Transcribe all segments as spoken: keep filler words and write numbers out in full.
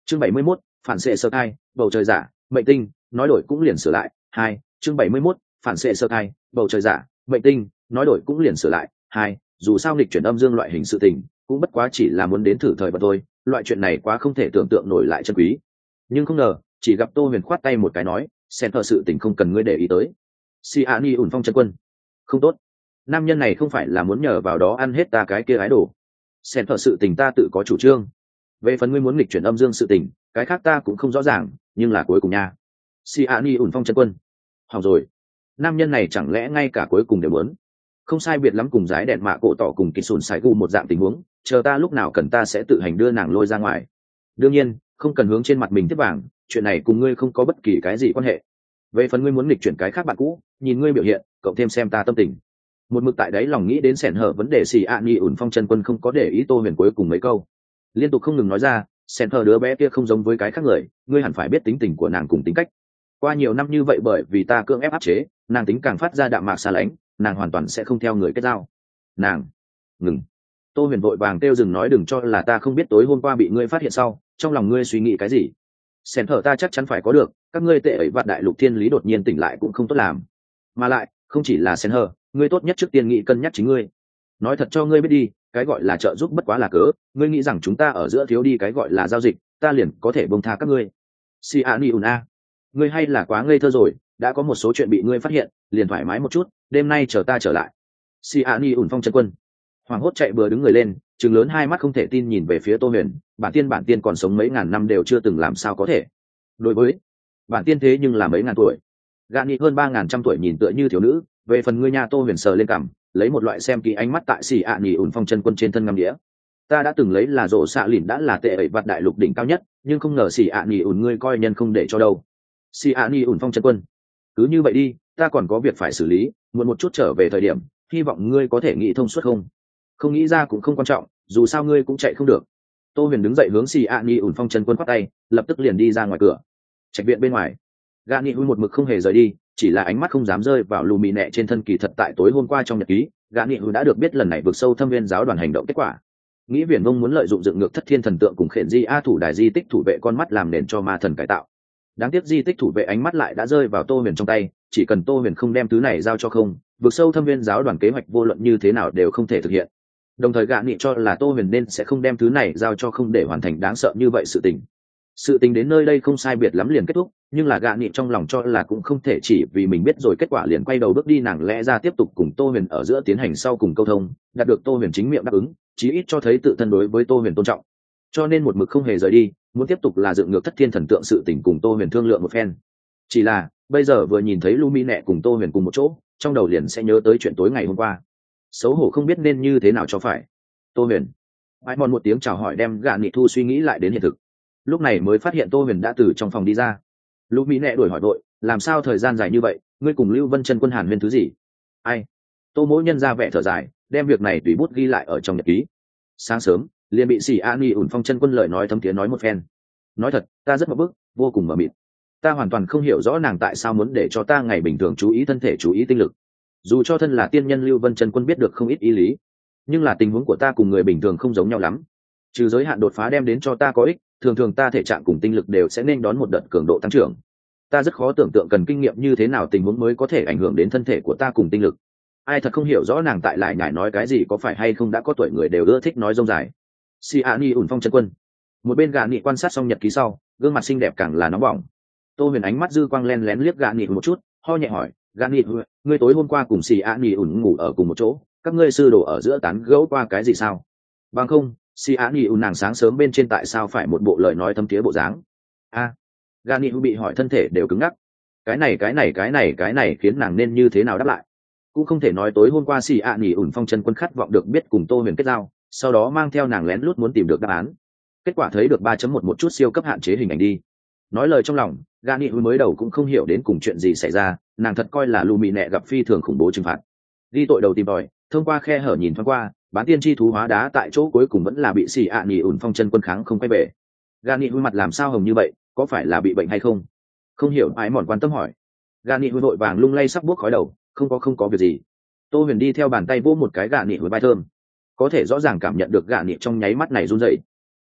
chương bảy mươi mốt, phản xệ sơ thai bầu trời giả mệnh tinh nói đổi cũng liền sửa lại hai chương bảy mươi mốt, phản xệ sơ thai bầu trời giả mệnh tinh nói đổi cũng liền sửa lại hai dù sao nghịch chuyển âm dương loại hình sự tình cũng bất quá chỉ là muốn đến thử thời vận thôi, loại chuyện này quá không thể tưởng tượng nổi lại chân quý. Nhưng không ngờ chỉ gặp Tô Huyền khoát tay một cái nói, sen thờ sự tình không cần ngươi để ý tới. Si Ani ủn phong chân quân không tốt, nam nhân này không phải là muốn nhờ vào đó ăn hết ta cái kia ái đồ. Sen thờ sự tình ta tự có chủ trương, về phần ngươi muốn nghịch chuyển âm dương sự tình cái khác ta cũng không rõ ràng, nhưng là cuối cùng nha. Si Ani ủn phong chân quân hỏng rồi, nam nhân này chẳng lẽ ngay cả cuối cùng đều muốn. Không sai biệt lắm cùng giái đèn mạ cổ tỏ cùng kịch sùn sài gu một dạng tình huống, chờ ta lúc nào cần ta sẽ tự hành đưa nàng lôi ra ngoài. Đương nhiên không cần hướng trên mặt mình tiếp vàng, chuyện này cùng ngươi không có bất kỳ cái gì quan hệ. Về phần ngươi muốn nghịch chuyển cái khác bạn cũ, nhìn ngươi biểu hiện cộng thêm xem ta tâm tình. Một mực tại đấy lòng nghĩ đến sẻn hở vấn đề xì ạ ni ủn phong chân quân không có để ý Tô Huyền cuối cùng mấy câu liên tục không ngừng nói ra, sẻn hở đứa bé kia không giống với cái khác người, ngươi hẳn phải biết tính tình của nàng cùng tính cách. Qua nhiều năm như vậy bởi vì ta cưỡng ép áp chế, nàng tính càng phát ra đạm mạc xa lánh, nàng hoàn toàn sẽ không theo người kết giao. Nàng ngừng. Tô Huyền vội vàng kêu dừng nói, đừng cho là ta không biết tối hôm qua bị ngươi phát hiện sau trong lòng ngươi suy nghĩ cái gì. Sẻn hở ta chắc chắn phải có được, các ngươi tệ ấy vặt đại lục thiên lý đột nhiên tỉnh lại cũng không tốt làm. Mà lại không chỉ là sẻn hở, ngươi tốt nhất trước tiên nghĩ cân nhắc chính ngươi. Nói thật cho ngươi biết đi, cái gọi là trợ giúp bất quá là cớ, ngươi nghĩ rằng chúng ta ở giữa thiếu đi cái gọi là giao dịch ta liền có thể bông tha các ngươi. Si Ani Una, ngươi hay là quá ngây thơ rồi, đã có một số chuyện bị ngươi phát hiện liền thoải mái một chút, đêm nay chờ ta trở lại. Si Ani ủn phong chân quân hoảng hốt chạy bừa đứng người lên, trừng lớn hai mắt không thể tin nhìn về phía Tô Huyền, bản tiên bản tiên còn sống mấy ngàn năm đều chưa từng làm sao có thể. Đối với bản tiên thế nhưng là mấy ngàn tuổi, gạ nghị hơn ba ngàn trăm tuổi nhìn tựa như thiếu nữ. Về phần ngươi nha, Tô Huyền sờ lên cằm, lấy một loại xem kỹ ánh mắt tại xì ạ nhì ủn phong chân quân trên thân ngắm đĩa. Ta đã từng lấy là rổ xạ lìn đã là tệ ẩy vặt đại lục đỉnh cao nhất, nhưng không ngờ xì ạ nhì ủn ngươi coi nhân không để cho đâu. Xì ạ nhì ủn phong chân quân cứ như vậy đi, ta còn có việc phải xử lý, muộn một chút trở về thời điểm hy vọng ngươi có thể nghĩ thông suốt. Không không nghĩ ra cũng không quan trọng, dù sao ngươi cũng chạy không được. Tô Huyền đứng dậy hướng xì ạ nhì ủn phong chân quân khoát tay, lập tức liền đi ra ngoài cửa. Trạch viện bên ngoài, gạ nghị huy một mực không hề rời đi, chỉ là ánh mắt không dám rơi vào lù mì nẹ trên thân. Kỳ thật tại tối hôm qua trong nhật ký, gã nghị huy đã được biết lần này vượt sâu thâm viên giáo đoàn hành động kết quả. Nghĩ viển vông muốn lợi dụng dựng ngược thất thiên thần tượng cùng khển di a thủ đài di tích thủ vệ con mắt làm nền cho ma thần cải tạo. Đáng tiếc di tích thủ vệ ánh mắt lại đã rơi vào Tô Huyền trong tay, chỉ cần Tô Huyền không đem thứ này giao cho không, vượt sâu thâm viên giáo đoàn kế hoạch vô luận như thế nào đều không thể thực hiện. Đồng thời gã nghị cho là Tô Huyền nên sẽ không đem thứ này giao cho không để hoàn thành đáng sợ như vậy sự tình. Sự tình đến nơi đây không sai biệt lắm liền kết thúc, nhưng là gạ nghị trong lòng cho là cũng không thể chỉ vì mình biết rồi kết quả liền quay đầu bước đi, nàng lẽ ra tiếp tục cùng Tô Huyền ở giữa tiến hành sau cùng câu thông, đạt được Tô Huyền chính miệng đáp ứng, chí ít cho thấy tự thân đối với Tô Huyền tôn trọng. Cho nên một mực không hề rời đi, muốn tiếp tục là dựng ngược thất thiên thần tượng sự tình cùng Tô Huyền thương lượng một phen. Chỉ là bây giờ vừa nhìn thấy Lumi nẹ cùng Tô Huyền cùng một chỗ, trong đầu liền sẽ nhớ tới chuyện tối ngày hôm qua, xấu hổ không biết nên như thế nào cho phải. Tô Huyền ai mòn một tiếng chào hỏi đem gạ nghị thu suy nghĩ lại đến hiện thực, lúc này mới phát hiện Tô Huyền đã từ trong phòng đi ra. Lúc mỹ nẹ đuổi hỏi vội, làm sao thời gian dài như vậy, ngươi cùng Lưu Vân chân quân hàn huyên thứ gì? Ai? Tô Mỗ nhân ra vẻ thở dài, đem việc này tùy bút ghi lại ở trong nhật ký. Sáng sớm liền bị xỉ an y ủn phong chân quân lời nói thấm tiếng nói một phen. Nói thật, ta rất mập bức, vô cùng mờ mịt. Ta hoàn toàn không hiểu rõ nàng tại sao muốn để cho ta ngày bình thường chú ý thân thể chú ý tinh lực. Dù cho thân là tiên nhân Lưu Vân chân quân biết được không ít ý lý, nhưng là tình huống của ta cùng người bình thường không giống nhau lắm. Trừ giới hạn đột phá đem đến cho ta có ích, thường thường ta thể trạng cùng tinh lực đều sẽ nên đón một đợt cường độ tăng trưởng. Ta rất khó tưởng tượng cần kinh nghiệm như thế nào tình huống mới có thể ảnh hưởng đến thân thể của ta cùng tinh lực. Ai thật không hiểu rõ nàng tại lại nhải nói cái gì, có phải hay không đã có tuổi người đều ưa thích nói rông dài. Si Ani ủn phong chân quân một bên gạ nghị quan sát xong nhật ký sau, gương mặt xinh đẹp càng là nóng bỏng. Tô Huyền ánh mắt dư quang len lén liếc gạ nghị một chút, ho nhẹ hỏi, gạ nghị, ngươi tối hôm qua cùng Si Ani ủn ngủ ở cùng một chỗ, các ngươi sư đồ ở giữa tán gẫu qua cái gì sao? Bằng không Si Ani ủn nàng sáng sớm bên trên tại sao phải một bộ lời nói thâm thiế bộ dáng? A à, gạ nghị bị hỏi thân thể đều cứng ngắc. Cái này cái này cái này cái này khiến nàng nên như thế nào đáp lại? Cũng không thể nói tối hôm qua Si Ani ủn phong chân quân khát vọng được biết cùng Tô Huyền kết giao, sau đó mang theo nàng lén lút muốn tìm được đáp án, kết quả thấy được ba chấm một một chút siêu cấp hạn chế hình ảnh đi. Nói lời trong lòng, gạ nghị mới đầu cũng không hiểu đến cùng chuyện gì xảy ra, nàng thật coi là Lù Mị Nẹ gặp phi thường khủng bố trừng phạt. Đi tội đầu tìm tòi, thông qua khe hở nhìn thoáng qua, bán tiên chi thú hóa đá tại chỗ cuối cùng vẫn là bị xì ạ nhì ủn phong chân quân kháng không quay về. Gạ nghị mặt làm sao hồng như vậy, có phải là bị bệnh hay không? Không hiểu ái mòn quan tâm hỏi. Gạ nghị vội vàng lung lay sắp buốt khói đầu, không có không có việc gì. Tô Huyền đi theo bàn tay vỗ một cái gạ nghị vai thơm, có thể rõ ràng cảm nhận được gạ nghị trong nháy mắt này run rẩy.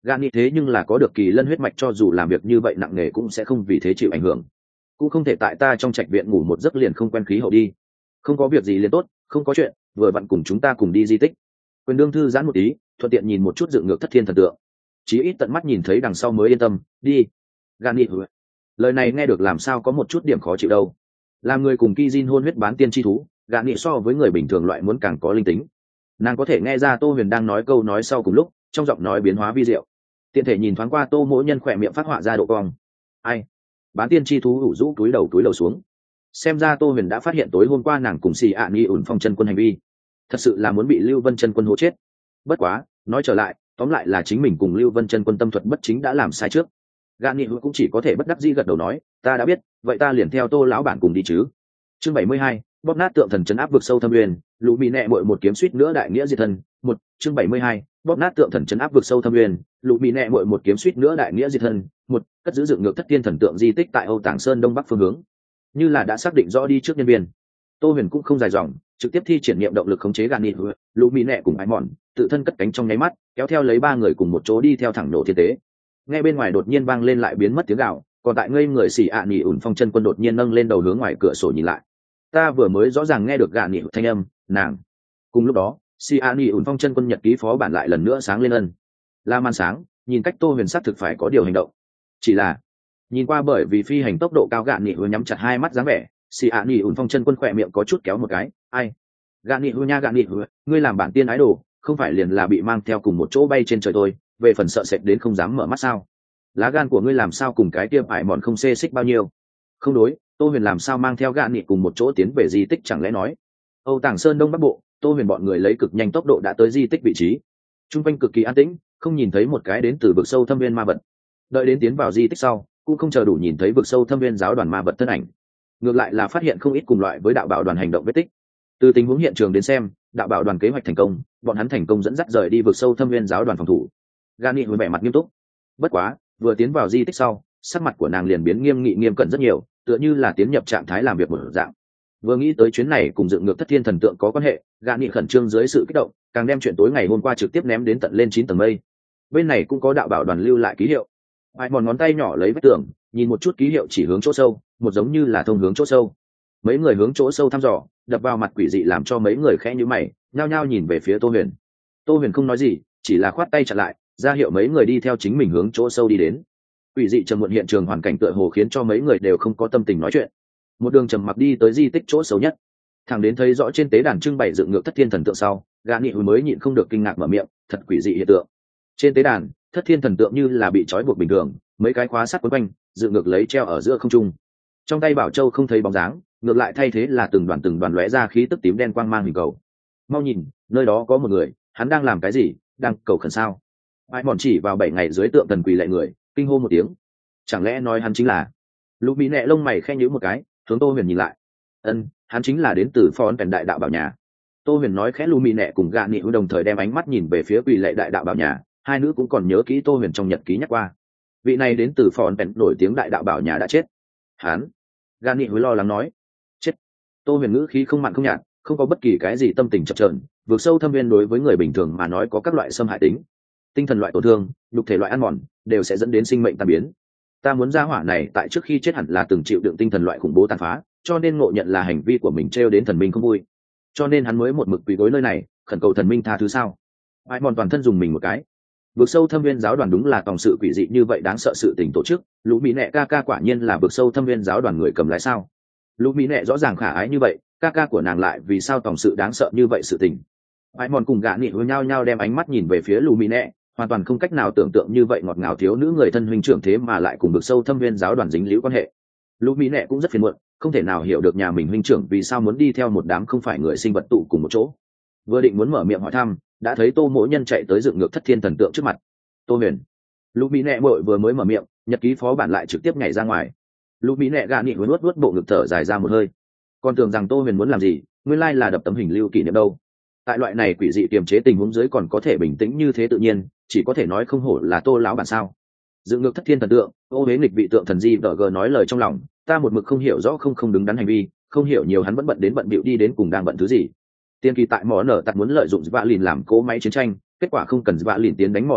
Gạn nghị thế nhưng là có được kỳ lân huyết mạch, cho dù làm việc như vậy nặng nề cũng sẽ không vì thế chịu ảnh hưởng. Cũng không thể tại ta trong trạch viện ngủ một giấc liền không quen khí hậu đi. Không có việc gì liền tốt, không có chuyện, vừa vặn cùng chúng ta cùng đi di tích. Quyền đương thư giãn một tí, thuận tiện nhìn một chút dựng ngược thất thiên thần tượng, chí ít tận mắt nhìn thấy đằng sau mới yên tâm. Đi. Gạn nghị lời này nghe được làm sao có một chút điểm khó chịu đâu. Làm người cùng Ki Jin hôn huyết bán tiên chi thú, Gạn nghị so với người bình thường loại muốn càng có linh tính. Nàng có thể nghe ra Tô Huyền đang nói câu nói sau cùng lúc, trong giọng nói biến hóa vi diệu. Tiện thể nhìn thoáng qua Tô Mỗ Nhân khỏe miệng phát họa ra độ cong. Ai? Bán tiên chi thú ủ rũ túi đầu túi đầu xuống. Xem ra Tô Huyền đã phát hiện tối hôm qua nàng cùng xì ạ ni ủn phong chân quân hành vi, thật sự là muốn bị Lưu Vân chân quân hố chết. Bất quá, nói trở lại, tóm lại là chính mình cùng Lưu Vân chân quân tâm thuật bất chính đã làm sai trước. Gạn nghị cũng chỉ có thể bất đắc dĩ gật đầu nói, ta đã biết, vậy ta liền theo Tô lão bản cùng đi chứ. Chương bảy mươi hai, bóp nát tượng thần trấn áp vực sâu thâm nguyên, lũ bị nẹ muội một kiếm suýt nữa đại nghĩa diệt thân. Một, chương bảy mươi hai, bóp nát tượng thần trấn áp vực sâu thâm nguyên, lũ bị nẹ muội một kiếm suýt nữa đại nghĩa diệt thân. Một, cất giữ dựng ngược thất tiên thần tượng di tích tại Âu Tàng Sơn đông bắc phương hướng, như là đã xác định rõ đi trước nhân viên. Tô Huyền cũng không dài dòng, trực tiếp thi triển nghiệm động lực khống chế Gạn nghị, lũ bị nẹ cùng ái mòn, tự thân cất cánh trong nháy mắt, kéo theo lấy ba người cùng một chỗ đi theo thẳng nổ thiên tế. Nghe bên ngoài đột nhiên vang lên lại biến mất tiếng gào, còn tại ngây người xì ạ nỉ ủn phong chân quân đột nhiên nâng lên đầu hướng ngoài cửa sổ nhìn lại. Ta vừa mới rõ ràng nghe được Gạn nghị thanh âm, nàng. Cùng lúc đó, xì ạ nỉ ủn phong chân quân nhật ký phó bản lại lần nữa sáng lên ân. La màn sáng, nhìn cách Tô Huyền xác thực phải có điều hành động. Chỉ là nhìn qua bởi vì phi hành tốc độ cao Gạn nghị nhắm chặt hai mắt dáng vẻ, xì ạ nỉ ủn phong chân quân khỏe miệng có chút kéo một cái. Ai? Gạn nghị nha Gạn nghị, ngươi làm bản tiên ái đồ, không phải liền là bị mang theo cùng một chỗ bay trên trời thôi, về phần sợ sệt đến không dám mở mắt sao? Lá gan của ngươi làm sao cùng cái tiêm ải mòn không xê xích bao nhiêu? Không đối, Tô Huyền làm sao mang theo Gạn nghị cùng một chỗ tiến về di tích chẳng lẽ nói? Âu Tàng Sơn đông bắc bộ, Tô Huyền bọn người lấy cực nhanh tốc độ đã tới di tích vị trí. Trung quanh cực kỳ an tĩnh, không nhìn thấy một cái đến từ vực sâu thâm viên ma vật. Đợi đến tiến vào di tích sau, cũng không chờ đủ nhìn thấy vực sâu thâm viên giáo đoàn ma vật thân ảnh. Ngược lại là phát hiện không ít cùng loại với đạo bảo đoàn hành động vết tích. Từ tình huống hiện trường đến xem, đạo bảo đoàn kế hoạch thành công, bọn hắn thành công dẫn dắt rời đi vực sâu thâm viên giáo đoàn phòng thủ. Gạn nghị với vẻ mặt nghiêm túc. Bất quá, vừa tiến vào di tích sau, sắc mặt của nàng liền biến nghiêm nghị nghiêm cẩn rất nhiều, tựa như là tiến nhập trạng thái làm việc một dạng. Vừa nghĩ tới chuyến này cùng dựng ngược thất thiên thần tượng có quan hệ, Gạn nghị khẩn trương dưới sự kích động, càng đem chuyện tối ngày hôm qua trực tiếp ném đến tận lên chín tầng mây. Bên này cũng có đạo bảo đoàn lưu lại ký hiệu. Ai mòn ngón tay nhỏ lấy vết tường, nhìn một chút ký hiệu chỉ hướng chỗ sâu, một giống như là thông hướng chỗ sâu. Mấy người hướng chỗ sâu thăm dò, đập vào mặt quỷ dị làm cho mấy người khẽ nhíu mày, nhao nhao nhìn về phía Tô Huyền. Tô Huyền không nói gì, chỉ là khoát tay chặn lại, ra hiệu mấy người đi theo chính mình hướng chỗ sâu đi đến. Quỷ dị trầm muộn hiện trường hoàn cảnh tựa hồ khiến cho mấy người đều không có tâm tình nói chuyện. Một đường trầm mặc đi tới di tích chỗ xấu nhất, thẳng đến thấy rõ trên tế đàn trưng bày dựng ngược thất thiên thần tượng sau, Gạn nghị mới nhịn không được kinh ngạc mở miệng, thật quỷ dị hiện tượng. Trên tế đàn, thất thiên thần tượng như là bị trói buộc bình thường, mấy cái khóa sắt quấn quanh, dựng ngược lấy treo ở giữa không trung. Trong tay bảo châu không thấy bóng dáng, ngược lại thay thế là từng đoàn từng đoàn lóe ra khí tức tím đen quang mang hình cầu. Mau nhìn, nơi đó có một người, hắn đang làm cái gì? Đang cầu khẩn sao? Ai mòn chỉ vào bảy ngày dưới tượng thần quỳ lạy người, kinh hô một tiếng. Chẳng lẽ nói hắn chính là? Lục Mỹ Nệ lông mày khẽ nhíu một cái, hướng Tô Huyền nhìn lại. Ân, hắn chính là đến từ Phòn Pèn đại đạo bảo nhà. Tô Huyền nói khẽ. Lục Mỹ Nệ cùng Gạn nghị đồng thời đem ánh mắt nhìn về phía quỳ lạy đại đạo bảo nhà, hai nữ cũng còn nhớ kỹ Tô Huyền trong nhật ký nhắc qua. Vị này đến từ Phòn Pèn nổi tiếng đại đạo bảo nhà đã chết. Hắn. Gạn nghị lo lắng nói. Chết. Tô Huyền ngữ khí không mặn không nhạt, không có bất kỳ cái gì tâm tình chập chờn, vượt sâu thâm viên đối với người bình thường mà nói có các loại xâm hại tính, tinh thần loại tổn thương, nhục thể loại ăn mòn, đều sẽ dẫn đến sinh mệnh tan biến. Ta muốn ra hỏa này tại trước khi chết hẳn là từng chịu đựng tinh thần loại khủng bố tàn phá, cho nên ngộ nhận là hành vi của mình trêu đến thần minh không vui, cho nên hắn mới một mực quỳ gối nơi này, khẩn cầu thần minh tha thứ sao? Ai mòn toàn thân dùng mình một cái. Vượt sâu thâm viên giáo đoàn đúng là tòng sự quỷ dị như vậy đáng sợ sự tình tổ chức, Lũ Mỹ Nệ ca ca quả nhiên là vượt sâu thâm viên giáo đoàn người cầm lái sao? Lũ Mỹ Nệ rõ ràng khả ái như vậy, ca ca của nàng lại vì sao tòng sự đáng sợ như vậy sự tình? Ai mòn cùng Gạn nghị với nhau nhau đem ánh mắt nhìn về phía Lũ Mỹ Nệ, hoàn toàn không cách nào tưởng tượng như vậy ngọt ngào thiếu nữ người thân huynh trưởng thế mà lại cùng vượt sâu thâm viên giáo đoàn dính líu quan hệ. Lũ Mỹ Nệ cũng rất phiền muộn, không thể nào hiểu được nhà mình huynh trưởng vì sao muốn đi theo một đám không phải người sinh vật tụ cùng một chỗ. Vừa định muốn mở miệng hỏi thăm, đã thấy Tô Mỗ Nhân chạy tới dựng ngược thất thiên thần tượng trước mặt. Tô Huyền. Lũ Mỹ Nệ muội vừa mới mở miệng, nhật ký phó bản lại trực tiếp nhảy ra ngoài. Lũ Mỹ Nệ Gạn nghị nuốt nuốt nuốt bộ ngực thở dài ra một hơi. Còn tưởng rằng Tô Huyền muốn làm gì, nguyên lai là đập tấm hình lưu kỷ niệm đâu. Tại loại này quỷ dị kiềm chế tình huống dưới còn có thể bình tĩnh như thế tự nhiên, chỉ có thể nói không hổ là Tô lão bản sao. Dựng ngược thất thiên thần tượng, ô hế nghịch vị tượng thần di vợ gờ nói lời trong lòng, ta một mực không hiểu rõ không không đứng đắn hành vi, không hiểu nhiều hắn vẫn bận đến bận bịu đi đến cùng đang bận thứ gì. Tiên kỳ tại mỏ nở tạt muốn lợi dụng vạ lìn làm cỗ máy chiến tranh, kết quả không cần vạ lìn tiến đánh mỏ nở tạt,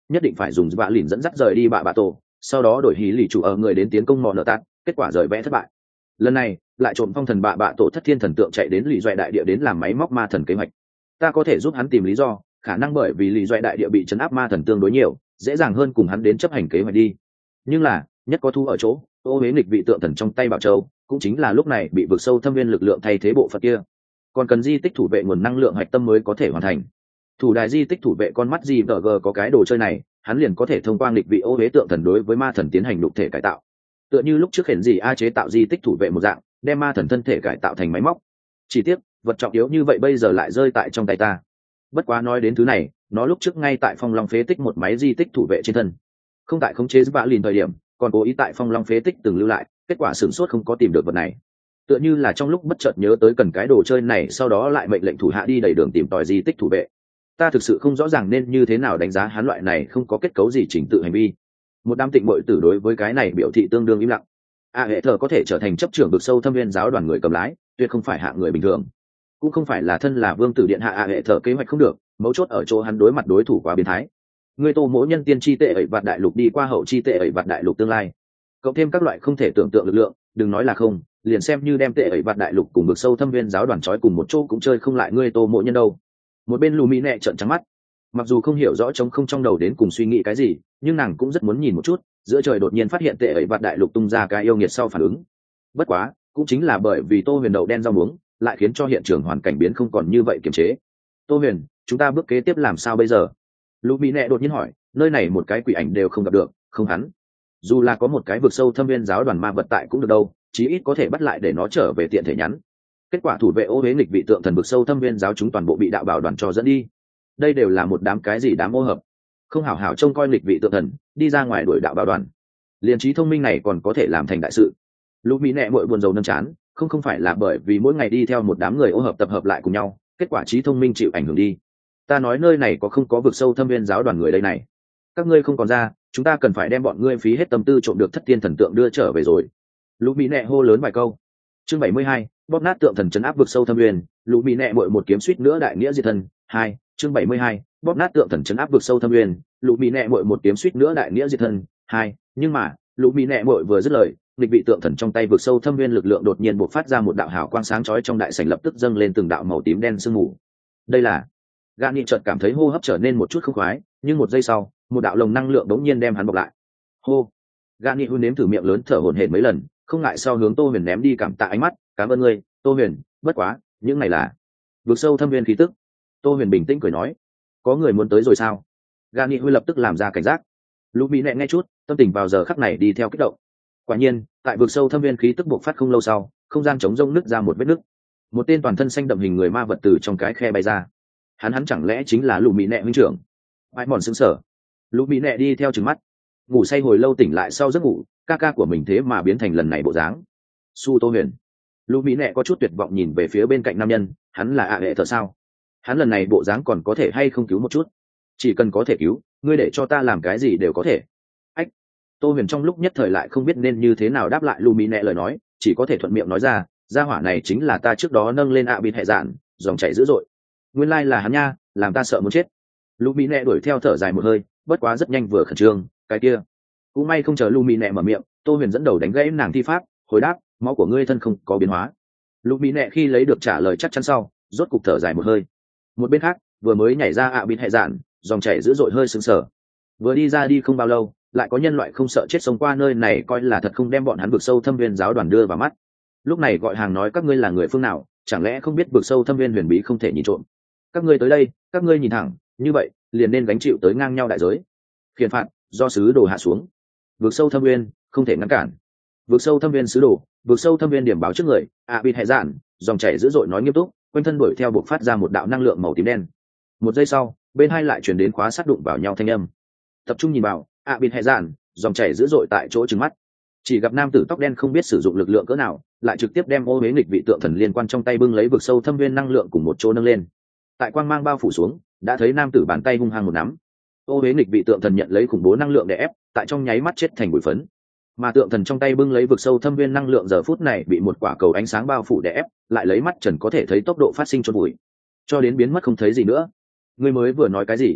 nhất định phải dùng bạ lìn dẫn dắt rời đi bạ bạ tổ, sau đó đổi hí lì chủ ở người đến tiến công mò nợ tạt, kết quả rời vẽ thất bại. Lần này lại trộm phong thần bạ bạ tổ thất thiên thần tượng chạy đến lì doại đại địa đến làm máy móc ma thần kế hoạch. Ta có thể giúp hắn tìm lý do, khả năng bởi vì lì doại đại địa bị chấn áp ma thần tương đối nhiều, dễ dàng hơn cùng hắn đến chấp hành kế hoạch đi. Nhưng là nhất có thu ở chỗ, ô huế nghịch vị tượng thần trong tay bảo châu cũng chính là lúc này bị vực sâu thâm viên lực lượng thay thế bộ phận kia, còn cần di tích thủ vệ nguồn năng lượng hạch tâm mới có thể hoàn thành. Thủ đài di tích thủ vệ con mắt gì vờ gờ có cái đồ chơi này, hắn liền có thể thông qua nghịch vị ô huế tượng thần đối với ma thần tiến hành đục thể cải tạo, tựa như lúc trước hiển gì a chế tạo di tích thủ vệ một dạng, đem ma thần thân thể cải tạo thành máy móc. Chỉ tiếc vật trọng yếu như vậy bây giờ lại rơi tại trong tay ta. Bất quá nói đến thứ này, nó lúc trước ngay tại phong long phế tích một máy di tích thủ vệ trên thân, không tại khống chế vạ lìn thời điểm còn cố ý tại phong long phế tích từng lưu lại, kết quả sửng sốt không có tìm được vật này, tựa như là trong lúc bất chợt nhớ tới cần cái đồ chơi này, sau đó lại mệnh lệnh thủ hạ đi đầy đường tìm tòi di tích thủ vệ. Ta thực sự không rõ ràng nên như thế nào đánh giá hắn loại này không có kết cấu gì chỉnh tự hành vi. Một đám tịnh bội tử đối với cái này biểu thị tương đương im lặng. A hệ thờ có thể trở thành chấp trưởng vực sâu thâm viên giáo đoàn người cầm lái, tuyệt không phải hạng người bình thường, cũng không phải là thân là vương tử điện hạ. A hệ thờ kế hoạch không được, mấu chốt ở chỗ hắn đối mặt đối thủ quá biến thái. Người tô mỗi nhân tiên chi tệ ẩy vạt đại lục đi qua hậu chi tệ ẩy vạt đại lục tương lai, cộng thêm các loại không thể tưởng tượng lực lượng, đừng nói là không, liền xem như đem tệ ẩy vạt đại lục cùng vực sâu thâm viên giáo đoàn trói cùng một chỗ cũng chơi không lại ngươi tô mỗi nhân đâu. Một bên lù mỹ nẹ trợn trắng mắt, mặc dù không hiểu rõ trống không trong đầu đến cùng suy nghĩ cái gì, nhưng nàng cũng rất muốn nhìn một chút giữa trời đột nhiên phát hiện tệ ẩy vạt đại lục tung ra cái yêu nghiệt sau phản ứng. Bất quá cũng chính là bởi vì tô huyền đậu đen rau muống lại khiến cho hiện trường hoàn cảnh biến không còn như vậy kiềm chế. Tô huyền, chúng ta bước kế tiếp làm sao bây giờ? Lũ mỹ nẹ đột nhiên hỏi. Nơi này một cái quỷ ảnh đều không gặp được, không hắn dù là có một cái vực sâu thâm viên giáo đoàn ma vật tại cũng được đâu, chí ít có thể bắt lại để nó trở về tiện thể nhắn. Kết quả thủ vệ ô huế nghịch vị tượng thần vực sâu thâm viên giáo chúng toàn bộ bị đạo bảo đoàn cho dẫn đi. Đây đều là một đám cái gì đám ô hợp, không hảo hảo trông coi nghịch vị tượng thần, đi ra ngoài đuổi đạo bảo đoàn, liền trí thông minh này còn có thể làm thành đại sự. Lũ mỹ nẹ mội buồn rầu nâm chán, không không phải là bởi vì mỗi ngày đi theo một đám người ô hợp tập hợp lại cùng nhau, kết quả trí thông minh chịu ảnh hưởng đi. Ta nói nơi này có không có vực sâu thâm viên giáo đoàn người đây này, các ngươi không còn ra, chúng ta cần phải đem bọn ngươi phí hết tâm tư trộm được thất tiên thần tượng đưa trở về rồi. Lũ mỹ nẹ hô lớn vài câu. Chương bảy mươi hai, bóp nát tượng thần trấn áp vực sâu thâm nguyên. Lũ mỹ nẹ mội một kiếm suýt nữa đại nghĩa diệt thân. Hai, chương bảy mươi hai, bóp nát tượng thần trấn áp vực sâu thâm nguyên. Lũ mỹ nẹ mội một kiếm suýt nữa đại nghĩa diệt thân. Hai, nhưng mà lũ mỹ nẹ mội vừa dứt lời, nghịch vị tượng thần trong tay vực sâu thâm nguyên lực lượng đột nhiên bộc phát ra một đạo hào quang sáng chói, trong đại sảnh lập tức dâng lên từng đạo màu tím đen sương mù. Đây là gã nhị chợt cảm thấy hô hấp trở nên một chút không khoái, nhưng một giây sau một đạo lồng năng lượng đống nhiên đem hắn bọc lại. Hô. Gã nhị hôn nếm thử miệng lớn thở hổn hển mấy lần, không ngại sau hướng Tô Huyền ném đi cảm tạ ánh mắt. Cảm ơn ngươi Tô Huyền, bất quá những này là vực sâu thâm viên khí tức. Tô Huyền bình tĩnh cười nói. Có người muốn tới rồi sao? Gã nhị huy lập tức làm ra cảnh giác. Lũ mỹ nẹ nghe chút, tâm tình vào giờ khắc này đi theo kích động. Quả nhiên tại vực sâu thâm viên khí tức bộc phát không lâu sau, không gian trống rông nứt ra một vết nứt, một tên toàn thân xanh đậm hình người ma vật từ trong cái khe bay ra. Hắn hắn chẳng lẽ chính là lũ mỹ nẹ huynh trưởng? Ai mòn sững sờ. Lũ mỹ nẹ đi theo trừng mắt, ngủ say hồi lâu tỉnh lại sau giấc ngủ, ca ca của mình thế mà biến thành lần này bộ dáng. Su Tô Huyền. Lũ mỹ nẹ có chút tuyệt vọng nhìn về phía bên cạnh nam nhân. Hắn là ạ hệ thợ sao? Hắn lần này bộ dáng còn có thể hay không cứu một chút? Chỉ cần có thể cứu, ngươi để cho ta làm cái gì đều có thể. Ách. Tô Huyền trong lúc nhất thời lại không biết nên như thế nào đáp lại lũ mỹ nẹ lời nói, chỉ có thể thuận miệng nói ra, gia hỏa này chính là ta trước đó nâng lên ạ bịt hệ dạn, dòng chảy dữ dội. Nguyên lai là hắn nha, làm ta sợ muốn chết. Lũ mỹ nẹ đuổi theo thở dài một hơi, bất quá rất nhanh vừa khẩn trương. Cái kia cũng may không chờ Lũ mỹ nẹ mở miệng, Tô Huyền dẫn đầu đánh gãy nàng thi pháp, hồi đáp, máu của ngươi thân không có biến hóa. Lũ mỹ nẹ khi lấy được trả lời chắc chắn sau, rốt cục thở dài một hơi. Một bên khác vừa mới nhảy ra ạ bịt hệ dạn, dòng chảy dữ dội hơi sững sờ. Vừa đi ra đi không bao lâu, lại có nhân loại không sợ chết sống qua nơi này, coi là thật không đem bọn hắn vực sâu thâm viên giáo đoàn đưa vào mắt. Lúc này gọi hàng nói các ngươi là người phương nào, chẳng lẽ không biết vực sâu thâm viên huyền bí không thể nhìn trộm? Các ngươi tới đây, các ngươi nhìn thẳng, như vậy liền nên gánh chịu tới ngang nhau đại giới. Khiển phạt do sứ đồ hạ xuống. Vực sâu thâm viên không thể ngăn cản. Vực sâu thâm viên sứ đồ, vực sâu thâm viên điểm báo trước người. ạ bịt hệ dạn, dòng chảy dữ dội nói nghiêm túc, quanh thân đuổi theo buộc phát ra một đạo năng lượng màu tím đen. Một giây sau, bên hai lại chuyển đến khóa sát đụng vào nhau thanh âm. Tập trung nhìn vào, ạ bịt hệ dạn, dòng chảy dữ dội tại chỗ trừng mắt, chỉ gặp nam tử tóc đen không biết sử dụng lực lượng cỡ nào, lại trực tiếp đem ô huế nghịch vị tượng thần liên quan trong tay bưng lấy vực sâu thâm viên năng lượng cùng một chỗ nâng lên. Tại quang mang bao phủ xuống, đã thấy nam tử bàn tay hung hăng một nắm, ô huế nghịch vị tượng thần nhận lấy khủng bố năng lượng để ép, tại trong nháy mắt chết thành bụi phấn. Mà tượng thần trong tay bưng lấy vực sâu thâm viên năng lượng giờ phút này bị một quả cầu ánh sáng bao phủ để ép, lại lấy mắt trần có thể thấy tốc độ phát sinh chôn bụi, cho đến biến mất không thấy gì nữa. Ngươi mới vừa nói cái gì?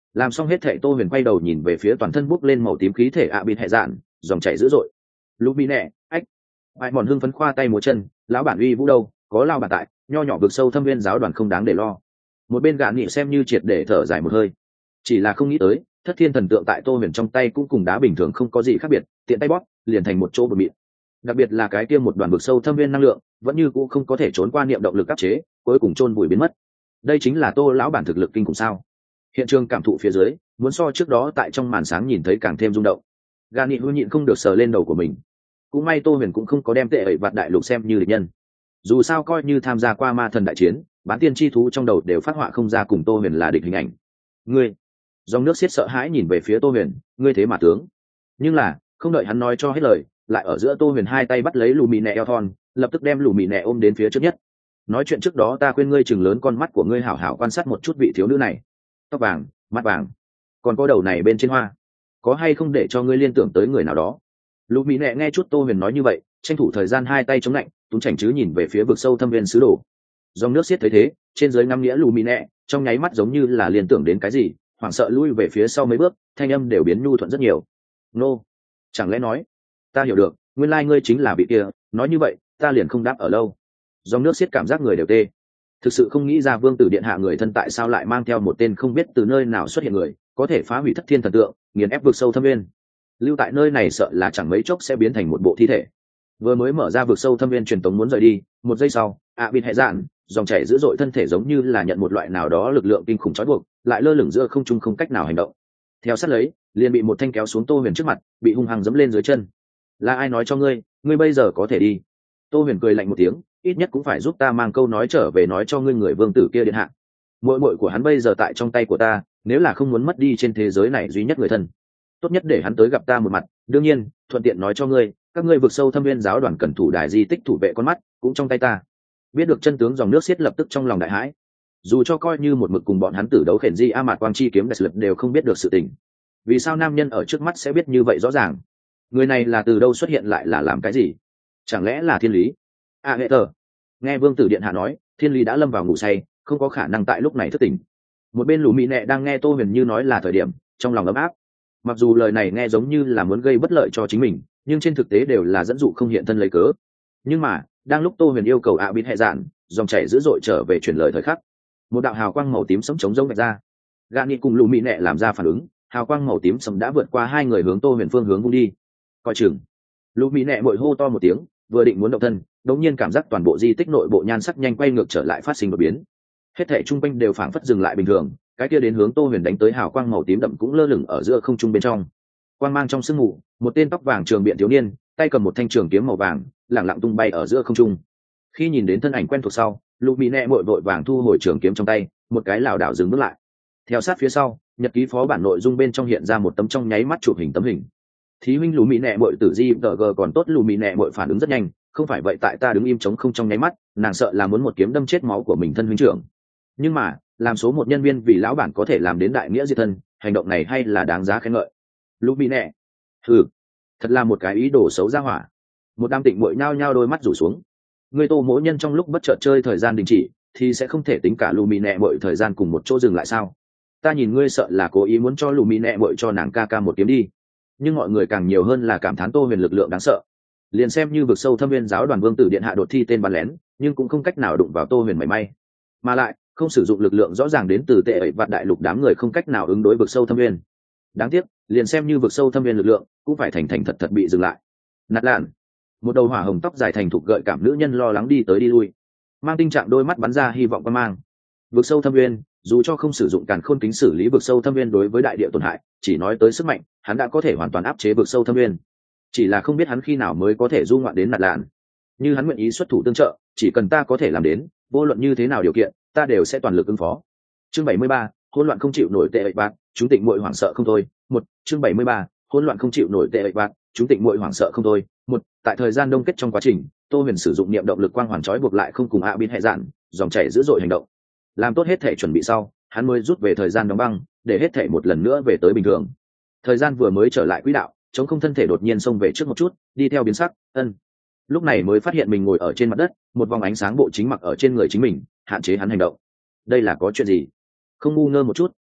Làm xong hết thệ, Tô Huyền quay đầu nhìn về phía toàn thân bốc lên màu tím khí thể ạ à bịt hệ dạn, dòng chảy dữ dội. Lũ bị nẹ, ách. Ai mòn hưng phấn khoa tay múa chân, lão bản uy vũ đâu, có lao bản tại, nho nhỏ vực sâu thâm viên giáo đoàn không đáng để lo. Một bên gạn nghị xem như triệt để thở dài một hơi. Chỉ là không nghĩ tới, thất thiên thần tượng tại Tô Huyền trong tay cũng cùng đá bình thường không có gì khác biệt, tiện tay bóp, liền thành một chỗ bờ mịn. Đặc biệt là cái kia một đoàn vực sâu thâm viên năng lượng, vẫn như cũ không có thể trốn qua niệm động lực áp chế, cuối cùng chôn vùi biến mất. Đây chính là Tô lão bản thực lực kinh khủng sao? Hiện trường cảm thụ phía dưới, muốn so trước đó tại trong màn sáng nhìn thấy càng thêm rung động. Gạn nghị hư nhịn không được sờ lên đầu của mình. Cũng may Tô Huyền cũng không có đem tệ ẩy vặt đại lục xem như địch nhân. Dù sao coi như tham gia qua ma thần đại chiến, bán tiên chi thú trong đầu đều phát họa không ra cùng Tô Huyền là địch hình ảnh. Ngươi, dòng nước xiết sợ hãi nhìn về phía Tô Huyền, ngươi thế mà tướng. Nhưng là, không đợi hắn nói cho hết lời, lại ở giữa Tô Huyền hai tay bắt lấy lù mì nẹ eo thon, lập tức đem lù mì nẹ ôm đến phía trước nhất. Nói chuyện trước đó ta khuyên ngươi chừng lớn con mắt của ngươi, hảo hảo quan sát một chút vị thiếu nữ này. Tóc vàng, mắt vàng, còn có đầu này bên trên hoa, có hay không để cho ngươi liên tưởng tới người nào đó? Lù mì nẹ nghe chút Tô Huyền nói như vậy, tranh thủ thời gian hai tay chống lạnh, túm chảnh chứ nhìn về phía vực sâu thâm viên sứ đồ. Dòng nước xiết thấy thế, trên dưới ngắm nghĩa lù mì nẹ, trong nháy mắt giống như là liên tưởng đến cái gì, hoảng sợ lui về phía sau mấy bước, thanh âm đều biến nhu thuận rất nhiều. Nô, chẳng lẽ nói, ta hiểu được, nguyên lai ngươi chính là vị kia, nói như vậy, ta liền không đáp ở lâu. Dòng nước xiết cảm giác người đều tê. Thực sự không nghĩ ra vương tử điện hạ người thân tại sao lại mang theo một tên không biết từ nơi nào xuất hiện người, có thể phá hủy thất thiên thần tượng, nghiền ép vực sâu thâm viên. Lưu tại nơi này sợ là chẳng mấy chốc sẽ biến thành một bộ thi thể. Vừa mới mở ra vực sâu thâm viên truyền tống muốn rời đi, một giây sau, ạ à bịt hệ dạn, dòng chảy dữ dội thân thể giống như là nhận một loại nào đó lực lượng kinh khủng trói buộc, lại lơ lửng giữa không trung không cách nào hành động. Theo sát lấy, liền bị một thanh kéo xuống Tô Huyền trước mặt, bị hung hăng giẫm lên dưới chân. Là ai nói cho ngươi, ngươi bây giờ có thể đi? Tô Huyền cười lạnh một tiếng, ít nhất cũng phải giúp ta mang câu nói trở về nói cho ngươi người vương tử kia điện hạ. Muội muội của hắn bây giờ tại trong tay của ta, nếu là không muốn mất đi trên thế giới này duy nhất người thân, tốt nhất để hắn tới gặp ta một mặt. Đương nhiên, thuận tiện nói cho ngươi, các ngươi vực sâu thâm viên giáo đoàn cần thủ đài di tích thủ vệ con mắt cũng trong tay ta. Biết được chân tướng, dòng nước xiết lập tức trong lòng đại hãi. Dù cho coi như một mực cùng bọn hắn tử đấu khển di a mạt quang chi kiếm đại lực đều không biết được sự tình, vì sao nam nhân ở trước mắt sẽ biết như vậy rõ ràng? Người này là từ đâu xuất hiện, lại là làm cái gì? Chẳng lẽ là thiên lý? À hệ tờ, nghe vương tử điện hạ nói, thiên lý đã lâm vào ngủ say, không có khả năng tại lúc này thức tỉnh. Một bên lũ mỹ nẹ đang nghe Tô Huyền như nói là thời điểm, trong lòng ấm áp. Mặc dù lời này nghe giống như là muốn gây bất lợi cho chính mình, nhưng trên thực tế đều là dẫn dụ không hiện thân lấy cớ. Nhưng mà đang lúc Tô Huyền yêu cầu ạ à bịt hệ dạn, dòng chảy dữ dội trở về truyền lời thời khắc, một đạo hào quang màu tím sẫm chống rông vạch ra. Gạn nghị cùng lũ mỹ nẹ làm ra phản ứng, hào quang màu tím sẫm đã vượt qua hai người hướng Tô Huyền phương hướng vung đi. Coi chừng! Lũ mỹ nẹ mội hô to một tiếng, vừa định muốn động thân, đống nhiên cảm giác toàn bộ di tích nội bộ nhan sắc nhanh quay ngược trở lại, phát sinh đột biến. Hết thảy trung quanh đều phảng phất dừng lại bình thường, cái kia đến hướng Tô Huyền đánh tới hào quang màu tím đậm cũng lơ lửng ở giữa không trung bên trong. Quang mang trong sương mù, một tên tóc vàng trường biện thiếu niên, tay cầm một thanh trường kiếm màu vàng, lẳng lặng tung bay ở giữa không trung. Khi nhìn đến thân ảnh quen thuộc sau, lũ mỹ nẹ mội vội vàng thu hồi trường kiếm trong tay, một cái lảo đảo dừng bước lại. Theo sát phía sau, nhật ký phó bản nội dung bên trong hiện ra một tấm trong nháy mắt chụp hình tấm hình. Thí huynh lũ mỹ nẹ mội tử di tờ g còn tốt, lũ mỹ nẹ mội phản ứng rất nhanh, không phải vậy tại ta đứng im chống không trong nháy mắt, nàng sợ là muốn một kiếm đâm chết máu của mình thân huynh trưởng. Nhưng mà làm số một nhân viên vì lão bản có thể làm đến đại nghĩa diệt thân, hành động này hay là đáng giá khen ngợi. Lũ mỹ nẹ, ừ, thật là một cái ý đồ xấu ra hỏa. Một đám tịnh muội nhao nhao đôi mắt rủ xuống. Người tô mỗi nhân trong lúc bất chợt chơi thời gian đình chỉ, thì sẽ không thể tính cả lù mì nẹ mọi thời gian cùng một chỗ dừng lại sao? Ta nhìn ngươi sợ là cố ý muốn cho lù mì nẹ mọi cho nàng ca ca một kiếm đi. Nhưng mọi người càng nhiều hơn là cảm thán Tô Huyền lực lượng đáng sợ. Liền xem như vực sâu thâm viên giáo đoàn vương tử điện hạ đột thi tên bắn lén, nhưng cũng không cách nào đụng vào Tô Huyền mảy may. Mà lại không sử dụng lực lượng rõ ràng đến từ tệ ẩy vạn đại lục, đám người không cách nào ứng đối vực sâu thâm viên. Đáng tiếc, liền xem như vực sâu thâm viên lực lượng cũng phải thành thành thật thật bị dừng lại. Nạt lạn, một đầu hỏa hồng tóc dài thành thục gợi cảm nữ nhân lo lắng đi tới đi lui, mang tinh trạng đôi mắt bắn ra hy vọng quan mang. Vực sâu thâm viên, dù cho không sử dụng càn khôn kính xử lý vực sâu thâm viên đối với đại địa tổn hại, chỉ nói tới sức mạnh, hắn đã có thể hoàn toàn áp chế vực sâu thâm viên. Chỉ là không biết hắn khi nào mới có thể du ngoạn đến Nạt lạn. Như hắn nguyện ý xuất thủ tương trợ, chỉ cần ta có thể làm đến, vô luận như thế nào điều kiện, ta đều sẽ toàn lực ứng phó. Chương bảy mươi ba, hỗn loạn không chịu nổi tệ ẩy bạc, chúng tịnh muội hoảng sợ không thôi. Một, chương bảy mươi ba, hỗn loạn không chịu nổi tệ ẩy bạc, chúng tịnh muội hoảng sợ không thôi. Một, tại thời gian đông kết trong quá trình, Tô Huyền sử dụng niệm động lực quang hoàn trói buộc lại không cùng ạ biên hệ dạn, dòng chảy dữ dội hành động. Làm tốt hết thể chuẩn bị sau, hắn mới rút về thời gian đóng băng, để hết thể một lần nữa về tới bình thường. Thời gian vừa mới trở lại quỹ đạo, chống không thân thể đột nhiên xông về trước một chút, đi theo biến sắc, ân. Lúc này mới phát hiện mình ngồi ở trên mặt đất, một vòng ánh sáng bộ chính mặc ở trên người chính mình, hạn chế hắn hành động. Đây là có chuyện gì? Không ngu ngơ một chút,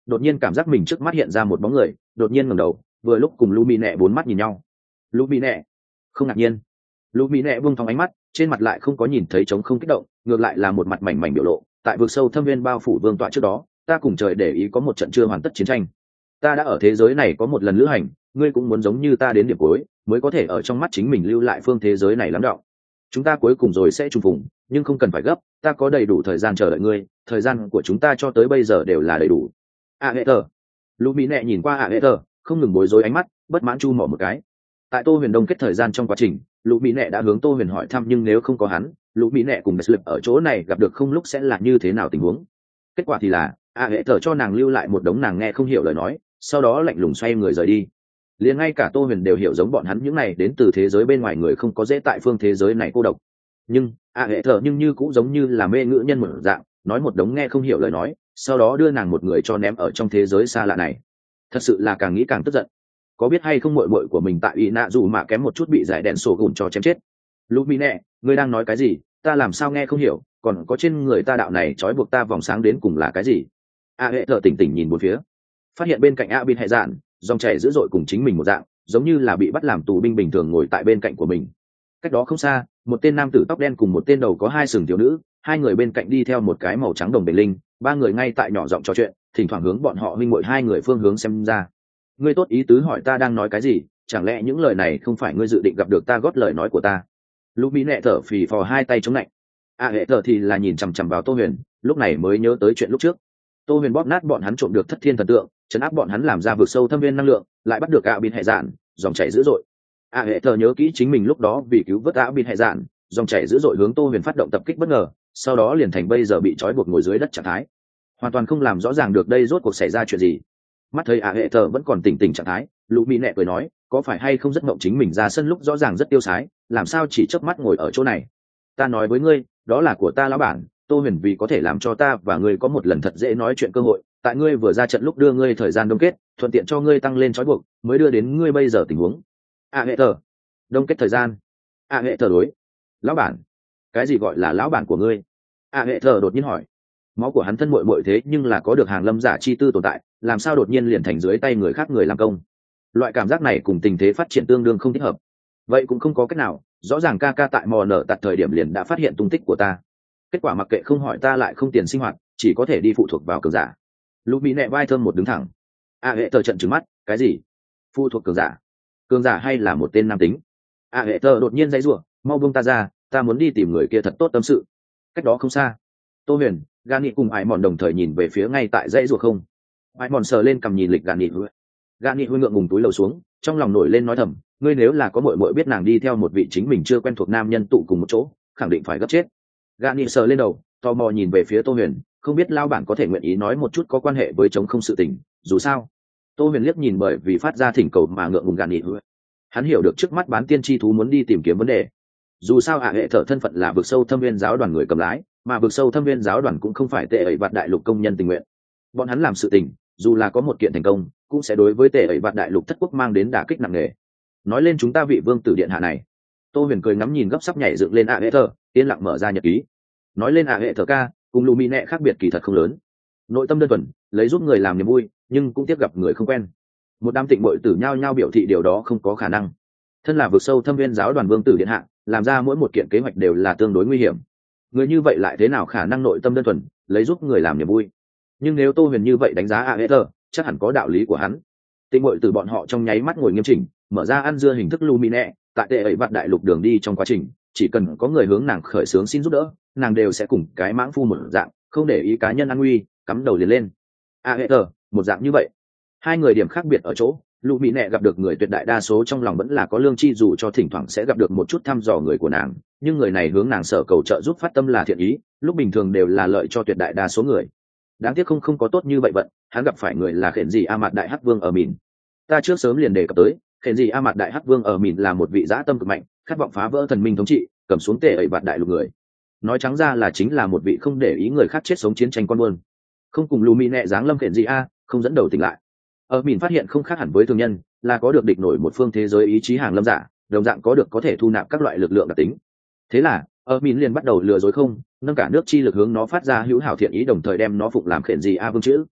đột nhiên cảm giác mình trước mắt hiện ra một bóng người, đột nhiên ngẩng đầu, vừa lúc cùng Lũ Mỹ Nệ bốn mắt nhìn nhau. Lũ Mỹ Nệ không ngạc nhiên. Lũ Mỹ Nệ buông thong ánh mắt, trên mặt lại không có nhìn thấy trống không kích động, ngược lại là một mặt mảnh mảnh biểu lộ. Tại vực sâu thâm viên bao phủ vương tọa trước đó, ta cùng trời để ý có một trận chưa hoàn tất chiến tranh. Ta đã ở thế giới này có một lần lữ hành, ngươi cũng muốn giống như ta đến điểm cuối, mới có thể ở trong mắt chính mình lưu lại phương thế giới này lắm đọng. Chúng ta cuối cùng rồi sẽ trùng phùng, nhưng không cần phải gấp, ta có đầy đủ thời gian chờ đợi ngươi, thời gian của chúng ta cho tới bây giờ đều là đầy đủ. A hệ tờ. Lũ Mỹ Nệ nhìn qua A hệ tờ, không ngừng bối rối ánh mắt, bất mãn chu mỏ một cái. Tại Tô Huyền đông kết thời gian trong quá trình, Lũ Mỹ Nệ đã hướng Tô Huyền hỏi thăm, nhưng nếu không có hắn, Lũ Mỹ Nệ cùng Slip ở chỗ này gặp được không lúc sẽ là như thế nào tình huống. Kết quả thì là A hệ tờ cho nàng lưu lại một đống nàng nghe không hiểu lời nói, sau đó lạnh lùng xoay người rời đi. Liền ngay cả Tô Huyền đều hiểu giống bọn hắn những này đến từ thế giới bên ngoài người không có dễ tại phương thế giới này cô độc. Nhưng A hệ thở nhưng như cũng giống như là mê ngữ nhân một dạng, nói một đống nghe không hiểu lời nói, sau đó đưa nàng một người cho ném ở trong thế giới xa lạ này. Thật sự là càng nghĩ càng tức giận. Có biết hay không, muội muội của mình tại Y Nạ dù mà kém một chút bị giải đèn sổ gùn cho chém chết. Lũ Mỹ Nệ, ngươi đang nói cái gì? Ta làm sao nghe không hiểu? Còn có trên người ta đạo này trói buộc ta vòng sáng đến cùng là cái gì? A hệ thở tỉnh tỉnh nhìn bốn phía, phát hiện bên cạnh A Bin hệ dạn, dòng chảy dữ dội cùng chính mình một dạng, giống như là bị bắt làm tù binh bình thường ngồi tại bên cạnh của mình. Cách đó không xa, một tên nam tử tóc đen cùng một tên đầu có hai sừng thiếu nữ, hai người bên cạnh đi theo một cái màu trắng đồng bền linh, ba người ngay tại nhỏ giọng trò chuyện, thỉnh thoảng hướng bọn họ huynh muội hai người phương hướng xem ra. Ngươi tốt ý tứ hỏi ta đang nói cái gì? Chẳng lẽ những lời này không phải ngươi dự định gặp được ta gót lời nói của ta? Lũ Mỹ Nệ thở phì phò hai tay chống lạnh. A hệ thở thì là nhìn chằm chằm vào Tô Huyền, lúc này mới nhớ tới chuyện lúc trước. Tô Huyền bóp nát bọn hắn trộm được thất thiên thần tượng, chấn áp bọn hắn làm ra vực sâu thâm viên năng lượng, lại bắt được A Bin hệ dạn, dòng chảy dữ dội. A hệ thờ nhớ kỹ chính mình lúc đó vì cứu vớt A Bin hệ dạn, dòng chảy dữ dội hướng Tô Huyền phát động tập kích bất ngờ, sau đó liền thành bây giờ bị trói buộc ngồi dưới đất trạng thái, hoàn toàn không làm rõ ràng được đây rốt cuộc xảy ra chuyện gì. Mắt thấy A hệ thờ vẫn còn tỉnh tỉnh trạng thái, Lũ Mỹ Nệ cười nói, có phải hay không rất ngộng chính mình ra sân lúc rõ ràng rất tiêu sái, làm sao chỉ chớp mắt ngồi ở chỗ này? Ta nói với ngươi, đó là của ta lão bản. Tô Huyền vì có thể làm cho ta và ngươi có một lần thật dễ nói chuyện cơ hội, tại ngươi vừa ra trận lúc đưa ngươi thời gian đông kết, thuận tiện cho ngươi tăng lên trói buộc, mới đưa đến ngươi bây giờ tình huống. A hệ tờ, đông kết thời gian. A hệ tờ đối. Lão bản? Cái gì gọi là lão bản của ngươi? A hệ tờ đột nhiên hỏi. Máu của hắn thân muội muội thế nhưng là có được hàng lâm giả chi tư tồn tại, làm sao đột nhiên liền thành dưới tay người khác người làm công? Loại cảm giác này cùng tình thế phát triển tương đương không thích hợp. Vậy cũng không có cách nào, rõ ràng ca ca tại mò nở tạt thời điểm liền đã phát hiện tung tích của ta. Kết quả mặc kệ không hỏi ta lại không tiền sinh hoạt, chỉ có thể đi phụ thuộc vào cường giả. Lũ Mỹ Nệ vai thơm một đứng thẳng. A hệ tờ trận trừng mắt, cái gì? Phụ thuộc cường giả? Cường giả hay là một tên nam tính? A hệ tờ đột nhiên dãy rủa, mau buông ta ra, ta muốn đi tìm người kia thật tốt tâm sự. Cách đó không xa, Tô Huyền, Gan Nghị cùng Ải Mòn đồng thời nhìn về phía ngay tại dãy rủa không. Ải Mòn sờ lên cầm nhìn lịch Gan Nghị. Gan Nghị hơi ngượng ngùng túi lầu xuống, trong lòng nổi lên nói thầm, ngươi nếu là có muội muội biết nàng đi theo một vị chính mình chưa quen thuộc nam nhân tụ cùng một chỗ, khẳng định phải gấp chết. Gan Nghị sờ lên đầu, tò mò nhìn về phía Tô Huyền, không biết lao bản có thể nguyện ý nói một chút có quan hệ với chống không sự tình, dù sao. Tô Huyền liếc nhìn bởi vì phát ra thỉnh cầu mà ngượng ngùng Gan Nghị. Hắn hiểu được trước mắt bán tiên tri thú muốn đi tìm kiếm vấn đề. Dù sao hạ hệ thở thân phận là vực sâu thâm viên giáo đoàn người cầm lái, mà vực sâu thâm viên giáo đoàn cũng không phải tệ ẩy vạt đại lục công nhân tình nguyện. Bọn hắn làm sự tình, dù là có một kiện thành công, cũng sẽ đối với tệ ẩy vạt đại lục thất quốc mang đến đả kích nặng nề. Nói lên chúng ta vị vương tử điện hạ này. Tô Huyền cười ngắm nhìn gấp sắp nhảy dựng lên hạ hệ thở, yên lặng mở ra nhật ký. Nói lên hạ hệ thở ca, cùng Lù Mỹ Nệ khác biệt kỳ thật không lớn. Nội tâm đơn thuần, lấy giúp người làm niềm vui, nhưng cũng tiếc gặp người không quen. Một đám tịnh bội tử nhao nhao biểu thị điều đó không có khả năng. Thân là vực sâu thâm viên giáo đoàn vương tử điện hạ, làm ra mỗi một kiện kế hoạch đều là tương đối nguy hiểm. Người như vậy lại thế nào khả năng nội tâm đơn thuần, lấy giúp người làm niềm vui? Nhưng nếu Tô Huyền như vậy đánh giá a hệ thở, chắc hẳn có đạo lý của hắn. Tịnh bội tử bọn họ trong nháy mắt ngồi nghiêm chỉnh, mở ra ăn dưa hình thức Lù Mỹ Nệ, tại tệ ấy vặt đại lục đường đi trong quá trình, chỉ cần có người hướng nàng khởi xướng xin giúp đỡ, nàng đều sẽ cùng cái mãng phu một dạng, không để ý cá nhân an nguy, cắm đầu liền lên. A hệ thở, một dạng như vậy. Hai người điểm khác biệt ở chỗ, Lù Mỹ Nệ gặp được người tuyệt đại đa số trong lòng vẫn là có lương chi, dù cho thỉnh thoảng sẽ gặp được một chút thăm dò người của nàng, nhưng người này hướng nàng sở cầu trợ giúp phát tâm là thiện ý, lúc bình thường đều là lợi cho tuyệt đại đa số người. Đáng tiếc không không có tốt như vậy vận, hắn gặp phải người là Khển Dị A Mạt Đại Hắc Vương ở Mìn. Ta trước sớm liền đề cập tới, Khển Dị A Mạt Đại Hắc Vương ở Mìn là một vị dã tâm cực mạnh, khát vọng phá vỡ thần minh thống trị, cầm xuống tệ ẩy vạt đại lục người. Nói trắng ra là chính là một vị không để ý người khác chết sống chiến tranh con buôn. Không cùng Lù Mỹ Nệ giáng lâm Khển Dị A, không dẫn đầu tỉnh lại. Ở Mìn phát hiện không khác hẳn với thường nhân, là có được địch nổi một phương thế giới ý chí hàng lâm giả, đồng dạng có được có thể thu nạp các loại lực lượng đặc tính. Thế là, ở Mìn liền bắt đầu lừa dối không, nâng cả nước chi lực hướng nó phát ra hữu hảo thiện ý, đồng thời đem nó phục làm Khển Dị A vương chữ.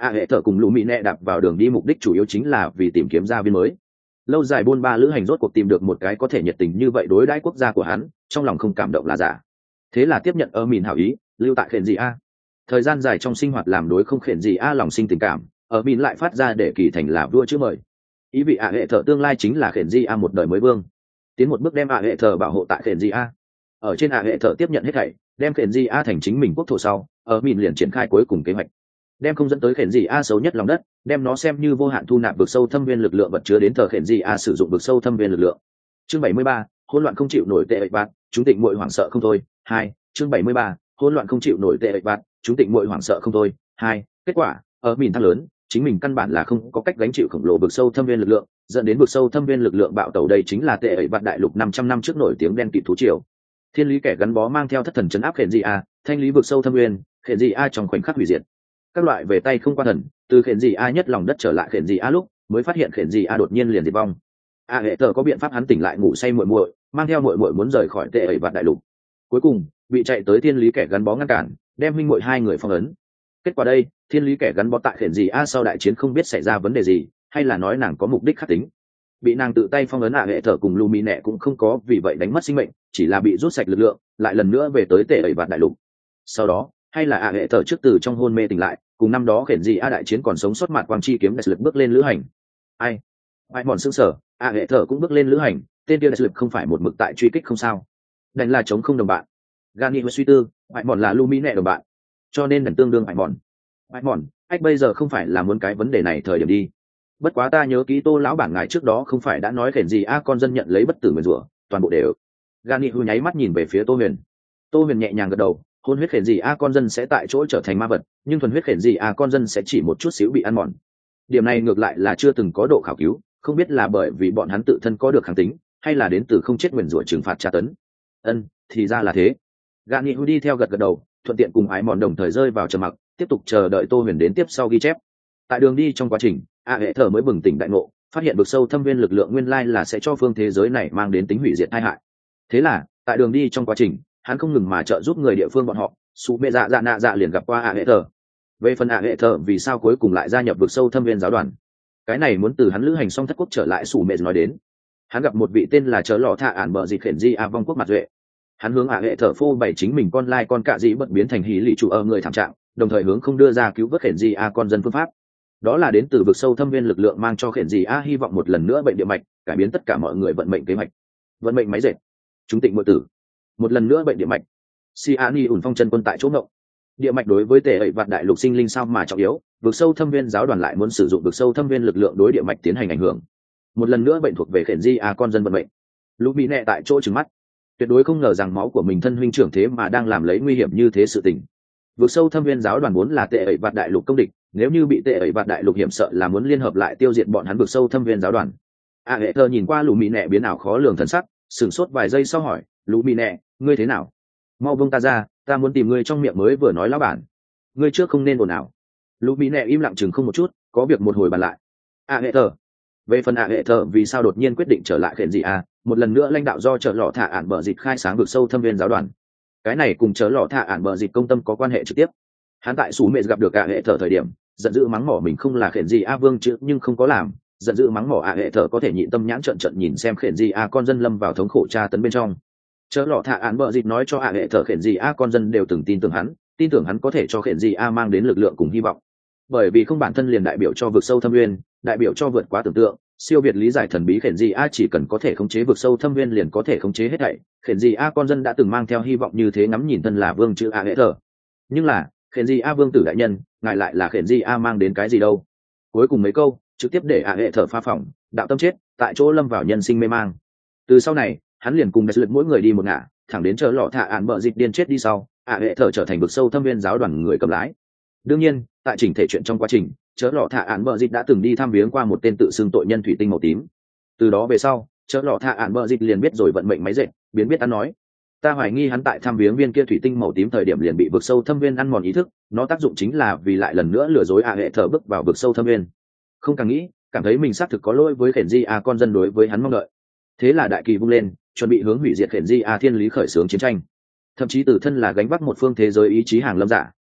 a hệ thờ cùng lũ mỹ nẹ đạp vào đường đi mục đích chủ yếu chính là vì tìm kiếm gia viên mới. Lâu dài buôn ba lữ hành rốt cuộc tìm được một cái có thể nhiệt tình như vậy đối đãi quốc gia của hắn, trong lòng không cảm động là giả. Thế là tiếp nhận ở mìn hảo ý, lưu tại khển gì a. Thời gian dài trong sinh hoạt làm đối không khển gì a lòng sinh tình cảm, ở mìn lại phát ra để kỳ thành là vua chữ mời. Ý vị a hệ thờ tương lai chính là khển gì a một đời mới vương. Tiến một bước đem a hệ thờ bảo hộ tại khển gì a. Ở trên a hệ thờ tiếp nhận hết thảy, đem khển gì a thành chính mình quốc thổ sau, ở mìn liền triển khai cuối cùng kế hoạch. Đem không dẫn tới khển gì a xấu nhất lòng đất, đem nó xem như vô hạn thu nạp vực sâu thâm viên lực lượng vật chứa đến thờ khển gì a sử dụng vực sâu thâm viên lực lượng. Chương bảy mươi ba, hỗn loạn không chịu nổi tệ ệ bạt, chúng tịnh muội hoảng sợ không thôi. Hai, chương bảy mươi ba, hỗn loạn không chịu nổi tệ ệ bạt, chúng tịnh muội hoảng sợ không thôi. Hai, kết quả, ở mìn thăng lớn, chính mình căn bản là không có cách gánh chịu khổng lồ vực sâu thâm viên lực lượng, dẫn đến vực sâu thâm viên lực lượng bạo tẩu. Đây chính là tệ ệ bạt đại lục năm trăm năm trước nổi tiếng đen kịt thú triều. Thiên lý kẻ gắn bó mang theo thất thần trấn áp khển gì a, thanh lý vực sâu thâm viên, khển gì a trong khoảnh khắc hủy diệt. Các loại về tay không qua thần, từ khển gì a nhất lòng đất trở lại khển gì a lúc mới phát hiện khển gì a đột nhiên liền diệt vong. A hệ tờ có biện pháp hắn tỉnh lại ngủ say muội muội, mang theo muội muội muốn rời khỏi tệ ẩy vạt đại lục. Cuối cùng bị chạy tới thiên lý kẻ gắn bó ngăn cản, đem huynh muội hai người phong ấn. Kết quả đây, thiên lý kẻ gắn bó tại khển gì a sau đại chiến không biết xảy ra vấn đề gì, hay là nói nàng có mục đích khắc tính. Bị nàng tự tay phong ấn A hệ tờ cùng Lumi nẹ cũng không có vì vậy đánh mất sinh mệnh, chỉ là bị rút sạch lực lượng, lại lần nữa về tới tệ ẩy vạt đại lục. Sau đó, hay là A hệ tờ trước từ trong hôn mê tỉnh lại, cùng năm đó khển gì a đại chiến còn sống sót mặt quang chi kiếm đại lực bước lên lữ hành. Ai ai mòn xương sở, A hệ thở cũng bước lên lữ hành, tên kia đại lực không phải một mực tại truy kích không sao, đành là chống không đồng bạn. Gani với suy tư, ai mòn là Lumi nẹ đồng bạn, cho nên đành tương đương ai mòn. Ai mòn, ách bây giờ không phải là muốn cái vấn đề này thời điểm đi. Bất quá ta nhớ ký Tô lão bản ngài trước đó không phải đã nói khển gì a con dân nhận lấy bất tử nguyền rủa, toàn bộ đều. Gani hư nháy mắt nhìn về phía Tô Huyền. Tô Huyền nhẹ nhàng gật đầu, hôn huyết khển gì a con dân sẽ tại chỗ trở thành ma vật, nhưng thuần huyết khển gì a con dân sẽ chỉ một chút xíu bị ăn mòn. Điểm này ngược lại là chưa từng có độ khảo cứu, không biết là bởi vì bọn hắn tự thân có được kháng tính, hay là đến từ không chết nguyền rủa trừng phạt tra tấn. Ân, thì ra là thế. Gani hư đi theo gật gật đầu, thuận tiện cùng ái mòn đồng thời rơi vào trầm mặc, tiếp tục chờ đợi Tô Huyền đến tiếp sau ghi chép. Tại đường đi trong quá trình, A hệ thở mới bừng tỉnh đại ngộ, phát hiện vực sâu thâm viên lực lượng nguyên lai là sẽ cho phương thế giới này mang đến tính hủy diệt tai hại. Thế là, tại đường đi trong quá trình, hắn không ngừng mà trợ giúp người địa phương bọn họ. Sú mẹ dạ dạ nạ dạ liền gặp qua A hệ thở. Về phần A hệ thở vì sao cuối cùng lại gia nhập vực sâu thâm viên giáo đoàn, cái này muốn từ hắn lữ hành xong thất quốc trở lại Sú mẹ nói đến. Hắn gặp một vị tên là chớ lọ thạ ản bợ dịt khển di a vong quốc mặt duệ. Hắn hướng A hệ thở phô bày chính mình con lai con cạ dị bất biến thành hí lì chủ ở người thảm trạng, đồng thời hướng không đưa ra cứu vớt khển di a con dân phương pháp. Đó là đến từ vực sâu thâm viên lực lượng mang cho khển gì a hy vọng một lần nữa bệnh địa mạch, cải biến tất cả mọi người vận mệnh kế hoạch, vận mệnh máy dệt. Chúng tịnh muội tử một lần nữa bệnh địa mạch. Si Ani ủn phong chân quân tại chỗ ngộng. Địa mạch đối với tề ẩy vạn đại lục sinh linh sao mà trọng yếu, vực sâu thâm viên giáo đoàn lại muốn sử dụng vực sâu thâm viên lực lượng đối địa mạch tiến hành ảnh hưởng. Một lần nữa bệnh thuộc về khển di a con dân vận mệnh. Lũ bị nẹ tại chỗ trừng mắt, tuyệt đối không ngờ rằng máu của mình thân huynh trưởng thế mà đang làm lấy nguy hiểm như thế sự tình. Vực sâu thâm viên giáo đoàn vốn là tệ ẩy vạn đại lục công địch, nếu như bị tệ ẩy vạn đại lục hiểm sợ là muốn liên hợp lại tiêu diệt bọn hắn vực sâu thâm viên giáo đoàn. A hệ thơ nhìn qua lũ mỹ nẹ biến ảo khó lường thần sắc, sửng sốt vài giây sau hỏi, lũ mỹ nẹ, ngươi thế nào? Mau buông ta ra, ta muốn tìm ngươi trong miệng mới vừa nói lão bản. Ngươi trước không nên ồn ào. Lũ mỹ nẹ im lặng chừng không một chút, có việc một hồi bàn lại. A hệ thơ, về phần A hệ thơ vì sao đột nhiên quyết định trở lại khển gì a, một lần nữa lãnh đạo do trợ lọ thả ản bờ dịch khai sáng vực sâu thâm viên giáo đoàn. Cái này cùng chớ lọ thạ ản bờ dịch công tâm có quan hệ trực tiếp. Hắn tại Sú mẹ gặp được A hệ thở thời điểm, giận dữ mắng mỏ mình không là khển gì a vương chứ nhưng không có làm, giận dữ mắng mỏ A hệ thở có thể nhịn tâm nhãn trợn trợn nhìn xem khển gì a con dân lâm vào thống khổ tra tấn bên trong. Chớ lọ thạ ản bờ dịch nói cho A hệ thở khển gì a con dân đều từng tin tưởng hắn, tin tưởng hắn có thể cho khển gì a mang đến lực lượng cùng hy vọng. Bởi vì không bản thân liền đại biểu cho vực sâu thâm nguyên, đại biểu cho vượt quá tưởng tượng, siêu việt lý giải thần bí khển gì a chỉ cần có thể khống chế vực sâu thâm viên liền có thể khống chế hết thảy. Khển gì a con dân đã từng mang theo hy vọng như thế ngắm nhìn thân là vương chữ A hệ thở. Nhưng là khển gì a vương tử đại nhân, ngài lại là khển gì a mang đến cái gì đâu? Cuối cùng mấy câu trực tiếp để A hệ thở pha phỏng, đạo tâm chết tại chỗ lâm vào nhân sinh mê mang. Từ sau này hắn liền cùng đại lực mỗi người đi một ngả, thẳng đến chờ lọ thạ ản bợ dịch điên chết đi sau, A hệ thở trở thành vực sâu thâm viên giáo đoàn người cầm lái. Đương nhiên tại chỉnh thể chuyện trong quá trình, chớ lọ thạ ản bợ dịch đã từng đi thăm viếng qua một tên tự xưng tội nhân thủy tinh màu tím. Từ đó về sau, chớ lọ thạ ản bợ dịch liền biết rồi vận mệnh máy dệt, biến biết ăn nói. Ta hoài nghi hắn tại thăm viếng viên kia thủy tinh màu tím thời điểm liền bị vực sâu thâm viên ăn mòn ý thức, nó tác dụng chính là vì lại lần nữa lừa dối A hệ thở bước vào vực sâu thâm viên. Không càng nghĩ, cảm thấy mình xác thực có lỗi với khển di a con dân đối với hắn mong đợi. Thế là đại kỳ vung lên, chuẩn bị hướng hủy diệt khển di a thiên lý khởi xướng chiến tranh. Thậm chí từ thân là gánh vác một phương thế giới ý chí hàng lâm giả,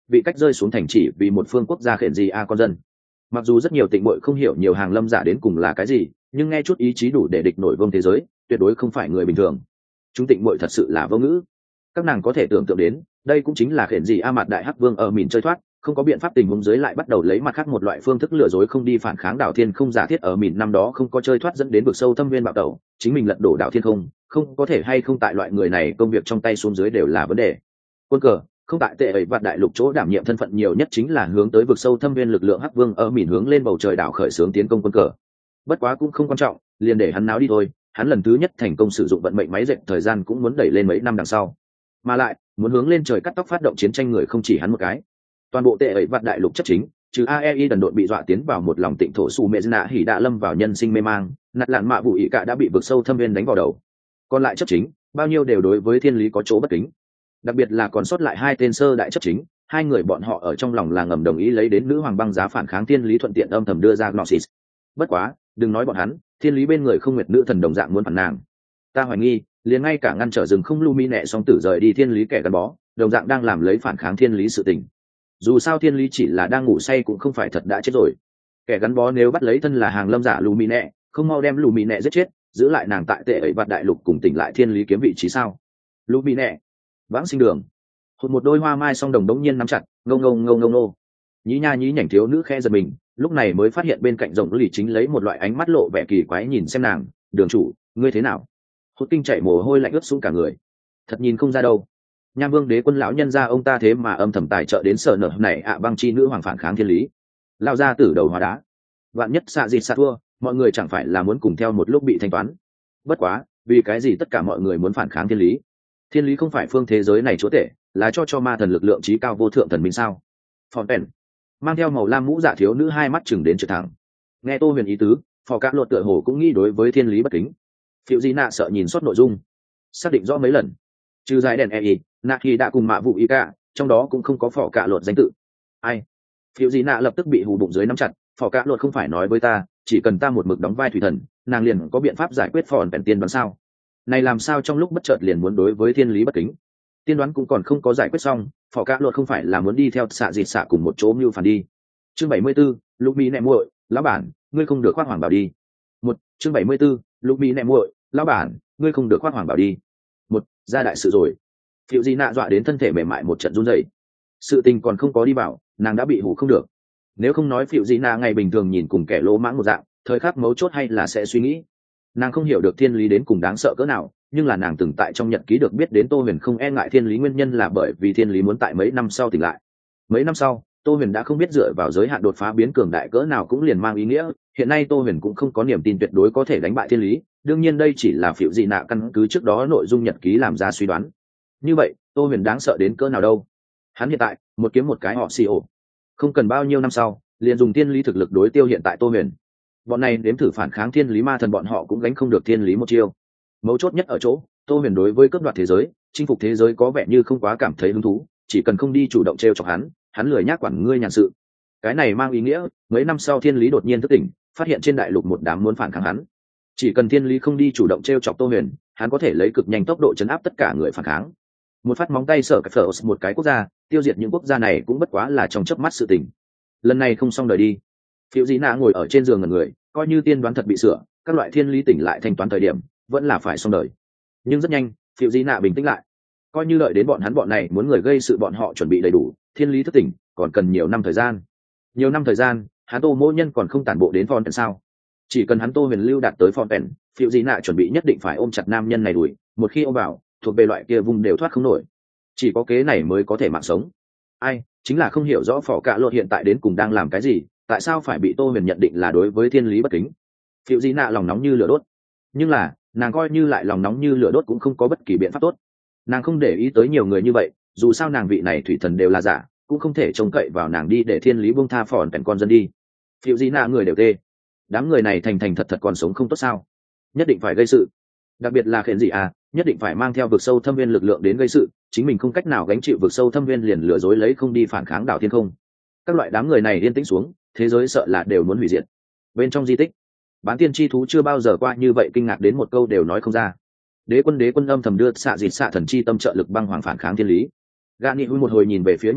vị cách rơi xuống thành chỉ vì một phương quốc gia khển gì a con dân. Mặc dù rất nhiều tịnh bội không hiểu nhiều hàng lâm giả đến cùng là cái gì, nhưng nghe chút ý chí đủ để địch nổi vương thế giới, tuyệt đối không phải người bình thường. Chúng tịnh bội thật sự là vô ngữ. Các nàng có thể tưởng tượng đến, đây cũng chính là khển gì a mặt đại hắc vương ở mìn chơi thoát, không có biện pháp tình huống dưới lại bắt đầu lấy mặt khác một loại phương thức lừa dối không đi phản kháng đảo thiên không giả thiết ở mìn năm đó không có chơi thoát dẫn đến vực sâu thâm viên bạo tẩu, chính mình lật đổ đảo thiên không, không có thể hay không tại loại người này công việc trong tay xuống dưới đều là vấn đề. Quân cờ không tại tệ ấy vạn đại lục chỗ đảm nhiệm thân phận nhiều nhất chính là hướng tới vực sâu thâm viên lực lượng hắc vương ở mìn hướng lên bầu trời đảo khởi xướng tiến công quân cờ. Bất quá cũng không quan trọng, liền để hắn náo đi thôi, hắn lần thứ nhất thành công sử dụng vận mệnh máy dệt thời gian cũng muốn đẩy lên mấy năm đằng sau, mà lại muốn hướng lên trời cắt tóc phát động chiến tranh người không chỉ hắn một cái. Toàn bộ tệ ấy vạn đại lục chất chính trừ a e i đần độn bị dọa tiến vào một lòng tịnh thổ su mẹ nạ hỉ đã lâm vào nhân sinh mê mang, nạt lạn mạ vụ ý cả đã bị vực sâu thâm viên đánh vào đầu, còn lại chấp chính bao nhiêu đều đối với thiên lý có chỗ bất kính, đặc biệt là còn sót lại hai tên sơ đại chấp chính, hai người bọn họ ở trong lòng là ngầm đồng ý lấy đến nữ hoàng băng giá phản kháng thiên lý thuận tiện âm thầm đưa ra Gnosis. Bất quá đừng nói bọn hắn, thiên lý bên người không nguyệt nữ thần đồng dạng muốn phản nàng. Ta hoài nghi liền ngay cả ngăn trở rừng không Lumi nẹ song tử rời đi thiên lý kẻ gắn bó đồng dạng đang làm lấy phản kháng thiên lý sự tình. Dù sao thiên lý chỉ là đang ngủ say cũng không phải thật đã chết rồi. Kẻ gắn bó nếu bắt lấy thân là hàng lâm giả Lumi nẹ, không mau đem Lumi nẹ giết chết, giữ lại nàng tại tệ ấy vạn đại lục cùng tỉnh lại thiên lý kiếm vị trí sao? Lumi nẹ vãng sinh đường hụt một đôi hoa mai song đồng đống nhiên nắm chặt, ngông ngông ngông ngông nô nhí nha nhí nhảnh thiếu nữ khe giật mình, lúc này mới phát hiện bên cạnh rồng lì chính lấy một loại ánh mắt lộ vẻ kỳ quái nhìn xem nàng. Đường chủ, ngươi thế nào? Hốt kinh chạy mồ hôi lạnh ướt xuống cả người, thật nhìn không ra đâu. Nham vương đế quân lão nhân ra ông ta thế mà âm thầm tài trợ đến sở nở này ạ à, băng chi nữ hoàng phản kháng thiên lý, lao ra từ đầu hóa đá. Vạn nhất xạ dịt xạ thua, mọi người chẳng phải là muốn cùng theo một lúc bị thanh toán. Bất quá vì cái gì tất cả mọi người muốn phản kháng thiên lý? Thiên lý không phải phương thế giới này chúa tể, là cho cho ma thần lực lượng trí cao vô thượng thần minh sao? Phòn pèn mang theo màu lam mũ dạ thiếu nữ hai mắt chừng đến trượt thẳng. Nghe Tô Huyền ý tứ, phò các luật tựa hồ cũng nghĩ đối với thiên lý bất kính. Phiệu Di Nạ sợ nhìn sót nội dung, xác định rõ mấy lần, trừ dài đèn e nạ khi đã cùng mạ vụ y cả, trong đó cũng không có phò cả luật danh tự. Ai? Phiệu Di Nạ lập tức bị hù bụng dưới nắm chặt, phò cả luật không phải nói với ta, chỉ cần ta một mực đóng vai thủy thần, nàng liền có biện pháp giải quyết phòn bèn tiên đoán sao? Này làm sao trong lúc bất chợt liền muốn đối với thiên lý bất kính? Tiên đoán cũng còn không có giải quyết xong, phò cả luật không phải là muốn đi theo xạ dịt xạ cùng một chỗ mưu phản đi. Chương bảy mươi 74, Lục Mỹ nẹ muội, lão bản, ngươi không được khoác hoàng bảo đi. Một, chương bảy mươi 74, Lục Mỹ nẹ muội, lão bản, ngươi không được khoác hoàng bảo đi. Một, ra đại sự rồi. Phiệu Di Nạ dọa đến thân thể mềm mại một trận run rẩy. Sự tình còn không có đi vào, nàng đã bị hủ không được. Nếu không nói Phiệu Di Nạ ngày bình thường nhìn cùng kẻ lỗ mãng một dạng, thời khắc mấu chốt hay là sẽ suy nghĩ. Nàng không hiểu được thiên lý đến cùng đáng sợ cỡ nào, nhưng là nàng từng tại trong nhật ký được biết đến Tô Huyền không e ngại thiên lý nguyên nhân là bởi vì thiên lý muốn tại mấy năm sau tỉnh lại. Mấy năm sau, Tô Huyền đã không biết dựa vào giới hạn đột phá biến cường đại cỡ nào cũng liền mang ý nghĩa, hiện nay Tô Huyền cũng không có niềm tin tuyệt đối có thể đánh bại thiên lý, đương nhiên đây chỉ là Phiệu Dị Nạ căn cứ trước đó nội dung nhật ký làm ra suy đoán. Như vậy, Tô Huyền đáng sợ đến cỡ nào đâu? Hắn hiện tại, một kiếm một cái họ xì ổ. Không cần bao nhiêu năm sau, liền dùng thiên lý thực lực đối tiêu hiện tại Tô Huyền. Bọn này đếm thử phản kháng thiên lý ma thần bọn họ cũng gánh không được thiên lý một chiêu. Mấu chốt nhất ở chỗ, Tô Huyền đối với cướp đoạt thế giới, chinh phục thế giới có vẻ như không quá cảm thấy hứng thú, chỉ cần không đi chủ động trêu chọc hắn, hắn lười nhác quản ngươi nhàn sự. Cái này mang ý nghĩa, mấy năm sau thiên lý đột nhiên thức tỉnh, phát hiện trên đại lục một đám muốn phản kháng hắn. Chỉ cần thiên lý không đi chủ động trêu chọc Tô Huyền, hắn có thể lấy cực nhanh tốc độ chấn áp tất cả người phản kháng. Một phát móng tay sở cái phở một cái quốc gia, tiêu diệt những quốc gia này cũng bất quá là trong chớp mắt sự tình. Lần này không xong đời đi. Phiệu Dĩ Nạ ngồi ở trên giường ngẩn người, coi như tiên đoán thật bị sửa, các loại thiên lý tỉnh lại thanh toán thời điểm, vẫn là phải xong đời. Nhưng rất nhanh, Phiệu Dĩ Nạ bình tĩnh lại. Coi như đợi đến bọn hắn bọn này muốn người gây sự bọn họ chuẩn bị đầy đủ, thiên lý thức tỉnh, còn cần nhiều năm thời gian. Nhiều năm thời gian, hắn Tô Mỗ Nhân còn không tản bộ đến Fontaine sao? Chỉ cần hắn Tô Huyền lưu đạt tới Fontaine, Phiệu Dĩ Nạ chuẩn bị nhất định phải ôm chặt nam nhân này đuổi, một khi ôm vào, thuộc về loại kia vùng đều thoát không nổi. Chỉ có kế này mới có thể mạng sống. Ai, chính là không hiểu rõ Phỏ Cạ Lột hiện tại đến cùng đang làm cái gì, tại sao phải bị Tô Huyền nhận định là đối với thiên lý bất kính. Phiệu Dĩ Nạ lòng nóng như lửa đốt, nhưng là nàng coi như lại lòng nóng như lửa đốt cũng không có bất kỳ biện pháp tốt. Nàng không để ý tới nhiều người như vậy, dù sao nàng vị này thủy thần đều là giả, cũng không thể trông cậy vào nàng đi để thiên lý buông tha phòn bèn con dân đi. Phiệu Dĩ Nạ người đều tê, đám người này thành thành thật thật còn sống không tốt sao? Nhất định phải gây sự, đặc biệt là khiển gì à, nhất định phải mang theo vực sâu thâm viên lực lượng đến gây sự, chính mình không cách nào gánh chịu vực sâu thâm viên liền lừa dối lấy không đi phản kháng đảo thiên không. Các loại đám người này yên tĩnh xuống, thế giới sợ là đều muốn hủy diệt. Bên trong di tích, bán tiên chi thú chưa bao giờ qua như vậy kinh ngạc đến một câu đều nói không ra. Đế quân đế quân âm thầm đưa xạ dịt xạ thần chi tâm trợ lực băng hoàng phản kháng thiên lý. Gã nghị huy một hồi nhìn về phía nhật ký,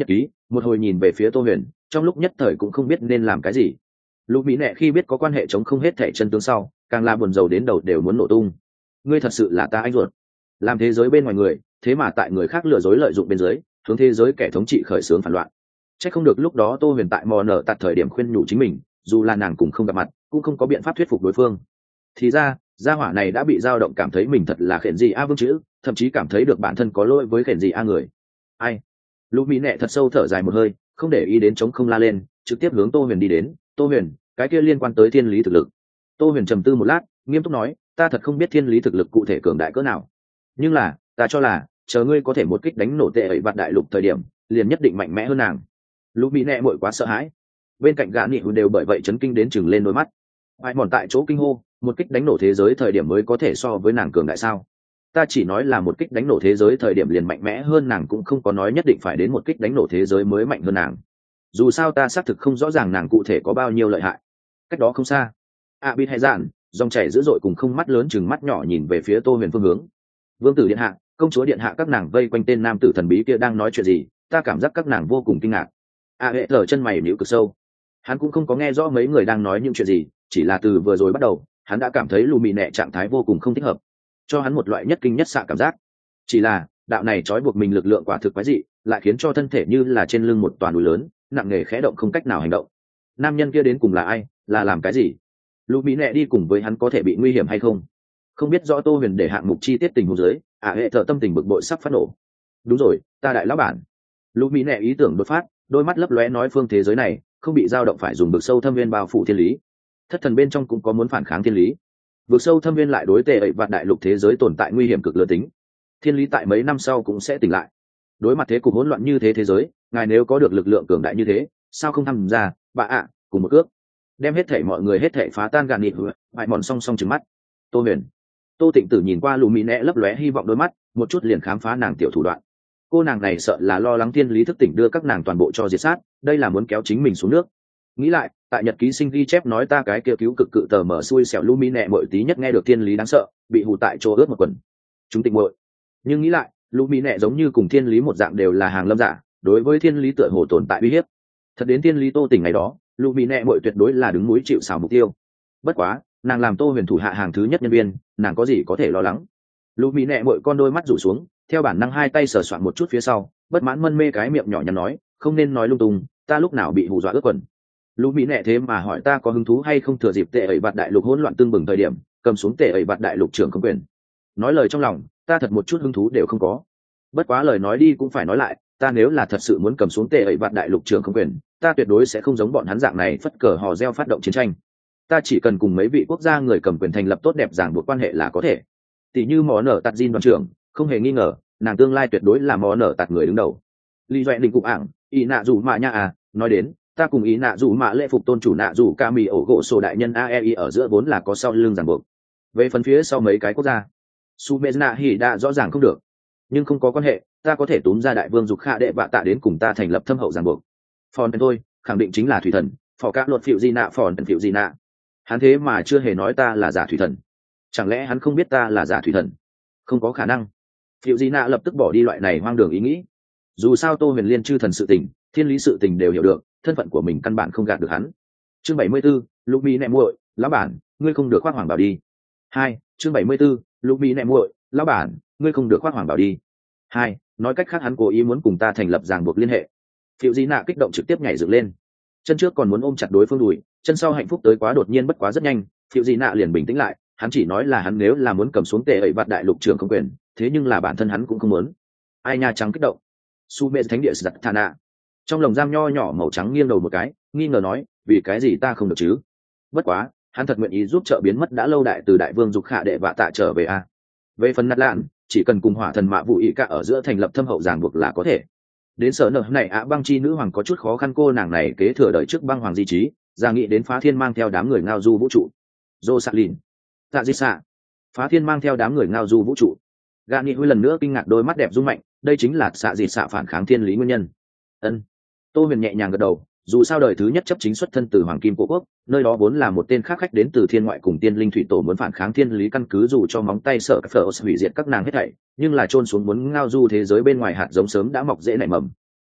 một hồi nhìn về phía Tô Huyền, trong lúc nhất thời cũng không biết nên làm cái gì. Lũ mỹ nệ khi biết có quan hệ chống không hết thảy chân tướng sau, càng là buồn rầu đến đầu đều muốn nổ tung. Ngươi thật sự là ta anh ruột, làm thế giới bên ngoài người, thế mà tại người khác lừa dối lợi dụng bên dưới, hướng thế giới kẻ thống trị khởi xướng phản loạn. Chắc không được lúc đó Tô Huyền tại mò nở tạt thời điểm khuyên nhủ chính mình, dù là nàng cùng không gặp mặt, cũng không có biện pháp thuyết phục đối phương. Thì ra, gia hỏa này đã bị dao động, cảm thấy mình thật là khển gì a vương chữ, thậm chí cảm thấy được bản thân có lỗi với khển gì a người. Ai? Lũ mỹ nệ thật sâu thở dài một hơi, không để ý đến chống không la lên, trực tiếp hướng Tô Huyền đi đến. Tô Huyền, cái kia liên quan tới thiên lý thực lực. Tô Huyền trầm tư một lát, nghiêm túc nói, ta thật không biết thiên lý thực lực cụ thể cường đại cỡ nào, nhưng là ta cho là chờ ngươi có thể một kích đánh nổ tệ ấy vặt đại lục thời điểm, liền nhất định mạnh mẽ hơn nàng. Lũ mỹ nệ muội quá sợ hãi, bên cạnh gã nị đều bởi vậy chấn kinh đến chừng lên đôi mắt. Ai mòn tại chỗ kinh hô, một kích đánh nổ thế giới thời điểm mới có thể so với nàng cường đại sao? Ta chỉ nói là một kích đánh nổ thế giới thời điểm liền mạnh mẽ hơn nàng, cũng không có nói nhất định phải đến một kích đánh nổ thế giới mới mạnh hơn nàng. Dù sao ta xác thực không rõ ràng nàng cụ thể có bao nhiêu lợi hại. Cách đó không xa, a bít hay dạn dòng chảy dữ dội cùng không mắt lớn chừng mắt nhỏ nhìn về phía Tô Huyền phương hướng. Vương tử điện hạ, công chúa điện hạ, các nàng vây quanh tên nam tử thần bí kia đang nói chuyện gì? Ta cảm giác các nàng vô cùng kinh ngạc. A hệ thở chân mày nhíu cực sâu, hắn cũng không có nghe rõ mấy người đang nói những chuyện gì, chỉ là từ vừa rồi bắt đầu hắn đã cảm thấy lù mì nẹ trạng thái vô cùng không thích hợp, cho hắn một loại nhất kinh nhất xạ cảm giác. Chỉ là đạo này trói buộc mình lực lượng quả thực quái dị, lại khiến cho thân thể như là trên lưng một toàn núi lớn, nặng nề khẽ động không cách nào hành động. Nam nhân kia đến cùng là ai, là làm cái gì? Lù mì nẹ đi cùng với hắn có thể bị nguy hiểm hay không? Không biết rõ Tô Huyền để hạng mục chi tiết tình huống dưới, à hệ thở tâm tình bực bội sắp phát nổ. Đúng rồi, ta đại lão bản. Lù mì nẹ ý tưởng đột phát, đôi mắt lấp lóe nói, phương thế giới này không bị dao động phải dùng vực sâu thâm viên bao phủ thiên lý, thất thần bên trong cũng có muốn phản kháng thiên lý. Vực sâu thâm viên lại đối tệ ậy vạt đại lục thế giới tồn tại nguy hiểm cực lớn tính, thiên lý tại mấy năm sau cũng sẽ tỉnh lại. Đối mặt thế cục hỗn loạn như thế thế giới, ngài nếu có được lực lượng cường đại như thế, sao không tham gia, bà ạ, cùng một cước đem hết thảy mọi người hết thảy phá tan gàn nịt bại mòn song song trừng mắt. Tô Huyền, Tô Tịnh Tử nhìn qua lù mì nẹ lấp lóe hy vọng đôi mắt, một chút liền khám phá nàng tiểu thủ đoạn. Cô nàng này sợ là lo lắng thiên lý thức tỉnh đưa các nàng toàn bộ cho diệt sát, đây là muốn kéo chính mình xuống nước. Nghĩ lại, tại nhật ký sinh ghi chép nói ta cái kia cứu cực cự tờ mở xui xẻo lù mì nẹ mỗi tí nhất nghe được thiên lý đáng sợ, bị hù tại chỗ ướt một quần. Chúng tịnh muội. Nhưng nghĩ lại, lù mì nẹ giống như cùng thiên lý một dạng đều là hàng lâm giả, đối với thiên lý tựa hồ tồn tại uy hiếp. Thật đến thiên lý Tô Tỉnh ngày đó, lù mì nẹ muội tuyệt đối là đứng núi chịu sào mục tiêu. Bất quá, nàng làm Tô Huyền thủ hạ hàng thứ nhất nhân viên, nàng có gì có thể lo lắng? Lù mì nẹ muội con đôi mắt rủ xuống, theo bản năng hai tay sờ soạn một chút phía sau, bất mãn mân mê cái miệng nhỏ nhắn nói, không nên nói lung tung, ta lúc nào bị hù dọa ướt quần? Lũ mỹ nệ thế mà hỏi ta có hứng thú hay không thừa dịp tệ ẩy bạt đại lục hỗn loạn tương bừng thời điểm, cầm xuống tệ ẩy bạt đại lục trưởng không quyền. Nói lời trong lòng, ta thật một chút hứng thú đều không có. Bất quá lời nói đi cũng phải nói lại, ta nếu là thật sự muốn cầm xuống tệ ẩy bạt đại lục trưởng không quyền, ta tuyệt đối sẽ không giống bọn hắn dạng này phất cờ hò reo phát động chiến tranh. Ta chỉ cần cùng mấy vị quốc gia người cầm quyền thành lập tốt đẹp ràng buộc quan hệ là có thể. Tỷ như mỏ nở tạt Jin đoàn trưởng, không hề nghi ngờ, nàng tương lai tuyệt đối là mỏ nở tạt người đứng đầu. Lý Doệ Đình cục ảng, ý nạ dù mạ nha à, nói đến, ta cùng ý nạ dù mạ lễ phục tôn chủ nạ dù ca mì ổ gỗ sổ đại nhân a e i ở giữa vốn là có sau lưng ràng buộc. Về phần phía sau mấy cái quốc gia, Sumezna hỉ đã rõ ràng không được, nhưng không có quan hệ, ta có thể túm ra đại vương dục khả đệ vạ tạ đến cùng ta thành lập thâm hậu ràng buộc. Phòn thôi, khẳng định chính là thủy thần, phò các luật phiệu di nạ phòn phiệu di nạ. Hắn thế mà chưa hề nói ta là giả thủy thần, chẳng lẽ hắn không biết ta là giả thủy thần? Không có khả năng. Phiệu di nạ lập tức bỏ đi loại này hoang đường ý nghĩ. Dù sao Tô Huyền liên chư thần sự tình, thiên lý sự tình đều hiểu được, thân phận của mình căn bản không gạt được hắn. Chương bảy mươi 74, Lục Mỹ nẹ muội, lão bản, ngươi không được khoác hoàng bảo đi. Hai, chương bảy mươi 74, Lục Mỹ nẹ muội, lão bản, ngươi không được khoác hoàng bảo đi. Hai, nói cách khác hắn cố ý muốn cùng ta thành lập ràng buộc liên hệ. Phiệu Di Nạ kích động trực tiếp nhảy dựng lên, chân trước còn muốn ôm chặt đối phương đùi, chân sau hạnh phúc tới quá đột nhiên bất quá rất nhanh, Phiệu Di Nạ liền bình tĩnh lại, hắn chỉ nói là hắn nếu là muốn cầm xuống tệ ẩy vặt đại lục trưởng không quyền, thế nhưng là bản thân hắn cũng không muốn. Ai nha trắng kích động. Su Mê Thánh địa Sđặt Thana. Trong lồng giam nho nhỏ màu trắng nghiêng đầu một cái, nghi ngờ nói, vì cái gì ta không được chứ? Bất quá, hắn thật nguyện ý giúp trợ biến mất đã lâu đại từ đại vương dục khả đệ vạ tạ trở về a. Về phần nát lạn, chỉ cần cùng hỏa thần mạ vụ ý cả ở giữa thành lập thâm hậu ràng buộc là có thể. Đến sở nợ này ạ băng chi nữ hoàng có chút khó khăn, cô nàng này kế thừa đời trước băng hoàng di trí, ra nghĩ đến phá thiên mang theo đám người ngao du vũ trụ. Dô sạc lìn, tạ di xạ, phá thiên mang theo đám người ngao du vũ trụ. Gà nghị huy lần nữa kinh ngạc đôi mắt đẹp rung mạnh, đây chính là xạ dị xạ phản kháng thiên lý nguyên nhân. Ân. Tô Huyền nhẹ nhàng gật đầu, dù sao đời thứ nhất chấp chính xuất thân từ hoàng kim cổ quốc, nơi đó vốn là một tên khác khách đến từ thiên ngoại cùng tiên linh thủy tổ muốn phản kháng thiên lý căn cứ, dù cho móng tay sợ phở hủy diệt các nàng hết thảy, nhưng là trôn xuống muốn ngao du thế giới bên ngoài hạt giống sớm đã mọc dễ nảy mầm.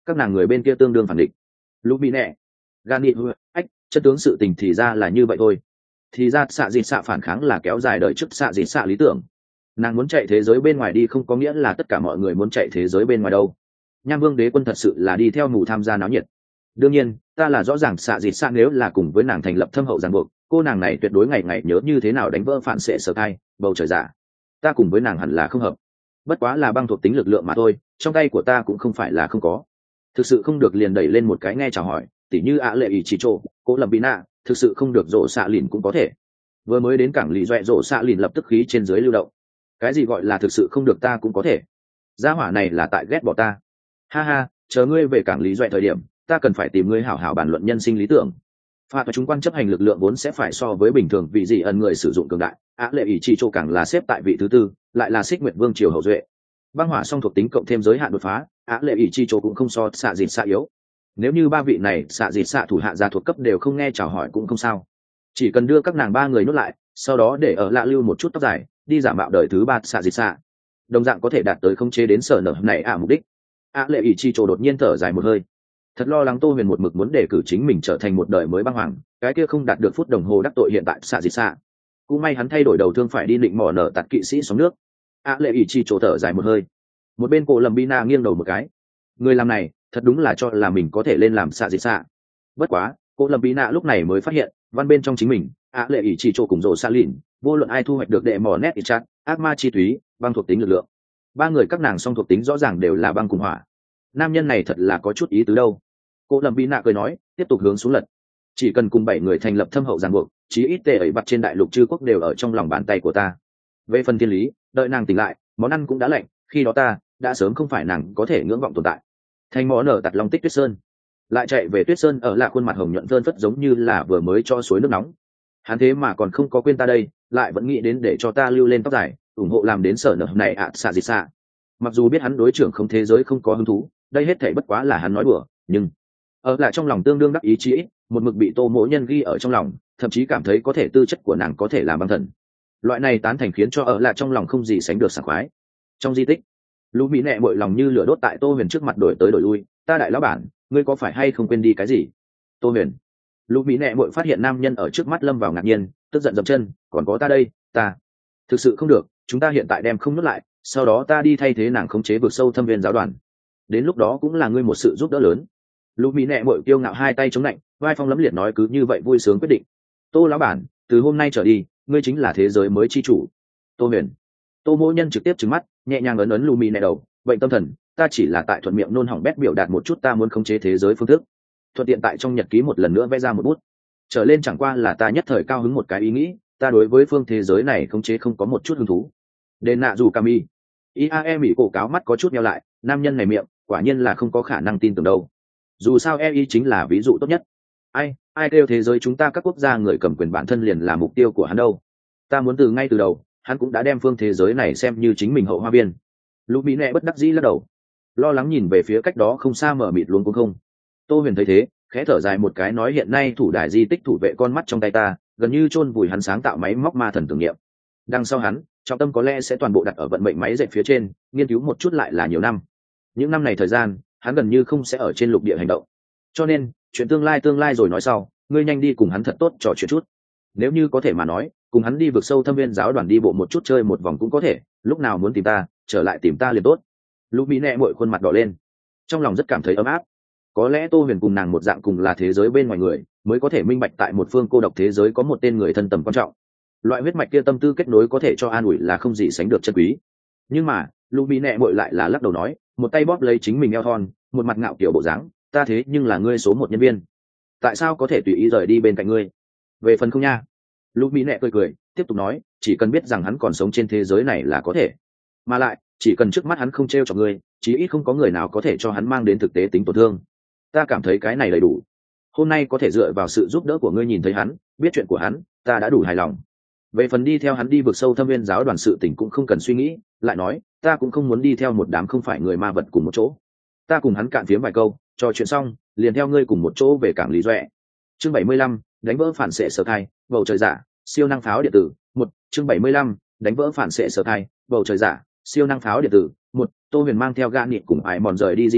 các nàng người bên kia tương đương phản địch. Lũ bị nẹ Gani ách chất tướng sự tình thì ra là như vậy thôi. Thì ra xạ dịt xạ phản kháng là kéo dài đời trước xạ dịt xạ lý tưởng. Nàng muốn chạy thế giới bên ngoài đi không có nghĩa là tất cả mọi người muốn chạy thế giới bên ngoài đâu. Nham Vương đế quân thật sự là đi theo mù tham gia náo nhiệt. Đương nhiên ta là rõ ràng xạ dịt xạ nếu là cùng với nàng thành lập thâm hậu ràng buộc, cô nàng này tuyệt đối ngày ngày nhớ như thế nào đánh vỡ phản xệ sở thai bầu trời giả. Ta cùng với nàng hẳn là không hợp, bất quá là băng thuộc tính lực lượng mà thôi, trong tay của ta cũng không phải là không có. Thực sự không được liền đẩy lên một cái nghe chào hỏi, tỉ như ạ lệ ý chỉ trộ cô lập bị nạ, thực sự không được rộ xạ lìn cũng có thể. Vừa mới đến cảng lì doẹ rộ xạ lìn lập tức khí trên dưới lưu động. Cái gì gọi là thực sự không được ta cũng có thể? Gia hỏa này là tại ghét bỏ ta. Ha ha, chờ ngươi về cảng lý doẹ thời điểm, ta cần phải tìm ngươi hảo hảo bàn luận nhân sinh lý tưởng. Phạt và chúng quan chấp hành lực lượng vốn sẽ phải so với bình thường vì gì ẩn người sử dụng cường đại. Á lệ ý chỉ chỗ càng là xếp tại vị thứ tư, lại là xích nguyệt vương triều hậu duệ. Băng hỏa song thuộc tính cộng thêm giới hạn đột phá, Á lệ ý chi chỗ cũng không so xạ dịt xạ yếu. Nếu như ba vị này xạ dịt xạ thủ hạ gia thuộc cấp đều không nghe chào hỏi cũng không sao, chỉ cần đưa các nàng ba người nuốt lại, sau đó để ở lạ lưu một chút tóc dài, đi giả mạo đời thứ ba xạ dịt xạ, đồng dạng có thể đạt tới khống chế đến sở nở này à mục đích. Á lệ ý chi chỗ đột nhiên thở dài một hơi, thật lo lắng Tô Huyền một mực muốn đề cử chính mình trở thành một đời mới băng hoàng, cái kia không đạt được phút đồng hồ đắc tội hiện tại xạ dịt xạ. Cũng may hắn thay đổi đầu thương phải đi định mò nở tạt kỵ sĩ sóng nước. Á lệ ý chi chỗ thở dài một hơi, một bên cổ lầm Bina nghiêng đầu một cái, người làm này thật đúng là cho là mình có thể lên làm xạ dịt xạ. Bất quá cổ lầm Bina lúc này mới phát hiện văn bên trong chính mình Á lệ ý chi chỗ cùng rồ xa lìn, vô luận ai thu hoạch được đệ mỏ nét ít chặt ác ma chi túy băng thuộc tính lực lượng, ba người các nàng song thuộc tính rõ ràng đều là băng cùng hỏa. Nam nhân này thật là có chút ý tứ đâu. Cổ lầm Bina cười nói, tiếp tục hướng xuống lật, chỉ cần cùng bảy người thành lập thâm hậu ràng buộc, chí ít tệ ấy bắt trên đại lục chư quốc đều ở trong lòng bàn tay của ta. Về phần thiên lý, đợi nàng tỉnh lại, món ăn cũng đã lạnh, khi đó ta đã sớm không phải nàng có thể ngưỡng vọng tồn tại. Thành món nở tạt long tích tuyết sơn, lại chạy về tuyết sơn ở lạ khuôn mặt hồng nhuận phơn phất giống như là vừa mới cho suối nước nóng. Hắn thế mà còn không có quên ta đây, lại vẫn nghĩ đến để cho ta lưu lên tóc dài, ủng hộ làm đến sở nở này ạ xạ gì xạ. Mặc dù biết hắn đối trưởng không thế giới không có hứng thú, đây hết thảy bất quá là hắn nói đùa, nhưng ở lại trong lòng tương đương đắc ý chí ít, một mực bị Tô Mỗ Nhân ghi ở trong lòng, thậm chí cảm thấy có thể tư chất của nàng có thể làm băng thần. Loại này tán thành khiến cho ở lại trong lòng không gì sánh được sảng khoái. Trong di tích, Lũ Mỹ nẹ bội lòng như lửa đốt tại Tô Huyền trước mặt đổi tới đổi lui, ta đại lão bản, ngươi có phải hay không quên đi cái gì? Tô Huyền. Lũ Mỹ nẹ bội phát hiện nam nhân ở trước mắt lâm vào ngạc nhiên, tức giận dậm chân, còn có ta đây, ta thực sự không được, chúng ta hiện tại đem không nuốt lại, sau đó ta đi thay thế nàng khống chế vực sâu thâm viên giáo đoàn, đến lúc đó cũng là ngươi một sự giúp đỡ lớn. Lũ Mỹ nẹ bội kiêu ngạo hai tay chống lạnh, vai phong lẫm liệt nói cứ như vậy vui sướng quyết định. Tô lão bản, từ hôm nay trở đi, ngươi chính là thế giới mới chi chủ. Tô Huyền. Tô Mỗ Nhân trực tiếp trừng mắt, nhẹ nhàng ấn ấn Lũ Mỹ nẹ đầu, bệnh tâm thần, ta chỉ là tại thuận miệng nôn hỏng bét biểu đạt một chút ta muốn khống chế thế giới phương thức, thuận tiện tại trong nhật ký một lần nữa vẽ ra một bút, trở lên chẳng qua là ta nhất thời cao hứng một cái ý nghĩ, ta đối với phương thế giới này khống chế không có một chút hứng thú. Đền nạ dù Cami, iae mỹ cổ cáo mắt có chút nheo lại, nam nhân này miệng quả nhiên là không có khả năng tin tưởng đâu. Dù sao e i chính là ví dụ tốt nhất. Ai, ai kêu thế giới chúng ta các quốc gia người cầm quyền bản thân liền là mục tiêu của hắn đâu. Ta muốn từ ngay từ đầu, hắn cũng đã đem phương thế giới này xem như chính mình hậu hoa viên. Lũ Mỹ nẹ bất đắc dĩ lắc đầu, lo lắng nhìn về phía cách đó không xa mở mịt luôn cũng không. Tô Huyền thấy thế, khẽ thở dài một cái nói hiện nay thủ đài di tích thủ vệ con mắt trong tay ta, gần như chôn vùi hắn sáng tạo máy móc ma thần tưởng niệm. Đằng sau hắn, trọng tâm có lẽ sẽ toàn bộ đặt ở vận mệnh máy dệt phía trên, nghiên cứu một chút lại là nhiều năm. Những năm này thời gian, hắn gần như không sẽ ở trên lục địa hành động. Cho nên, chuyện tương lai tương lai rồi nói sau, ngươi nhanh đi cùng hắn thật tốt trò chuyện chút. Nếu như có thể mà nói, cùng hắn đi vực sâu thâm viên giáo đoàn đi bộ một chút chơi một vòng cũng có thể, lúc nào muốn tìm ta, trở lại tìm ta liền tốt. Lũ Mỹ nẹ mội khuôn mặt đỏ lên, trong lòng rất cảm thấy ấm áp. Có lẽ Tô Huyền cùng nàng một dạng cùng là thế giới bên ngoài người, mới có thể minh bạch tại một phương cô độc thế giới có một tên người thân tầm quan trọng. Loại huyết mạch kia tâm tư kết nối có thể cho an ủi là không gì sánh được chân quý. Nhưng mà, Lũ Mỹ nẹ mội lại là lắc đầu nói, một tay bóp lấy chính mình eo thon, một mặt ngạo kiểu bộ dáng, ta thế nhưng là ngươi số một nhân viên, tại sao có thể tùy ý rời đi bên cạnh ngươi? Về phần không nha. Lũ Mỹ nẹ cười cười, tiếp tục nói, chỉ cần biết rằng hắn còn sống trên thế giới này là có thể, mà lại chỉ cần trước mắt hắn không t r e o chọc ngươi, chí ít không có người nào có thể cho hắn mang đến thực tế tính tổn thương. Ta cảm thấy cái này đầy đủ. Hôm nay có thể dựa vào sự giúp đỡ của ngươi nhìn thấy hắn, biết chuyện của hắn, ta đã đủ hài lòng. Về phần đi theo hắn đi vực sâu thâm viên giáo đoàn sự tỉnh cũng không cần suy nghĩ, lại nói ta cũng không muốn đi theo một đám không phải người ma vật cùng một chỗ. Ta cùng hắn cạn phiếm vài câu, trò chuyện xong liền theo ngươi cùng một chỗ về cảng lý doẹ. Chương bảy mươi lăm, đánh vỡ phản xệ sở thai bầu trời giả siêu năng pháo điện tử một. Chương bảy mươi lăm, đánh vỡ phản xệ sở thai bầu trời giả siêu năng pháo điện tử một. Tô Huyền mang theo gã nịt cùng ải mòn rời đi di tích,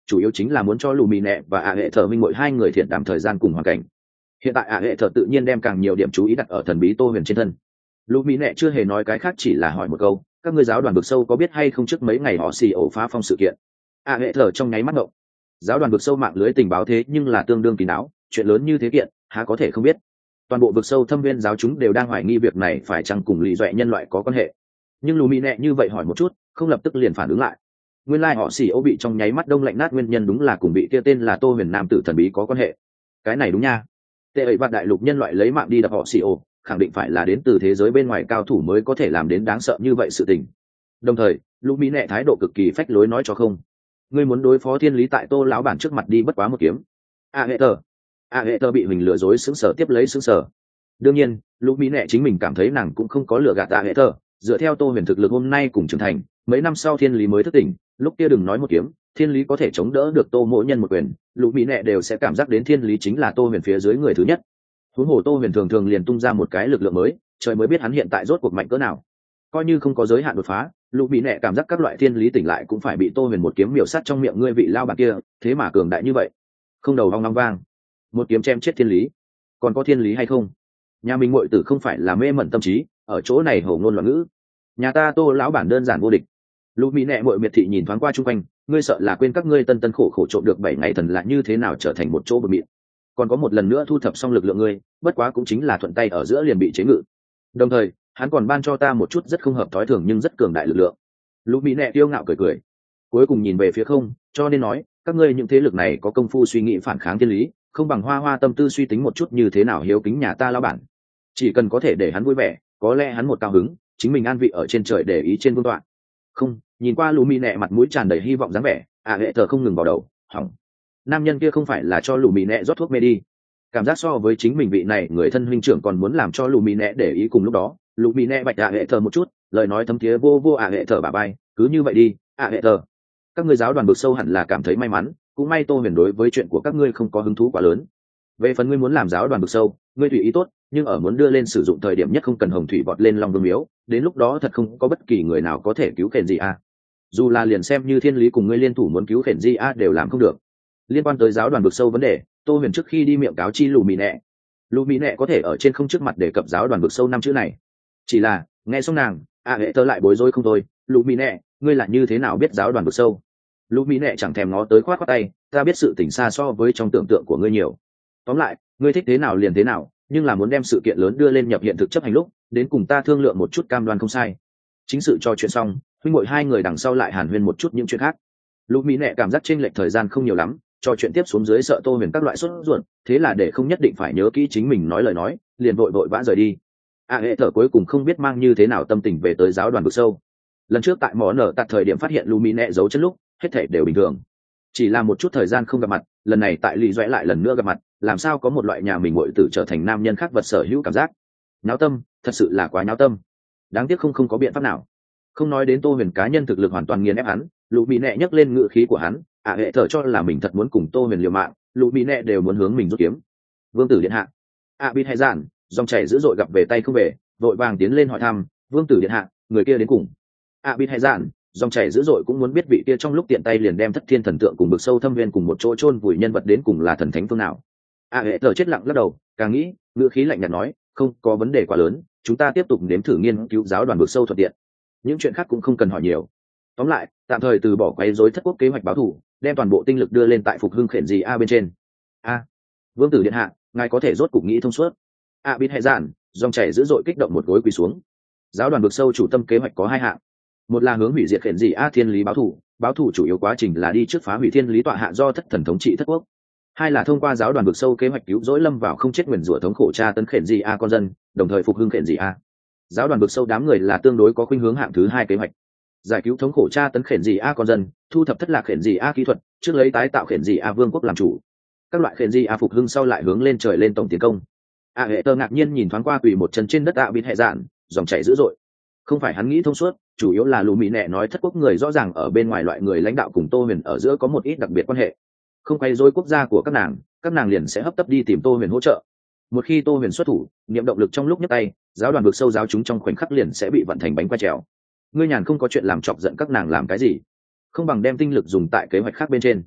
chủ yếu chính là muốn cho lù mì nẹ và ạ hệ thờ minh mỗi hai người thiện đảm thời gian cùng hoàn cảnh. Hiện tại ạ hệ thờ tự nhiên đem càng nhiều điểm chú ý đặt ở thần bí Tô Huyền trên thân. Lù mì nẹ chưa hề nói cái khác, chỉ là hỏi một câu, các ngươi giáo đoàn vực sâu có biết hay không trước mấy ngày họ xì ổ phá phong sự kiện. ạ hệ thờ trong nháy mắt ngộng. Giáo đoàn vực sâu mạng lưới tình báo thế nhưng là tương đương kín đáo, chuyện lớn như thế kiện há có thể không biết. Toàn bộ vực sâu thâm viên giáo chúng đều đang hoài nghi việc này phải chăng cùng lì doẹ nhân loại có quan hệ. Nhưng lù mì nẹ như vậy hỏi một chút, không lập tức liền phản ứng lại. Nguyên lai họ xì ô bị trong nháy mắt đông lạnh nát nguyên nhân đúng là cùng bị kia tên là Tô Huyền nam tử thần bí có quan hệ. Cái này đúng nha. Tệ ấy vạn đại lục nhân loại lấy mạng đi đập họ xì ô, khẳng định phải là đến từ thế giới bên ngoài cao thủ mới có thể làm đến đáng sợ như vậy sự tình. Đồng thời lũ mỹ nệ thái độ cực kỳ phách lối nói cho không, ngươi muốn đối phó thiên lý tại Tô lão bản trước mặt đi bất quá một kiếm. A hệ tờ A hệ tờ bị mình lừa dối sững sờ tiếp lấy sững sờ. Đương nhiên lũ mỹ nệ chính mình cảm thấy nàng cũng không có lừa gạt A hệ tờ, dựa theo Tô Huyền thực lực hôm nay cùng trưởng thành, mấy năm sau thiên lý mới thức tỉnh, lúc kia đừng nói một kiếm, thiên lý có thể chống đỡ được Tô mỗi nhân một quyền, lũ mỹ nệ đều sẽ cảm giác đến thiên lý chính là Tô Huyền phía dưới người thứ nhất. Huống hồ Tô Huyền thường thường liền tung ra một cái lực lượng mới, trời mới biết hắn hiện tại rốt cuộc mạnh cỡ nào. Coi như không có giới hạn đột phá, lũ mỹ nệ cảm giác các loại thiên lý tỉnh lại cũng phải bị Tô Huyền một kiếm miểu sát trong miệng ngươi vị lao bạc kia, thế mà cường đại như vậy, không đầu hoang long vang, một kiếm chém chết thiên lý, còn có thiên lý hay không? Nhà mình muội tử không phải là mê mẩn tâm trí, ở chỗ này hổ ngôn loạn ngữ. Nhà ta Tô lão bản đơn giản vô địch. Lũ mỹ nệ muội miệt thị nhìn thoáng qua chung quanh, ngươi sợ là quên các ngươi tân tân khổ khổ trộm được bảy ngày thần là như thế nào trở thành một chỗ bờ mịn. Còn có một lần nữa thu thập xong lực lượng ngươi, bất quá cũng chính là thuận tay ở giữa liền bị chế ngự. Đồng thời hắn còn ban cho ta một chút rất không hợp thói thường nhưng rất cường đại lực lượng. Lũ mỹ nệ tiêu ngạo cười cười, cuối cùng nhìn về phía không, cho nên nói các ngươi những thế lực này có công phu suy nghĩ phản kháng thiên lý, không bằng hoa hoa tâm tư suy tính một chút như thế nào hiếu kính nhà ta lão bản. Chỉ cần có thể để hắn vui vẻ, có lẽ hắn một cao hứng, chính mình an vị ở trên trời để ý trên vương tọa. Không, nhìn qua lù mì nẹ mặt mũi tràn đầy hy vọng dáng vẻ, à hệ thờ không ngừng vào đầu hỏng. Nam nhân kia không phải là cho lù mì nẹ rót thuốc mê đi. Cảm giác so với chính mình vị này người thân huynh trưởng còn muốn làm cho lù mì nẹ để ý. Cùng lúc đó lù mì nẹ bạch à hệ thờ một chút, lời nói thấm thía vô vô à hệ thờ bà bay, cứ như vậy đi à hệ thờ, các ngươi giáo đoàn bực sâu hẳn là cảm thấy may mắn, cũng may Tô Huyền đối với chuyện của các ngươi không có hứng thú quá lớn. Về phần ngươi muốn làm giáo đoàn bực sâu, ngươi tùy ý tốt, nhưng ở muốn đưa lên sử dụng thời điểm nhất không cần hồng thủy bọt lên long vương miếu, đến lúc đó thật không có bất kỳ người nào có thể cứu khển gì a. Dù là liền xem như thiên lý cùng ngươi liên thủ muốn cứu khển gì a đều làm không được. Liên quan tới giáo đoàn bực sâu vấn đề, Tô Huyền trước khi đi miệng cáo chi lù mì nẹ, lù mì nẹ có thể ở trên không trước mặt để cập giáo đoàn bực sâu năm chữ này. Chỉ là nghe xong nàng a hệ tớ lại bối rối không thôi. Lù mì nẹ, ngươi là như thế nào biết giáo đoàn bực sâu? Lù mì nẹ chẳng thèm ngó tới khoát khoát tay, ta biết sự tình xa so với trong tưởng tượng của ngươi nhiều. Tóm lại ngươi thích thế nào liền thế nào, nhưng là muốn đem sự kiện lớn đưa lên nhập hiện thực chấp hành lúc, đến cùng ta thương lượng một chút, cam đoan không sai. Chính sự cho chuyện xong, huynh muội hai người đằng sau lại hàn huyên một chút những chuyện khác. Lục mỹ nệ cảm giác chênh lệch thời gian không nhiều lắm, cho chuyện tiếp xuống dưới sợ Tô Huyền các loại sốt ruột, thế là để không nhất định phải nhớ kỹ chính mình nói lời nói, liền vội vội vã rời đi. A hệ thở cuối cùng không biết mang như thế nào tâm tình về tới giáo đoàn vực sâu. Lần trước tại mỏ nở tạt thời điểm phát hiện Lục mỹ nệ giấu chân lúc, hết thảy đều bình thường. Chỉ là một chút thời gian không gặp mặt, lần này tại Lý Doãn lại lần nữa gặp mặt, làm sao có một loại nhà mình muội tử trở thành nam nhân khác vật sở hữu cảm giác. Nháo tâm, thật sự là quá nháo tâm. Đáng tiếc không không có biện pháp nào. Không nói đến Tô Huyền cá nhân thực lực hoàn toàn nghiền ép hắn, Lục mỹ nệ nhấc lên ngựa khí của hắn, à hệ thở cho là mình thật muốn cùng Tô Huyền liều mạng, Lục mỹ nệ đều muốn hướng mình rút kiếm. Vương tử điện hạ, à bịt hay giản, dòng chảy dữ dội gặp về tay không về, vội vàng tiến lên hỏi thăm, vương tử điện hạ, người kia đến cùng. À bịt hay giản, dòng chảy dữ dội cũng muốn biết vị kia trong lúc tiện tay liền đem thất thiên thần tượng cùng bực sâu thâm viên cùng một chỗ chôn vùi nhân vật đến cùng là thần thánh phương nào. À hệ thở chết lặng lắc đầu, càng nghĩ ngữ khí lạnh nhạt nói, không có vấn đề quá lớn, chúng ta tiếp tục nếm thử nghiên cứu giáo đoàn bực sâu thuận tiện, những chuyện khác cũng không cần hỏi nhiều. Tóm lại tạm thời từ bỏ quấy rối thất quốc kế hoạch báo thù, đem toàn bộ tinh lực đưa lên tại phục hưng khển gì a bên trên. A vương tử điện hạ, ngài có thể rốt cục nghĩ thông suốt. A biết hệ giản, dòng chảy dữ dội kích động một gối quỳ xuống. Giáo đoàn bực sâu chủ tâm kế hoạch có hai hạng, một là hướng hủy diệt khển gì a thiên lý báo thù, báo thù chủ yếu quá trình là đi trước phá hủy thiên lý tọa hạ do thất thần thống trị thất quốc. Hai là thông qua giáo đoàn bực sâu kế hoạch cứu rỗi lâm vào không chết nguyền rủa thống khổ tra tấn khển gì a con dân, đồng thời phục hưng khển gì a. Giáo đoàn bực sâu đám người là tương đối có khuynh hướng hạng thứ hai kế hoạch, giải cứu thống khổ tra tấn khển gì a con dân, thu thập thất lạc khển gì a kỹ thuật, trước lấy tái tạo khển gì a vương quốc làm chủ, các loại khển gì a phục hưng sau lại hướng lên trời lên tổng tiến công. A hệ tơ ngạc nhiên nhìn thoáng qua quỳ một chân trên đất ạ bịt hệ dạn, dòng chảy dữ dội. Không phải hắn nghĩ thông suốt, chủ yếu là Lù mỹ nệ nói thất quốc người rõ ràng ở bên ngoài loại người lãnh đạo cùng Tô Huyền ở giữa có một ít đặc biệt quan hệ, không quay dối quốc gia của các nàng, các nàng liền sẽ hấp tấp đi tìm Tô Huyền hỗ trợ. Một khi Tô Huyền xuất thủ, niệm động lực trong lúc nhấc tay, giáo đoàn vực sâu giáo chúng trong khoảnh khắc liền sẽ bị vận thành bánh quay trèo. Ngươi nhàn không có chuyện làm chọc giận các nàng làm cái gì, không bằng đem tinh lực dùng tại kế hoạch khác bên trên.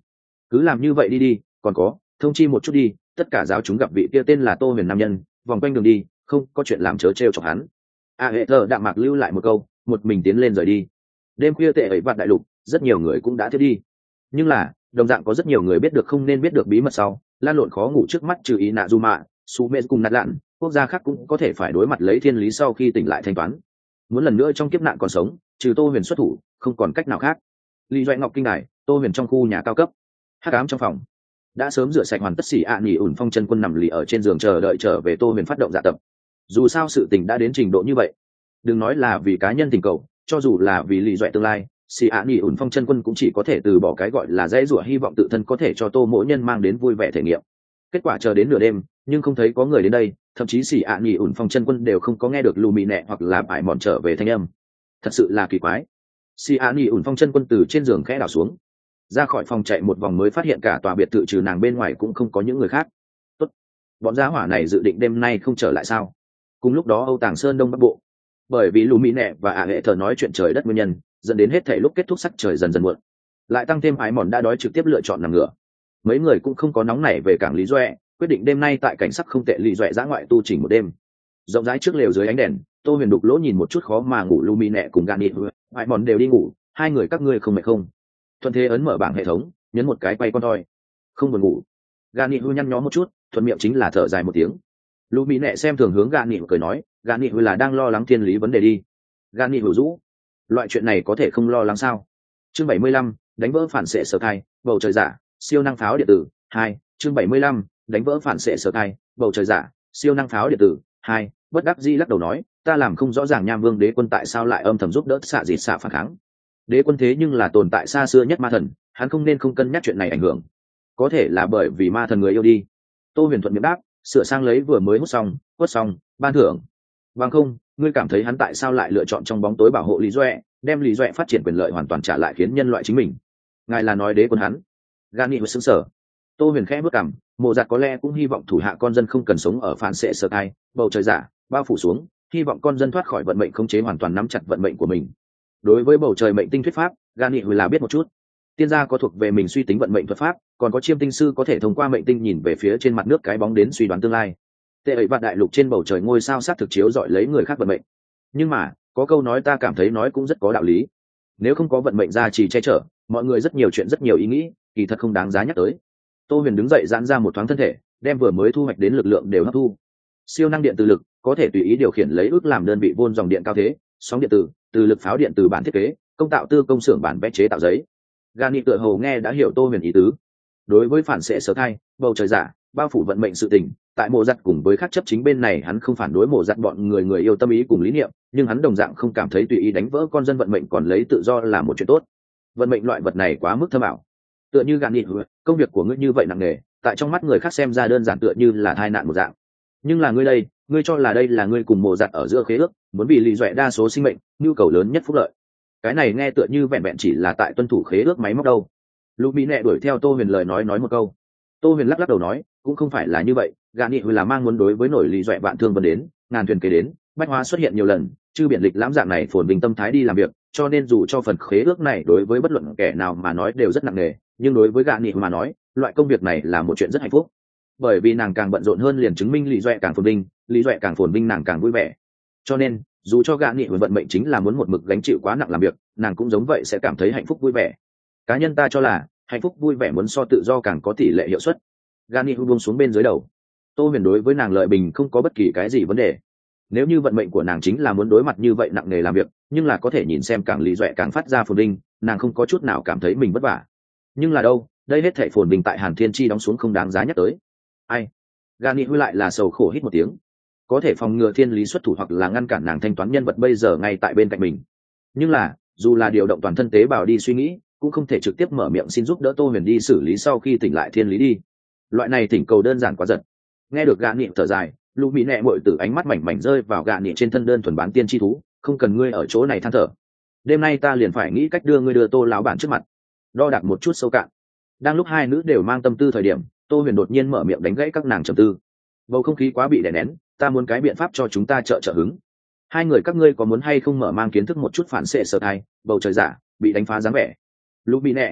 cứ làm như vậy đi đi, còn có thông chi một chút đi, tất cả giáo chúng gặp vị kia tên là Tô Huyền nam nhân, vòng quanh đường đi, không có chuyện làm chớ trêu chọc hắn. A hệ thờ đạm mạc lưu lại một câu, một mình tiến lên rời đi. Đêm khuya tệ ấy vạn đại lục, rất nhiều người cũng đã thiết đi, nhưng là đồng dạng có rất nhiều người biết được không nên biết được bí mật sau lan lộn khó ngủ trước mắt, trừ ý nạ du mạ su mê cùng nạt lạn, quốc gia khác cũng có thể phải đối mặt lấy thiên lý sau khi tỉnh lại thanh toán. Muốn lần nữa trong kiếp nạn còn sống, trừ Tô Huyền xuất thủ không còn cách nào khác. Lý Doại Ngọc kinh đài, Tô Huyền trong khu nhà cao cấp, hắc ám trong phòng đã sớm rửa sạch hoàn tất, xỉ ạ à nghỉ ủn phong chân quân nằm lì ở trên giường chờ đợi trở về Tô Huyền phát động dạ tập. Dù sao sự tình đã đến trình độ như vậy, đừng nói là vì cá nhân tình cầu, cho dù là vì Lý Doại tương lai, xỉ ạ à nghỉ ủn phong chân quân cũng chỉ có thể từ bỏ cái gọi là dễ rủa hy vọng tự thân có thể cho Tô mỗi nhân mang đến vui vẻ thể nghiệm. Kết quả chờ đến nửa đêm nhưng không thấy có người đến đây, thậm chí xỉ ạ à nghỉ ủn phong chân quân đều không có nghe được lù mì nẹ hoặc là bại mòn trở về thanh âm. Thật sự là kỳ quái. xỉ ạ à nghỉ ủn phong chân quân từ trên giường khẽ đảo xuống, ra khỏi phòng chạy một vòng mới phát hiện cả tòa biệt thự trừ nàng bên ngoài cũng không có những người khác. Tốt, bọn gia hỏa này dự định đêm nay không trở lại sao? Cùng lúc đó Âu Tàng Sơn Đông Bắc Bộ, bởi vì lù mì nẹ và ả hệ thờ nói chuyện trời đất nguyên nhân, dẫn đến hết thảy lúc kết thúc sắc trời dần dần muộn, lại tăng thêm ái mòn đã đói trực tiếp lựa chọn nằm ngửa. Mấy người cũng không có nóng nảy về cảng Lý Doẹ, quyết định đêm nay tại cảnh sắc không tệ Lý Doẹ dã ngoại tu chỉnh một đêm. Rộng rãi trước lều dưới ánh đèn, Tô Huyền đục lỗ nhìn một chút khó mà ngủ lù mì nẹ cùng gạn nịt, ái mòn đều đi ngủ, hai người các ngươi không mệt không? Thuận thế ấn mở bảng hệ thống, nhấn một cái quay con thoi. Không buồn ngủ. Gạn nịt nhăn nhó một chút, thuận miệng chính là thở dài một tiếng. Lù mì nẹ xem thường hướng gạn nịt cười nói, gạn nịt là đang lo lắng thiên lý vấn đề đi. Gạn nịt hiểu rũ, loại chuyện này có thể không lo lắng sao? Chương bảy mươi lăm, đánh vỡ phản xạ sở thai, bầu trời giả, siêu năng pháo điện tử hai. Chương bảy mươi lăm, đánh vỡ phản xạ sở thai, bầu trời giả, siêu năng pháo điện tử hai. Bất đắc dĩ lắc đầu nói, ta làm không rõ ràng Nham Vương đế quân tại sao lại âm thầm giúp đỡ xạ dịt xạ phản kháng. Đế quân thế nhưng là tồn tại xa xưa nhất ma thần, hắn không nên không cân nhắc chuyện này ảnh hưởng. Có thể là bởi vì ma thần người yêu đi. Tô Huyền thuận miệng đáp, sửa sang lấy vừa mới hút xong, quất xong, ban thưởng. Bằng không, ngươi cảm thấy hắn tại sao lại lựa chọn trong bóng tối bảo hộ Lý Doẹ, đem Lý Doẹ phát triển quyền lợi hoàn toàn trả lại khiến nhân loại chính mình? Ngài là nói đế quân hắn? Gani và xứng sở. Tô Huyền khẽ bước cằm, mộ giặt có lẽ cũng hy vọng thủ hạ con dân không cần sống ở phản xệ sở thai, bầu trời giả bao phủ xuống, hy vọng con dân thoát khỏi vận mệnh khống chế, hoàn toàn nắm chặt vận mệnh của mình. Đối với bầu trời mệnh tinh thuyết pháp, Gani là biết một chút. Tiên gia có thuộc về mình suy tính vận mệnh thuật pháp, còn có chiêm tinh sư có thể thông qua mệnh tinh nhìn về phía trên mặt nước cái bóng đến suy đoán tương lai. Tệ ấy vạn đại lục trên bầu trời ngôi sao sát thực chiếu dọi lấy người khác vận mệnh. Nhưng mà có câu nói ta cảm thấy nói cũng rất có đạo lý, nếu không có vận mệnh gia trì che chở, mọi người rất nhiều chuyện rất nhiều ý nghĩ kỳ thật không đáng giá nhắc tới. Tô Huyền đứng dậy giãn ra một thoáng thân thể, đem vừa mới thu hoạch đến lực lượng đều hấp thu. Siêu năng điện từ lực có thể tùy ý điều khiển lấy ước làm đơn vị vôn dòng điện cao thế, sóng điện tử, từ lực pháo điện từ bản thiết kế, công tạo tư công xưởng bản vẽ chế tạo giấy. Gani tựa hồ nghe đã hiểu Tô Huyền ý tứ. Đối với phản xệ sở thai, bầu trời giả bao phủ vận mệnh sự tình, tại mộ giặt cùng với các chấp chính bên này hắn không phản đối mộ giặt bọn người người yêu tâm ý cùng lý niệm, nhưng hắn đồng dạng không cảm thấy tùy ý đánh vỡ con dân vận mệnh còn lấy tự do là một chuyện tốt. Vận mệnh loại vật này quá mức thâm ảo, tựa như gạn nhị, công việc của ngươi như vậy nặng nề, tại trong mắt người khác xem ra đơn giản tựa như là tai nạn một dạng, nhưng là ngươi đây, ngươi cho là đây là ngươi cùng mộ giặt ở giữa khế ước, muốn vì lý doẹ đa số sinh mệnh, nhu cầu lớn nhất phúc lợi. Cái này nghe tựa như vẹn vẹn chỉ là tại tuân thủ khế ước máy móc đâu. Lục Mỹ nệ đuổi theo Tô Huyền lời nói nói một câu. Tô Huyền lắc lắc đầu nói, cũng không phải là như vậy, gạn nhị là mang muốn đối với nổi lý doẹ vạn thương vân đến, ngàn thuyền kế đến, bách hóa xuất hiện nhiều lần, chư biển lịch lãm dạng này phồn bình tâm thái đi làm việc, cho nên dù cho phần khế ước này đối với bất luận kẻ nào mà nói đều rất nặng nề, nhưng đối với gạn nhị mà nói, loại công việc này là một chuyện rất hạnh phúc, bởi vì nàng càng bận rộn hơn liền chứng minh lý doẹ càng phồn vinh, lý doẹ càng phồn vinh nàng càng vui vẻ. Cho nên dù cho gạn nhị vận mệnh chính là muốn một mực gánh chịu quá nặng làm việc, nàng cũng giống vậy sẽ cảm thấy hạnh phúc vui vẻ. Cá nhân ta cho là hạnh phúc vui vẻ muốn so tự do càng có tỷ lệ hiệu suất. Gạn nhị buông xuống bên dưới đầu. Tô Huyền đối với nàng lợi bình không có bất kỳ cái gì vấn đề. Nếu như vận mệnh của nàng chính là muốn đối mặt như vậy nặng nề làm việc, nhưng là có thể nhìn xem càng lý doẹ càng phát ra phồn vinh, nàng không có chút nào cảm thấy mình vất vả. Nhưng là đâu, đây hết thảy phồn vinh tại Hàn Thiên Chi đóng xuống không đáng giá nhắc tới. Ai? Gạn nhị lại là sầu khổ hít một tiếng. Có thể phòng ngừa thiên lý xuất thủ hoặc là ngăn cản nàng thanh toán nhân vật bây giờ ngay tại bên cạnh mình, nhưng là dù là điều động toàn thân tế bào đi suy nghĩ, cũng không thể trực tiếp mở miệng xin giúp đỡ Tô Huyền đi xử lý sau khi tỉnh lại thiên lý đi. Loại này thỉnh cầu đơn giản quá giật. Nghe được gạn nhị thở dài, Lục Mỹ nệ muội tử ánh mắt mảnh mảnh rơi vào gạn nhị trên thân đơn thuần bán tiên chi thú, không cần ngươi ở chỗ này than thở. Đêm nay ta liền phải nghĩ cách đưa ngươi đưa Tô lão bản trước mặt, đo đạc một chút sâu cạn. Đang lúc hai nữ đều mang tâm tư thời điểm, Tô Huyền đột nhiên mở miệng đánh gãy các nàng trầm tư. Bầu không khí quá bị đè nén, ta muốn cái biện pháp cho chúng ta trợ trợ hứng. Hai người các ngươi có muốn hay không mở mang kiến thức một chút phản xệ sở thai, bầu trời giả bị đánh phá dáng vẻ. Lục Mỹ nệ,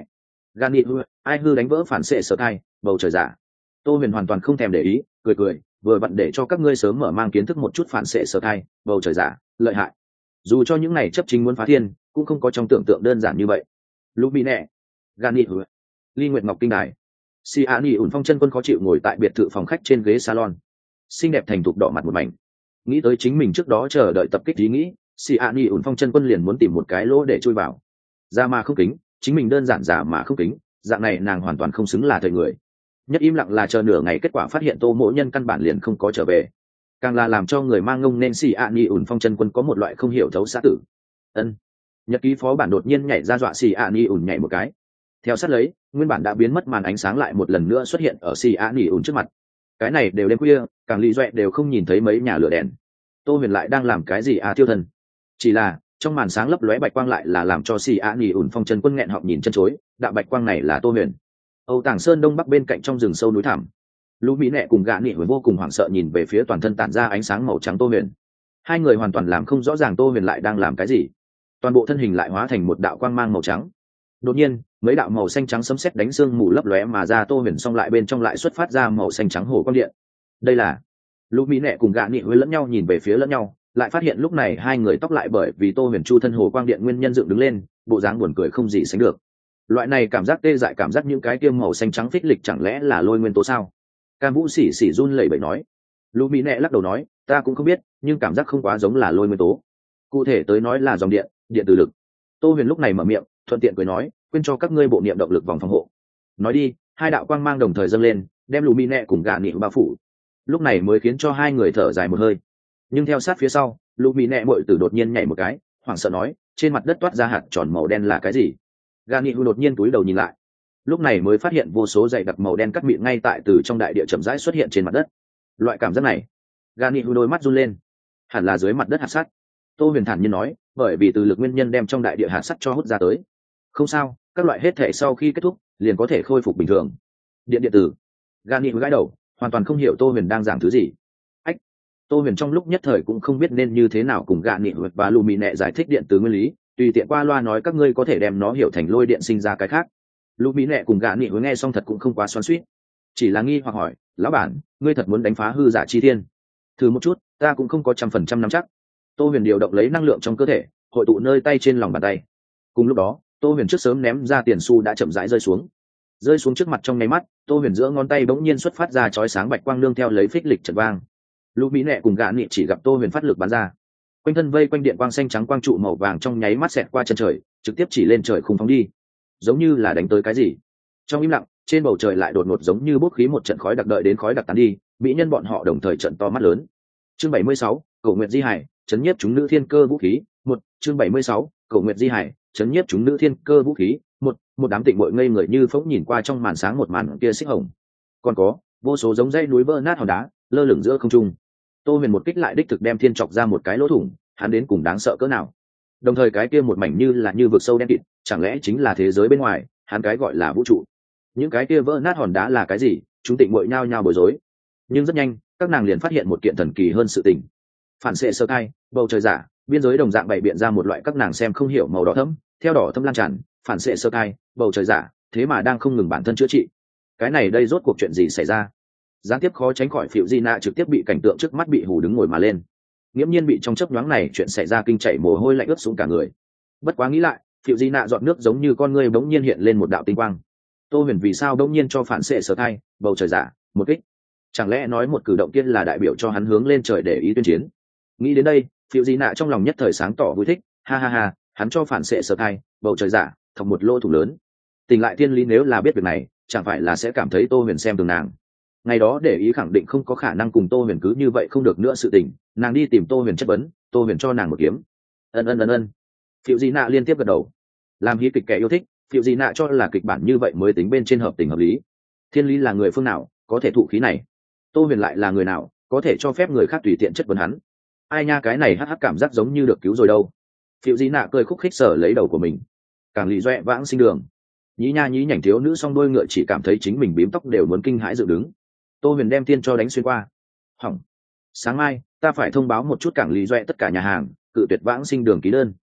gan nghị hư ai hư đánh vỡ phản xệ sở thai bầu trời giả. Tô Huyền hoàn toàn không thèm để ý, cười cười, vừa vặn để cho các ngươi sớm mở mang kiến thức một chút phản xệ sở thai bầu trời giả lợi hại. Dù cho những này chấp chính muốn phá thiên cũng không có trong tưởng tượng đơn giản như vậy. Lúc bị nẹ gan nghị hư Ly Nguyệt Ngọc kinh đài, Si An Nhi ủn phong chân quân khó chịu ngồi tại biệt thự phòng khách trên ghế salon, xinh đẹp thành thục đỏ mặt một mảnh. Nghĩ tới chính mình trước đó chờ đợi tập kích ý nghĩ, Si An Nhi ủn phong chân quân liền muốn tìm một cái lỗ để chui vào. Ra mà không kính, chính mình đơn giản giả mà không kính, dạng này nàng hoàn toàn không xứng là thời người. Nhất im lặng là chờ nửa ngày, kết quả phát hiện Tô Mỗ Nhân căn bản liền không có trở về, càng là làm cho người mang ngông nên Si An Nhi ủn phong chân quân có một loại không hiểu thấu xã tử. Ân. Nhật ký phó bản đột nhiên nhảy ra dọa Si An Nhi ủn nhảy một cái. Theo sát lấy, nguyên bản đã biến mất màn ánh sáng lại một lần nữa xuất hiện ở Si An Nhi ủn trước mặt. Cái này đều đêm khuya, càng lý doẹ đều không nhìn thấy mấy nhà lửa đèn. Tô Huyền lại đang làm cái gì à tiêu thần? Chỉ là trong màn sáng lấp lóe bạch quang lại là làm cho Si An Nhi ủn phong chân quân nghẹn họng nhìn chân chối. Đạo bạch quang này là Tô Huyền. Âu Tàng Sơn đông bắc bên cạnh trong rừng sâu núi thẳm, Lũ Mỹ Nệ cùng Gã Nị Huyền vô cùng hoảng sợ nhìn về phía toàn thân tản ra ánh sáng màu trắng Tô Huyền. Hai người hoàn toàn làm không rõ ràng Tô Huyền lại đang làm cái gì. Toàn bộ thân hình lại hóa thành một đạo quang mang màu trắng. Đột nhiên, mấy đạo màu xanh trắng sấm sét đánh sương mù lấp lóe mà ra, Tô Huyền xong lại bên trong lại xuất phát ra màu xanh trắng hồ quang điện. Đây là Lũ Mỹ Nệ cùng Gã Nị Huyền lẫn nhau nhìn về phía lẫn nhau, lại phát hiện lúc này hai người tóc lại bởi vì Tô Huyền chu thân hồ quang điện nguyên nhân dựng đứng lên, bộ dáng buồn cười không gì sánh được. Loại này cảm giác tê dại, cảm giác những cái tiêm màu xanh trắng phích lịch chẳng lẽ là lôi nguyên tố sao? Cam Vũ xỉ xỉ run lẩy bẩy nói. Lũ Mỹ Nệ lắc đầu nói, ta cũng không biết, nhưng cảm giác không quá giống là lôi nguyên tố. Cụ thể tới nói là dòng điện, điện từ lực. Tô Huyền lúc này mở miệng, thuận tiện cười nói, quên cho các ngươi bộ niệm động lực vòng phòng hộ. Nói đi, hai đạo quang mang đồng thời dâng lên, đem Lũ Mỹ Nệ cùng Gã Nị bao phủ. Lúc này mới khiến cho hai người thở dài một hơi. Nhưng theo sát phía sau, Lũ Mỹ Nệ muội tử đột nhiên nhảy một cái, hoảng sợ nói, trên mặt đất toát ra hạt tròn màu đen là cái gì? Gã Nị đột nhiên túi đầu nhìn lại, lúc này mới phát hiện vô số dày đặc màu đen cắt mịn ngay tại từ trong đại địa chậm rãi xuất hiện trên mặt đất. Loại cảm giác này, Gã Nị đôi mắt run lên, hẳn là dưới mặt đất hạt sắt. Tô Huyền thản nhiên nói, bởi vì từ lực nguyên nhân đem trong đại địa hạt sắt cho hút ra tới. Không sao, các loại hết thể sau khi kết thúc liền có thể khôi phục bình thường. Điện điện tử. Gã Nị gãi đầu, hoàn toàn không hiểu Tô Huyền đang giảng thứ gì. Ách. Tô Huyền trong lúc nhất thời cũng không biết nên như thế nào cùng Gã Nị và Lù Mị Nệ giải thích điện từ nguyên lý, tùy tiện qua loa nói các ngươi có thể đem nó hiểu thành lôi điện sinh ra cái khác. Lũ Mỹ Nệ cùng Gã Nị nghe xong thật cũng không quá xoắn xuýt, chỉ là nghi hoặc hỏi, lão bản, ngươi thật muốn đánh phá hư giả chi thiên? Thử một chút, ta cũng không có trăm phần trăm nắm chắc. Tô Huyền điều động lấy năng lượng trong cơ thể, hội tụ nơi tay trên lòng bàn tay. Cùng lúc đó, Tô Huyền trước sớm ném ra tiền xu đã chậm rãi rơi xuống, rơi xuống trước mặt trong nháy mắt, Tô Huyền giữa ngón tay bỗng nhiên xuất phát ra chói sáng bạch quang nương theo lấy phích lịch chật vang. Lũ Mỹ Nệ cùng Gã Nị chỉ gặp Tô Huyền phát lực bắn ra, quanh thân vây quanh điện quang xanh trắng quang trụ màu vàng trong nháy mắt xẹt qua chân trời, trực tiếp chỉ lên trời khung phóng đi, giống như là đánh tới cái gì. Trong im lặng, trên bầu trời lại đột ngột giống như bốc khí một trận khói đặc, đợi đến khói đặc tán đi, mỹ nhân bọn họ đồng thời trận to mắt lớn. Chương bảy mươi sáu, Cổ Nguyệt Di Hải, chấn nhiếp chúng nữ thiên cơ vũ khí. Một, chương bảy mươi sáu, Cổ Nguyệt Di Hải, chấn nhiếp chúng nữ thiên cơ vũ khí. Một, một đám tịnh muội ngây người như phỗng nhìn qua trong màn sáng một màn kia xích hồng. Còn có vô số giống dãy núi vỡ nát hòn đá lơ lửng giữa không trung. Tô Huyền một kích lại đích thực đem thiên chọc ra một cái lỗ thủng, hắn đến cùng đáng sợ cỡ nào. Đồng thời cái kia một mảnh như là như vực sâu đen kịt, chẳng lẽ chính là thế giới bên ngoài, hắn cái gọi là vũ trụ. Những cái kia vỡ nát hòn đá là cái gì? Chúng tịnh muội nhao nhao bối rối. Nhưng rất nhanh, các nàng liền phát hiện một kiện thần kỳ hơn sự tình. Phản xạ sơ khai, bầu trời giả, biên giới đồng dạng bày biện ra một loại các nàng xem không hiểu màu đỏ thẫm, theo đỏ thẫm lan tràn, phản xạ sơ khai, bầu trời giả, thế mà đang không ngừng bản thân chữa trị. Cái này đây rốt cuộc chuyện gì xảy ra? Gián tiếp khó tránh khỏi Phiệu Di Na trực tiếp bị cảnh tượng trước mắt bị hù đứng ngồi mà lên. Nghiễm nhiên bị trong chớp nhoáng này chuyện xảy ra kinh chảy mồ hôi lạnh ướt xuống cả người. Bất quá nghĩ lại, Phiệu Di Na giọt nước giống như con ngươi bỗng nhiên hiện lên một đạo tinh quang. Tô Huyền vì sao bỗng nhiên cho phản xạ sở thai, bầu trời giả, một kích? Chẳng lẽ nói một cử động kia là đại biểu cho hắn hướng lên trời để ý tuyên chiến? Nghĩ đến đây, Phiệu Di Na trong lòng nhất thời sáng tỏ vui thích, ha ha ha, hắn cho phản xạ sở thai, bầu trời giả, thọc một lỗ thủ lớn. Tình lại thiên lý nếu là biết việc này, chẳng phải là sẽ cảm thấy Tô Huyền xem thường nàng. Ngày đó để ý khẳng định không có khả năng cùng Tô Huyền cứ như vậy không được nữa sự tình, nàng đi tìm Tô Huyền chất vấn, Tô Huyền cho nàng một kiếm. Ân ân ân ân. Phiệu Di Na liên tiếp gật đầu. Làm hí kịch kẻ yêu thích, Phiệu Di Na cho là kịch bản như vậy mới tính bên trên hợp tình hợp lý. Thiên lý là người phương nào, có thể thụ khí này? Tô Huyền lại là người nào, có thể cho phép người khác tùy tiện chất vấn hắn? Ai nha, cái này hắc hắc cảm giác giống như được cứu rồi đâu. Phiệu Di Na cười khúc khích sở lấy đầu của mình. Càng lì doẹ vãng sinh đường. Nhí nha nhí nhảnh thiếu nữ song đôi ngựa chỉ cảm thấy chính mình bím tóc đều muốn kinh hãi dựng đứng. Tô Huyền đem tiên cho đánh xuyên qua. Hỏng. Sáng mai ta phải thông báo một chút cảng lý doẹ tất cả nhà hàng, cự tuyệt vãng sinh đường ký đơn.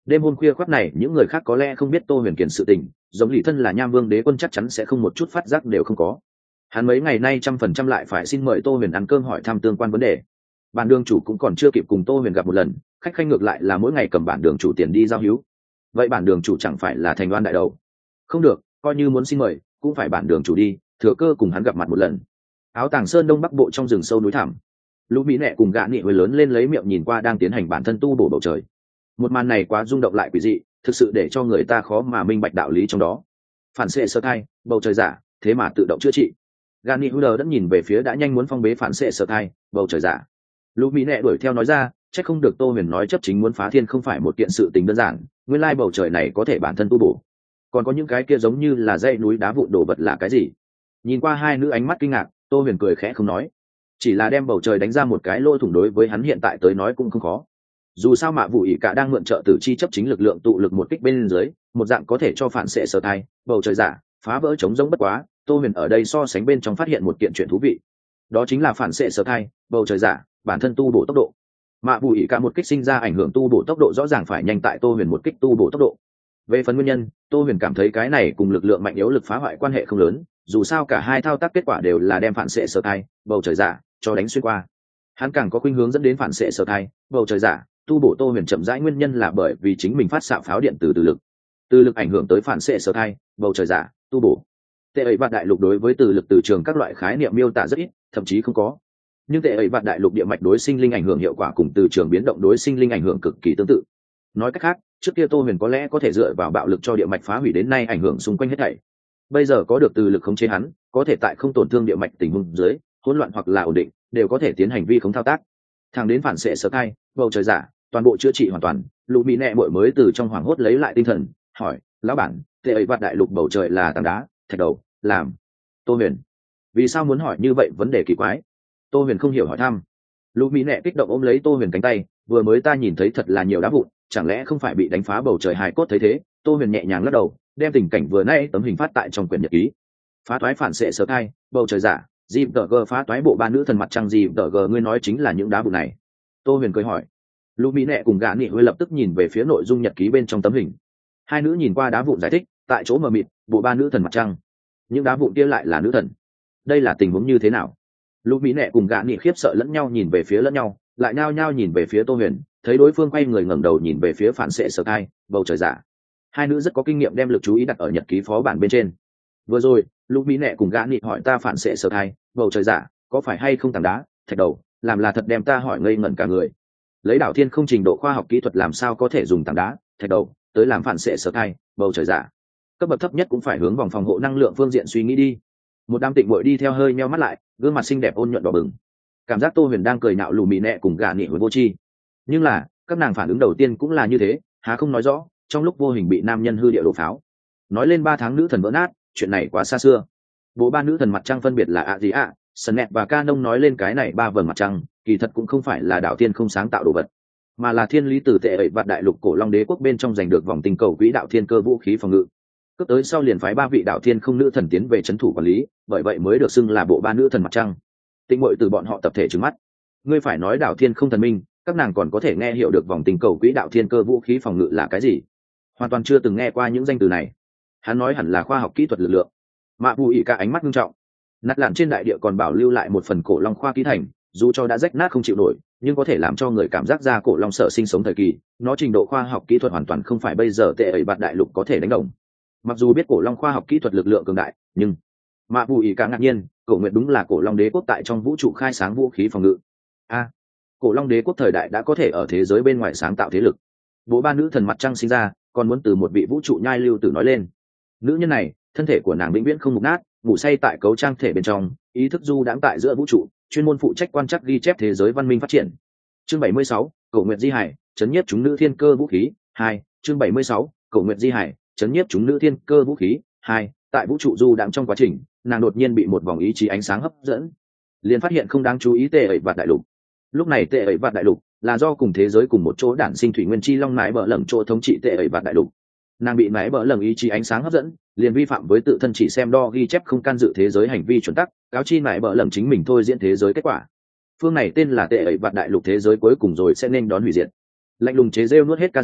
Đêm hôm khuya khoắt này những người khác có lẽ không biết Tô Huyền Kiền sự tình, giống Lý thân là Nham Vương đế quân chắc chắn sẽ không một chút phát giác đều không có. Hắn mấy ngày nay trăm phần trăm lại phải xin mời Tô Huyền ăn cơm hỏi thăm tương quan vấn đề. Bản đường chủ cũng còn chưa kịp cùng Tô Huyền gặp một lần, khách khanh ngược lại là mỗi ngày cầm bản đường chủ tiền đi giao hữu. Vậy bản đường chủ chẳng phải là thành đoan đại đầu? Không được, coi như muốn xin mời cũng phải bản đường chủ đi, thừa cơ cùng hắn gặp mặt một lần. Áo Tàng Sơn đông bắc bộ trong rừng sâu núi thẳm, lũ mỹ nẹ cùng gã nị hơi lớn lên lấy miệng nhìn qua đang tiến hành bản thân tu bổ bầu trời. Một màn này quá rung động lại quỷ dị, thực sự để cho người ta khó mà minh bạch đạo lý trong đó. Phản xệ sơ thai, bầu trời giả, thế mà tự động chữa trị. Gã nị hơi đã nhìn về phía đã nhanh muốn phong bế phản xệ sơ thai, bầu trời giả. Lũ mỹ nẹ đuổi theo nói ra, chắc không được Tô Huyền nói chấp chính muốn phá thiên không phải một kiện sự tình đơn giản, nguyên lai bầu trời này có thể bản thân tu bổ. Còn có những cái kia giống như là dãy núi đá vụn đổ vật là cái gì? Nhìn qua hai nữ ánh mắt kinh ngạc, Tô Huyền cười khẽ không nói, chỉ là đem bầu trời đánh ra một cái lỗ thủng đối với hắn hiện tại tới nói cũng không khó. Dù sao Mạ Vũ ỷ cả đang mượn trợ tử chi chấp chính lực lượng tụ lực một kích bên dưới, một dạng có thể cho phản xệ sở thai, bầu trời giả, phá vỡ chống giống bất quá. Tô Huyền ở đây so sánh bên trong phát hiện một kiện chuyện thú vị, đó chính là phản xệ sở thai, bầu trời giả, bản thân tu bổ tốc độ. Mạ Vũ ỷ cả một kích sinh ra ảnh hưởng tu bổ tốc độ rõ ràng phải nhanh tại Tô Huyền một kích tu bổ tốc độ. Về phần nguyên nhân, Tô Huyền cảm thấy cái này cùng lực lượng mạnh yếu lực phá hoại quan hệ không lớn, dù sao cả hai thao tác kết quả đều là đem phản xệ sở thai, bầu trời giả cho đánh xuyên qua. Hắn càng có khuynh hướng dẫn đến phản xệ sở thai, bầu trời giả tu bổ Tô Huyền chậm rãi nguyên nhân là bởi vì chính mình phát xạ pháo điện từ từ lực, từ lực ảnh hưởng tới phản xệ sở thai, bầu trời giả tu bổ. Tệ ấy vạn đại lục đối với từ lực từ trường các loại khái niệm miêu tả rất ít, thậm chí không có. Nhưng tệ ấy vạn đại lục địa mạch đối sinh linh ảnh hưởng hiệu quả cùng từ trường biến động đối sinh linh ảnh hưởng cực kỳ tương tự. Nói cách khác, trước kia Tô Huyền có lẽ có thể dựa vào bạo lực cho địa mạch phá hủy đến nay ảnh hưởng xung quanh hết thảy. Bây giờ có được từ lực khống chế hắn, có thể tại không tổn thương địa mạch tình huống dưới, hỗn loạn hoặc là ổn định, đều có thể tiến hành vi khống thao tác. Thẳng đến phản xệ sở thai, bầu trời giả, toàn bộ chữa trị hoàn toàn, lũ mỹ nẹ muội mới từ trong hoảng hốt lấy lại tinh thần, hỏi, lão bản, tệ ấy vạn đại lục bầu trời là tảng đá, thạch đầu, làm? Tô Huyền, vì sao muốn hỏi như vậy vấn đề kỳ quái? Tô Huyền không hiểu hỏi thăm. Lũ mỹ nẹ kích động ôm lấy Tô Huyền cánh tay, vừa mới ta nhìn thấy thật là nhiều đá vụn, chẳng lẽ không phải bị đánh phá bầu trời hài cốt thấy thế? Tô Huyền nhẹ nhàng lắc đầu, đem tình cảnh vừa nãy tấm hình phát tại trong quyển nhật ký. Phá toái phản xệ sở thai, bầu trời giả, dìm tờ gờ phá toái bộ ba nữ thần mặt trăng dìm tờ gờ, ngươi nói chính là những đá vụn này? Tô Huyền cười hỏi. Lũ mỹ nẹ cùng gã nị hơi lập tức nhìn về phía nội dung nhật ký bên trong tấm hình. Hai nữ nhìn qua đá vụn giải thích, tại chỗ mờ mịt, bộ ba nữ thần mặt trăng, những đá vụn kia lại là nữ thần, đây là tình huống như thế nào? Lũ mỹ nẹ cùng gã nị khiếp sợ lẫn nhau nhìn về phía lẫn nhau, lại nhao nhao nhìn về phía Tô Huyền, thấy đối phương quay người ngẩng đầu nhìn về phía phản xệ sở thai, bầu trời giả. Hai nữ rất có kinh nghiệm đem lực chú ý đặt ở nhật ký phó bản bên trên. Vừa rồi Lũ mỹ nẹ cùng gã nị hỏi ta phản xệ sở thai, bầu trời giả có phải hay không tảng đá, thạch đầu, làm là thật đem ta hỏi ngây ngẩn cả người. Lấy đảo thiên không trình độ khoa học kỹ thuật làm sao có thể dùng tảng đá, thạch đầu tới làm phản xệ sở thai, bầu trời giả? Cấp bậc thấp nhất cũng phải hướng vòng phòng hộ năng lượng phương diện suy nghĩ đi. Một đám tịnh bội đi theo hơi meo mắt lại, gương mặt xinh đẹp ôn nhuận đỏ bừng, cảm giác Tô Huyền đang cười nhạo lù mì nẹ cùng gà nị hồi vô tri. Nhưng là các nàng phản ứng đầu tiên cũng là như thế, há không nói rõ trong lúc vô hình bị nam nhân hư địa đổ pháo. Nói lên ba tháng nữ thần vỡ nát, chuyện này quá xa xưa. Bộ ba nữ thần mặt trăng phân biệt là ạ gì ạ, sần nẹt và ca nông. Nói lên cái này ba vầng mặt trăng kỳ thật cũng không phải là đạo thiên không sáng tạo đồ vật, mà là thiên lý tử tệ ẩy vạt đại lục cổ long đế quốc bên trong giành được vòng tinh cầu quỹ đạo thiên cơ vũ khí phòng ngự. Cướp tới sau liền phái ba vị đạo thiên không nữ thần tiến về trấn thủ quản lý, bởi vậy mới được xưng là bộ ba nữ thần mặt trăng. Tinh muội từ bọn họ tập thể trừng mắt, ngươi phải nói đạo thiên không thần minh, các nàng còn có thể nghe hiểu được vòng tinh cầu quỹ đạo thiên cơ vũ khí phòng ngự là cái gì? Hoàn toàn chưa từng nghe qua những danh từ này. Hắn nói hẳn là khoa học kỹ thuật lực lượng. Mạ Vũ ỉ cả ánh mắt nghiêm trọng. Nát lạn trên đại địa còn bảo lưu lại một phần cổ long khoa ký thành, dù cho đã rách nát không chịu nổi, nhưng có thể làm cho người cảm giác ra cổ long sở sinh sống thời kỳ, nó trình độ khoa học kỹ thuật hoàn toàn không phải bây giờ tệ ẩy bạt đại lục có thể đánh đồng. Mặc dù biết cổ long khoa học kỹ thuật lực lượng cường đại, nhưng Mạ Vũ ỉ cả ngạc nhiên, cổ nguyện đúng là cổ long đế quốc tại trong vũ trụ khai sáng vũ khí phòng ngự. A, à, cổ long đế quốc thời đại đã có thể ở thế giới bên ngoài sáng tạo thế lực. Bộ ba nữ thần mặt trăng sinh ra, còn muốn từ một vị vũ trụ nhai lưu tử nói lên. Nữ nhân này, thân thể của nàng vĩnh viễn không mục nát, ngủ say tại cấu trang thể bên trong, ý thức du đãng tại giữa vũ trụ, chuyên môn phụ trách quan trắc ghi chép thế giới văn minh phát triển. Chương bảy mươi sáu, Cổ Nguyệt Di Hải, chấn nhiếp chúng nữ thiên cơ vũ khí hai. Chương bảy mươi sáu, Cổ Nguyệt Di Hải, chấn nhiếp chúng nữ thiên cơ vũ khí hai. Tại vũ trụ du đãng trong quá trình, nàng đột nhiên bị một vòng ý chí ánh sáng hấp dẫn, liền phát hiện không đáng chú ý tệ ẩy vạt đại lục. Lúc này tệ ẩy vạt đại lục là do cùng thế giới cùng một chỗ đản sinh thủy nguyên chi long nái bờ lầm chỗ thống trị tệ ẩy vạt đại lục. Nàng bị nái bờ lầm ý chí ánh sáng hấp dẫn, liền vi phạm với tự thân chỉ xem đo ghi chép không can dự thế giới hành vi chuẩn tắc, cáo chi nái bờ lầm chính mình thôi diễn thế giới kết quả. Phương này tên là tệ ẩy vạt đại lục, thế giới cuối cùng rồi sẽ nên đón hủy diệt. Lạnh lùng chế rêu nuốt hết ca dao,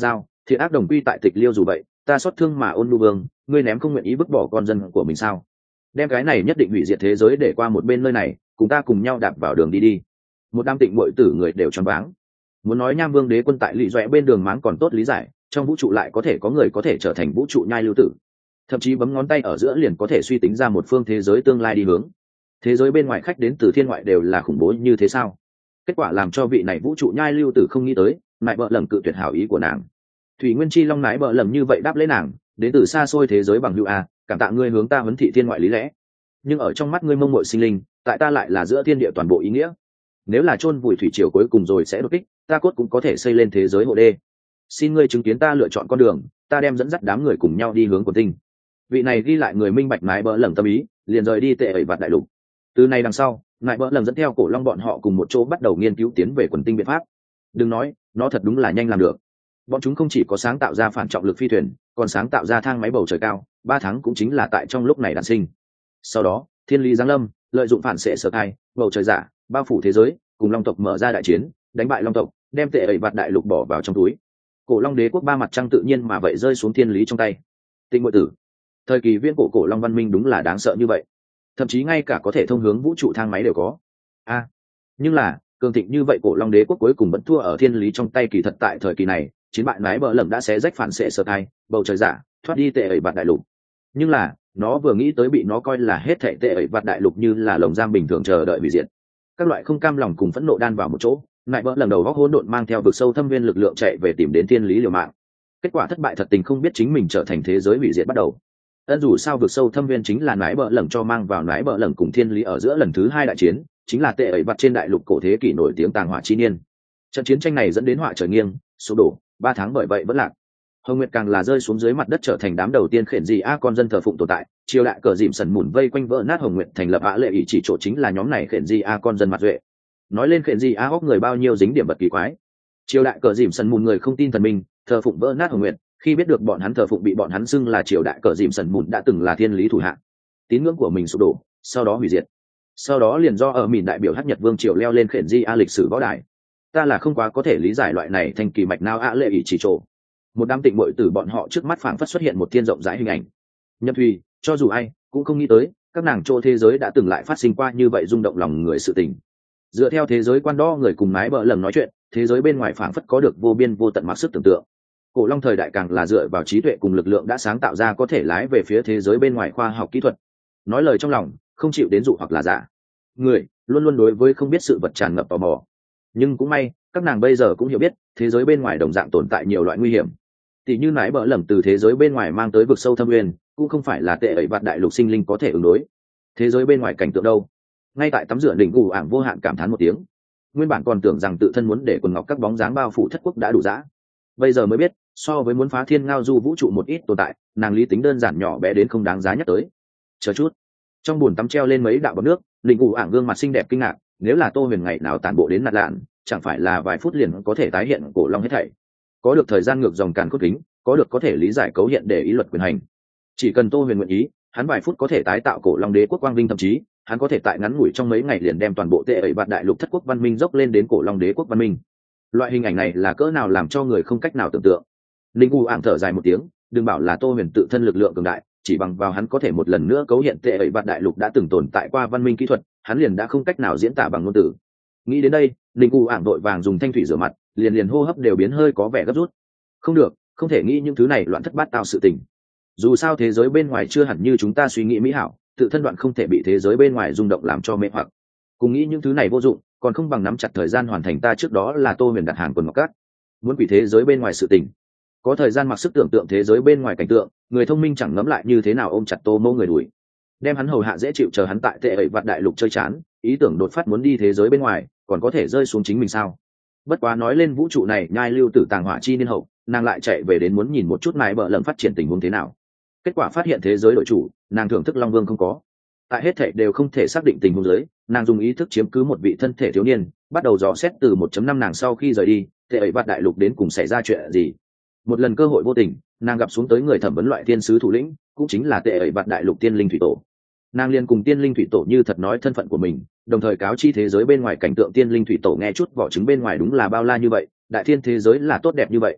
thiện ác đồng quy tại tịch liêu dù vậy ta xót thương mà ôn nu vương, ngươi ném không nguyện ý vứt bỏ con dân của mình sao? Đem cái này nhất định hủy diệt thế giới để qua một bên nơi này, cùng ta cùng nhau đạp vào đường đi đi. Một đám tịnh muội tử người đều choáng váng. Muốn nói nham vương đế quân tại lì dọa bên đường máng còn tốt lý giải, trong vũ trụ lại có thể có người có thể trở thành vũ trụ nhai lưu tử, thậm chí bấm ngón tay ở giữa liền có thể suy tính ra một phương thế giới tương lai đi hướng. Thế giới bên ngoài khách đến từ thiên ngoại đều là khủng bố như thế sao? Kết quả làm cho vị này vũ trụ nhai lưu tử không nghĩ tới, lại bợ lầm cự tuyệt hảo ý của nàng. Thủy Nguyên Chi Long nái bợ lầm như vậy đáp lấy nàng, đến từ xa xôi thế giới bằng hữu a, cảm tạ ngươi hướng ta huấn thị thiên ngoại lý lẽ. Nhưng ở trong mắt ngươi mông muội sinh linh, tại ta lại là giữa thiên địa toàn bộ ý nghĩa. Nếu là chôn vùi thủy triều cuối cùng rồi sẽ đột kích, ta cốt cũng có thể xây lên thế giới hộ đê. Xin ngươi chứng kiến ta lựa chọn con đường, ta đem dẫn dắt đám người cùng nhau đi hướng quần tinh. Vị này ghi lại người minh bạch nái bợ lầm tâm ý, liền rời đi tệ ẩy vạt đại lục. Từ này đằng sau, nái bợ lầm dẫn theo cổ long bọn họ cùng một chỗ bắt đầu nghiên cứu tiến về quần tinh biện pháp. Đừng nói, nó thật đúng là nhanh làm được. Bọn chúng không chỉ có sáng tạo ra phản trọng lực phi thuyền, còn sáng tạo ra thang máy bầu trời cao, ba tháng cũng chính là tại trong lúc này đản sinh. Sau đó, thiên lý giáng lâm, lợi dụng phản xệ sở thai, bầu trời giả, bao phủ thế giới, cùng long tộc mở ra đại chiến, đánh bại long tộc, đem tệ ẩy vạt đại lục bỏ vào trong túi. Cổ long đế quốc ba mặt trăng tự nhiên mà vậy rơi xuống thiên lý trong tay. Tịnh muội tử, thời kỳ viễn cổ cổ long văn minh đúng là đáng sợ như vậy, thậm chí ngay cả có thể thông hướng vũ trụ thang máy đều có. A, à, nhưng là cường thịnh như vậy cổ long đế quốc cuối cùng vẫn thua ở thiên lý trong tay. Kỳ thật tại thời kỳ này, chiến bại nái bờ lầm đã xé rách phản xệ sở thai, bầu trời giả, thoát đi tệ ẩy vạt đại lục. Nhưng là nó vừa nghĩ tới bị nó coi là hết thệ tệ ẩy vạt đại lục như là lồng giam bình thường chờ đợi hủy diệt, các loại không cam lòng cùng phẫn nộ đan vào một chỗ, nại bỡ lần đầu góc hỗn độn mang theo vực sâu thâm viên lực lượng chạy về tìm đến thiên lý liều mạng. Kết quả thất bại thật tình không biết chính mình trở thành thế giới hủy diệt bắt đầu. Ân dù sao vực sâu thâm viên chính là nái bỡ lần cho mang vào nái bỡ lần cùng thiên lý ở giữa lần thứ hai đại chiến, chính là tệ ẩy vặt trên đại lục cổ thế kỷ nổi tiếng tàng hỏa chi niên. Trận chiến tranh này dẫn đến họa trời nghiêng, sụp đổ, ba tháng bởi vậy vẫn lạc. Hồng Nguyệt càng là rơi xuống dưới mặt đất trở thành đám đầu tiên khển gì a con dân thờ phụng tồn tại, triều đại cờ dìm sần mùn vây quanh vỡ nát Hồng Nguyệt thành lập ạ lệ ý chỉ chỗ chính là nhóm này khển gì a con dân mặt duệ. Nói lên khển gì a hốc người bao nhiêu dính điểm bật kỳ quái. Triều đại cờ dìm sần mùn người không tin thần minh, thờ phụng vỡ nát Hồng Nguyệt, khi biết được bọn hắn thờ phụng bị bọn hắn xưng là triều đại cờ dìm sần mùn đã từng là thiên lý thủ hạ, tín ngưỡng của mình sụp đổ, sau đó hủy diệt. Sau đó liền do ở mìn đại biểu hắc nhật vương triều leo lên khển di a lịch sử võ đài. Ta là không quá có thể lý giải loại này thành kỳ mạch nào ạ lệ ý chỉ trổ. Một đám tịnh bội từ bọn họ trước mắt phảng phất xuất hiện một thiên rộng rãi hình ảnh. Nhâm Thùy, cho dù ai cũng không nghĩ tới, các nàng chỗ thế giới đã từng lại phát sinh qua như vậy rung động lòng người sự tình. Dựa theo thế giới quan đo người cùng mái bờ lầm nói chuyện, thế giới bên ngoài phảng phất có được vô biên vô tận mặc sức tưởng tượng. Cổ long thời đại càng là dựa vào trí tuệ cùng lực lượng đã sáng tạo ra có thể lái về phía thế giới bên ngoài khoa học kỹ thuật. Nói lời trong lòng, không chịu đến dụ hoặc là giả. Người luôn luôn đối với không biết sự vật tràn ngập tò mò. Nhưng cũng may, các nàng bây giờ cũng hiểu biết, thế giới bên ngoài đồng dạng tồn tại nhiều loại nguy hiểm. Tỷ như nái bờ lầm từ thế giới bên ngoài mang tới vực sâu thâm nguyên, cũng không phải là tệ ẩy vặt đại lục sinh linh có thể ứng đối. Thế giới bên ngoài cảnh tượng đâu? Ngay tại tắm rửa đỉnh gù ảng vô hạn cảm thán một tiếng. Nguyên bản còn tưởng rằng tự thân muốn để quần ngọc các bóng dáng bao phủ thất quốc đã đủ dã. Bây giờ mới biết, so với muốn phá thiên ngao du vũ trụ một ít tồn tại, nàng lý tính đơn giản nhỏ bé đến không đáng giá nhắc tới. Chờ chút, trong bồn tắm treo lên mấy đạo bọt nước, đỉnh gù ảng gương mặt xinh đẹp kinh ngạc, nếu là Tô Huyền ngày nào tản bộ đến Nạt Lạn, chẳng phải là vài phút liền có thể tái hiện cổ long hết thảy. Có được thời gian ngược dòng càn cốt kính, có được có thể lý giải cấu hiện để ý luật quyền hành. Chỉ cần Tô Huyền nguyện ý, hắn vài phút có thể tái tạo cổ long đế quốc quang vinh, thậm chí hắn có thể tại ngắn ngủi trong mấy ngày liền đem toàn bộ tệ ẩy vạt đại lục thất quốc văn minh dốc lên đến cổ long đế quốc văn minh. Loại hình ảnh này là cỡ nào làm cho người không cách nào tưởng tượng. Linh U ảm thở dài một tiếng, đừng bảo là Tô Huyền tự thân lực lượng cường đại, chỉ bằng vào hắn có thể một lần nữa cấu hiện tệ ẩy vạt đại lục đã từng tồn tại qua văn minh kỹ thuật, hắn liền đã không cách nào diễn tả bằng ngôn từ. Nghĩ đến đây, Linh U ảm đội vàng dùng thanh thủy rửa mặt, liền liền hô hấp đều biến hơi có vẻ gấp rút. Không được, không thể nghĩ những thứ này loạn thất bát tao sự tình. Dù sao thế giới bên ngoài chưa hẳn như chúng ta suy nghĩ mỹ hảo, tự thân đoạn không thể bị thế giới bên ngoài rung động làm cho mê hoặc. Cùng nghĩ những thứ này vô dụng, còn không bằng nắm chặt thời gian hoàn thành ta trước đó là Tô Huyền đặt hàng quần ngọc cát. Muốn quỷ thế giới bên ngoài sự tình, có thời gian mặc sức tưởng tượng thế giới bên ngoài cảnh tượng, người thông minh chẳng ngẫm lại như thế nào ôm chặt Tô Mô người đuổi, đem hắn hầu hạ dễ chịu chờ hắn tại tệ ẩy vạt đại lục chơi chán, ý tưởng đột phát muốn đi thế giới bên ngoài, còn có thể rơi xuống chính mình sao? Bất quá nói lên vũ trụ này nhai lưu tử tàng hỏa chi niên hậu, nàng lại chạy về đến muốn nhìn một chút nái bờ lầm phát triển tình huống thế nào. Kết quả phát hiện thế giới đội chủ, nàng thưởng thức long vương không có. Tại hết thể đều không thể xác định tình huống giới, nàng dùng ý thức chiếm cứ một vị thân thể thiếu niên, bắt đầu dò xét từ một chấm năm nàng sau khi rời đi, tệ ẩy vạt đại lục đến cùng xảy ra chuyện gì. Một lần cơ hội vô tình, nàng gặp xuống tới người thẩm vấn loại tiên sứ thủ lĩnh, cũng chính là tệ ẩy vạt đại lục tiên linh thủy tổ. Nàng liền cùng tiên linh thủy tổ như thật nói thân phận của mình, đồng thời cáo chi thế giới bên ngoài cảnh tượng tiên linh thủy tổ nghe chút vỏ trứng bên ngoài đúng là bao la như vậy, đại thiên thế giới là tốt đẹp như vậy.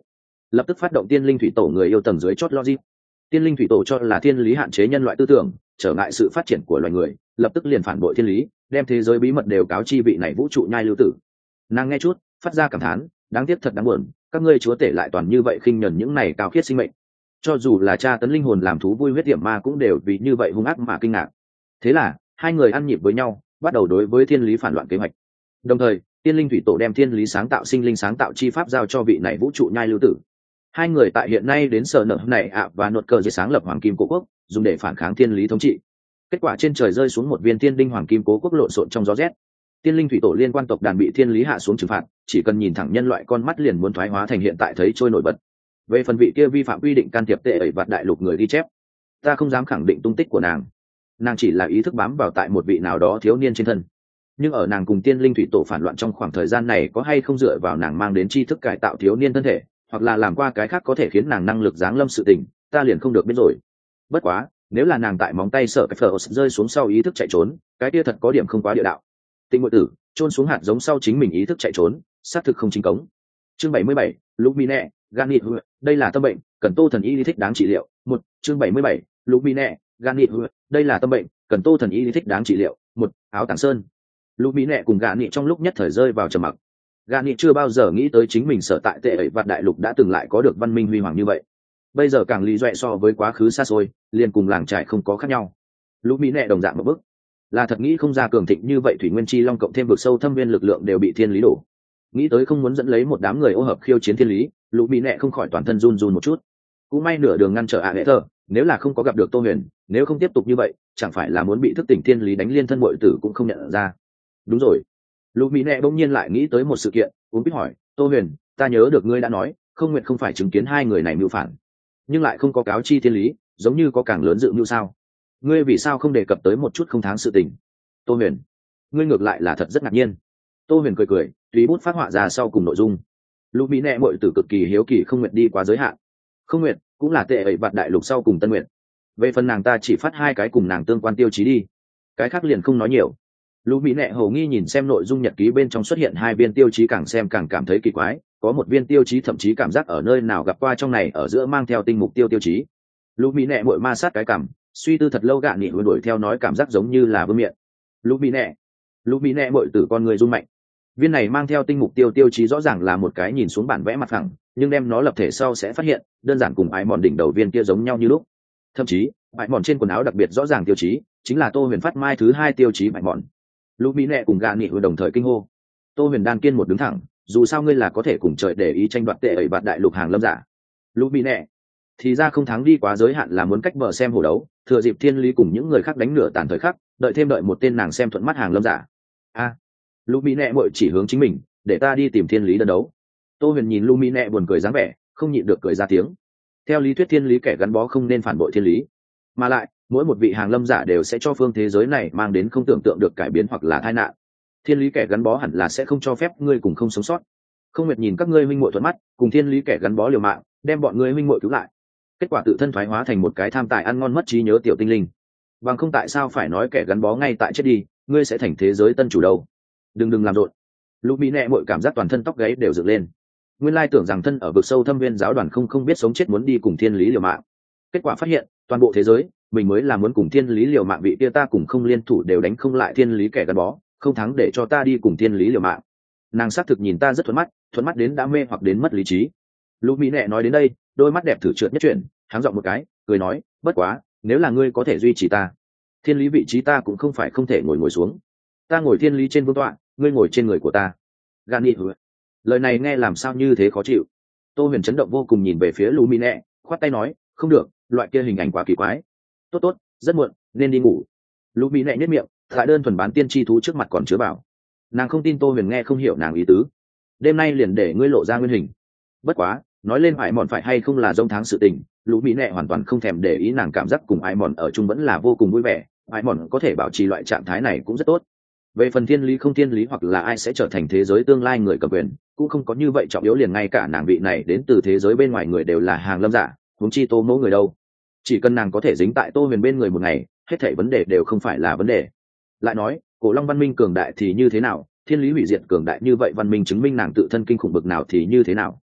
lập tức phát động tiên linh thủy tổ người yêu tầng dưới chót logic. Tiên linh thủy tổ cho là thiên lý hạn chế nhân loại tư tưởng, trở ngại sự phát triển của loài người, lập tức liền phản bội thiên lý, đem thế giới bí mật đều cáo chi vị này vũ trụ nhai lưu tử. Nàng nghe chút, phát ra cảm thán, đáng tiếc thật đáng buồn, các ngươi chúa tể lại toàn như vậy khinh nhẫn những này cao khiết sinh mệnh. Cho dù là cha tấn linh hồn làm thú vui huyết điểm ma cũng đều vì như vậy hung ác mà kinh ngạc. Thế là hai người ăn nhịp với nhau, bắt đầu đối với thiên lý phản loạn kế hoạch. Đồng thời tiên linh thủy tổ đem thiên lý sáng tạo sinh linh sáng tạo chi pháp giao cho vị này vũ trụ nhai lưu tử. Hai người tại hiện nay đến sở nợ này ạ và nột cờ dưới sáng lập hoàng kim cố quốc, dùng để phản kháng thiên lý thống trị. Kết quả trên trời rơi xuống một viên tiên đinh hoàng kim cố quốc lộn xộn trong gió rét. Tiên linh thủy tổ liên quan tộc đàn bị thiên lý hạ xuống trừng phạt, chỉ cần nhìn thẳng nhân loại con mắt liền muốn thoái hóa thành hiện tại thấy trôi nổi bật. Về phần vị kia vi phạm quy định can thiệp tệ ẩy vặt đại lục người ghi chép, ta không dám khẳng định tung tích của nàng. Nàng chỉ là ý thức bám vào tại một vị nào đó thiếu niên trên thân. Nhưng ở nàng cùng tiên linh thủy tổ phản loạn trong khoảng thời gian này có hay không dựa vào nàng mang đến tri thức cải tạo thiếu niên thân thể, hoặc là làm qua cái khác có thể khiến nàng năng lực giáng lâm sự tình, ta liền không được biết rồi. Bất quá nếu là nàng tại móng tay sợ cái phở rơi xuống sau ý thức chạy trốn, cái kia thật có điểm không quá địa đạo. Tịnh ngụy tử trôn xuống hạt giống sau chính mình ý thức chạy trốn, xác thực không chính cống. Chương bảy mươi bảy, Lumine, Ganit, đây là tâm bệnh, cần Tô thần y lý thích đáng trị liệu. Một, chương bảy mươi bảy, Lumine, Ganit, đây là tâm bệnh, cần Tô thần y lý thích đáng trị liệu. Một, áo tàng sơn. Lumine cùng Ganit trong lúc nhất thời rơi vào trầm mặc. Ganit chưa bao giờ nghĩ tới chính mình sở tại tệ ẩy vặt đại lục đã từng lại có được văn minh huy hoàng như vậy. Bây giờ càng lý doẹ so với quá khứ xa xôi, liền cùng làng trải không có khác nhau. Lumine đồng dạng một bức, là thật nghĩ không ra cường thịnh như vậy thủy nguyên chi long cộng thêm vực sâu thâm viên lực lượng đều bị thiên lý đổ. Nghĩ tới không muốn dẫn lấy một đám người ô hợp khiêu chiến thiên lý, Lumine không khỏi toàn thân run run một chút. Cũng may nửa đường ngăn trở ạ lệ thơ, nếu là không có gặp được Tô Huyền, nếu không tiếp tục như vậy, chẳng phải là muốn bị thức tỉnh thiên lý đánh liên thân bội tử cũng không nhận ra. Đúng rồi. Lumine bỗng nhiên lại nghĩ tới một sự kiện, uống biết hỏi, Tô Huyền, ta nhớ được ngươi đã nói, không nguyện không phải chứng kiến hai người này mưu phản, nhưng lại không có cáo chi thiên lý, giống như có càng lớn dự mưu sao? Ngươi vì sao không đề cập tới một chút không tháng sự tình? Tô Huyền, ngươi ngược lại là thật rất ngạc nhiên. Tô Huyền cười cười, tùy bút phát họa ra sau cùng nội dung. Lumine muội tử cực kỳ hiếu kỳ không nguyện đi quá giới hạn. Không nguyện cũng là tệ ẩy vặt đại lục sau cùng tân nguyện. Về phần nàng ta chỉ phát hai cái cùng nàng tương quan tiêu chí đi, cái khác liền không nói nhiều. Lumine hầu nghi nhìn xem nội dung nhật ký bên trong xuất hiện hai viên tiêu chí, càng xem càng cảm thấy kỳ quái. Có một viên tiêu chí thậm chí cảm giác ở nơi nào gặp qua trong này ở giữa mang theo tinh mục tiêu tiêu chí. Lumine muội ma sát cái cằm, suy tư thật lâu, gạ nghị đuổi theo nói cảm giác giống như là vương miện. Lumine, Lumine muội tử con người rung mạnh. Viên này mang theo tinh mục tiêu tiêu chí rõ ràng là một cái nhìn xuống bản vẽ mặt phẳng, nhưng đem nó lập thể sau sẽ phát hiện đơn giản cùng ái mòn đỉnh đầu viên kia giống nhau như lúc. Thậm chí ái mòn trên quần áo đặc biệt rõ ràng tiêu chí chính là Tô Huyền phát mai thứ hai tiêu chí ái mòn. Lumine cùng gạ nghị đồng thời kinh hô. Tô Huyền đan kiên một đứng thẳng, dù sao ngươi là có thể cùng trời để ý tranh đoạt tệ ẩy bạt đại lục hàng lâm giả. Lumine, thì ra không thắng đi quá giới hạn là muốn cách bờ xem hổ đấu, thừa dịp thiên lý cùng những người khác đánh nửa tàn thời khắc, đợi thêm đợi một tên nàng xem thuận mắt hàng lâm giả. A, à, Lumine muội chỉ hướng chính mình, để ta đi tìm thiên lý đơn đấu. Tô Huyền nhìn Lumine buồn cười dáng vẻ, không nhịn được cười ra tiếng. Theo lý thuyết thiên lý kẻ gắn bó không nên phản bội thiên lý, mà lại mỗi một vị hàng lâm giả đều sẽ cho phương thế giới này mang đến không tưởng tượng được cải biến hoặc là tai nạn. Thiên lý kẻ gắn bó hẳn là sẽ không cho phép ngươi cùng không sống sót. Không nguyệt nhìn các ngươi huynh muội thuận mắt, cùng thiên lý kẻ gắn bó liều mạng, đem bọn ngươi huynh muội cứu lại. Kết quả tự thân thoái hóa thành một cái tham tài ăn ngon mất trí nhớ tiểu tinh linh. Bằng không tại sao phải nói kẻ gắn bó ngay tại chết đi, ngươi sẽ thành thế giới tân chủ đâu. Đừng đừng làm rộn. Lumine muội cảm giác toàn thân tóc gáy đều dựng lên. Nguyên lai tưởng rằng thân ở vực sâu thâm viên giáo đoàn không không biết sống chết muốn đi cùng thiên lý liều mạng. Kết quả phát hiện, toàn bộ thế giới, mình mới là muốn cùng thiên lý liều mạng, vị kia ta cùng không liên thủ đều đánh không lại thiên lý kẻ gắn bó, không thắng để cho ta đi cùng thiên lý liều mạng. Nàng xác thực nhìn ta rất thuận mắt, thuận mắt đến đã mê hoặc đến mất lý trí. Lumine nói đến đây, đôi mắt đẹp thử trượt nhất chuyển, háng giọng một cái, cười nói, bất quá, nếu là ngươi có thể duy trì ta, thiên lý vị trí ta cũng không phải không thể ngồi ngồi xuống. Ta ngồi thiên lý trên vương tọa, ngươi ngồi trên người của ta. Gani, lời này nghe làm sao như thế khó chịu. Tô Huyền chấn động vô cùng nhìn về phía Lumine, khoát tay nói, không được, loại kia hình ảnh quá kỳ quái. Tốt tốt, rất muộn, nên đi ngủ. Lumine nhếch miệng, tại đơn thuần bán tiên chi thú trước mặt còn chứa bảo. Nàng không tin Tô Huyền nghe không hiểu nàng ý tứ. Đêm nay liền để ngươi lộ ra nguyên hình. Bất quá, nói lên ải mòn phải hay không là dông tháng sự tình, Lumine hoàn toàn không thèm để ý, nàng cảm giác cùng ải mòn ở chung vẫn là vô cùng vui vẻ, ải mòn có thể bảo trì loại trạng thái này cũng rất tốt. Về phần thiên lý không thiên lý hoặc là ai sẽ trở thành thế giới tương lai người cầm quyền, cũng không có như vậy trọng yếu, liền ngay cả nàng vị này đến từ thế giới bên ngoài người đều là hàng lâm giả, huống chi Tô mẫu người đâu. Chỉ cần nàng có thể dính tại Tô Huyền bên người một ngày, hết thảy vấn đề đều không phải là vấn đề. Lại nói, cổ long văn minh cường đại thì như thế nào, thiên lý hủy diệt cường đại như vậy văn minh chứng minh nàng tự thân kinh khủng bực nào thì như thế nào.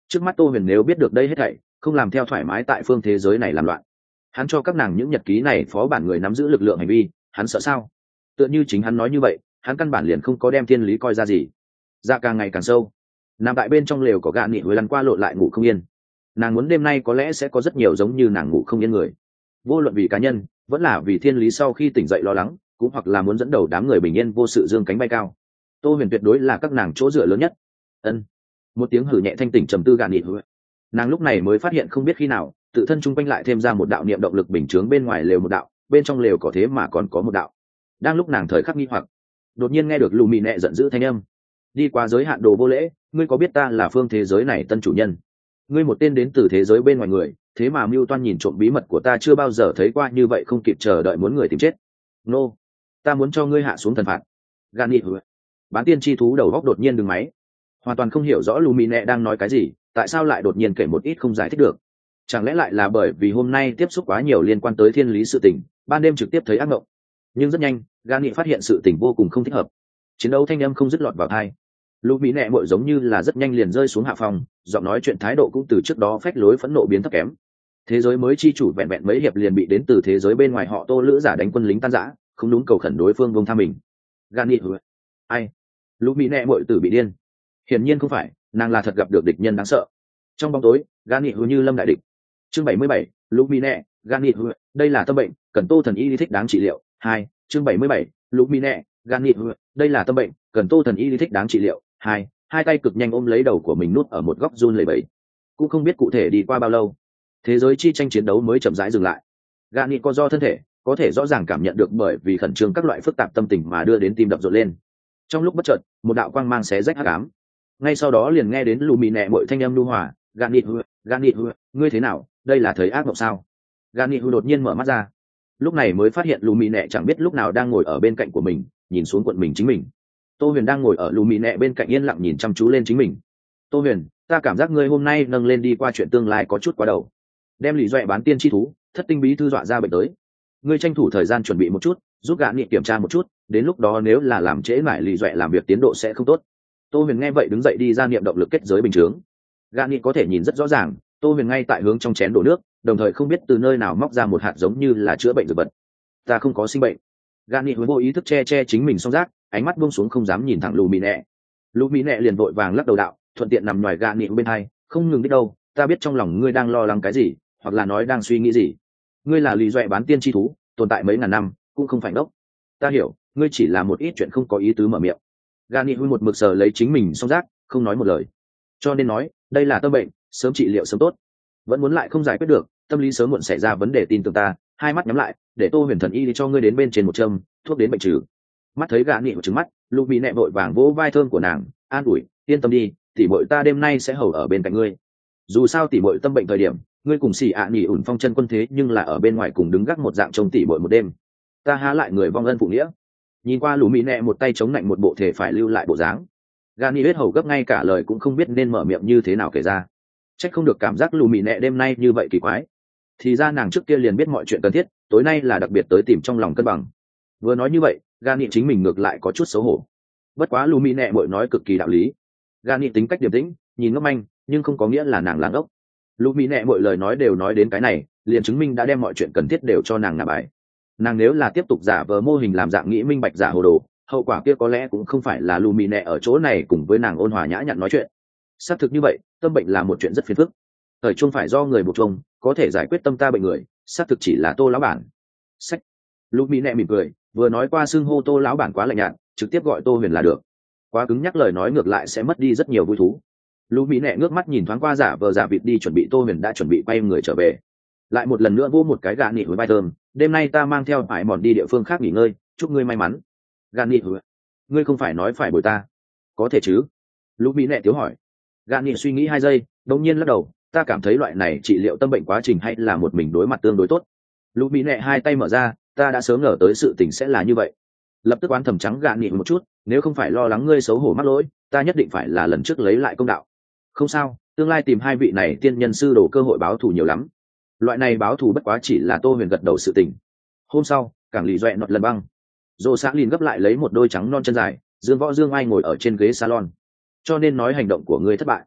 Trước mắt Tô Huyền nếu biết được đây hết thảy, không làm theo thoải mái tại phương thế giới này làm loạn, hắn cho các nàng những nhật ký này phó bản người nắm giữ lực lượng hành vi, hắn sợ sao? Tựa như chính hắn nói như vậy, hắn căn bản liền không có đem thiên lý coi ra gì. Dạ càng ngày càng sâu, nằm tại bên trong lều có gạ nị huế lăn qua lộn lại ngủ không yên. Nàng muốn đêm nay có lẽ sẽ có rất nhiều giống như nàng ngủ không yên người, vô luận vì cá nhân vẫn là vì thiên lý sau khi tỉnh dậy lo lắng, cũng hoặc là muốn dẫn đầu đám người bình yên vô sự dương cánh bay cao. Tô Huyền tuyệt đối là các nàng chỗ dựa lớn nhất. Ân. Một tiếng hử nhẹ thanh tỉnh trầm tư gạ nị huế. Nàng lúc này mới phát hiện không biết khi nào tự thân chung quanh lại thêm ra một đạo niệm động lực bình chướng, bên ngoài lều một đạo, bên trong lều có thế mà còn có một đạo. Đang lúc nàng thời khắc nghi hoặc, đột nhiên nghe được lù mì nẹ giận dữ thanh âm: đi qua giới hạn đồ vô lễ, ngươi có biết ta là phương thế giới này tân chủ nhân? Ngươi một tên đến từ thế giới bên ngoài người, thế mà mưu toan nhìn trộm bí mật của ta, chưa bao giờ thấy qua như vậy, không kịp chờ đợi muốn người tìm chết. Nô, ta muốn cho ngươi hạ xuống thần phạt. Gan nghị hứa. Bán tiên chi thú đầu góc đột nhiên đừng máy, hoàn toàn không hiểu rõ lù mì nẹ đang nói cái gì, tại sao lại đột nhiên kể một ít không giải thích được. Chẳng lẽ lại là bởi vì hôm nay tiếp xúc quá nhiều liên quan tới thiên lý sự tình, ban đêm trực tiếp thấy ác mộng? Nhưng rất nhanh, Gan nghị phát hiện sự tình vô cùng không thích hợp. Chiến đấu thanh âm không dứt lọt vào tai. Lũ mỹ nẹ mội giống như là rất nhanh liền rơi xuống hạ phòng, giọng nói chuyện thái độ cũng từ trước đó phách lối phẫn nộ biến thấp kém. Thế giới mới chi chủ vẹn vẹn mấy hiệp liền bị đến từ thế giới bên ngoài họ Tô lữ giả đánh quân lính tan rã, không đúng cầu khẩn đối phương vông tha mình. Gan nghị hứa. Ai? Lũ mỹ nẹ mội tử bị điên. Hiển nhiên không phải, nàng là thật gặp được địch nhân đáng sợ. Trong bóng tối, Gan nghị hứa như lâm đại địch. Chương bảy mươi bảy, Lũ mỹ nẹ, Gan nghị hứa, đây là tâm bệnh, cần Tô thần y lý thích đáng trị liệu. Hai, chương bảy mươi bảy, Lũ mỹ nẹ, Gan nghị hứa, đây là tâm bệnh, cần Tô thần y lý thích đáng trị liệu. Hai, hai tay cực nhanh ôm lấy đầu của mình nút ở một góc run lẩy bẩy. Cũng không biết cụ thể đi qua bao lâu, thế giới chi tranh chiến đấu mới chậm rãi dừng lại. Gan nghị co do thân thể có thể rõ ràng cảm nhận được bởi vì khẩn trương các loại phức tạp tâm tình mà đưa đến tim đập rộn lên. Trong lúc bất chợt, một đạo quang mang xé rách hắc ám. Ngay sau đó liền nghe đến lù mì nẹ mọi thanh âm nhu hòa: Gan nghị hứa, Gan nghị hứa, ngươi thế nào, đây là thấy ác mộng sao? Gan nghị hứa đột nhiên mở mắt ra, lúc này mới phát hiện lù mì nẹ chẳng biết lúc nào đang ngồi ở bên cạnh của mình, nhìn xuống quận mình chính mình. Tô Huyền đang ngồi ở lù mì nẹ bên cạnh yên lặng nhìn chăm chú lên chính mình. Tô Huyền, ta cảm giác ngươi hôm nay nâng lên đi qua chuyện tương lai có chút quá đầu, đem lì doẹ bán tiên chi thú thất tinh bí thư dọa ra bệnh tới. Ngươi tranh thủ thời gian chuẩn bị một chút, giúp gã nghị kiểm tra một chút, đến lúc đó nếu là làm trễ mãi lì doẹ làm việc tiến độ sẽ không tốt. Tô Huyền nghe vậy đứng dậy đi ra niệm động lực kết giới bình chướng. Gã nghị có thể nhìn rất rõ ràng, Tô Huyền ngay tại hướng trong chén đổ nước, đồng thời không biết từ nơi nào móc ra một hạt giống như là chữa bệnh dược vật. Ta không có sinh bệnh. Gã nghị vô ý thức che che chính mình song rác, ánh mắt buông xuống không dám nhìn thẳng lù mì nẹ. Lù mì nẹ liền vội vàng lắc đầu đạo, thuận tiện nằm ngoài gã nghị bên hai, không ngừng biết đâu, ta biết trong lòng ngươi đang lo lắng cái gì, hoặc là nói đang suy nghĩ gì. Ngươi là lì doẹ bán tiên chi thú, tồn tại mấy ngàn năm, cũng không phải đốc. Ta hiểu, ngươi chỉ là một ít chuyện không có ý tứ mở miệng. Gã nghị huy một mực sờ lấy chính mình song rác, không nói một lời. Cho nên nói, đây là tâm bệnh, sớm trị liệu sớm tốt. Vẫn muốn lại không giải quyết được, tâm lý sớm muộn xảy ra vấn đề, tin tưởng ta. Hai mắt nhắm lại, để Tô Huyền thần y đi cho ngươi đến bên trên một châm, thuốc đến bệnh trừ. Mắt thấy gã nghị trừng mắt, lù mì nẹ vội vàng vỗ vai thơm của nàng, an ủi, yên tâm đi, tỷ muội ta đêm nay sẽ hầu ở bên cạnh ngươi. Dù sao tỷ muội tâm bệnh thời điểm, ngươi cùng xì ạ à nhỉ ủn phong chân quân thế nhưng là ở bên ngoài cùng đứng gác một dạng trông tỷ muội một đêm. Ta há lại người vong ân phụ nghĩa. Nhìn qua lù mì nẹ một tay chống lạnh một bộ thể phải lưu lại bộ dáng, gã nghị hết hầu gấp ngay cả lời cũng không biết nên mở miệng như thế nào kể ra. Trách không được cảm giác lù mì nẹ đêm nay như vậy kỳ quái. Thì ra nàng trước kia liền biết mọi chuyện cần thiết, tối nay là đặc biệt tới tìm trong lòng cân bằng. Vừa nói như vậy, gã nghị chính mình ngược lại có chút xấu hổ. Bất quá lù mì nẹ bội nói cực kỳ đạo lý. Gã nghị tính cách điềm tĩnh, nhìn ngốc manh, nhưng không có nghĩa là nàng làng ốc. Lù mì nẹ bội lời nói đều nói đến cái này, liền chứng minh đã đem mọi chuyện cần thiết đều cho nàng ngả bài. Nàng nếu là tiếp tục giả vờ mô hình làm dạng nghĩ minh bạch giả hồ đồ, hậu quả kia có lẽ cũng không phải là lù mì nẹ ở chỗ này cùng với nàng ôn hòa nhã nhặn nói chuyện. Xác thực như vậy, tâm bệnh là một chuyện rất phiền phức. Thời chung phải do người buộc chung, có thể giải quyết tâm ta bệnh người, xác thực chỉ là Tô lão bản. Sách. Lù mì nẹ mỉm cười, vừa nói qua xưng hô Tô lão bản quá lạnh nhạt, trực tiếp gọi Tô Huyền là được. Quá cứng nhắc lời nói ngược lại sẽ mất đi rất nhiều vui thú. Lù mì nẹ ngước mắt nhìn thoáng qua giả vờ giả vịt đi chuẩn bị, Tô Huyền đã chuẩn bị quay người trở về, lại một lần nữa vô một cái gà nị với vai thơm, đêm nay ta mang theo ải mòn đi địa phương khác nghỉ ngơi, chúc ngươi may mắn. Gà nị hứa, ngươi không phải nói phải bồi ta, có thể chứ? Lũ mỹ nẹ tiếu hỏi. Gà nị suy nghĩ hai giây, đột nhiên lắc đầu, ta cảm thấy loại này trị liệu tâm bệnh quá trình hay là một mình đối mặt tương đối tốt. Lũ mỹ nẹ hai tay mở ra, ta đã sớm ngờ tới sự tình sẽ là như vậy. Lập tức oán thầm trắng gà nị một chút, nếu không phải lo lắng ngươi xấu hổ mắc lỗi, ta nhất định phải là lần trước lấy lại công đạo. Không sao, tương lai tìm hai vị này tiên nhân sư đồ cơ hội báo thù nhiều lắm. Loại này báo thù bất quá chỉ là Tô Huyền gật đầu sự tình. Hôm sau, cảng lì doẹ nọt lần băng, Dô Xã Lìn gấp lại lấy một đôi trắng non chân dài, Dương Võ Dương Ai ngồi ở trên ghế salon. Cho nên nói hành động của ngươi thất bại.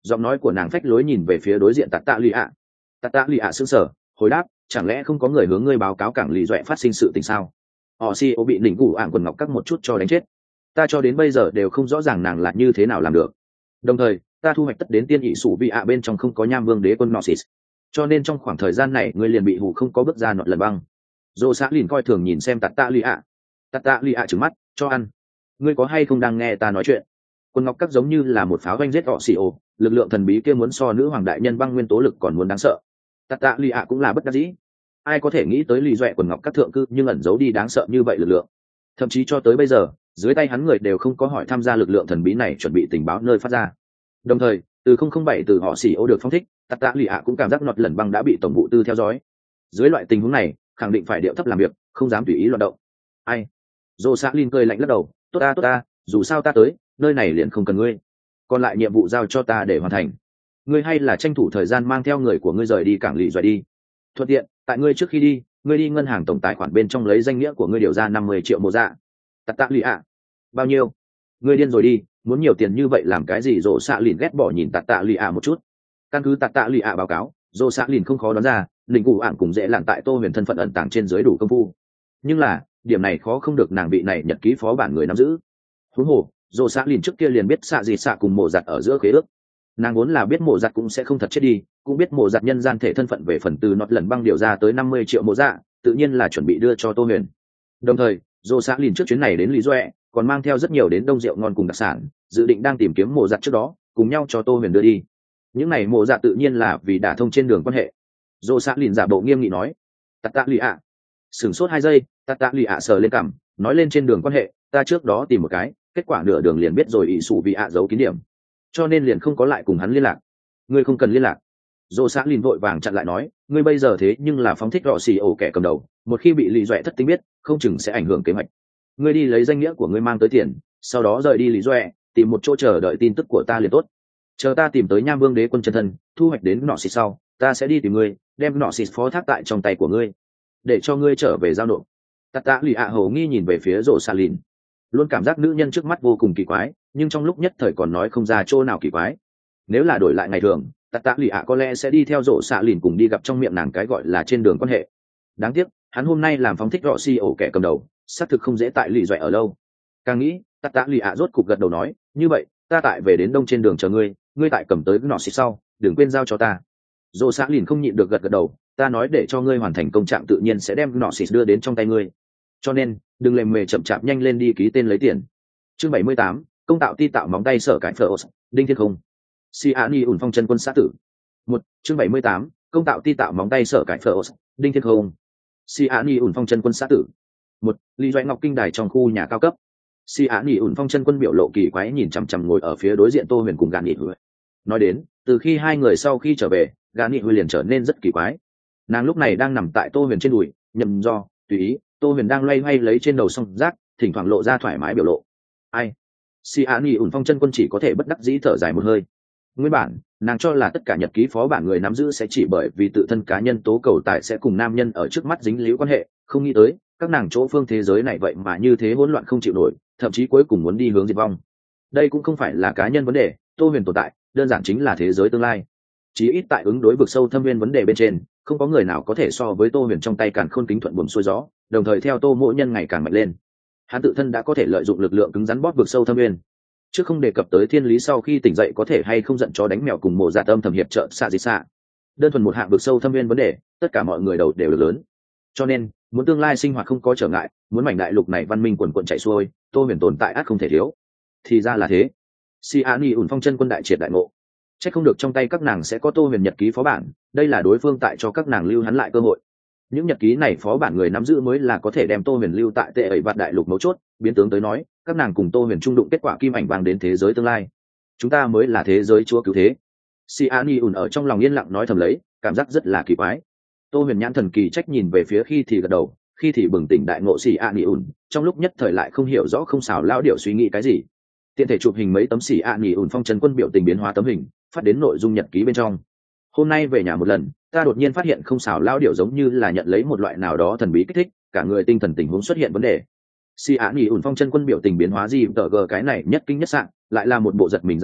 Giọng nói của nàng phách lối nhìn về phía đối diện tạt tạ lì ạ. Tạt tạ lì ạ sững sờ hồi đáp, chẳng lẽ không có người hướng ngươi báo cáo cảng lì doẹ phát sinh sự tình sao? Họ si ô bị đỉnh củ ảng quần ngọc cắt một chút cho đánh chết. Ta cho đến bây giờ đều không rõ ràng nàng là như thế nào làm được. Đồng thời ta thu hoạch tất đến tiên ỵ sủ vị ạ bên trong không có nham vương đế quân Noxis, cho nên trong khoảng thời gian này ngươi liền bị hù không có bước ra nọt lần băng. Dô xã lìn coi thường nhìn xem tạt tạ lì ạ. Tạt tạ lì ạ trừng mắt cho ăn. Ngươi có hay không đang nghe ta nói chuyện? Quần ngọc cắt giống như là một pháo vanh giết họ xì ô, lực lượng thần bí kia muốn so nữ hoàng đại nhân băng nguyên tố lực còn muốn đáng sợ. Tạt tạ lì ạ cũng là bất đắc dĩ. Ai có thể nghĩ tới lì doẹ quần ngọc cắt thượng cư nhưng ẩn giấu đi đáng sợ như vậy lực lượng. Thậm chí cho tới bây giờ dưới tay hắn người đều không có hỏi tham gia lực lượng thần bí này chuẩn bị tình báo nơi phát ra. Đồng thời từ không không bảy từ họ xì ô được phong thích, tạt tạ lì ạ cũng cảm giác nọt lần băng đã bị tổng vụ tư theo dõi. Dưới loại tình huống này khẳng định phải điệu thấp làm việc, không dám tùy ý loạn động. Ai? Dô xã linh cười lạnh lắc đầu, tốt ta tốt ta, dù sao ta tới nơi này liền không cần ngươi, còn lại nhiệm vụ giao cho ta để hoàn thành. Ngươi hay là tranh thủ thời gian mang theo người của ngươi rời đi cảng lì rời đi, thuận tiện tại ngươi trước khi đi ngươi đi ngân hàng tổng tài khoản bên trong lấy danh nghĩa của ngươi điều ra năm mươi triệu mô dạ. Tạt tạ lì ạ. Bao nhiêu? Ngươi điên rồi đi, muốn nhiều tiền như vậy làm cái gì? Dô xã lìn ghét bỏ nhìn tạt tạ lì ạ một chút. Căn cứ tạt tạ lì ạ báo cáo, dô xã lìn không khó đoán ra linh cụ ảng cùng dễ lặn tại tô huyền thân phận ẩn tàng trên dưới đủ công phu, nhưng là điểm này khó không được nàng vị này nhật ký phó bản người nắm giữ. Huống hồ dô xã lìn trước kia liền biết xạ gì xạ cùng mộ giặt ở giữa khế ước, nàng vốn là biết mộ giặt cũng sẽ không thật chết đi, cũng biết mộ giặt nhân gian thể thân phận về phần từ nọt lần băng điều ra tới năm mươi triệu mộ dạ, tự nhiên là chuẩn bị đưa cho tô huyền. Đồng thời dô xã lìn trước chuyến này đến lý doẹ còn mang theo rất nhiều đến đông rượu ngon cùng đặc sản, dự định đang tìm kiếm mộ giặt trước đó cùng nhau cho tô huyền đưa đi. Những này mộ dạ tự nhiên là vì đả thông trên đường quan hệ. Dô xã lìn giả bộ nghiêm nghị nói. Tạt tạ lì ạ. Sửng sốt hai giây, tạt tạ lì ạ sờ lên cằm nói lên trên đường quan hệ ta trước đó tìm một cái, kết quả nửa đường liền biết rồi ỷ sủ vì ạ giấu kín điểm, cho nên liền không có lại cùng hắn liên lạc. Ngươi không cần liên lạc. Dô xã lìn vội vàng chặn lại nói, ngươi bây giờ thế nhưng là phóng thích rọ xì ổ kẻ cầm đầu, một khi bị lì doẹ thất tính biết không chừng sẽ ảnh hưởng kế hoạch. Ngươi đi lấy danh nghĩa của ngươi mang tới tiền, sau đó rời đi lì doẹ tìm một chỗ chờ đợi tin tức của ta liền tốt. Chờ ta tìm tới nham vương đế quân chân thân, thu hoạch đến nọ xịt sau ta sẽ đi tìm ngươi, đem nọ xịt phó thác tại trong tay của ngươi để cho ngươi trở về giao nộp. Tạt tạ lì ạ hầu nghi nhìn về phía rộ xà lìn, luôn cảm giác nữ nhân trước mắt vô cùng kỳ quái, nhưng trong lúc nhất thời còn nói không ra chỗ nào kỳ quái. Nếu là đổi lại ngày thường tạt tạ lì ạ có lẽ sẽ đi theo rộ xà lìn cùng đi gặp trong miệng nàng cái gọi là trên đường quan hệ. Đáng tiếc hắn hôm nay làm phóng thích rọ xì ổ kẻ cầm đầu, xác thực không dễ tại lì doẹ ở lâu. Càng nghĩ tạt tạ lì ạ rốt cục gật đầu nói, như vậy ta tại về đến đông trên đường chờ ngươi, ngươi tại cầm tới nọ xịt sau đừng quên giao cho ta. Dô xã lìn không nhịn được gật gật đầu, ta nói để cho ngươi hoàn thành công trạng tự nhiên sẽ đem nọ xịt đưa đến trong tay ngươi, cho nên đừng lề mề chậm chạp, nhanh lên đi ký tên lấy tiền. Chương bảy mươi tám, công tạo ti tạo móng tay sở cải phở đinh thiên không. Si Ani ủn phong chân quân xã tử. Một. Chương bảy mươi tám, công tạo ti tạo móng tay sở cải phở đinh thiên không. Si Ani ủn phong chân quân xã tử. Một. Lý Doãn Ngọc kinh đài trong khu nhà cao cấp. Si Ani ủn phong chân quân biểu lộ kỳ quái nhìn chằm chằm ngồi ở phía đối diện Tô Huyền cùng Gạn Nghị Hùi. Nói đến, từ khi hai người sau khi trở về, Gạn Nghị Hùi liền trở nên rất kỳ quái. Nàng lúc này đang nằm tại Tô Huyền trên đùi, nhầm do tùy ý. Tô Huyền đang loay hoay lấy trên đầu song rác, thỉnh thoảng lộ ra thoải mái biểu lộ. Ai? Si Ani ủn phong chân quân chỉ có thể bất đắc dĩ thở dài một hơi. Nguyên bản nàng cho là tất cả nhật ký phó bản người nắm giữ sẽ chỉ bởi vì tự thân cá nhân tố cầu tại sẽ cùng nam nhân ở trước mắt dính líu quan hệ, không nghĩ tới các nàng chỗ phương thế giới này vậy mà như thế hỗn loạn không chịu nổi, thậm chí cuối cùng muốn đi hướng diệt vong. Đây cũng không phải là cá nhân vấn đề, Tô Huyền tồn tại đơn giản chính là thế giới tương lai. Chí ít tại ứng đối vực sâu thâm viên vấn đề bên trên, không có người nào có thể so với Tô Huyền trong tay càn khôn kính thuận buồm xuôi gió, đồng thời theo Tô Mỗ Nhân ngày càng mạnh lên. Hắn tự thân đã có thể lợi dụng lực lượng cứng rắn bóp vực sâu thâm viên. Chứ không đề cập tới thiên lý sau khi tỉnh dậy có thể hay không giận chó đánh mèo cùng mộ dạ tâm thầm hiệp trợ xạ gì xạ. Đơn thuần một hạng vực sâu thâm viên vấn đề, tất cả mọi người đầu đều được lớn. Cho nên, muốn tương lai sinh hoạt không có trở ngại, muốn mảnh đại lục này văn minh quần quần chạy xuôi, Tô Huyền tồn tại ắt không thể thiếu. Thì ra là thế. Si Ani ủn phong chân quân đại triệt đại ngộ. Chắc không được trong tay các nàng sẽ có Tô Huyền nhật ký phó bản, đây là đối phương tại cho các nàng lưu hắn lại cơ hội. Những nhật ký này phó bản người nắm giữ mới là có thể đem Tô Huyền lưu tại tệ ẩy vạt đại lục mấu chốt, biến tướng tới nói, các nàng cùng Tô Huyền trung đụng kết quả kim ảnh vàng đến thế giới tương lai. Chúng ta mới là thế giới chúa cứu thế. Si Ani ủn ở trong lòng yên lặng nói thầm lấy, cảm giác rất là kỳ quái. Tô Huyền nhãn thần kỳ trách nhìn về phía khi thì gật đầu, khi thì bừng tỉnh đại ngộ Si Ani ủn, trong lúc nhất thời lại không hiểu rõ không xảo lão điệu suy nghĩ cái gì. Tiện thể chụp hình mấy tấm Si Ani ủn phong trần quân biểu tình biến hóa tấm hình, phát đến nội dung nhật ký bên trong. Hôm nay về nhà một lần, ta đột nhiên phát hiện không xảo lão điệu giống như là nhận lấy một loại nào đó thần bí kích thích, cả người tinh thần tình huống xuất hiện vấn đề. Si Ani ủn phong chân quân biểu tình biến hóa gì tờ gờ cái này nhất kinh nhất sạn, lại là một bộ giật mình dáng vẻ,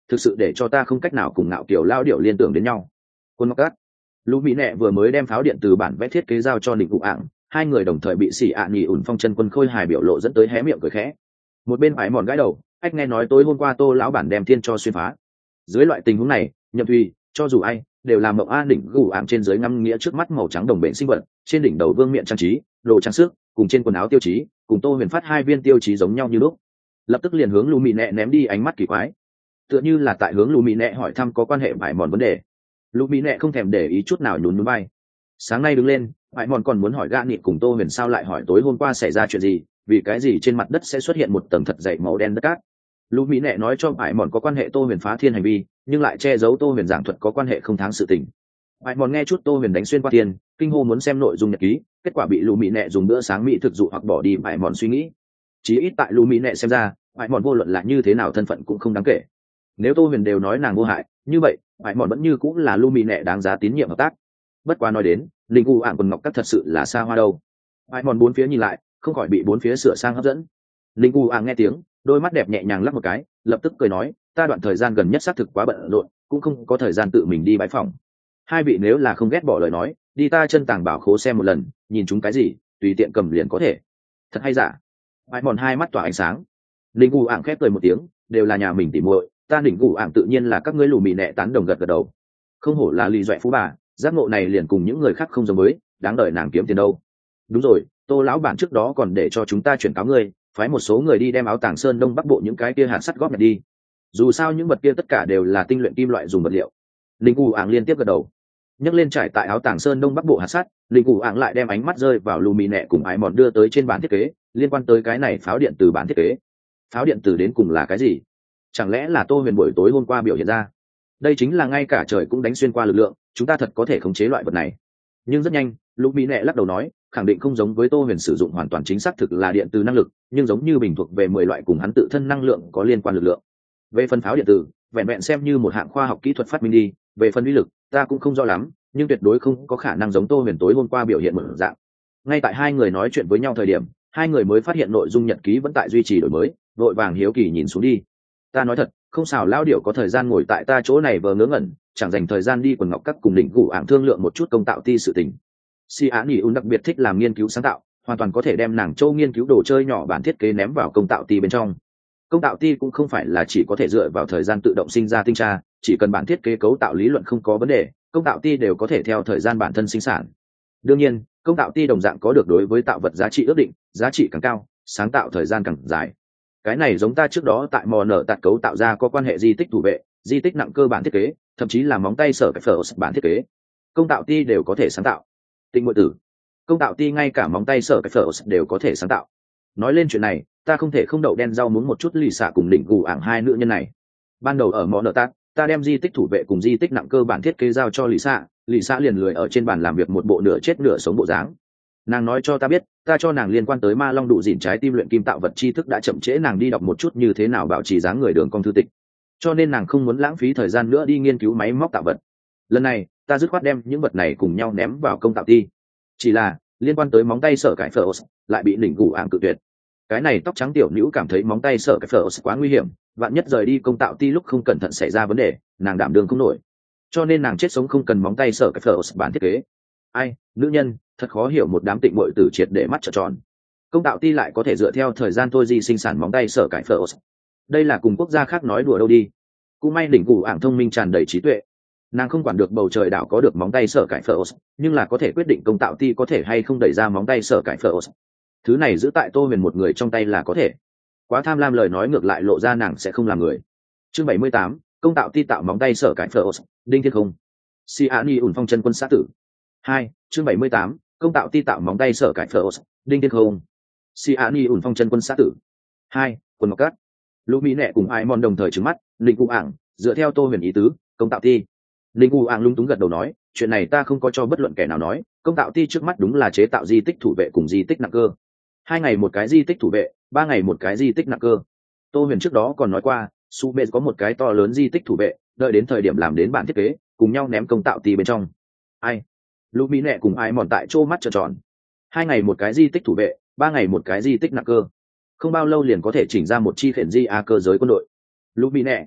thực sự để cho ta không cách nào cùng ngạo kiểu lao điệu liên tưởng đến nhau. Quân ngọc cát, lũ mỹ nẹ vừa mới đem pháo điện từ bản vẽ thiết kế giao cho định vụ ảng, hai người đồng thời bị xì ạ nghỉ ủn phong chân quân khôi hài biểu lộ dẫn tới hé miệng cười khẽ. Một bên phải mòn gãi đầu, ách nghe nói tối hôm qua tô lão bản đem thiên cho xuyên phá. Dưới loại tình huống này, nhậm thùy cho dù ai đều làm mộng a đỉnh gù ảng trên dưới ngắm nghĩa trước mắt màu trắng đồng bền sinh vật, trên đỉnh đầu vương miện trang trí đồ trang sức cùng trên quần áo tiêu chí cùng tô huyền phát hai viên tiêu chí giống nhau như lúc, lập tức liền hướng lù mị nẹ ném đi ánh mắt kỳ quái, tựa như là tại hướng lù mị nẹ hỏi thăm có quan hệ phải mòn vấn đề. Lù mị nẹ không thèm để ý chút nào, nhún núi bay. Sáng nay đứng lên, phải mòn còn muốn hỏi gã nịt cùng tô huyền sao lại hỏi tối hôm qua xảy ra chuyện gì, vì cái gì trên mặt đất sẽ xuất hiện một tầng thật dày màu đen đất cát. Lù mị nẹ nói cho phải mòn có quan hệ tô huyền phá thiên hành vi, nhưng lại che giấu tô huyền giảng thuật có quan hệ không tháng sự tình. Phải mòn nghe chút tô huyền đánh xuyên qua tiền, kinh hô muốn xem nội dung nhật ký, kết quả bị lù mị nẹ dùng bữa sáng mỹ thực dụ hoặc bỏ đi phải mòn suy nghĩ. Chí ít tại lù mị nẹ xem ra, phải mòn vô luận là như thế nào thân phận cũng không đáng kể. Nếu tô huyền đều nói nàng vô hại, như vậy phải mòn vẫn như cũng là lù mị nẹ đáng giá tín nhiệm hợp tác. Bất quá nói đến linh u ảng quần ngọc các thật sự là xa hoa đâu. Phải mòn bốn phía nhìn lại, không khỏi bị bốn phía sửa sang hấp dẫn. Linh u ảng nghe tiếng, đôi mắt đẹp nhẹ nhàng lắc một cái, lập tức cười nói, ta đoạn thời gian gần nhất xác thực quá bận rộn, cũng không có thời gian tự mình đi bãi phòng. Hai vị nếu là không ghét bỏ lời nói, đi ta chân tàng bảo khố xem một lần, nhìn chúng cái gì tùy tiện cầm liền có thể. Thật hay giả? Phải mòn hai mắt tỏa ánh sáng. Linh u ảng khép cười một tiếng, đều là nhà mình tỉ muội, ta đỉnh u ảng tự nhiên là các ngươi lù mì nẹ tán đồng gật gật đầu. Không hổ là lì doẹ phú bà, giác ngộ này liền cùng những người khác không giống với, đáng đợi nàng kiếm tiền đâu. Đúng rồi, tô lão bản trước đó còn để cho chúng ta chuyển cáo ngươi, phái một số người đi đem áo tàng sơn đông bắc bộ những cái kia hạt sắt góp nhặt đi, dù sao những vật kia tất cả đều là tinh luyện kim loại dùng vật liệu. Linh u ảng liên tiếp gật đầu, nhấc lên trải tại áo tàng sơn đông bắc bộ hạt sắt. Linh u ảng lại đem ánh mắt rơi vào lù mì nẹ cùng ái mòn đưa tới trên bản thiết kế liên quan tới cái này pháo điện từ bản thiết kế. Pháo điện từ đến cùng là cái gì? Chẳng lẽ là tô huyền buổi tối hôm qua biểu hiện ra? Đây chính là ngay cả trời cũng đánh xuyên qua lực lượng, chúng ta thật có thể khống chế loại vật này. Nhưng rất nhanh lù mì nẹ lắc đầu nói, khẳng định không giống với tô huyền sử dụng hoàn toàn chính xác thực là điện từ năng lực, nhưng giống như bình thuộc về mười loại cùng hắn tự thân năng lượng có liên quan lực lượng. Về phần pháo điện tử, vẹn vẹn xem như một hạng khoa học kỹ thuật phát minh đi, về phần uy lực ta cũng không rõ lắm, nhưng tuyệt đối không có khả năng giống tô huyền tối hôm qua biểu hiện một dạng. Ngay tại hai người nói chuyện với nhau thời điểm, hai người mới phát hiện nội dung nhật ký vẫn tại duy trì đổi mới, vội vàng hiếu kỳ nhìn xuống đi. Ta nói thật, không xào lao điệu có thời gian ngồi tại ta chỗ này vờ ngớ ngẩn, chẳng dành thời gian đi quần ngọc các cùng đỉnh gù ảng thương lượng một chút công tạo ti sự tình. Si Á Nhĩ Un đặc biệt thích làm nghiên cứu sáng tạo, hoàn toàn có thể đem nàng châu nghiên cứu đồ chơi nhỏ bản thiết kế ném vào công tạo ti bên trong. Công tạo ti cũng không phải là chỉ có thể dựa vào thời gian tự động sinh ra tinh tra, chỉ cần bản thiết kế cấu tạo lý luận không có vấn đề, công tạo ti đều có thể theo thời gian bản thân sinh sản. Đương nhiên công tạo ti đồng dạng có được đối với tạo vật giá trị ước định, giá trị càng cao sáng tạo thời gian càng dài. Cái này giống ta trước đó tại mò nở tạt cấu tạo ra có quan hệ di tích thủ vệ, di tích nặng cơ bản thiết kế, thậm chí là móng tay sở cái phở bản thiết kế, công tạo ti đều có thể sáng tạo. Tịnh ngụy tử, công tạo ti ngay cả móng tay sở cái phở đều có thể sáng tạo. Nói lên chuyện này ta không thể không đậu đen rau muốn một chút lì xả cùng đỉnh gù ảng hai nữ nhân này. Ban đầu ở mò nở tạt, ta đem di tích thủ vệ cùng di tích nặng cơ bản thiết kế giao cho lì xả, lì xả liền lười ở trên bàn làm việc một bộ nửa chết nửa sống bộ dáng. Nàng nói cho ta biết, ta cho nàng liên quan tới ma long đủ dỉn trái tim luyện kim tạo vật tri thức đã chậm trễ nàng đi đọc một chút như thế nào bảo trì dáng người đường cong thư tịch, cho nên nàng không muốn lãng phí thời gian nữa đi nghiên cứu máy móc tạo vật. Lần này ta dứt khoát đem những vật này cùng nhau ném vào công tạo ti. Chỉ là liên quan tới móng tay sở cải phở lại bị đỉnh gù ảng cự tuyệt. Cái này tóc trắng tiểu nữ cảm thấy móng tay sở cải phở quá nguy hiểm, vạn nhất rời đi công tạo ti lúc không cẩn thận xảy ra vấn đề, nàng đảm đương không nổi, cho nên nàng chết sống không cần móng tay sở cải phở bản thiết kế. Ai, nữ nhân thật khó hiểu, một đám tịnh muội tử triệt để mắt trợn tròn. Công tạo ti lại có thể dựa theo thời gian thôi di sinh sản móng tay sở cải phở, đây là cùng quốc gia khác nói đùa đâu đi. Cũng may đỉnh gù ảng thông minh tràn đầy trí tuệ, nàng không quản được bầu trời đảo có được móng tay sở cải phở, nhưng là có thể quyết định công tạo ti có thể hay không đẩy ra móng tay sở cải phở. Thứ này giữ tại tô huyền một người trong tay là có thể. Quá tham lam lời nói ngược lại lộ ra nàng sẽ không làm người. Chương bảy mươi tám, công tạo ti tạo móng tay sở cải phở, đinh thiên không. Si Ani ủn phong chân quân xã tử. Hai, chương bảy mươi tám, công tạo ti tạo móng tay sở cải phở, đinh thiên không. Si Ani ủn phong chân quân xã tử. Hai, quần ngọc cát. Lũ mỹ nẹ cùng ai mòn đồng thời trừng mắt, linh cụ ảng, dựa theo tô huyền ý tứ, công tạo ti. Linh cụ ảng lung túng gật đầu nói, chuyện này ta không có cho bất luận kẻ nào nói, công tạo ti trước mắt đúng là chế tạo di tích thủ vệ cùng di tích nặng cơ. Hai ngày một cái di tích thủ vệ, ba ngày một cái di tích nặng cơ. Tô huyền trước đó còn nói qua, su bê có một cái to lớn di tích thủ vệ, đợi đến thời điểm làm đến bản thiết kế cùng nhau ném công tạo ti bên trong. Ai? Lũ mỹ nẹ cùng ai mòn tại chỗ mắt trợn tròn. Hai ngày một cái di tích thủ vệ, ba ngày một cái di tích nặng cơ, không bao lâu liền có thể chỉnh ra một chi khiển di a cơ giới quân đội. Lũ mỹ nẹ,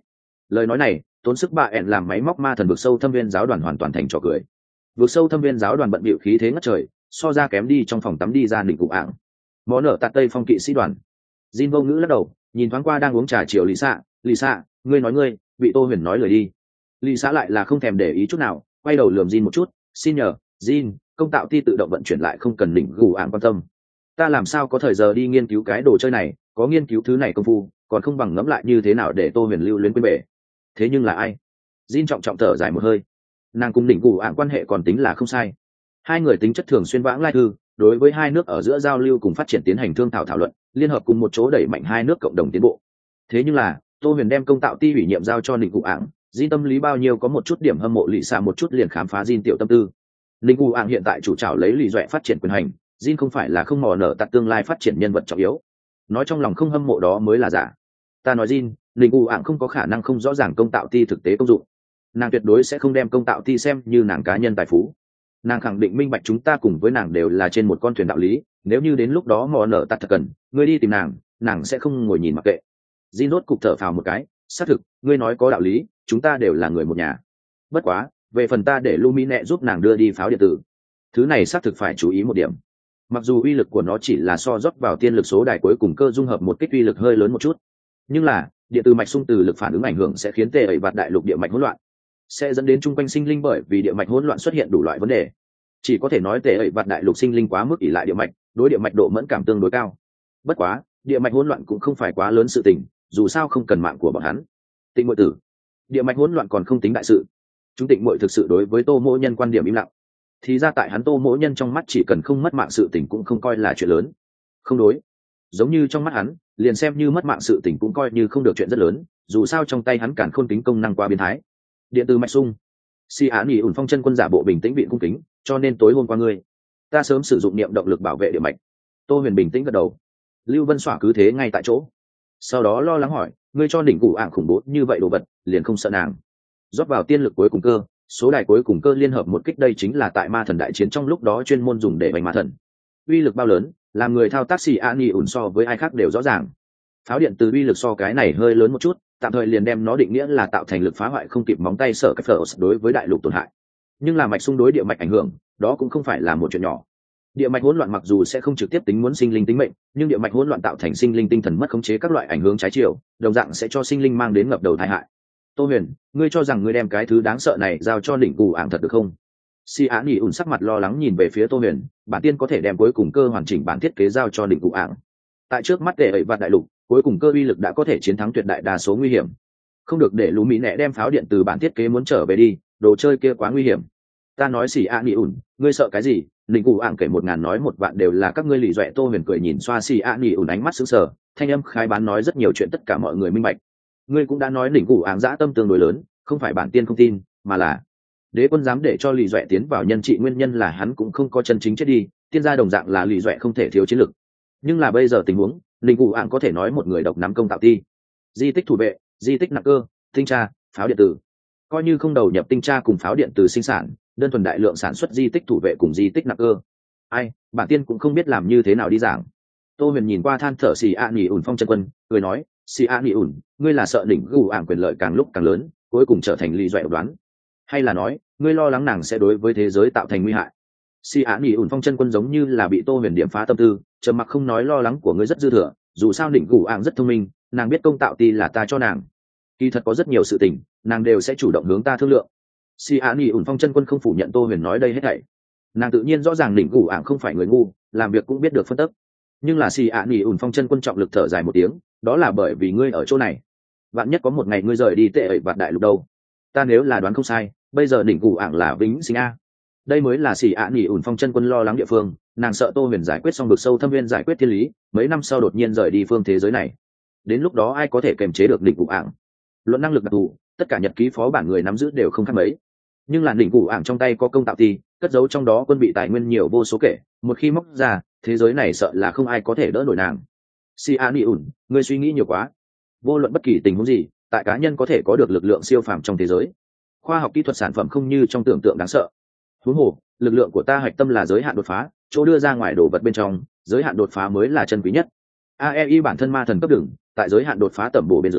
Lời nói này tốn sức bà ẻn làm máy móc ma thần vực sâu thâm viên giáo đoàn hoàn toàn thành trò cười. Vực sâu thâm viên giáo đoàn bận bịu khí thế ngất trời, so ra kém đi trong phòng tắm đi ra đỉnh cụ ảng. Món ở tạt tây phong kỵ sĩ đoàn. Jin vô ngữ lắc đầu, nhìn thoáng qua đang uống trà chiều lì xạ. Lì xạ, ngươi nói ngươi, bị Tô Huyền nói lời đi. Lì xạ lại là không thèm để ý chút nào, quay đầu lườm Jin một chút. Xin nhờ Jin, công tạo ti tự động vận chuyển lại không cần đỉnh gù ảng quan tâm. Ta làm sao có thời giờ đi nghiên cứu cái đồ chơi này, có nghiên cứu thứ này công phu còn không bằng ngẫm lại như thế nào để Tô Huyền lưu luyến quên bể. Thế nhưng là ai? Jin trọng trọng thở dài một hơi. Nàng cùng đỉnh gù ảng quan hệ còn tính là không sai, hai người tính chất thường xuyên vãng lai thư, đối với hai nước ở giữa giao lưu cùng phát triển tiến hành thương thảo thảo luận, liên hợp cùng một chỗ đẩy mạnh hai nước cộng đồng tiến bộ. Thế nhưng là Tô Huyền đem công tạo ti ủy nhiệm giao cho đỉnh gù ảng, Jin tâm lý bao nhiêu có một chút điểm hâm mộ lì xạ, một chút liền khám phá Jin tiểu tâm tư. Đỉnh gù ảng hiện tại chủ trảo lấy lì doẹ phát triển quyền hành, Jin không phải là không mò nở tạt tương lai phát triển nhân vật trọng yếu, nói trong lòng không hâm mộ đó mới là giả. Ta nói Jin, đỉnh gù ảng không có khả năng không rõ ràng công tạo ti thực tế công dụng, nàng tuyệt đối sẽ không đem công tạo ti xem như nàng cá nhân tài phú. Nàng khẳng định minh bạch chúng ta cùng với nàng đều là trên một con thuyền đạo lý, nếu như đến lúc đó mò nở tạt thật cần ngươi đi tìm nàng, nàng sẽ không ngồi nhìn mặc kệ. Jin rốt cục thở phào một cái, xác thực ngươi nói có đạo lý, chúng ta đều là người một nhà. Bất quá về phần ta để Lumine giúp nàng đưa đi pháo điện tử, thứ này xác thực phải chú ý một điểm. Mặc dù uy lực của nó chỉ là so rót vào tiên lực số đài cuối cùng cơ dung hợp một kích uy lực hơi lớn một chút, nhưng là điện từ mạch xung từ lực phản ứng ảnh hưởng sẽ khiến tê ẩy vạt đại lục địa mạch hỗn loạn, sẽ dẫn đến chung quanh sinh linh bởi vì địa mạch hỗn loạn xuất hiện đủ loại vấn đề. Chỉ có thể nói tê ẩy vạt đại lục sinh linh quá mức ỷ lại địa mạch, đối địa mạch độ mẫn cảm tương đối cao. Bất quá địa mạch hỗn loạn cũng không phải quá lớn sự tình, dù sao không cần mạng của bọn hắn. Tịnh muội tử, địa mạch hỗn loạn còn không tính đại sự. Chúng tịnh muội thực sự đối với Tô Mỗ Nhân quan điểm im lặng, thì ra tại hắn Tô Mỗ Nhân trong mắt chỉ cần không mất mạng sự tình cũng không coi là chuyện lớn. Không đối, giống như trong mắt hắn liền xem như mất mạng sự tình cũng coi như không được chuyện rất lớn, dù sao trong tay hắn cản khôn tính công năng quá biến thái. Điện từ mạch sung. Si Á Nhĩ ủn phong chân quân giả bộ bình tĩnh viện cung kính, cho nên tối hôm qua ngươi, ta sớm sử dụng niệm động lực bảo vệ địa mạch. Tô Huyền bình tĩnh gật đầu. Lưu Vân xỏa cứ thế ngay tại chỗ, sau đó lo lắng hỏi, ngươi cho đỉnh cụ ảng khủng bố như vậy đồ vật liền không sợ nàng rót vào tiên lực cuối cùng cơ, số đài cuối cùng cơ liên hợp một kích, đây chính là tại ma thần đại chiến trong lúc đó chuyên môn dùng để bành ma thần. Uy lực bao lớn, làm người thao tác xì a ni ủn so với ai khác đều rõ ràng. Pháo điện từ uy lực so cái này hơi lớn một chút, tạm thời liền đem nó định nghĩa là tạo thành lực phá hoại không kịp móng tay sở cái phở đối với đại lục tổn hại. Nhưng là mạch xung đối địa mạch ảnh hưởng, đó cũng không phải là một chuyện nhỏ. Địa mạch hỗn loạn mặc dù sẽ không trực tiếp tính muốn sinh linh tính mệnh, nhưng địa mạch hỗn loạn tạo thành sinh linh tinh thần mất khống chế các loại ảnh hưởng trái chiều, đồng dạng sẽ cho sinh linh mang đến ngập đầu tai hại. Tô Huyền, ngươi cho rằng ngươi đem cái thứ đáng sợ này giao cho đỉnh cù ảng thật được không? Si Á Nhĩ ủn sắc mặt lo lắng nhìn về phía Tô Huyền, bản tiên có thể đem cuối cùng cơ hoàn chỉnh bản thiết kế giao cho đỉnh cù ảng. Tại trước mắt tệ ẩy vạt đại lục, cuối cùng cơ uy lực đã có thể chiến thắng tuyệt đại đa số nguy hiểm. Không được để lũ mỹ nẹ đem pháo điện từ bản thiết kế muốn trở về đi, đồ chơi kia quá nguy hiểm. Ta nói Si Á Nhĩ ủn, ngươi sợ cái gì? Đỉnh cù ảng kể một ngàn nói một vạn đều là các ngươi lì dọa. Tô Huyền cười nhìn xoa Si Á Nhĩ ủn ánh mắt sững sờ, thanh âm khai bán nói rất nhiều chuyện tất cả mọi người minh bạch. Ngươi cũng đã nói đỉnh cù ảng dã tâm tương đối lớn, không phải bản tiên không tin, mà là đế quân dám để cho lì dọa tiến vào nhân trị nguyên nhân là hắn cũng không có chân chính chết đi, tiên gia đồng dạng là lì dọa không thể thiếu chiến lực. Nhưng là bây giờ tình huống, đỉnh cù ảng có thể nói một người độc nắm công tạo ti, di tích thủ vệ, di tích nặng cơ, tinh tra, pháo điện tử, coi như không đầu nhập tinh tra cùng pháo điện tử sinh sản, đơn thuần đại lượng sản xuất di tích thủ vệ cùng di tích nặng cơ, ai bản tiên cũng không biết làm như thế nào đi giảng. Tô Huyền nhìn qua than thở xì a nhì ủn phong chân quân, cười nói, xì a nhì ủn, ngươi là sợ đỉnh cù ảng quyền lợi càng lúc càng lớn, cuối cùng trở thành lì dọa đoán, hay là nói ngươi lo lắng nàng sẽ đối với thế giới tạo thành nguy hại? Si Á Nhĩ ủn phong chân quân giống như là bị Tô Huyền điểm phá tâm tư, trầm mặc không nói. Lo lắng của ngươi rất dư thừa, dù sao đỉnh cù ảng rất thông minh, nàng biết công tạo ti là ta cho nàng, kỳ thật có rất nhiều sự tình nàng đều sẽ chủ động hướng ta thương lượng. Si Á Nhĩ ủn phong chân quân không phủ nhận Tô Huyền nói đây hết thảy, nàng tự nhiên rõ ràng đỉnh cù ảng không phải người ngu, làm việc cũng biết được phân tích. Nhưng là Si Á Nhĩ ủn phong chân quân trọng lực thở dài một tiếng, đó là bởi vì ngươi ở chỗ này, vạn nhất có một ngày ngươi rời đi tệ ẩy vạt đại lục đâu? Ta nếu là đoán không sai, bây giờ đỉnh cù ảng là vĩnh sinh a. Đây mới là xì ạ nhỉ ủn phong chân quân lo lắng địa phương, nàng sợ Tô Huyền giải quyết xong vực sâu thâm viên giải quyết thiên lý, mấy năm sau đột nhiên rời đi phương thế giới này, đến lúc đó ai có thể kềm chế được đỉnh cù ảng? Luận năng lực đặc thù, tất cả nhật ký phó bản người nắm giữ đều không khác mấy, nhưng là đỉnh cù ảng trong tay có công tạo ti, cất giấu trong đó quân bị tài nguyên nhiều vô số kể, một khi móc ra, thế giới này sợ là không ai có thể đỡ nổi nàng. Si a ni ủn, ngươi suy nghĩ nhiều quá. Vô luận bất kỳ tình huống gì, tại cá nhân có thể có được lực lượng siêu phàm trong thế giới, khoa học kỹ thuật sản phẩm không như trong tưởng tượng đáng sợ. Huống hồ, lực lượng của ta hạch tâm là giới hạn đột phá, chỗ đưa ra ngoài đồ vật bên trong, giới hạn đột phá mới là chân quý nhất. a e i bản thân ma thần cấp đường, tại giới hạn đột phá tầm bổ bên dưới,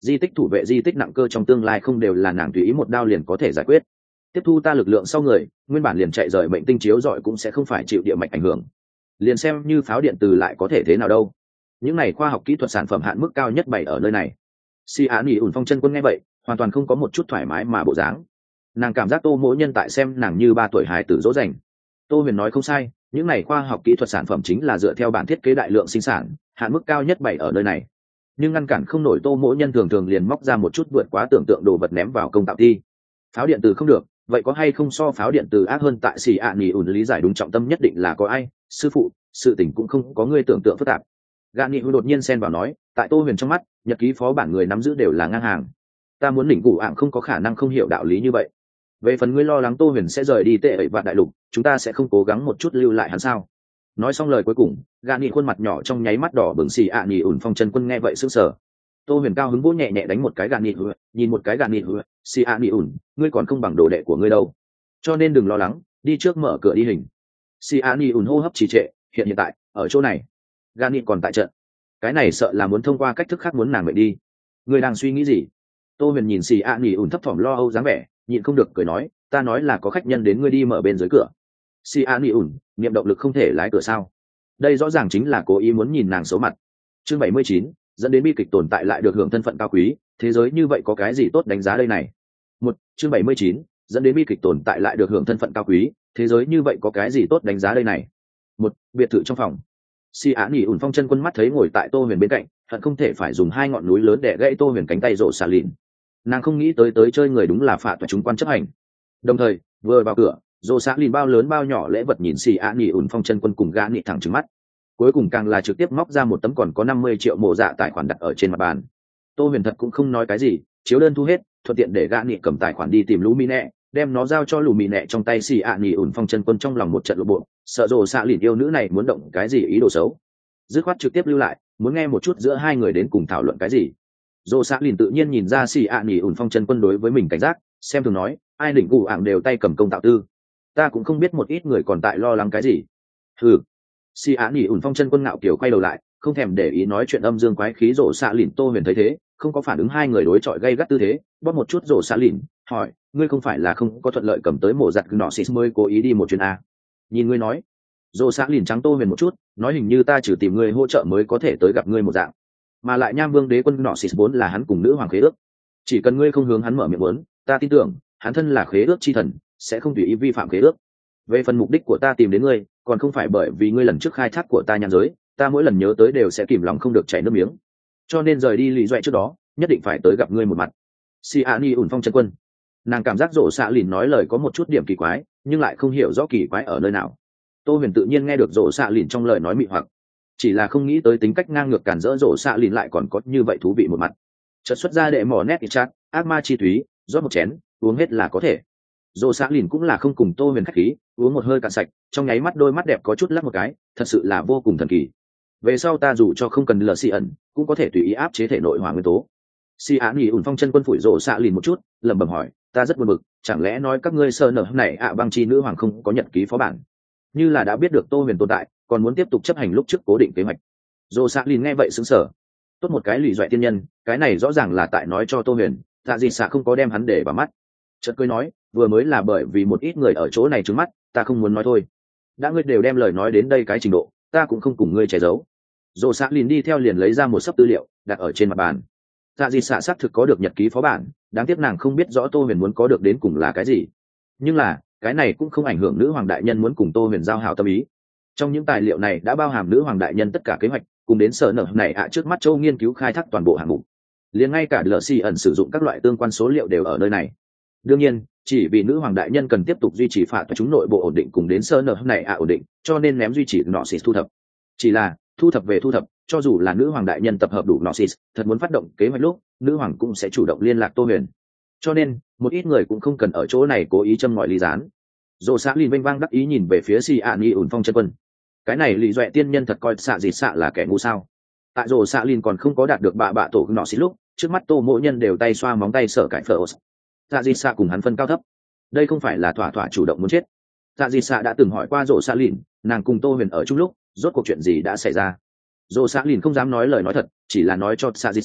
di tích thủ vệ di tích nặng cơ trong tương lai không đều là nàng tùy ý một đao liền có thể giải quyết. Tiếp thu ta lực lượng sau người nguyên bản liền chạy rời mệnh tinh chiếu rọi cũng sẽ không phải chịu địa mạch ảnh hưởng, liền xem như pháo điện từ lại có thể thế nào đâu. Những này khoa học kỹ thuật sản phẩm hạn mức cao nhất bày ở nơi này. Si Á Nỉ ủn phong chân quân nghe vậy hoàn toàn không có một chút thoải mái mà bộ dáng. Nàng cảm giác Tô Mỗ Nhân tại xem nàng như ba tuổi hài tử dỗ dành. Tô Huyền nói không sai, những này khoa học kỹ thuật sản phẩm chính là dựa theo bản thiết kế đại lượng sinh sản, hạn mức cao nhất bày ở nơi này. Nhưng ngăn cản không nổi Tô Mỗ Nhân thường thường liền móc ra một chút vượt quá tưởng tượng đồ vật ném vào công tạo thi. Pháo điện từ không được, vậy có hay không so pháo điện từ ác hơn? Tại Si Á Nỉ ủn lý giải đúng trọng tâm nhất định là có ai, sư phụ, sự tình cũng không có ngươi tưởng tượng phức tạp. Gạn Nghị đột nhiên xen vào nói, tại Tô Huyền trong mắt, nhật ký phó bản người nắm giữ đều là ngang hàng. Ta muốn đỉnh cụ ạng không có khả năng không hiểu đạo lý như vậy. Về phần ngươi lo lắng Tô Huyền sẽ rời đi tệ ẩy vạn đại lục, chúng ta sẽ không cố gắng một chút lưu lại hắn sao? Nói xong lời cuối cùng, Gạn Nghị khuôn mặt nhỏ trong nháy mắt đỏ bừng. Xì ạ Nỉ ủn phong chân quân nghe vậy sững sờ. Tô Huyền cao hứng vỗ nhẹ nhẹ đánh một cái Gạn Nghị, nhìn một cái Gạn Nghị, Xì ạ Nỉ ủn, ngươi còn không bằng đồ đệ của ngươi đâu, cho nên đừng lo lắng, đi trước mở cửa đi hình. Xì ạ Nỉ ủn hô hấp trì trệ, hiện hiện tại ở chỗ này. Gạn Nghị còn tại trận, cái này sợ là muốn thông qua cách thức khác muốn nàng mệnh đi. Ngươi đang suy nghĩ gì? Tô Huyền nhìn Xì ạ Nỉ ủn thấp thỏm lo âu dáng vẻ, nhịn không được cười nói, ta nói là có khách nhân đến, ngươi đi mở bên dưới cửa. Si An ủn, niệm động lực không thể lái cửa sao? Đây rõ ràng chính là cố ý muốn nhìn nàng xấu mặt. Chương bảy mươi chín, dẫn đến bi kịch tồn tại lại được hưởng thân phận cao quý, thế giới như vậy có cái gì tốt đánh giá đây này? Một, chương bảy mươi chín, dẫn đến bi kịch tồn tại lại được hưởng thân phận cao quý, thế giới như vậy có cái gì tốt đánh giá đây này? Một, biệt thự trong phòng. Si An ủn phong chân quân mắt thấy ngồi tại Tô Huyền bên cạnh, hận không thể phải dùng hai ngọn núi lớn để gãy Tô Huyền cánh tay rộ xà lìn. Nàng không nghĩ tới tới chơi người đúng là phạt và chúng quan chấp hành. Đồng thời vừa vào cửa, rộ xà lìn bao lớn bao nhỏ lễ vật nhìn Si An ủn phong chân quân cùng gã nị thẳng trừng mắt. Cuối cùng càng là trực tiếp móc ra một tấm còn có năm mươi triệu mộ dạ tài khoản đặt ở trên mặt bàn. Tô Huyền thật cũng không nói cái gì, chiếu đơn thu hết, thuận tiện để gã nị cầm tài khoản đi tìm lũ mỹ nẹ, đem nó giao cho lũ mỹ nẹ trong tay. Si An ủn phong chân quân trong lòng một trận lộ bộ, sợ rộ xà lìn yêu nữ này muốn động cái gì ý đồ xấu, dứt khoát trực tiếp lưu lại, muốn nghe một chút giữa hai người đến cùng thảo luận cái gì. Dô xã lìn tự nhiên nhìn ra Si An ủn phong chân quân đối với mình cảnh giác, xem thường nói, ai đỉnh cụ ảng đều tay cầm công tạo tư, ta cũng không biết một ít người còn tại lo lắng cái gì. Ừ. Si An ủn phong chân quân ngạo kiểu quay đầu lại, không thèm để ý nói chuyện âm dương quái khí. Dô xã lìn Tô Huyền thấy thế, không có phản ứng hai người đối chọi gay gắt tư thế, bóp một chút Dô xã lìn, hỏi, ngươi không phải là không có thuận lợi cầm tới mổ giặt nọ xịt mới cố ý đi một chuyến a? Nhìn ngươi nói. Dô xã lìn trắng Tô Huyền một chút, nói hình như ta chỉ tìm ngươi hỗ trợ mới có thể tới gặp ngươi một dạng, mà lại Nham Vương Đế quân nọ xịt vốn là hắn cùng nữ hoàng khế ước, chỉ cần ngươi không hướng hắn mở miệng muốn, ta tin tưởng hắn thân là khế ước chi thần sẽ không tùy ý vi phạm khế ước. Về phần mục đích của ta tìm đến ngươi, còn không phải bởi vì ngươi lần trước khai thác của ta nhan giới, ta mỗi lần nhớ tới đều sẽ kìm lòng không được chảy nước miếng, cho nên rời đi lì doẹ trước đó nhất định phải tới gặp ngươi một mặt. Si Ani ủn phong chân quân, nàng cảm giác rộ xạ lìn nói lời có một chút điểm kỳ quái, nhưng lại không hiểu rõ kỳ quái ở nơi nào. Tô Huyền tự nhiên nghe được rộ xạ lìn trong lời nói mị hoặc, chỉ là không nghĩ tới tính cách ngang ngược cản rỡ rộ xạ lìn lại còn có như vậy thú vị một mặt. Chợt xuất ra đệ mỏ nét ít chát, ác ma chi thúy, rót một chén, uống hết là có thể. Rộ xạ lìn cũng là không cùng Tô Huyền khách khí, uống một hơi cạn sạch, trong nháy mắt đôi mắt đẹp có chút lắc một cái, thật sự là vô cùng thần kỳ. Về sau ta dù cho không cần lờ xì ẩn, cũng có thể tùy ý áp chế thể nội hỏa nguyên tố. Si Án nghỉ ủn phong chân quân phủi rộ xạ lìn một chút, lẩm bẩm hỏi, ta rất buồn bực, chẳng lẽ nói các ngươi sơ nở này ạ băng chi nữ hoàng không có nhật ký phó bản? Như là đã biết được Tô Huyền tồn tại, còn muốn tiếp tục chấp hành lúc trước cố định kế hoạch. Rộ xạ lìn nghe vậy sững sờ. Tốt một cái lì doẹ tiên nhân, cái này rõ ràng là tại nói cho Tô Huyền, Dạ Dị Xạ không có đem hắn để vào mắt. Chợt cười nói, vừa mới là bởi vì một ít người ở chỗ này trừng mắt, ta không muốn nói thôi. Đã ngươi đều đem lời nói đến đây cái trình độ, ta cũng không cùng ngươi che giấu. Rộ xạ lìn đi theo liền lấy ra một sấp tư liệu, đặt ở trên mặt bàn. Dạ Dị Xạ xác thực có được nhật ký phó bản, đáng tiếc nàng không biết rõ Tô Huyền muốn có được đến cùng là cái gì. Nhưng là, cái này cũng không ảnh hưởng nữ hoàng đại nhân muốn cùng Tô Huyền giao hảo tâm ý. Trong những tài liệu này đã bao hàm nữ hoàng đại nhân tất cả kế hoạch, cùng đến sở nở này ạ trước mắt châu nghiên cứu khai thác toàn bộ hạng mục. Liền ngay cả lờ xì ẩn sử dụng các loại tương quan số liệu đều ở nơi này. Đương nhiên, chỉ vì nữ hoàng đại nhân cần tiếp tục duy trì phạt và chúng nội bộ ổn định cùng đến sở nở này ạ ổn định, cho nên ném duy trì nọ xịt thu thập. Chỉ là thu thập về thu thập, cho dù là nữ hoàng đại nhân tập hợp đủ nọ xịt, thật muốn phát động kế hoạch lúc, nữ hoàng cũng sẽ chủ động liên lạc Tô Huyền. Cho nên, một ít người cũng không cần ở chỗ này cố ý châm ngòi ly gián. Rộ xạ lìn vênh vang đắc ý nhìn về phía Si An Ni ủn phong chân quân. Cái này lì doẹ tiên nhân thật coi xạ gì xạ là kẻ ngu sao? Tại rộ xạ lìn còn không có đạt được bạ bạ tổ nọ xịt lúc, trước mắt Tô mỗi nhân đều tay xoa móng tay sở cãi phở. Xạ gì xạ cùng hắn phân cao thấp, đây không phải là thỏa thỏa chủ động muốn chết. Xạ gì xạ đã từng hỏi qua rộ xạ lìn, nàng cùng Tô Huyền ở chung lúc, rốt cuộc chuyện gì đã xảy ra? Rộ xạ lìn không dám nói lời nói thật, chỉ là nói cho xạ gì xạ,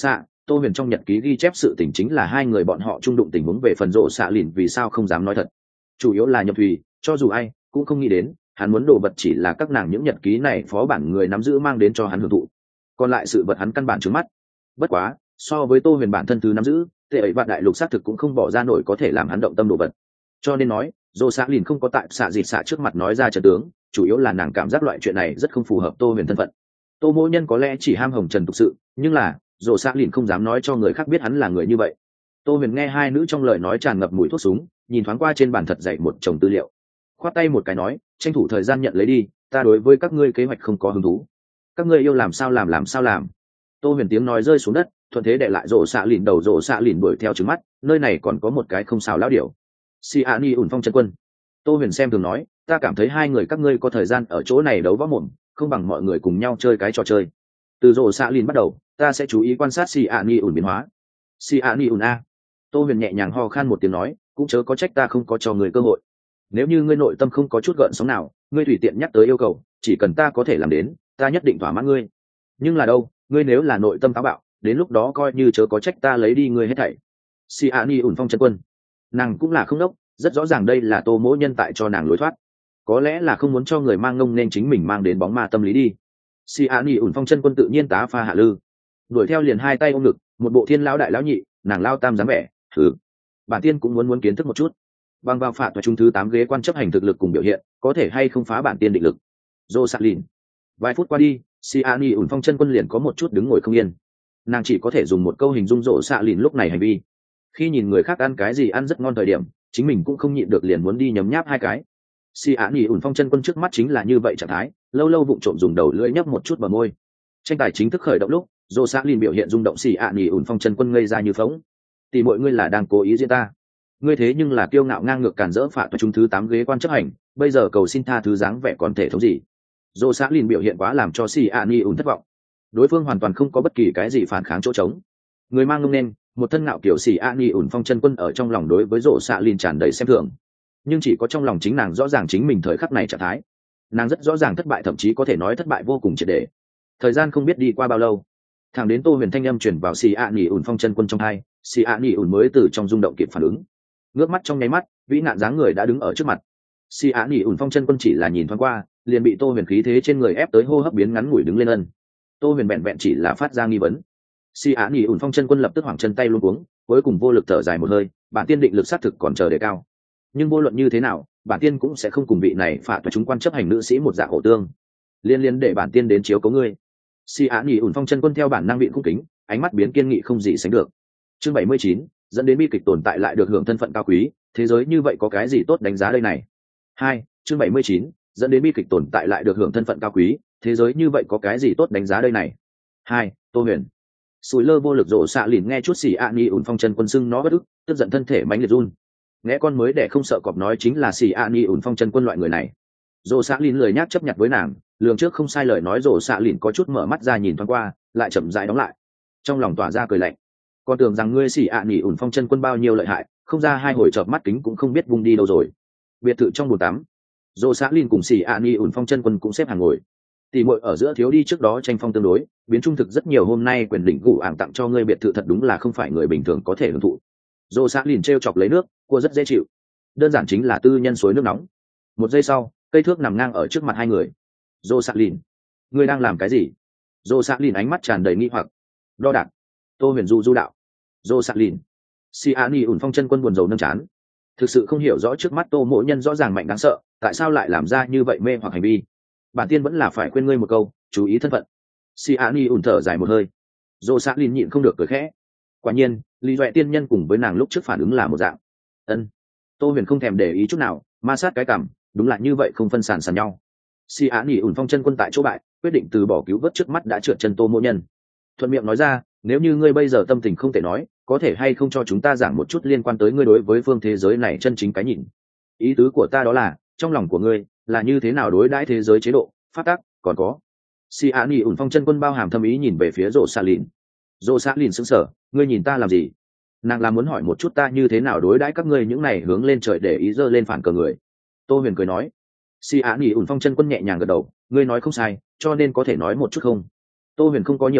Tô Huyền trong nhật ký ghi chép sự tình chính là hai người bọn họ chung đụng tình huống, về phần rộ xạ lìn vì sao không dám nói thật chủ yếu là Nhậm Thùy cho dù ai cũng không nghĩ đến hắn muốn đồ vật chỉ là các nàng những nhật ký này phó bản người nắm giữ mang đến cho hắn hưởng thụ, còn lại sự vật hắn căn bản trướng mắt. Bất quá so với Tô Huyền bản thân thứ nắm giữ, tệ ấy vạn đại lục xác thực cũng không bỏ ra nổi có thể làm hắn động tâm đồ vật, cho nên nói rộ xạ lìn không có tại xạ dịt xạ trước mặt nói ra trận tướng, chủ yếu là nàng cảm giác loại chuyện này rất không phù hợp Tô Huyền thân phận. Tô Mỗ Nhân có lẽ chỉ ham hồng trần tục sự, nhưng là rộ xạ lìn không dám nói cho người khác biết hắn là người như vậy. Tô Huyền nghe hai nữ trong lời nói tràn ngập mùi thuốc súng, nhìn thoáng qua trên bàn thật dày một chồng tư liệu, khoát tay một cái nói, tranh thủ thời gian nhận lấy đi, ta đối với các ngươi kế hoạch không có hứng thú, các ngươi yêu làm sao làm làm sao làm. Tô Huyền tiếng nói rơi xuống đất, thuận thế để lại rộ xạ lìn đầu, rộ xạ lìn đuổi theo trừng mắt, nơi này còn có một cái không xào lão điểu. Si Ani ủn phong chân quân. Tô Huyền xem thường nói, ta cảm thấy hai người các ngươi có thời gian ở chỗ này đấu võ mồm, không bằng mọi người cùng nhau chơi cái trò chơi. Từ rộ xạ lìn bắt đầu, ta sẽ chú ý quan sát Si Ani ủn biến hóa. Si Ani ủn a. Tô Huyền nhẹ nhàng ho khan một tiếng nói, cũng chớ có trách ta không có cho người cơ hội. Nếu như ngươi nội tâm không có chút gợn sóng nào, ngươi tùy tiện nhắc tới yêu cầu, chỉ cần ta có thể làm đến, ta nhất định thỏa mãn ngươi. Nhưng là đâu, ngươi nếu là nội tâm táo bạo, đến lúc đó coi như chớ có trách ta lấy đi ngươi hết thảy. Si Ani ủn phong chân quân. Nàng cũng là không đốc, rất rõ ràng đây là Tô Mỗ Nhân tại cho nàng lối thoát, có lẽ là không muốn cho người mang ngông nên chính mình mang đến bóng ma tâm lý đi. Si Ani ủn phong chân quân tự nhiên tá pha hạ lư, đuổi theo liền hai tay ôm ngực, một bộ thiên lão đại lão nhị, nàng lao tam dáng vẻ. Thử, bản tiên cũng muốn muốn kiến thức một chút, bằng vào phạt và trung thứ tám ghế quan chấp hành thực lực cùng biểu hiện, có thể hay không phá bản tiên định lực. Dô sạc lìn. Vài phút qua đi, Si Ani ủn phong chân quân liền có một chút đứng ngồi không yên, nàng chỉ có thể dùng một câu hình dung rộ xạ lìn lúc này hành vi. Khi nhìn người khác ăn cái gì ăn rất ngon thời điểm, chính mình cũng không nhịn được liền muốn đi nhấm nháp hai cái. Si Ani ủn phong chân quân trước mắt chính là như vậy trạng thái, lâu lâu vụng trộm dùng đầu lưỡi nhấp một chút bờ môi. Tranh tài chính thức khởi động lúc, rộ xạ lìn biểu hiện rung động, Si Ani ủn phong chân quân ngây ra như phóng. Tỷ mọi ngươi là đang cố ý diễn ta, ngươi thế nhưng là kiêu ngạo ngang ngược càn rỡ phạt và trung thứ tám ghế quan chấp hành, bây giờ cầu xin tha thứ dáng vẻ còn thể thống gì. Rộ xạ lìn biểu hiện quá làm cho Si Ani ủn thất vọng, đối phương hoàn toàn không có bất kỳ cái gì phản kháng chỗ trống. Người mang ngông nên một thân ngạo kiểu Si Ani ủn phong chân quân ở trong lòng đối với rộ xạ lìn tràn đầy xem thường, nhưng chỉ có trong lòng chính nàng rõ ràng chính mình thời khắc này trạng thái, nàng rất rõ ràng thất bại, thậm chí có thể nói thất bại vô cùng triệt để. Thời gian không biết đi qua bao lâu, thẳng đến Tô Huyền thanh âm truyền vào Si Ani ủn phong chân quân trong hai, Si Ani ủn mới từ trong rung động kịp phản ứng, ngước mắt trong nháy mắt, vĩ nạn dáng người đã đứng ở trước mặt. Si Ani ủn phong chân quân chỉ là nhìn thoáng qua, liền bị Tô Huyền khí thế trên người ép tới hô hấp biến ngắn ngủi đứng lên ân. Tô Huyền vẹn vẹn chỉ là phát ra nghi vấn. Si Ani ủn phong chân quân lập tức hoảng chân tay luống cuống, cuối cùng vô lực thở dài một hơi, bản tiên định lực sát thực còn chờ đề cao, nhưng vô luận như thế nào, bản tiên cũng sẽ không cùng vị này phạt và chúng quan chấp hành nữ sĩ một dạng hổ tương. Liên liên để bản tiên đến chiếu cố ngươi. Si Ani ủn phong chân quân theo bản năng vị cung kính, ánh mắt biến kiên nghị không gì sánh được. Chương bảy mươi chín, dẫn đến bi kịch tồn tại lại được hưởng thân phận cao quý, thế giới như vậy có cái gì tốt đánh giá đây này. Hai, chương bảy mươi chín, dẫn đến bi kịch tồn tại lại được hưởng thân phận cao quý, thế giới như vậy có cái gì tốt đánh giá đây này. Hai, Tô Huyền. Sùi lơ vô lực rộ xạ lìn nghe chút Si Ani ủn phong chân quân xưng nó bất ức, tức giận thân thể mãnh liệt run. Nghe con mới để không sợ cọp nói chính là Si Ani ủn phong chân quân loại người này. Rộ xạ lìn lười nhác chấp nhặt với nàng, lường trước không sai lời nói, rộ xạ lìn có chút mở mắt ra nhìn thoáng qua, lại chậm rãi đóng lại, trong lòng tỏa ra cười lạnh. Con tưởng rằng ngươi Si Ani ủn phong chân quân bao nhiêu lợi hại, không ra hai hồi chợp mắt kính cũng không biết vung đi đâu rồi. Biệt thự trong bồn tắm, rộ xạ lìn cùng Si Ani ủn phong chân quân cũng xếp hàng ngồi. Tỷ muội ở giữa thiếu đi trước đó tranh phong tương đối, biến trung thực rất nhiều, hôm nay quyền đỉnh gù ảng tặng cho ngươi biệt thự thật đúng là không phải người bình thường có thể hưởng thụ. Rộ xạ lìn trêu chọc lấy nước, cua rất dễ chịu, đơn giản chính là tư nhân suối nước nóng. Một giây sau, cây thước nằm ngang ở trước mặt hai người. Rộ xạ lìn, ngươi đang làm cái gì? Rộ xạ lìn ánh mắt tràn đầy nghi hoặc. Đo đạc. Tô Huyền du du đạo. Rộ xạ lìn. Si Ani ủn phong chân quân buồn rầu nâng chán, thực sự không hiểu rõ trước mắt Tô Mỗ Nhân rõ ràng mạnh đáng sợ, tại sao lại làm ra như vậy mê hoặc hành vi. Bản tiên vẫn là phải khuyên ngươi một câu, chú ý thân phận. Si Ani ủn thở dài một hơi. Rộ xạ lìn nhịn không được cười khẽ. Quả nhiên, Lý Duệ tiên nhân cùng với nàng lúc trước phản ứng là một dạng. Ân. Tô Huyền không thèm để ý chút nào, ma sát cái cảm, đúng là như vậy, không phân sàn sàn nhau. Si Ani ủn phong chân quân tại chỗ bại, quyết định từ bỏ cứu vớt trước mắt đã trượt chân Tô Mỗ Nhân. Thuận miệng nói ra, nếu như ngươi bây giờ tâm tình không thể nói, có thể hay không cho chúng ta giảng một chút liên quan tới ngươi đối với phương thế giới này chân chính cái nhìn. Ý tứ của ta đó là, trong lòng của ngươi là như thế nào đối đãi thế giới chế độ, pháp tắc, còn có. Si Ani ủn phong chân quân bao hàm thâm ý nhìn về phía rộ xạ lìn. Rộ xạ lìn sững sờ, ngươi nhìn ta làm gì? Nàng là muốn hỏi một chút ta như thế nào đối đãi các ngươi những này hướng lên trời để ý dơ lên phản cờ người. Tô Huyền cười nói. Si Ani ủn phong chân quân nhẹ nhàng gật đầu, ngươi nói không sai, cho nên có thể nói một chút không? Tô Huyền không có nhiều lời,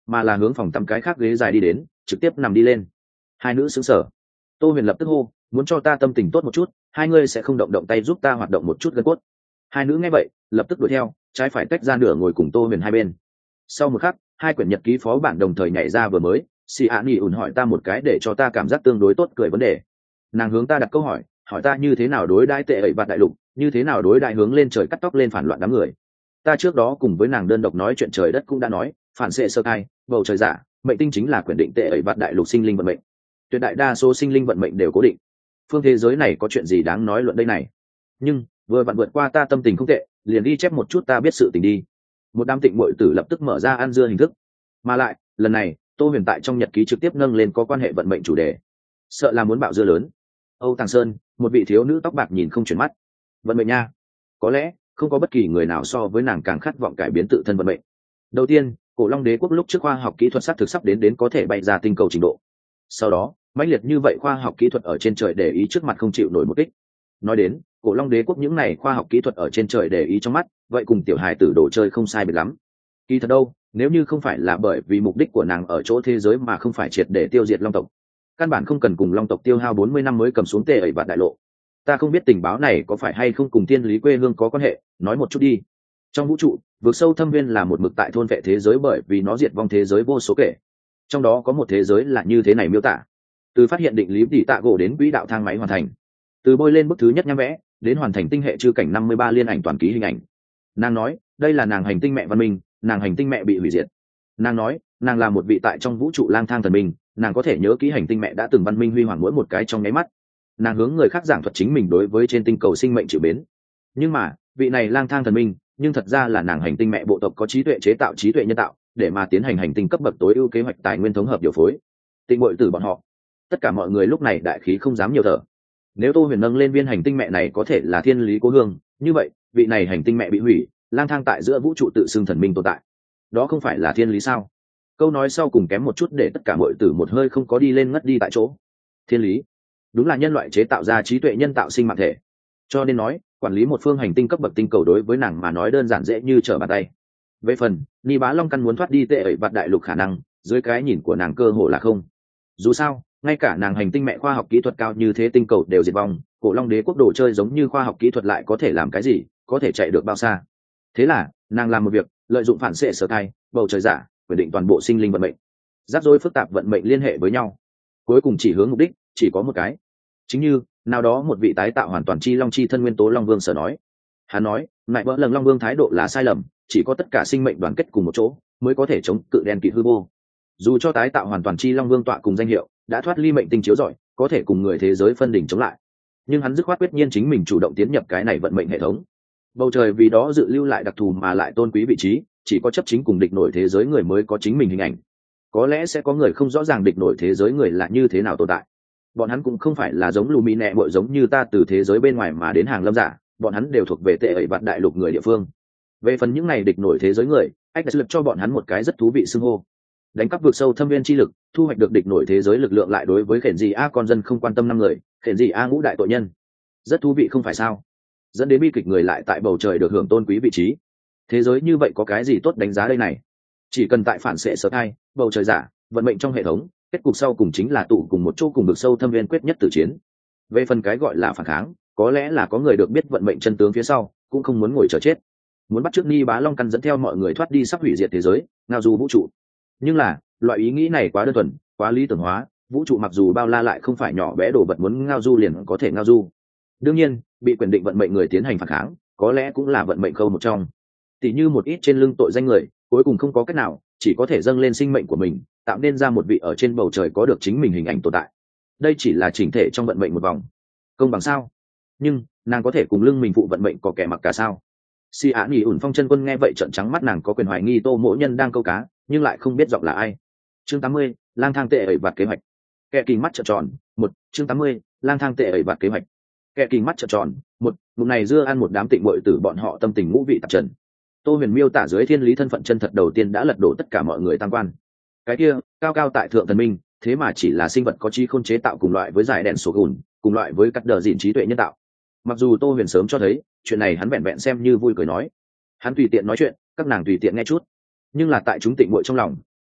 mà là hướng phòng tắm cái khác ghế dài đi đến, trực tiếp nằm đi lên. Hai nữ sững sờ. Tô Huyền lập tức hô, muốn cho ta tâm tình tốt một chút, hai ngươi sẽ không động động tay giúp ta hoạt động một chút gân cốt. Hai nữ nghe vậy lập tức đuổi theo, trái phải tách ra nửa ngồi cùng Tô Huyền hai bên. Sau một khắc, hai quyển nhật ký phó bản đồng thời nhảy ra vừa mới, Si An Nhi ủn hỏi ta một cái để cho ta cảm giác tương đối tốt cười vấn đề. Nàng hướng ta đặt câu hỏi, hỏi ta như thế nào đối đãi tệ ẩy bạt đại lục, như thế nào đối đại hướng lên trời cắt tóc lên phản loạn đám người. Ta trước đó cùng với nàng đơn độc nói chuyện trời đất cũng đã nói, phản xệ sơ khai, bầu trời giả, mệnh tinh chính là quyền định tệ ẩy bạt đại lục sinh linh vận mệnh. Tuyệt đại đa số sinh linh vận mệnh đều cố định. Phương thế giới này có chuyện gì đáng nói luận đây này? Nhưng vừa vặn vượt qua ta tâm tình không tệ, liền đi chép một chút ta biết sự tình đi. Một đám tịnh muội tử lập tức mở ra ăn dưa hình thức, mà lại lần này Tô Huyền tại trong nhật ký trực tiếp nâng lên có quan hệ vận mệnh chủ đề, sợ là muốn bạo dưa lớn. Âu Tàng Sơn, một vị thiếu nữ tóc bạc nhìn không chuyển mắt. Vận mệnh nha, có lẽ không có bất kỳ người nào so với nàng càng khát vọng cải biến tự thân vận mệnh. Đầu tiên, cổ Long Đế quốc lúc trước khoa học kỹ thuật xác thực sắp đến đến có thể bay ra tinh cầu trình độ. Sau đó, mãnh liệt như vậy khoa học kỹ thuật ở trên trời để ý trước mặt không chịu nổi một kích. Nói đến, cổ Long Đế quốc những này khoa học kỹ thuật ở trên trời để ý trong mắt, vậy cùng tiểu hài tử đồ chơi không sai biệt lắm. Kỳ thật đâu, nếu như không phải là bởi vì mục đích của nàng ở chỗ thế giới mà không phải triệt để tiêu diệt Long tộc, căn bản không cần cùng Long tộc tiêu hao bốn mươi năm mới cầm xuống tệ ẩy bạt đại lộ. Ta không biết tình báo này có phải hay không cùng thiên lý quê hương có quan hệ, nói một chút đi. Trong vũ trụ, vực sâu thâm viên là một mực tại thôn vệ thế giới bởi vì nó diệt vong thế giới vô số kể. Trong đó có một thế giới là như thế này miêu tả: từ phát hiện định lý tỉ tạ gỗ đến quỹ đạo thang máy hoàn thành, từ bôi lên bức thứ nhất nhăm vẽ đến hoàn thành tinh hệ chư cảnh năm mươi ba liên ảnh toàn ký hình ảnh. Nàng nói đây là nàng hành tinh mẹ văn minh, nàng hành tinh mẹ bị hủy diệt. Nàng nói nàng là một vị tại trong vũ trụ lang thang thần minh, nàng có thể nhớ kỹ hành tinh mẹ đã từng văn minh huy hoàng mỗi một cái trong nháy mắt. Nàng hướng người khác giảng thuật chính mình đối với trên tinh cầu sinh mệnh chịu mến. Nhưng mà vị này lang thang thần minh nhưng thật ra là nàng hành tinh mẹ bộ tộc có trí tuệ chế tạo trí tuệ nhân tạo để mà tiến hành hành tinh cấp bậc tối ưu kế hoạch tài nguyên thống hợp điều phối. Tinh bội tử bọn họ, tất cả mọi người lúc này đại khí không dám nhiều thở. Nếu Tô Huyền nâng lên viên hành tinh mẹ này có thể là thiên lý cố hương, như vậy vị này hành tinh mẹ bị hủy, lang thang tại giữa vũ trụ tự xưng thần minh tồn tại, đó không phải là thiên lý sao? Câu nói sau cùng kém một chút để tất cả mọi tử một hơi không có đi lên ngất đi tại chỗ. Thiên lý đúng là nhân loại chế tạo ra trí tuệ nhân tạo sinh mạng thể, cho nên nói quản lý một phương hành tinh cấp bậc tinh cầu đối với nàng mà nói đơn giản dễ như trở bàn tay. Về phần Ni Bá Long căn muốn thoát đi tệ ẩy bạt đại lục khả năng, dưới cái nhìn của nàng cơ hồ là không. Dù sao ngay cả nàng hành tinh mẹ khoa học kỹ thuật cao như thế tinh cầu đều diệt vong, cổ Long Đế quốc đồ chơi giống như khoa học kỹ thuật lại có thể làm cái gì, có thể chạy được bao xa? Thế là nàng làm một việc, lợi dụng phản xệ sở thai, bầu trời giả, quyết định toàn bộ sinh linh vận mệnh, rắc rối phức tạp vận mệnh liên hệ với nhau, cuối cùng chỉ hướng mục đích chỉ có một cái. Chính như nào đó một vị tái tạo hoàn toàn chi long chi thân nguyên tố Long Vương sở nói, hắn nói lại vỡ lần Long Vương thái độ là sai lầm, chỉ có tất cả sinh mệnh đoàn kết cùng một chỗ mới có thể chống cự đen kịt hư vô. Dù cho tái tạo hoàn toàn chi Long Vương tọa cùng danh hiệu đã thoát ly mệnh tinh chiếu rọi, có thể cùng người thế giới phân đỉnh chống lại, nhưng hắn dứt khoát quyết nhiên chính mình chủ động tiến nhập cái này vận mệnh hệ thống. Bầu trời vì đó dự lưu lại đặc thù mà lại tôn quý vị trí, chỉ có chấp chính cùng địch nổi thế giới người mới có chính mình hình ảnh. Có lẽ sẽ có người không rõ ràng địch nổi thế giới người là như thế nào tồn tại. Bọn hắn cũng không phải là giống lù mì nẹ bội giống như ta từ thế giới bên ngoài mà đến hàng lâm giả, bọn hắn đều thuộc về tệ ẩy bạt đại lục người địa phương. Về phần những này địch nổi thế giới người, ách đã lập cho bọn hắn một cái rất thú vị xưng hô: đánh cắp vượt sâu thâm viên chi lực, thu hoạch được địch nổi thế giới lực lượng lại đối với khển gì a con dân không quan tâm năm người, khển gì a ngũ đại tội nhân. Rất thú vị không phải sao? Dẫn đến bi kịch người lại tại bầu trời được hưởng tôn quý vị trí. Thế giới như vậy có cái gì tốt đánh giá đây này? Chỉ cần tại phản xệ sở thai, bầu trời giả, vận mệnh trong hệ thống, kết cục sau cùng chính là tụ cùng một chỗ cùng vực sâu thâm viên quyết nhất tử chiến. Về phần cái gọi là phản kháng, có lẽ là có người được biết vận mệnh chân tướng phía sau, cũng không muốn ngồi chờ chết, muốn bắt chước Ni Bá Long căn dẫn theo mọi người thoát đi sắp hủy diệt thế giới, ngao du vũ trụ. Nhưng là loại ý nghĩ này quá đơn thuần, quá lý tưởng hóa. Vũ trụ mặc dù bao la lại không phải nhỏ bé đồ vật muốn ngao du liền có thể ngao du. Đương nhiên bị quyền định vận mệnh người tiến hành phản kháng, có lẽ cũng là vận mệnh khâu một trong. Tỷ như một ít trên lưng tội danh người, cuối cùng không có cách nào, chỉ có thể dâng lên sinh mệnh của mình, tạo nên ra một vị ở trên bầu trời có được chính mình hình ảnh tồn tại. Đây chỉ là chỉnh thể trong vận mệnh một vòng. Công bằng sao? Nhưng nàng có thể cùng lưng mình phụ vận mệnh có kẻ mặc cả sao? Si Á Nhĩ ủn phong chân quân nghe vậy trợn trắng mắt, nàng có quyền hoài nghi Tô Mỗ Nhân đang câu cá, nhưng lại không biết giọng là ai. Chương tám mươi, lang thang tệ ẩy vạt kế hoạch. Kẻ kinh mắt trợn tròn. Một. Chương tám mươi, lang thang tệ ẩy vạt kế hoạch. Kẻ kinh mắt trợn tròn. Một. Lúc này dưa ăn một đám tịnh bội tử bọn họ tâm tình ngũ vị tạp trần. Tô Huyền miêu tả dưới thiên lý thân phận chân thật đầu tiên đã lật đổ tất cả mọi người tam quan. Cái kia cao cao tại thượng thần minh, thế mà chỉ là sinh vật có trí khôn chế tạo cùng loại với giải đèn sổ gùn, cùng loại với cắt đờ dịn trí tuệ nhân tạo. Mặc dù Tô Huyền sớm cho thấy chuyện này hắn vẹn vẹn xem như vui cười nói, hắn tùy tiện nói chuyện, các nàng tùy tiện nghe chút, nhưng là tại chúng tịnh muội trong lòng,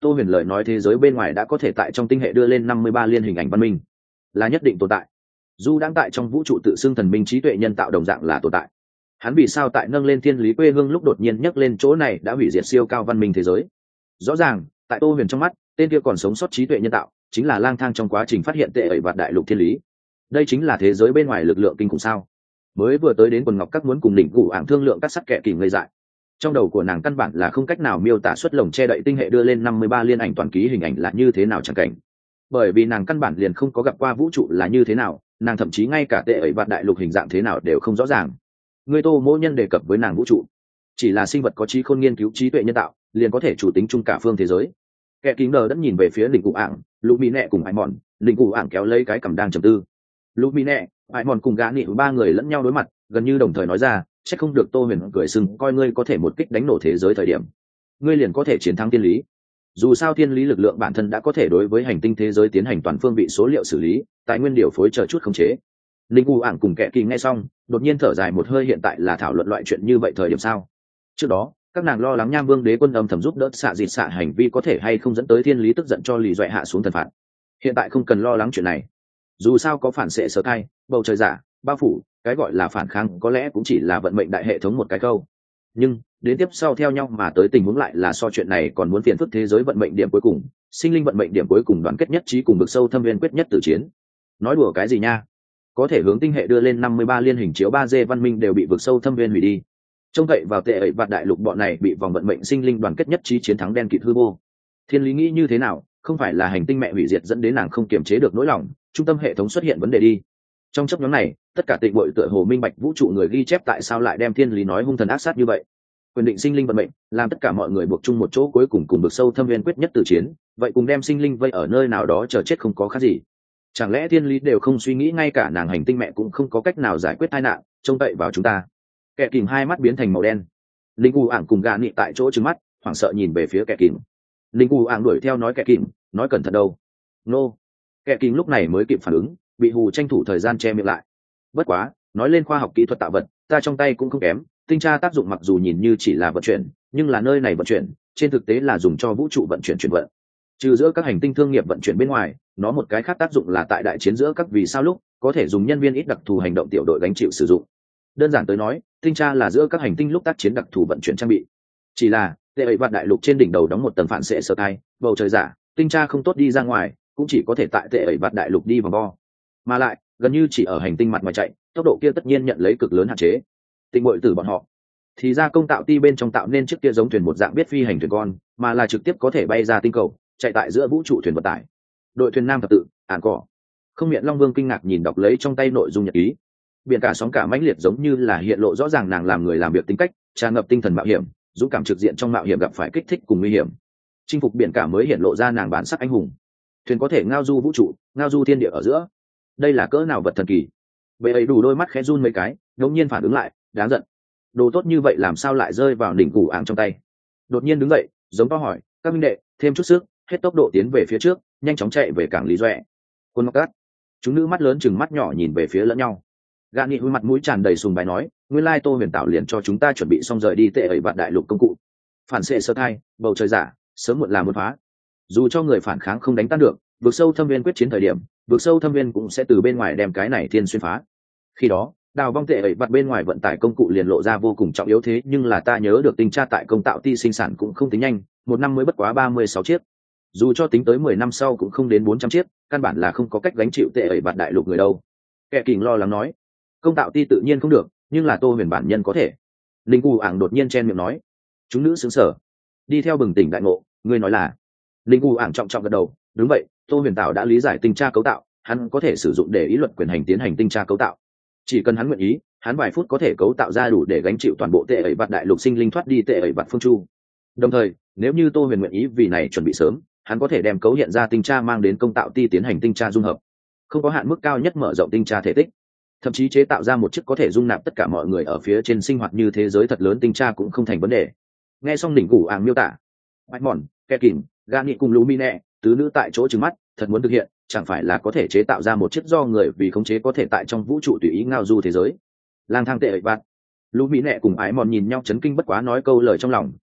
Tô Huyền lời nói thế giới bên ngoài đã có thể tại trong tinh hệ đưa lên năm mươi ba liên hình ảnh văn minh, là nhất định tồn tại. Dù đang tại trong vũ trụ tự xưng thần minh trí tuệ nhân tạo đồng dạng là tồn tại. Hắn vì sao tại nâng lên thiên lý quê hương lúc đột nhiên nhắc lên chỗ này đã hủy diệt siêu cao văn minh thế giới? Rõ ràng, tại Tô Huyền trong mắt, tên kia còn sống sót trí tuệ nhân tạo chính là lang thang trong quá trình phát hiện tệ ẩy vạt đại lục thiên lý. Đây chính là thế giới bên ngoài lực lượng kinh khủng sao? Mới vừa tới đến quần ngọc các muốn cùng đỉnh cụ ảng thương lượng các sắc kệ kỳ ngây dại. Trong đầu của nàng căn bản là không cách nào miêu tả xuất lồng che đậy tinh hệ đưa lên năm mươi ba liên ảnh toàn ký hình ảnh là như thế nào chẳng cảnh. Bởi vì nàng căn bản liền không có gặp qua vũ trụ là như thế nào, nàng thậm chí ngay cả tệ ẩy vạt đại lục hình dạng thế nào đều không rõ ràng. Người Tô Mỗ Nhân đề cập với nàng vũ trụ, chỉ là sinh vật có trí khôn nghiên cứu trí tuệ nhân tạo, liền có thể chủ tính chung cả phương thế giới. Kẻ kính đờ đất nhìn về phía đỉnh cụ ảng, lũ mỹ nẹ cùng ai mòn, đỉnh cụ ảng kéo lấy cái cầm đang trầm tư. Lũ mỹ nẹ, ai mòn cùng gã nị ba người lẫn nhau đối mặt, gần như đồng thời nói ra, chắc không được Tô Huyền cười sừng coi ngươi có thể một kích đánh nổ thế giới thời điểm, ngươi liền có thể chiến thắng thiên lý. Dù sao thiên lý lực lượng bản thân đã có thể đối với hành tinh thế giới tiến hành toàn phương vị số liệu xử lý, tài nguyên điều phối chờ chút khống chế. Linh U ảng cùng kẻ kỳ nghe xong, đột nhiên thở dài một hơi, hiện tại là thảo luận loại chuyện như vậy thời điểm sao? Trước đó, các nàng lo lắng Nham Vương Đế quân âm thầm giúp đỡ xạ dịt xạ hành vi có thể hay không dẫn tới thiên lý tức giận cho lì doẹ hạ xuống thần phạt. Hiện tại không cần lo lắng chuyện này. Dù sao có phản xệ sở thai, bầu trời giả, bao phủ, cái gọi là phản kháng có lẽ cũng chỉ là vận mệnh đại hệ thống một cái câu. Nhưng đến tiếp sau theo nhau mà tới tình huống lại là so chuyện này còn muốn phiền phức thế giới vận mệnh điểm cuối cùng, sinh linh vận mệnh điểm cuối cùng đoàn kết nhất trí cùng vực sâu thâm viên quyết nhất tử chiến. Nói đùa cái gì nha? Có thể hướng tinh hệ đưa lên năm mươi ba liên hình chiếu ba D văn minh đều bị vực sâu thâm viên hủy đi. Trông cậy vào tệ ẩy vạt đại lục bọn này bị vòng vận mệnh sinh linh đoàn kết nhất trí chiến thắng đen kịt hư vô. Thiên lý nghĩ như thế nào, không phải là hành tinh mẹ hủy diệt dẫn đến nàng không kiềm chế được nỗi lòng, trung tâm hệ thống xuất hiện vấn đề đi. Trong chấp nhóm này, tất cả tịnh bội tựa hồ minh bạch vũ trụ người ghi chép tại sao lại đem thiên lý nói hung thần ác sát như vậy. Quyền định sinh linh vận mệnh, làm tất cả mọi người buộc chung một chỗ cuối cùng cùng vực sâu thâm viên quyết nhất tử chiến, vậy cùng đem sinh linh vây ở nơi nào đó chờ chết không có khác gì. Chẳng lẽ thiên lý đều không suy nghĩ ngay cả nàng hành tinh mẹ cũng không có cách nào giải quyết tai nạn, trông cậy vào chúng ta? Kẻ kìm hai mắt biến thành màu đen. Linh U ảng cùng gà nị tại chỗ trừng mắt, hoảng sợ nhìn về phía kẻ kìm. Linh U ảng đuổi theo nói kẻ kìm, nói cẩn thận đâu. Nô. Kẻ kìm lúc này mới kịp phản ứng, bị hù tranh thủ thời gian che miệng lại. Bất quá, nói lên khoa học kỹ thuật tạo vật, ta trong tay cũng không kém. Tinh tra tác dụng mặc dù nhìn như chỉ là vận chuyển, nhưng là nơi này vận chuyển, trên thực tế là dùng cho vũ trụ vận chuyển chuyển vận. Trừ giữa các hành tinh thương nghiệp vận chuyển bên ngoài, nó một cái khác tác dụng là tại đại chiến giữa các vì sao lúc có thể dùng nhân viên ít đặc thù hành động tiểu đội gánh chịu sử dụng. Đơn giản tới nói, tinh tra là giữa các hành tinh lúc tác chiến đặc thù vận chuyển trang bị. Chỉ là tệ ẩy vạt đại lục trên đỉnh đầu đóng một tầng phản xệ sơ thai, bầu trời giả, tinh tra không tốt đi ra ngoài, cũng chỉ có thể tại tệ ẩy vạt đại lục đi vòng vo. Mà lại gần như chỉ ở hành tinh mặt ngoài chạy, tốc độ kia tất nhiên nhận lấy cực lớn hạn chế. Tinh bội tử bọn họ thì ra công tạo ti bên trong tạo nên chiếc kia giống thuyền một dạng biết phi hành thuyền con, mà là trực tiếp có thể bay ra tinh cầu, chạy tại giữa vũ trụ thuyền vận tải. Đội thuyền nam thập tự, ản cỏ. Không miệng Long Vương kinh ngạc nhìn đọc lấy trong tay nội dung nhật ký. Biển cả sóng cả mãnh liệt giống như là hiện lộ rõ ràng nàng làm người làm việc tính cách, tràn ngập tinh thần mạo hiểm, dũng cảm trực diện trong mạo hiểm gặp phải kích thích cùng nguy hiểm. Chinh phục biển cả mới hiện lộ ra nàng bản sắc anh hùng. Thuyền có thể ngao du vũ trụ, ngao du thiên địa ở giữa. Đây là cỡ nào vật thần kỳ. Bệ ấy đủ đôi mắt khẽ run mấy cái, đột nhiên phản ứng lại, đáng giận. Đồ tốt như vậy làm sao lại rơi vào đỉnh củ áng trong tay? Đột nhiên đứng dậy, giống to hỏi, các minh đệ, thêm chút sức, hết tốc độ tiến về phía trước, nhanh chóng chạy về cảng Lý Doẹ. Quân Ngọc Cát. Chúng nữ mắt lớn chừng mắt nhỏ nhìn về phía lẫn nhau. Gã nghị huy mặt mũi tràn đầy sùng bái nói, nguyên lai Tô Huyền tạo liền cho chúng ta chuẩn bị xong rời đi tệ ẩy vạn đại lục công cụ. Phản xệ sơ thai, bầu trời giả, sớm muộn là muốn phá. Dù cho người phản kháng không đánh tan được, vực sâu thâm viên quyết chiến thời điểm, vực sâu thâm viên cũng sẽ từ bên ngoài đem cái này thiên xuyên phá. Khi đó, đào vong tệ ẩy vặt bên ngoài vận tải công cụ liền lộ ra vô cùng trọng yếu, thế nhưng là ta nhớ được tinh tra tại công tạo ti sinh sản cũng không tính nhanh, một năm mới bất quá ba mươi sáu chiếc. Dù cho tính tới mười năm sau cũng không đến bốn trăm chiếc, căn bản là không có cách gánh chịu tệ ẩy vặt đại lục người đâu. Kẻ kình lo lắng nói, công tạo ti tự nhiên không được, nhưng là Tô Huyền bản nhân có thể. Linh Cù ảng đột nhiên chen miệng nói. Chúng nữ sững sờ, đi theo bừng tỉnh đại ngộ, ngươi nói là? Linh Cù ảng trọng trọng gật đầu, đúng vậy, Tô Huyền tạo đã lý giải tinh tra cấu tạo, hắn có thể sử dụng để ý luật quyền hành tiến hành tinh tra cấu tạo. Chỉ cần hắn nguyện ý, hắn vài phút có thể cấu tạo ra đủ để gánh chịu toàn bộ tệ ẩy vặt đại lục sinh linh thoát đi tệ ẩy vặt phương chu. Đồng thời, nếu như Tô Huyền nguyện ý vì này chuẩn bị sớm, hắn có thể đem cấu hiện ra tinh tra mang đến công tạo ti tiến hành tinh tra dung hợp, không có hạn mức cao nhất mở rộng tinh tra thể tích, thậm chí chế tạo ra một chiếc có thể dung nạp tất cả mọi người ở phía trên sinh hoạt như thế giới thật lớn tinh tra cũng không thành vấn đề. Nghe xong đỉnh củ ảng miêu tả, bạch mòn, kẻ kìm, ga nghị cùng lú mi nẹ tứ nữ tại chỗ trừng mắt, thật muốn thực hiện, chẳng phải là có thể chế tạo ra một chiếc do người vì khống chế có thể tại trong vũ trụ tùy ý ngao du thế giới. Lang thang tệ ẩy vặt. Lũ mỹ nẹ cùng ái mòn nhìn nhau chấn kinh, bất quá nói câu lời trong lòng,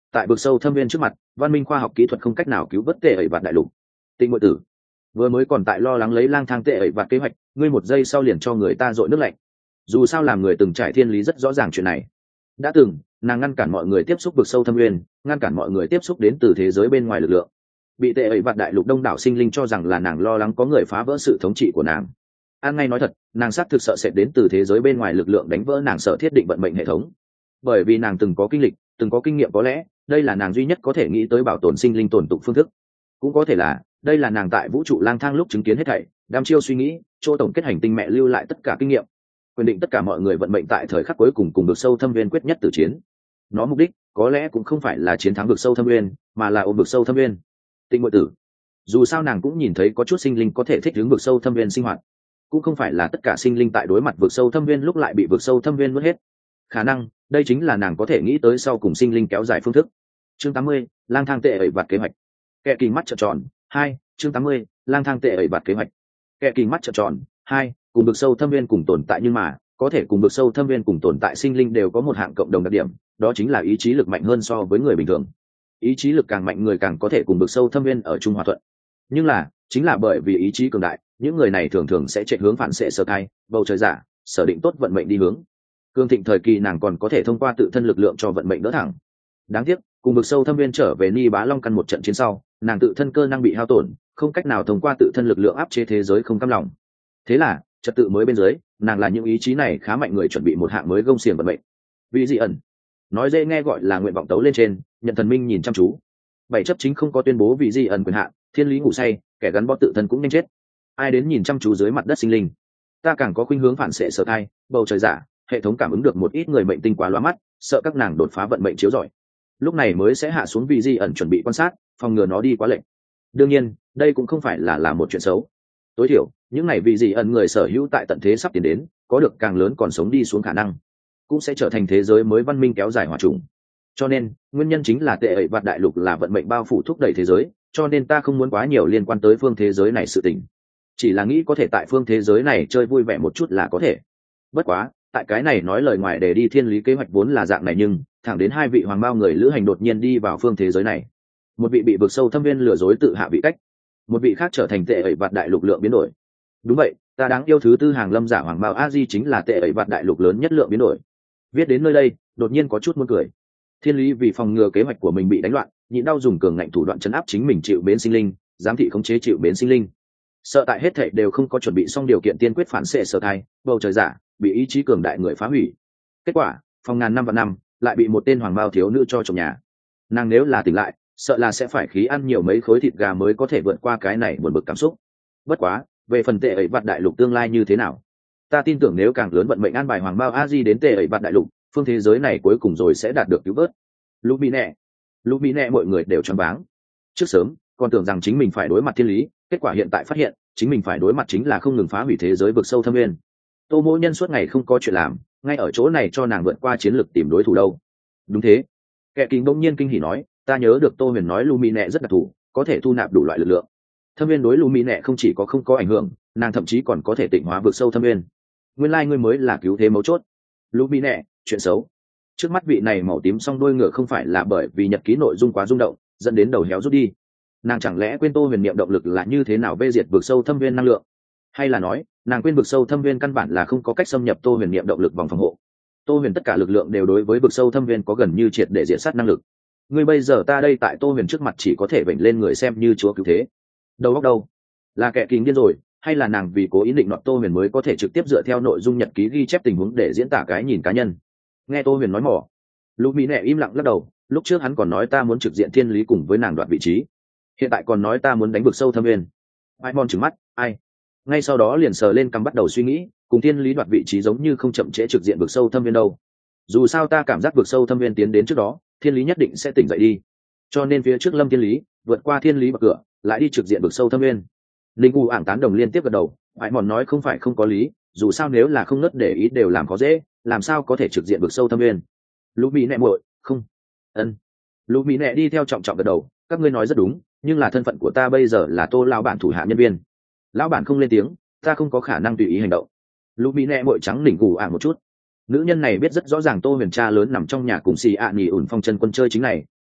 tại vực sâu thâm viên trước mặt, văn minh khoa học kỹ thuật không cách nào cứu vớt tệ ẩy vạt đại lục. Tịnh Muội Tử vừa mới còn tại lo lắng lấy lang thang tệ ẩy vạt kế hoạch, ngươi một giây sau liền cho người ta dội nước lạnh. Dù sao làm người từng trải thiên lý rất rõ ràng chuyện này. Đã từng, nàng ngăn cản mọi người tiếp xúc vực sâu thâm viên, ngăn cản mọi người tiếp xúc đến từ thế giới bên ngoài lực lượng. Bị tệ ẩy vạt đại lục đông đảo sinh linh cho rằng là nàng lo lắng có người phá vỡ sự thống trị của nàng. An ngay nói thật, nàng xác thực sợ sẽ đến từ thế giới bên ngoài lực lượng đánh vỡ nàng sợ thiết định vận mệnh hệ thống. Bởi vì nàng từng có kinh lịch, từng có kinh nghiệm, có lẽ đây là nàng duy nhất có thể nghĩ tới bảo tồn sinh linh tồn tục phương thức. Cũng có thể là đây là nàng tại vũ trụ lang thang lúc chứng kiến hết thảy, đăm chiêu suy nghĩ, chỗ tổng kết hành tinh mẹ lưu lại tất cả kinh nghiệm, quyền định tất cả mọi người vận mệnh tại thời khắc cuối cùng cùng vực sâu thâm viên quyết nhất tử chiến. Nó mục đích có lẽ cũng không phải là chiến thắng vực sâu thâm viên, mà là ôm vực sâu thâm viên. Tịnh Muội Tử dù sao nàng cũng nhìn thấy có chút sinh linh có thể thích ứng vực sâu thâm viên sinh hoạt, cũng không phải là tất cả sinh linh tại đối mặt vực sâu thâm viên lúc lại bị vực sâu thâm viên nuốt hết. Khả năng đây chính là nàng có thể nghĩ tới sau cùng sinh linh kéo dài phương thức. Chương tám mươi, lang thang tệ ẩy vạt kế hoạch. Kẻ kỳ mắt trợn tròn. Hai, chương tám mươi, lang thang tệ ẩy vạt kế hoạch. Kẻ kỳ mắt trợn tròn. Hai, cùng vực sâu thâm viên cùng tồn tại, nhưng mà có thể cùng vực sâu thâm viên cùng tồn tại sinh linh đều có một hạng cộng đồng đặc điểm, đó chính là ý chí lực mạnh hơn so với người bình thường. Ý chí lực càng mạnh người càng có thể cùng vực sâu thâm viên ở chung hòa thuận. Nhưng là chính là bởi vì ý chí cường đại, những người này thường thường sẽ chạy hướng phản xệ sơ thai bầu trời giả, sở định tốt vận mệnh đi hướng. Cương thịnh thời kỳ nàng còn có thể thông qua tự thân lực lượng cho vận mệnh đỡ thẳng. Đáng tiếc cùng vực sâu thâm viên trở về Ni Bá Long căn một trận chiến sau, nàng tự thân cơ năng bị hao tổn, không cách nào thông qua tự thân lực lượng áp chế thế giới không cam lòng. Thế là trật tự mới bên dưới, nàng là những ý chí này khá mạnh người chuẩn bị một hạng mới gông xiềng vận mệnh. Vì dị ẩn nói dễ nghe gọi là nguyện vọng tấu lên trên, nhận thần minh nhìn chăm chú. Bảy chấp chính không có tuyên bố vì dị ẩn quyền hạn, thiên lý ngủ say, kẻ gắn bó tự thân cũng nhanh chết. Ai đến nhìn chăm chú dưới mặt đất sinh linh, ta càng có khuynh hướng phản xệ sở thai bầu trời giả, hệ thống cảm ứng được một ít người mệnh tinh quá lóa mắt, sợ các nàng đột phá vận mệnh chiếu rọi, lúc này mới sẽ hạ xuống vì di ẩn chuẩn bị quan sát, phòng ngừa nó đi quá lệnh. Đương nhiên đây cũng không phải là là một chuyện xấu, tối thiểu những này vì di ẩn người sở hữu tại tận thế sắp tiến đến, có được càng lớn còn sống đi xuống khả năng, cũng sẽ trở thành thế giới mới văn minh kéo dài hòa trùng. Cho nên nguyên nhân chính là tệ ẩy vạt đại lục là vận mệnh bao phủ thúc đẩy thế giới, cho nên ta không muốn quá nhiều liên quan tới phương thế giới này sự tình, chỉ là nghĩ có thể tại phương thế giới này chơi vui vẻ một chút là có thể. Bất quá tại cái này nói lời ngoài để đi thiên lý kế hoạch vốn là dạng này, nhưng thẳng đến hai vị hoàng bao người lữ hành đột nhiên đi vào phương thế giới này, một vị bị vực sâu thâm viên lừa dối tự hạ vị cách, một vị khác trở thành tệ ẩy vạt đại lục lượng biến đổi. Đúng vậy, ta đáng yêu thứ tư hàng lâm giả hoàng bao a di chính là tệ ẩy vạt đại lục lớn nhất lượng biến đổi. Viết đến nơi đây đột nhiên có chút muốn cười. Thiên lý vì phòng ngừa kế hoạch của mình bị đánh loạn, nhịn đau dùng cường ngạnh thủ đoạn chấn áp chính mình chịu bến sinh linh, giám thị khống chế chịu bến sinh linh, sợ tại hết thảy đều không có chuẩn bị xong điều kiện tiên quyết phản xệ sở thai bầu trời giả bị ý chí cường đại người phá hủy. Kết quả phòng ngàn năm và năm lại bị một tên hoàng bao thiếu nữ cho trộm nhà. Nàng nếu là tỉnh lại, sợ là sẽ phải khí ăn nhiều mấy khối thịt gà mới có thể vượt qua cái này buồn bực cảm xúc. Bất quá về phần tệ ẩy vạt đại lục tương lai như thế nào, ta tin tưởng nếu càng lớn vận mệnh an bài hoàng bao a di đến tệ ẩy vạt đại lục, phương thế giới này cuối cùng rồi sẽ đạt được cứu vớt. Lúc bị nẹ lúc bị nẹ mọi người đều choáng váng. Trước sớm còn tưởng rằng chính mình phải đối mặt thiên lý, kết quả hiện tại phát hiện chính mình phải đối mặt chính là không ngừng phá hủy thế giới vực sâu thâm nguyên. Tô Mỗ Nhân suốt ngày không có chuyện làm, ngay ở chỗ này cho nàng vượt qua chiến lược tìm đối thủ đâu. Đúng thế. Kẻ kính bỗng nhiên kinh hỉ nói, ta nhớ được Tô Huyền nói Lumi nẹ rất đặc thù, có thể thu nạp đủ loại lực lượng. Thâm viên đối Lumi nẹ không chỉ có không có ảnh hưởng, nàng thậm chí còn có thể tịnh hóa vực sâu thâm viên. Nguyên lai like ngươi mới là cứu thế mấu chốt. Lumi nẹ, chuyện xấu. Trước mắt vị này màu tím song đuôi ngựa không phải là bởi vì nhật ký nội dung quá rung động dẫn đến đầu héo rút đi. Nàng chẳng lẽ quên Tô Huyền niệm động lực là như thế nào bê diệt vực sâu thâm viên năng lượng, hay là nói nàng quên vực sâu thâm viên căn bản là không có cách xâm nhập Tô Huyền niệm động lực vòng phòng hộ. Tô Huyền tất cả lực lượng đều đối với vực sâu thâm viên có gần như triệt để diệt sát năng lực. Ngươi bây giờ ta đây tại Tô Huyền trước mặt chỉ có thể vểnh lên người xem như chúa cứu thế. Đầu óc đâu? Là kẻ kính điên rồi, hay là nàng vì cố ý định nọt Tô Huyền mới có thể trực tiếp dựa theo nội dung nhật ký ghi chép tình huống để diễn tả cái nhìn cá nhân? Nghe Tô Huyền nói mỏ, Lục Mỹ Nệ im lặng lắc đầu. Lúc trước hắn còn nói ta muốn trực diện thiên lý cùng với nàng đoạt vị trí, hiện tại còn nói ta muốn đánh vực sâu thâm viên. Ai mòn trừng mắt, ai? Ngay sau đó liền sờ lên cằm bắt đầu suy nghĩ, cùng thiên lý đoạt vị trí giống như không chậm trễ trực diện vực sâu thâm viên đâu. Dù sao ta cảm giác vực sâu thâm viên tiến đến trước đó, thiên lý nhất định sẽ tỉnh dậy đi, cho nên phía trước lâm thiên lý vượt qua thiên lý bậc cửa, lại đi trực diện vực sâu thâm viên. Linh u ảng tán đồng liên tiếp gật đầu. Ai mòn nói không phải không có lý, dù sao nếu là không nớt để ý đều làm khó dễ, làm sao có thể trực diện vực sâu thâm viên. Lũ mỹ nẹ muội, không. Ân. Lũ mỹ nẹ đi theo trọng trọng gật đầu. Các ngươi nói rất đúng, nhưng là thân phận của ta bây giờ là Tô lão bản thủ hạ nhân viên. Lão bản không lên tiếng, ta không có khả năng tùy ý hành động. Lũ mỹ nẹ muội trắng đỉnh gù ảng một chút. Nữ nhân này biết rất rõ ràng Tô Huyền cha lớn nằm trong nhà cùng xì ạ nhì ủn phong chân quân chơi chính này,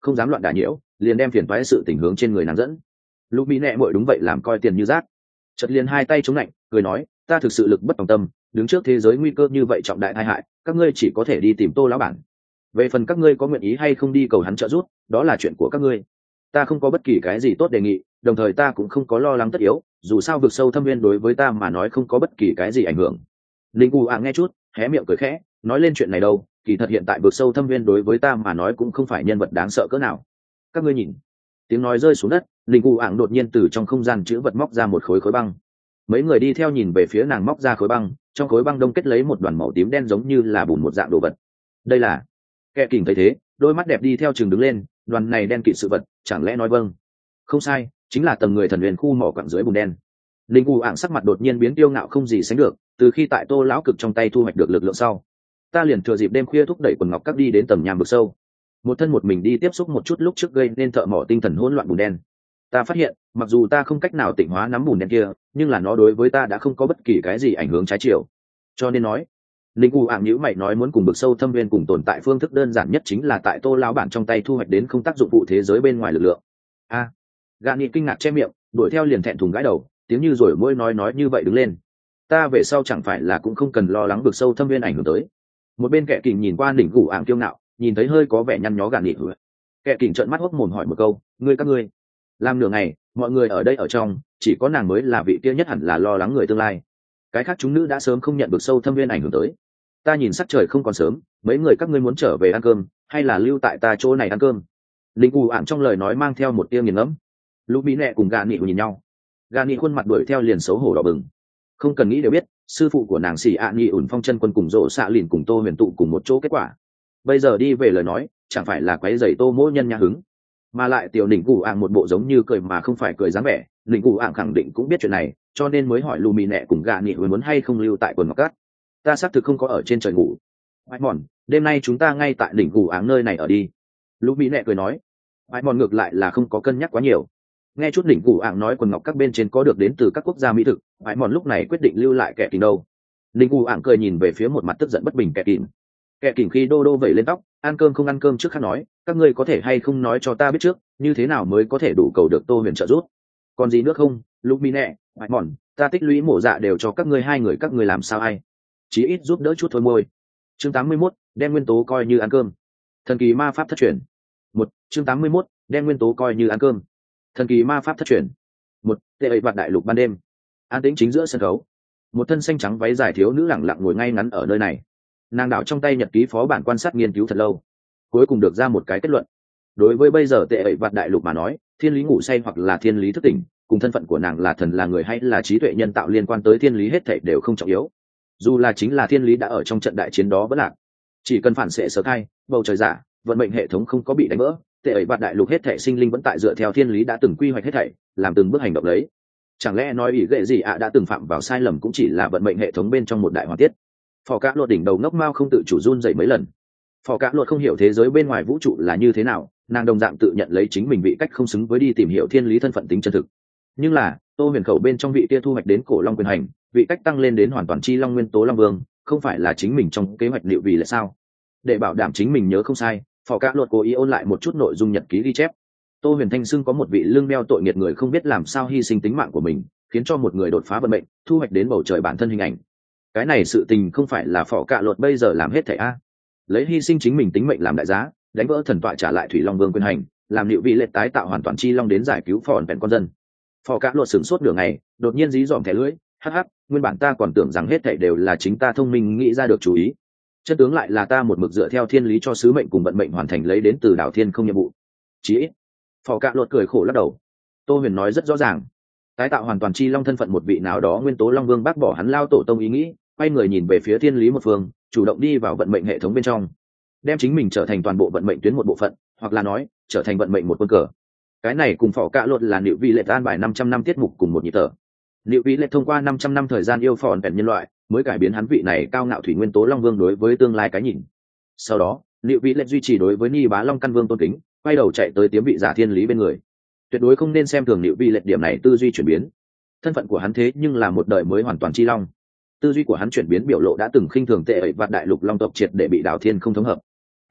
không dám loạn đả nhiễu, liền đem phiền toái sự tình hướng trên người nàng dẫn. Lúc mỹ nẹ muội đúng vậy làm coi tiền như rác, chợt liền hai tay chống lạnh cười nói, ta thực sự lực bất tòng tâm, đứng trước thế giới nguy cơ như vậy trọng đại tai hại, các ngươi chỉ có thể đi tìm Tô lão bản. Về phần các ngươi có nguyện ý hay không đi cầu hắn trợ giúp, đó là chuyện của các ngươi, ta không có bất kỳ cái gì tốt đề nghị, đồng thời ta cũng không có lo lắng tất yếu, dù sao vực sâu thâm viên đối với ta mà nói không có bất kỳ cái gì ảnh hưởng. Linh U ạ nghe chút hé miệng cười khẽ, nói lên chuyện này đâu, kỳ thật hiện tại vực sâu thâm viên đối với ta mà nói cũng không phải nhân vật đáng sợ cỡ nào. Các ngươi nhìn. Tiếng nói rơi xuống đất, Linh U ảng đột nhiên từ trong không gian chữ vật móc ra một khối khối băng. Mấy người đi theo nhìn về phía nàng móc ra khối băng, trong khối băng đông kết lấy một đoàn màu tím đen giống như là bùn một dạng đồ vật. Đây là. Kẻ kình thấy thế, đôi mắt đẹp đi theo trường đứng lên, đoàn này đen kịt sự vật, chẳng lẽ nói vâng? Không sai, chính là tầng người thần huyền khu mỏ quặng dưới bùn đen. Linh U ảng sắc mặt đột nhiên biến tiêu ngạo không gì sánh được, từ khi tại Tô lão cực trong tay thu hoạch được lực lượng sau, ta liền thừa dịp đêm khuya thúc đẩy quần ngọc các đi đến tầng nham vực sâu, một thân một mình đi tiếp xúc một chút lúc trước gây nên thợ mỏ tinh thần hỗn loạn bùn đen. Ta phát hiện, mặc dù ta không cách nào tịnh hóa nắm bùn đen kia, nhưng là nó đối với ta đã không có bất kỳ cái gì ảnh hưởng trái chiều. Cho nên nói, Linh U ảng nhữ mày nói muốn cùng vực sâu thâm viên cùng tồn tại phương thức đơn giản nhất chính là tại Tô lão bản trong tay thu hoạch đến không tác dụng phụ thế giới bên ngoài lực lượng. A, à, gã nhị kinh ngạc che miệng, đuổi theo liền thẹn thùng gãi đầu, tiếng như rồi môi nói nói như vậy đứng lên. Ta về sau chẳng phải là cũng không cần lo lắng vực sâu thâm viên ảnh hưởng tới. Một bên kẻ kình nhìn qua đỉnh gù ảng kiêu ngạo, nhìn thấy hơi có vẻ nhăn nhó gã nhị. Kẻ kình trợn mắt hốc mồm hỏi một câu, ngươi các ngươi làm nửa ngày, mọi người ở đây ở trong, chỉ có nàng mới là vị kia nhất hẳn là lo lắng người tương lai. Cái khác chúng nữ đã sớm không nhận vực sâu thâm viên ảnh hưởng tới. Ta nhìn sắc trời không còn sớm, mấy người các ngươi muốn trở về ăn cơm hay là lưu tại ta chỗ này ăn cơm? Linh U ảng trong lời nói mang theo một tia nghiền ngẫm. Lũ mỹ nẹ cùng gà nị nhìn nhau, gà nị khuôn mặt đuổi theo liền xấu hổ đỏ bừng. Không cần nghĩ đều biết, sư phụ của nàng xì ạ nị ủn phong chân quân cùng rộ xạ lìn cùng Tô huyền tụ cùng một chỗ kết quả. Bây giờ đi về lời nói, chẳng phải là quấy rầy Tô mỗi nhân nhà hứng, mà lại tiểu đỉnh cụ ảng một bộ giống như cười mà không phải cười dáng vẻ. Đỉnh cụ ảng khẳng định cũng biết chuyện này, cho nên mới hỏi lù mì nẹ cùng gà nị muốn hay không lưu tại quần ngọc cát. Ta xác thực không có ở trên trời ngủ. Ai mòn, đêm nay chúng ta ngay tại đỉnh cụ áng nơi này ở đi. Lũ mỹ nẹ cười nói. Ai mòn ngược lại là không có cân nhắc quá nhiều. Nghe chút đỉnh cụ áng nói quần ngọc các bên trên có được đến từ các quốc gia mỹ thực, ai mòn lúc này quyết định lưu lại kẻ kình đâu. Đỉnh cụ áng cười nhìn về phía một mặt tức giận bất bình kẻ kình. Kẻ kình khi đô đô vẩy lên tóc, ăn cơm không ăn cơm trước khác nói, các ngươi có thể hay không nói cho ta biết trước, như thế nào mới có thể đủ cầu được Tô huyền trợ giúp. Còn gì nữa không, lũ mỹ nẹ, ai mòn, ta tích lũy mổ dạ đều cho các ngươi hai người, các ngươi làm sao ai? Chí ít giúp đỡ chút thôi môi. Chương tám mươi mốt, đem nguyên tố coi như ăn cơm. Thần kỳ ma pháp thất truyền. Một, chương tám mươi mốt, đem nguyên tố coi như ăn cơm. Thần kỳ ma pháp thất truyền. Một, tệ ẩy vạt đại lục ban đêm. An tĩnh chính giữa sân khấu. Một thân xanh trắng váy dài thiếu nữ lẳng lặng ngồi ngay ngắn ở nơi này. Nàng đảo trong tay nhật ký phó bản quan sát nghiên cứu thật lâu, cuối cùng được ra một cái kết luận. Đối với bây giờ tệ ẩy vạt đại lục mà nói, thiên lý ngủ say hoặc là thiên lý thức tỉnh, cùng thân phận của nàng là thần là người hay là trí tuệ nhân tạo liên quan tới thiên lý hết thảy đều không trọng yếu. Dù là chính là thiên lý đã ở trong trận đại chiến đó vẫn lạc, chỉ cần phản xệ sở thai bầu trời giả vận mệnh hệ thống không có bị đánh vỡ, tệ ấy bạt đại lục hết thảy sinh linh vẫn tại dựa theo thiên lý đã từng quy hoạch hết thảy, làm từng bước hành động đấy. Chẳng lẽ nói ý gệ gì ạ đã từng phạm vào sai lầm cũng chỉ là vận mệnh hệ thống bên trong một đại hoàn tiết? Phò cá luật đỉnh đầu ngốc mao không tự chủ run dậy mấy lần. Phò cá luật không hiểu thế giới bên ngoài vũ trụ là như thế nào, nàng đồng dạng tự nhận lấy chính mình vị cách không xứng với đi tìm hiểu thiên lý thân phận tính chân thực. Nhưng là Tô huyền khẩu bên trong vị kia thu hoạch đến cổ long quyền hành, vị cách tăng lên đến hoàn toàn chi long nguyên tố long vương, không phải là chính mình trong kế hoạch liệu vì là sao? Để bảo đảm chính mình nhớ không sai, phò cá luật cố ý ôn lại một chút nội dung nhật ký ghi chép. Tô huyền thanh xưng có một vị lương đeo tội nghiệt người không biết làm sao hy sinh tính mạng của mình, khiến cho một người đột phá vận mệnh, thu hoạch đến bầu trời bản thân hình ảnh. Cái này sự tình không phải là phò cá luật bây giờ làm hết thảy a, lấy hy sinh chính mình tính mệnh làm đại giá, đánh vỡ thần tọa trả lại thủy long vương quyền hành, làm liệu vị lệ tái tạo hoàn toàn chi long đến giải cứu phòn vẹn con dân. Phò cá luật sửng sốt nửa ngày, đột nhiên dí dỏm thẻ lưỡi, hắc hắc, nguyên bản ta còn tưởng rằng hết thảy đều là chính ta thông minh nghĩ ra được chủ ý, chân tướng lại là ta một mực dựa theo thiên lý cho sứ mệnh cùng vận mệnh hoàn thành lấy đến từ đảo thiên không nhiệm vụ. Chí ít, phò cá luật cười khổ lắc đầu. Tô huyền nói rất rõ ràng, tái tạo hoàn toàn chi long thân phận một vị nào đó nguyên tố long vương bác bỏ hắn lao tổ tông ý nghĩ, quay người nhìn về phía thiên lý một phương, chủ động đi vào vận mệnh hệ thống bên trong, đem chính mình trở thành toàn bộ vận mệnh tuyến một bộ phận, hoặc là nói trở thành vận mệnh một quân cờ. Cái này cùng phò cá luật là liệu vị lệ an bài năm trăm năm tiết mục cùng một nhịp thở. Liệu vị lệ thông qua năm trăm năm thời gian yêu phòn vẹn nhân loại, mới cải biến hắn vị này cao ngạo thủy nguyên tố long vương đối với tương lai cái nhìn. Sau đó liệu vị lệ duy trì đối với ni bá long căn vương tôn kính, quay đầu chạy tới tiếm vị giả thiên lý bên người. Tuyệt đối không nên xem thường liệu vị lệ điểm này tư duy chuyển biến. Thân phận của hắn thế nhưng là một đời mới hoàn toàn chi long. Tư duy của hắn chuyển biến biểu lộ đã từng khinh thường tệ ẩy vạt đại lục long tộc triệt để bị đảo thiên không thống hợp.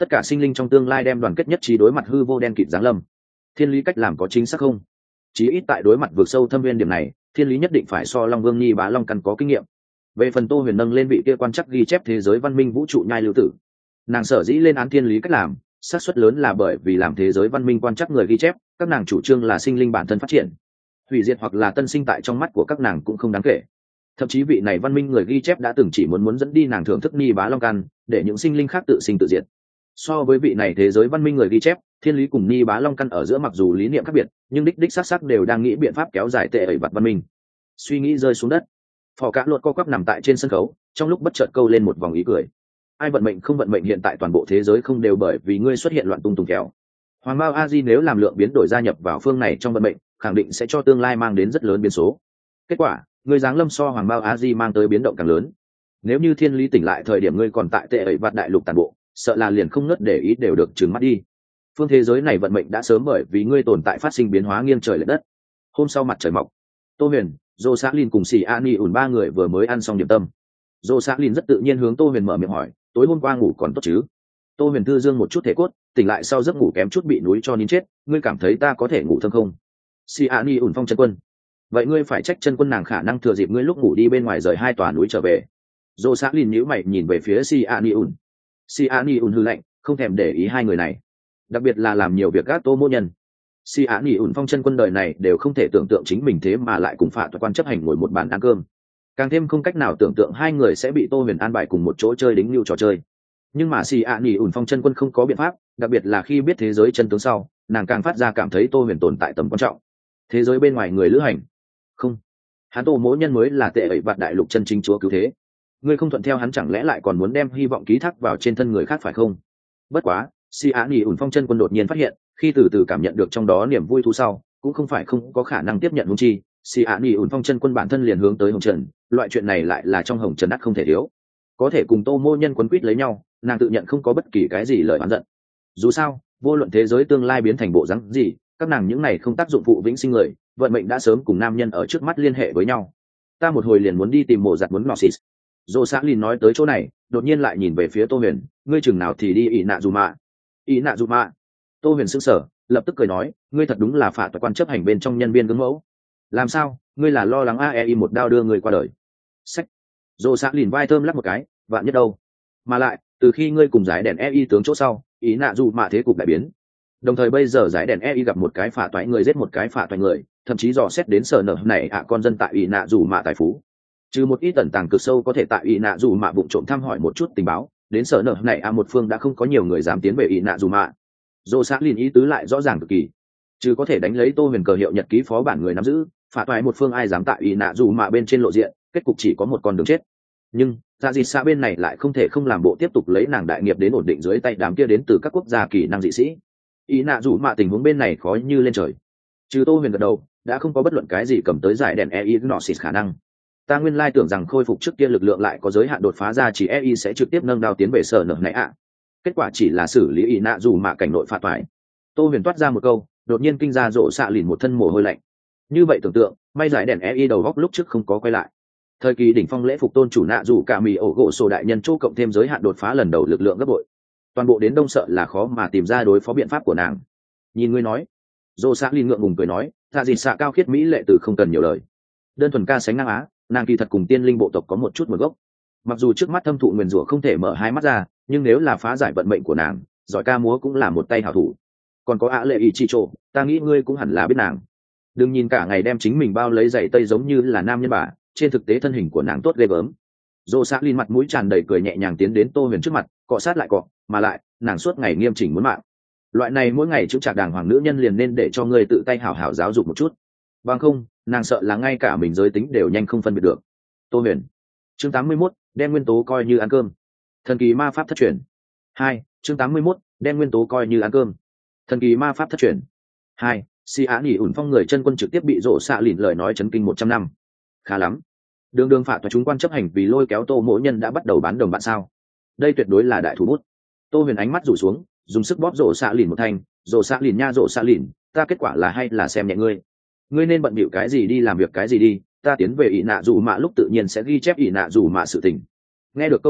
tất cả sinh linh trong tương lai đem đoàn kết nhất trí đối mặt hư vô đen kịt giáng lâm. Thiên lý cách làm có chính xác không? Chí ít tại đối mặt vượt sâu thâm viên điểm này, thiên lý nhất định phải so Long Vương Nhi Bá Long Căn có kinh nghiệm. Về phần Tô Huyền nâng lên vị kia quan chắc ghi chép thế giới văn minh vũ trụ nhai lưu tử, nàng sở dĩ lên án thiên lý cách làm, xác suất lớn là bởi vì làm thế giới văn minh quan chắc người ghi chép, các nàng chủ trương là sinh linh bản thân phát triển, hủy diệt hoặc là tân sinh tại trong mắt của các nàng cũng không đáng kể. Thậm chí vị này văn minh người ghi chép đã từng chỉ muốn muốn dẫn đi nàng thưởng thức Nhi Bá Long Căn, để những sinh linh khác tự sinh tự diệt. So với vị này thế giới văn minh người ghi chép, thiên lý cùng Nhi Bá Long Căn ở giữa mặc dù lý niệm khác biệt, nhưng đích đích xác xác đều đang nghĩ biện pháp kéo dài tệ ẩy vặt văn minh. Suy nghĩ rơi xuống đất, phò cá luật co quắp nằm tại trên sân khấu, trong lúc bất chợt câu lên một vòng ý cười. Ai vận mệnh không vận mệnh, hiện tại toàn bộ thế giới không đều bởi vì ngươi xuất hiện loạn tung tùng kéo. Hoàng Mao A Di nếu làm lượng biến đổi gia nhập vào phương này trong vận mệnh, khẳng định sẽ cho tương lai mang đến rất lớn biến số. Kết quả, ngươi giáng lâm so Hoàng Mao A Di mang tới biến động càng lớn. Nếu như thiên lý tỉnh lại thời điểm ngươi còn tại tệ ẩy vặt đại lục toàn bộ, sợ là liền không ngớt để ý đều được trừng mắt đi. Phương thế giới này vận mệnh đã sớm bởi vì ngươi tồn tại phát sinh biến hóa nghiêng trời lệch đất. Hôm sau mặt trời mọc, Tô Huyền, Dô Xã Lin cùng Sĩ Ani ủn ba người vừa mới ăn xong điểm tâm. Dô Xã Lin rất tự nhiên hướng Tô Huyền mở miệng hỏi, tối hôm qua ngủ còn tốt chứ? Tô Huyền thư dương một chút thể cốt, tỉnh lại sau giấc ngủ kém chút bị núi cho nín chết, ngươi cảm thấy ta có thể ngủ thơm không? Sĩ Ani ủn phong chân quân, vậy ngươi phải trách chân quân nàng khả năng thừa dịp ngươi lúc ngủ đi bên ngoài rời hai tòa núi trở về. Dô Xã Lin nhíu mày nhìn về phía Sĩ Ani ủn. Sĩ Ani ủn hư lạnh, không thèm để ý hai người này, đặc biệt là làm nhiều việc gác Tô Mô Nhân. Si Á Nhĩ ủn phong chân quân đời này đều không thể tưởng tượng chính mình thế mà lại cùng Phạ Toại quan chấp hành ngồi một bàn ăn cơm, càng thêm không cách nào tưởng tượng hai người sẽ bị Tô Huyền an bài cùng một chỗ chơi đính lưu trò chơi. Nhưng mà Si Á Nhĩ ủn phong chân quân không có biện pháp, đặc biệt là khi biết thế giới chân tướng sau, nàng càng phát ra cảm thấy Tô Huyền tồn tại tầm quan trọng. Thế giới bên ngoài người lữ hành, không, hắn Tô Mỗ Nhân mới là tệ ẩy vặt đại lục chân chính chúa cứu thế. Ngươi không thuận theo hắn, chẳng lẽ lại còn muốn đem hy vọng ký thác vào trên thân người khác phải không? Bất quá, Si Á Nhĩ ủn phong chân quân đột nhiên phát hiện, khi từ từ cảm nhận được trong đó niềm vui thú sau, cũng không phải không có khả năng tiếp nhận huống chi. Si Á Nhĩ ủn phong chân quân bản thân liền hướng tới hồng trần, loại chuyện này lại là trong hồng trần đắt không thể thiếu. Có thể cùng Tô Mô Nhân quấn quýt lấy nhau, nàng tự nhận không có bất kỳ cái gì lời oán giận. Dù sao, vô luận thế giới tương lai biến thành bộ dáng gì, các nàng những này không tác dụng phụ vĩnh sinh người, vận mệnh đã sớm cùng nam nhân ở trước mắt liên hệ với nhau. Ta một hồi liền muốn đi tìm mộ giặt muốn Gnosis. Dô Xã Lin nói tới chỗ này, đột nhiên lại nhìn về phía Tô Huyền, ngươi chừng nào thì đi ỷ nạ dù mạ? Ỷ nạ dù mạ? Tô Huyền sững sờ, lập tức cười nói, ngươi thật đúng là Phạ Toại quan chấp hành bên trong nhân viên gương mẫu. Làm sao, ngươi là lo lắng a e i một đao đưa người qua đời? Sách. Dô Xã Lin vai thơm lắc một cái, vạn nhất đâu. Mà lại, từ khi ngươi cùng giải đèn e i tướng chỗ sau, ý nạ dù mạ thế cục đại biến. Đồng thời bây giờ giải đèn e i gặp một cái Phạ Toại người giết một cái Phạ Toại người, thậm chí dò xét đến sở nở này ạ con dân tại ý nạ dù mạ tài phú. Trừ một ít tẩn tàng cực sâu có thể tại ý nạ dù mạ bụng trộm thăm hỏi một chút tình báo, đến sở nở này ạ một phương đã không có nhiều người dám tiến về ý nạ dù mạ. Dô Xã Lin ý tứ lại rõ ràng cực kỳ, chứ có thể đánh lấy Tô Huyền cờ hiệu nhật ký phó bản người nắm giữ, Phạ Toại một phương ai dám tại ý nạ dù mạ bên trên lộ diện, kết cục chỉ có một con đường chết. Nhưng Dạ Dị Xạ bên này lại không thể không làm bộ tiếp tục lấy nàng đại nghiệp đến ổn định dưới tay đám kia đến từ các quốc gia kỳ năng dị sĩ. Ý nạ dù mạ tình huống bên này khó như lên trời. Trừ Tô Huyền gật đầu, đã không có bất luận cái gì cầm tới giải đèn e i Gnosis khả năng. Ta nguyên lai tưởng rằng khôi phục trước kia lực lượng lại có giới hạn đột phá ra, chỉ e i sẽ trực tiếp nâng đao tiến về sở nở này ạ. Kết quả chỉ là xử lý ý nạ dù mạ cảnh nội Phạ Toại. Tô Huyền toát ra một câu, đột nhiên kinh ra Dô Xã Lin một thân mồ hôi lạnh. Như vậy tưởng tượng, may giải đèn e i đầu góc lúc trước không có quay lại. Thời kỳ đỉnh phong lễ phục tôn chủ nạ dù cả mì ổ gỗ sổ đại nhân chỗ cộng thêm giới hạn đột phá lần đầu lực lượng gấp bội, toàn bộ đến đông sợ là khó mà tìm ra đối phó biện pháp của nàng. Nhìn ngươi nói. Dô Xã Lin ngượng ngùng cười nói, Dạ Dị Xạ cao khiết mỹ lệ từ không cần nhiều lời, đơn thuần ca sánh ngang á, nàng kỳ thật cùng tiên linh bộ tộc có một chút nguồn gốc. Mặc dù trước mắt thâm thụ nguyền rủa không thể mở hai mắt ra, nhưng nếu là phá giải vận mệnh của nàng, giỏi ca múa cũng là một tay hảo thủ. Còn có ạ lệ ý chi trộ, ta nghĩ ngươi cũng hẳn là biết nàng. Đừng nhìn cả ngày đem chính mình bao lấy giày tây giống như là nam nhân bà, trên thực tế thân hình của nàng tốt ghê gớm. Dô Xã Lin mặt mũi tràn đầy cười nhẹ nhàng tiến đến Tô Huyền trước mặt, cọ sát lại cọ, mà lại nàng suốt ngày nghiêm chỉnh muốn mạng. Loại này mỗi ngày chững chạc đàng hoàng nữ nhân liền nên để cho ngươi tự tay hảo hảo giáo dục một chút, bằng không nàng sợ là ngay cả mình giới tính đều nhanh không phân biệt được. Tô Huyền. Chương tám mươi mốt, đem nguyên tố coi như ăn cơm. Thần kỳ ma pháp thất truyền. Hai. Chương tám mươi mốt, đem nguyên tố coi như ăn cơm. Thần kỳ ma pháp thất truyền. Hai. Si Á Nhĩ ủn phong người chân quân trực tiếp bị Dô Xã Lin lời nói chấn kinh một trăm năm. Khá lắm. Đường đường Phạ Toại chúng quan chấp hành vì lôi kéo Tô Mỗ Nhân đã bắt đầu bán đồng bạn sao? Đây tuyệt đối là đại thủ bút. Tô Huyền ánh mắt rủ xuống, dùng sức bóp Dô Xã Lin một thanh, Dô Xã Lin nha Dô Xã Lin, ta kết quả là hay là xem nhẹ ngươi. Ngươi nên bận bịu cái gì đi làm việc cái gì đi, ta tiến về ỷ nạ dù mạ lúc tự nhiên sẽ ghi chép ỷ nạ dù mạ sự tình. Nghe được câu này,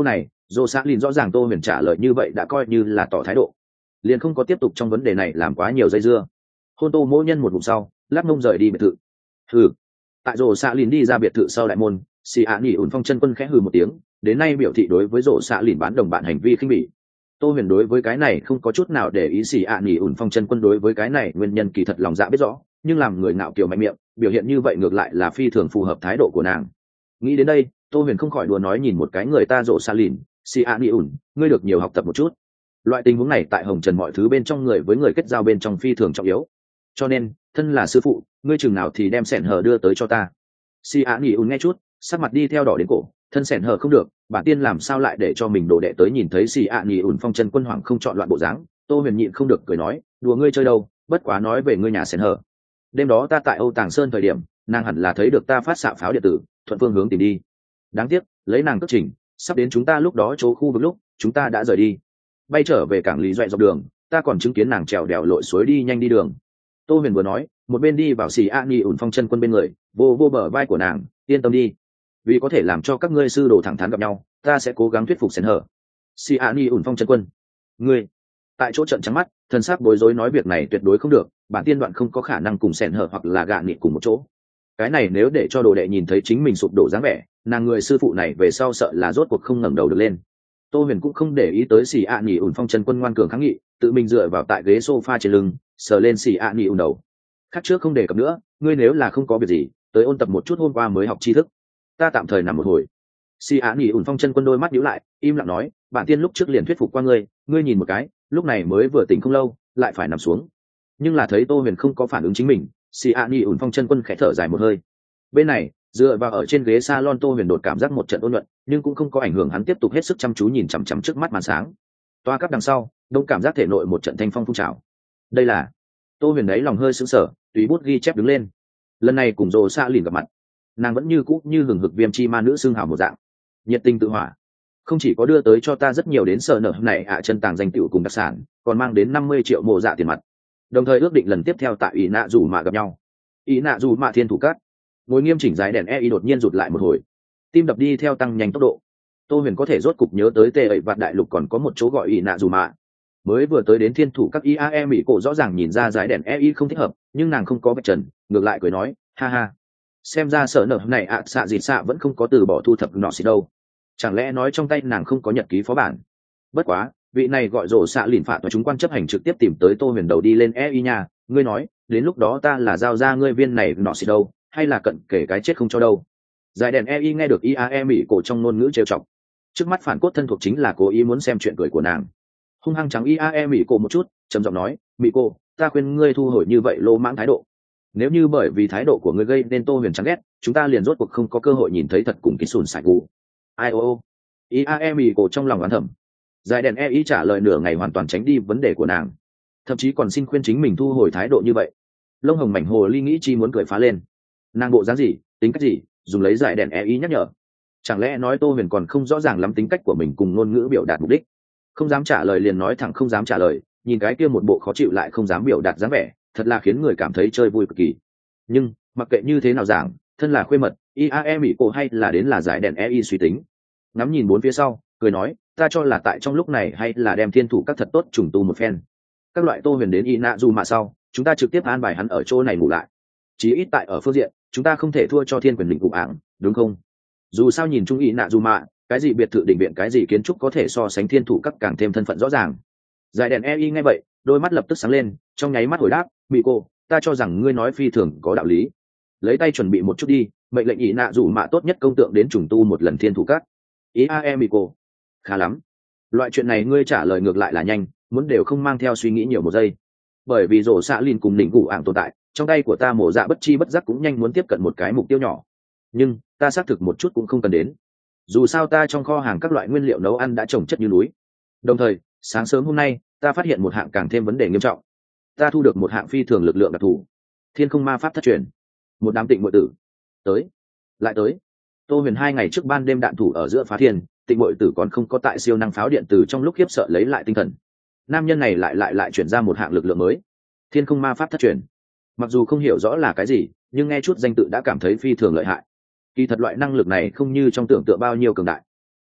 Dô xã lìn rõ ràng tô huyền trả lời như vậy đã coi như là tỏ thái độ, liền không có tiếp tục trong vấn đề này làm quá nhiều dây dưa. Hôn tô mỗi nhân một vùng sau, lát mông rời đi biệt thự. Hừ. Tại Dô xã lìn đi ra biệt thự sau đại môn, xì ạ nghỉ ủn phong chân quân khẽ hừ một tiếng, đến nay biểu thị đối với Dô xã lìn bán đồng bạn hành vi khinh bỉ. Tô huyền đối với cái này không có chút nào để ý. Xì ạ nghỉ ủn phong chân quân đối với cái này nguyên nhân kỳ thật lòng dạ biết rõ, nhưng làm người ngạo kiều mạnh miệng, biểu hiện như vậy ngược lại là phi thường phù hợp thái độ của nàng. Nghĩ đến đây, Tô huyền không khỏi đùa nói nhìn một cái người ta Dô xã lìn, xì ạ nghỉ ủn, ngươi được nhiều học tập một chút. Loại tình huống này tại hồng trần mọi thứ bên trong người với người kết giao bên trong phi thường trọng yếu, cho nên thân là sư phụ, ngươi chừng nào thì đem sẻn hờ đưa tới cho ta. Si á nghỉ ùn nghe chút, sắc mặt đi theo đỏ đến cổ, thân sẻn hờ không được, bản tiên làm sao lại để cho mình đồ đệ tới. Nhìn thấy Si á nghỉ ùn phong chân quân hoàng không chọn loạn bộ dáng, Tô huyền nhịn không được cười nói, đùa ngươi chơi đâu, bất quá nói về ngươi nhà sẻn hờ. Đêm đó ta tại Âu Tàng Sơn thời điểm, nàng hẳn là thấy được ta phát xạ pháo điện tử, thuận phương hướng tìm đi. Đáng tiếc, lấy nàng cất trình, sắp đến chúng ta lúc đó chỗ khu vực lúc, chúng ta đã rời đi. Bay trở về cảng lý doẹ dọc đường, ta còn chứng kiến nàng trèo đèo lội suối đi nhanh đi đường. Tô huyền vừa nói, một bên đi vào xì a ni ủn phong chân quân bên người, vô vô bờ vai của nàng, yên tâm đi, vì có thể làm cho các ngươi sư đồ thẳng thắn gặp nhau, ta sẽ cố gắng thuyết phục sén hở. Xì a ni ủn phong chân quân, ngươi tại chỗ trận trắng mắt, thần sắc bối rối nói việc này tuyệt đối không được, bản tiên đoạn không có khả năng cùng sén hở hoặc là gạ nghị cùng một chỗ. Cái này nếu để cho đồ đệ nhìn thấy chính mình sụp đổ dáng vẻ, nàng người sư phụ này về sau sợ là rốt cuộc không ngẩng đầu được lên. Tô huyền cũng không để ý tới xì ạ nhỉ ủn phong chân quân ngoan cường kháng nghị, tự mình dựa vào tại ghế sofa trên lưng, sờ lên xì ạ nhỉ ủn đầu. Khác trước không đề cập nữa, ngươi nếu là không có việc gì, tới ôn tập một chút hôm qua mới học tri thức, ta tạm thời nằm một hồi. Xì ạ nhỉ ủn phong chân quân đôi mắt nhíu lại, im lặng nói, bản tiên lúc trước liền thuyết phục qua ngươi, ngươi nhìn một cái, lúc này mới vừa tỉnh không lâu, lại phải nằm xuống. Nhưng là thấy Tô huyền không có phản ứng chính mình, xì ạ nhỉ ủn phong chân quân khẽ thở dài một hơi. Bên này, dựa vào ở trên ghế salon, Tô huyền đột cảm giác một trận ôn nhuận, nhưng cũng không có ảnh hưởng hắn tiếp tục hết sức chăm chú nhìn chằm chằm trước mắt màn sáng. Toa cấp đằng sau, đông cảm giác thể nội một trận thanh phong phun trào. Đây là Tô huyền đấy lòng hơi sững sờ, tùy bút ghi chép đứng lên. Lần này cùng Dô Sa Lìn gặp mặt, nàng vẫn như cũ như hừng hực viêm chi ma nữ xương hào một dạng, nhiệt tình tự hỏa, không chỉ có đưa tới cho ta rất nhiều đến sở nợ này ạ chân tàng danh tựu cùng đặc sản, còn mang đến năm mươi triệu mộ dạ tiền mặt, đồng thời ước định lần tiếp theo tại ý nạ dù mạ gặp nhau. Ý nạ dù mạ thiên thủ cát, ngồi nghiêm chỉnh dài đèn e i đột nhiên rụt lại một hồi, tim đập đi theo tăng nhanh tốc độ. Tô huyền có thể rốt cục nhớ tới tê ậy vạt đại lục còn có một chỗ gọi ý nạ dù mạ. Mới vừa tới đến thiên thủ các i a e mỹ cổ rõ ràng nhìn ra dài đèn e i không thích hợp, nhưng nàng không có vạch trần, ngược lại cười nói, ha ha, xem ra sợ nợ này ạ xạ dịt xạ vẫn không có từ bỏ thu thập nọ xịt đâu. Chẳng lẽ nói trong tay nàng không có nhật ký phó bản? Bất quá, vị này gọi rổ xạ lìn phạt và chúng quan chấp hành trực tiếp tìm tới Tô huyền đầu đi lên e i nha, ngươi nói đến lúc đó ta là giao ra ngươi viên này nọ xịt đâu, hay là cận kể cái chết không cho đâu. Dài đèn e i nghe được i a e mỹ cổ trong ngôn ngữ trêu chọc, trước mắt phản cốt thân thuộc chính là cố ý muốn xem chuyện cười của nàng. Hung hăng trắng i a e mỹ cổ một chút, trầm giọng nói, mỹ cô, ta khuyên ngươi thu hồi như vậy lô mãng thái độ. Nếu như bởi vì thái độ của ngươi gây nên Tô huyền chán ghét, chúng ta liền rốt cuộc không có cơ hội nhìn thấy thật cùng cái sùn sải gù. Ai ô ô, i a e mỹ cổ trong lòng oán thầm. Dài đèn e i trả lời nửa ngày hoàn toàn tránh đi vấn đề của nàng, thậm chí còn xin khuyên chính mình thu hồi thái độ như vậy. Lông hồng mảnh hồ ly nghĩ chi muốn cười phá lên. Nàng bộ dáng gì, tính cách gì, dùng lấy giải đèn e ý nhắc nhở. Chẳng lẽ nói Tô huyền còn không rõ ràng lắm tính cách của mình cùng ngôn ngữ biểu đạt mục đích, không dám trả lời liền nói thẳng không dám trả lời, nhìn cái kia một bộ khó chịu lại không dám biểu đạt dáng vẻ, thật là khiến người cảm thấy chơi vui cực kỳ. Nhưng mặc kệ như thế nào giảng, thân là khuê mật i a e mỹ cổ hay là đến là giải đèn e i suy tính, ngắm nhìn bốn phía sau, cười nói, ta cho là tại trong lúc này hay là đem thiên thủ các thật tốt trùng tu một phen. Các loại Tô huyền đến y nạ dù mà sau, chúng ta trực tiếp an bài hắn ở chỗ này ngủ lại, chí ít tại ở phương diện chúng ta không thể thua cho thiên quyền định cụ ảng, đúng không? Dù sao nhìn chung ý nạ dù mạ, cái gì biệt thự định viện cái gì kiến trúc có thể so sánh thiên thủ các càng thêm thân phận rõ ràng. Dài đèn e i nghe vậy, đôi mắt lập tức sáng lên, trong nháy mắt hồi đáp, mỹ cô, ta cho rằng ngươi nói phi thường có đạo lý. Lấy tay chuẩn bị một chút đi, mệnh lệnh ý nạ dù mạ tốt nhất công tượng đến trùng tu một lần thiên thủ các. Ý a e mỹ cô, khá lắm. Loại chuyện này ngươi trả lời ngược lại là nhanh, muốn đều không mang theo suy nghĩ nhiều một giây. Bởi vì rổ xạ lìn cùng đỉnh cụ ảng tồn tại, trong tay của ta mổ dạ bất chi bất giác cũng nhanh muốn tiếp cận một cái mục tiêu nhỏ. Nhưng ta xác thực một chút cũng không cần đến, dù sao ta trong kho hàng các loại nguyên liệu nấu ăn đã trồng chất như núi. Đồng thời sáng sớm hôm nay ta phát hiện một hạng càng thêm vấn đề nghiêm trọng, ta thu được một hạng phi thường lực lượng đặc thù, thiên không ma pháp thất truyền. Một đám tịnh muội tử tới, lại tới. Tô huyền hai ngày trước ban đêm đạn thủ ở giữa phá thiên, tịnh muội tử còn không có tại siêu năng pháo điện tử trong lúc khiếp sợ lấy lại tinh thần. Nam nhân này lại lại lại chuyển ra một hạng lực lượng mới, thiên không ma pháp thất truyền. Mặc dù không hiểu rõ là cái gì, nhưng nghe chút danh tự đã cảm thấy phi thường lợi hại. Kỳ thật loại năng lực này không như trong tưởng tượng bao nhiêu cường đại.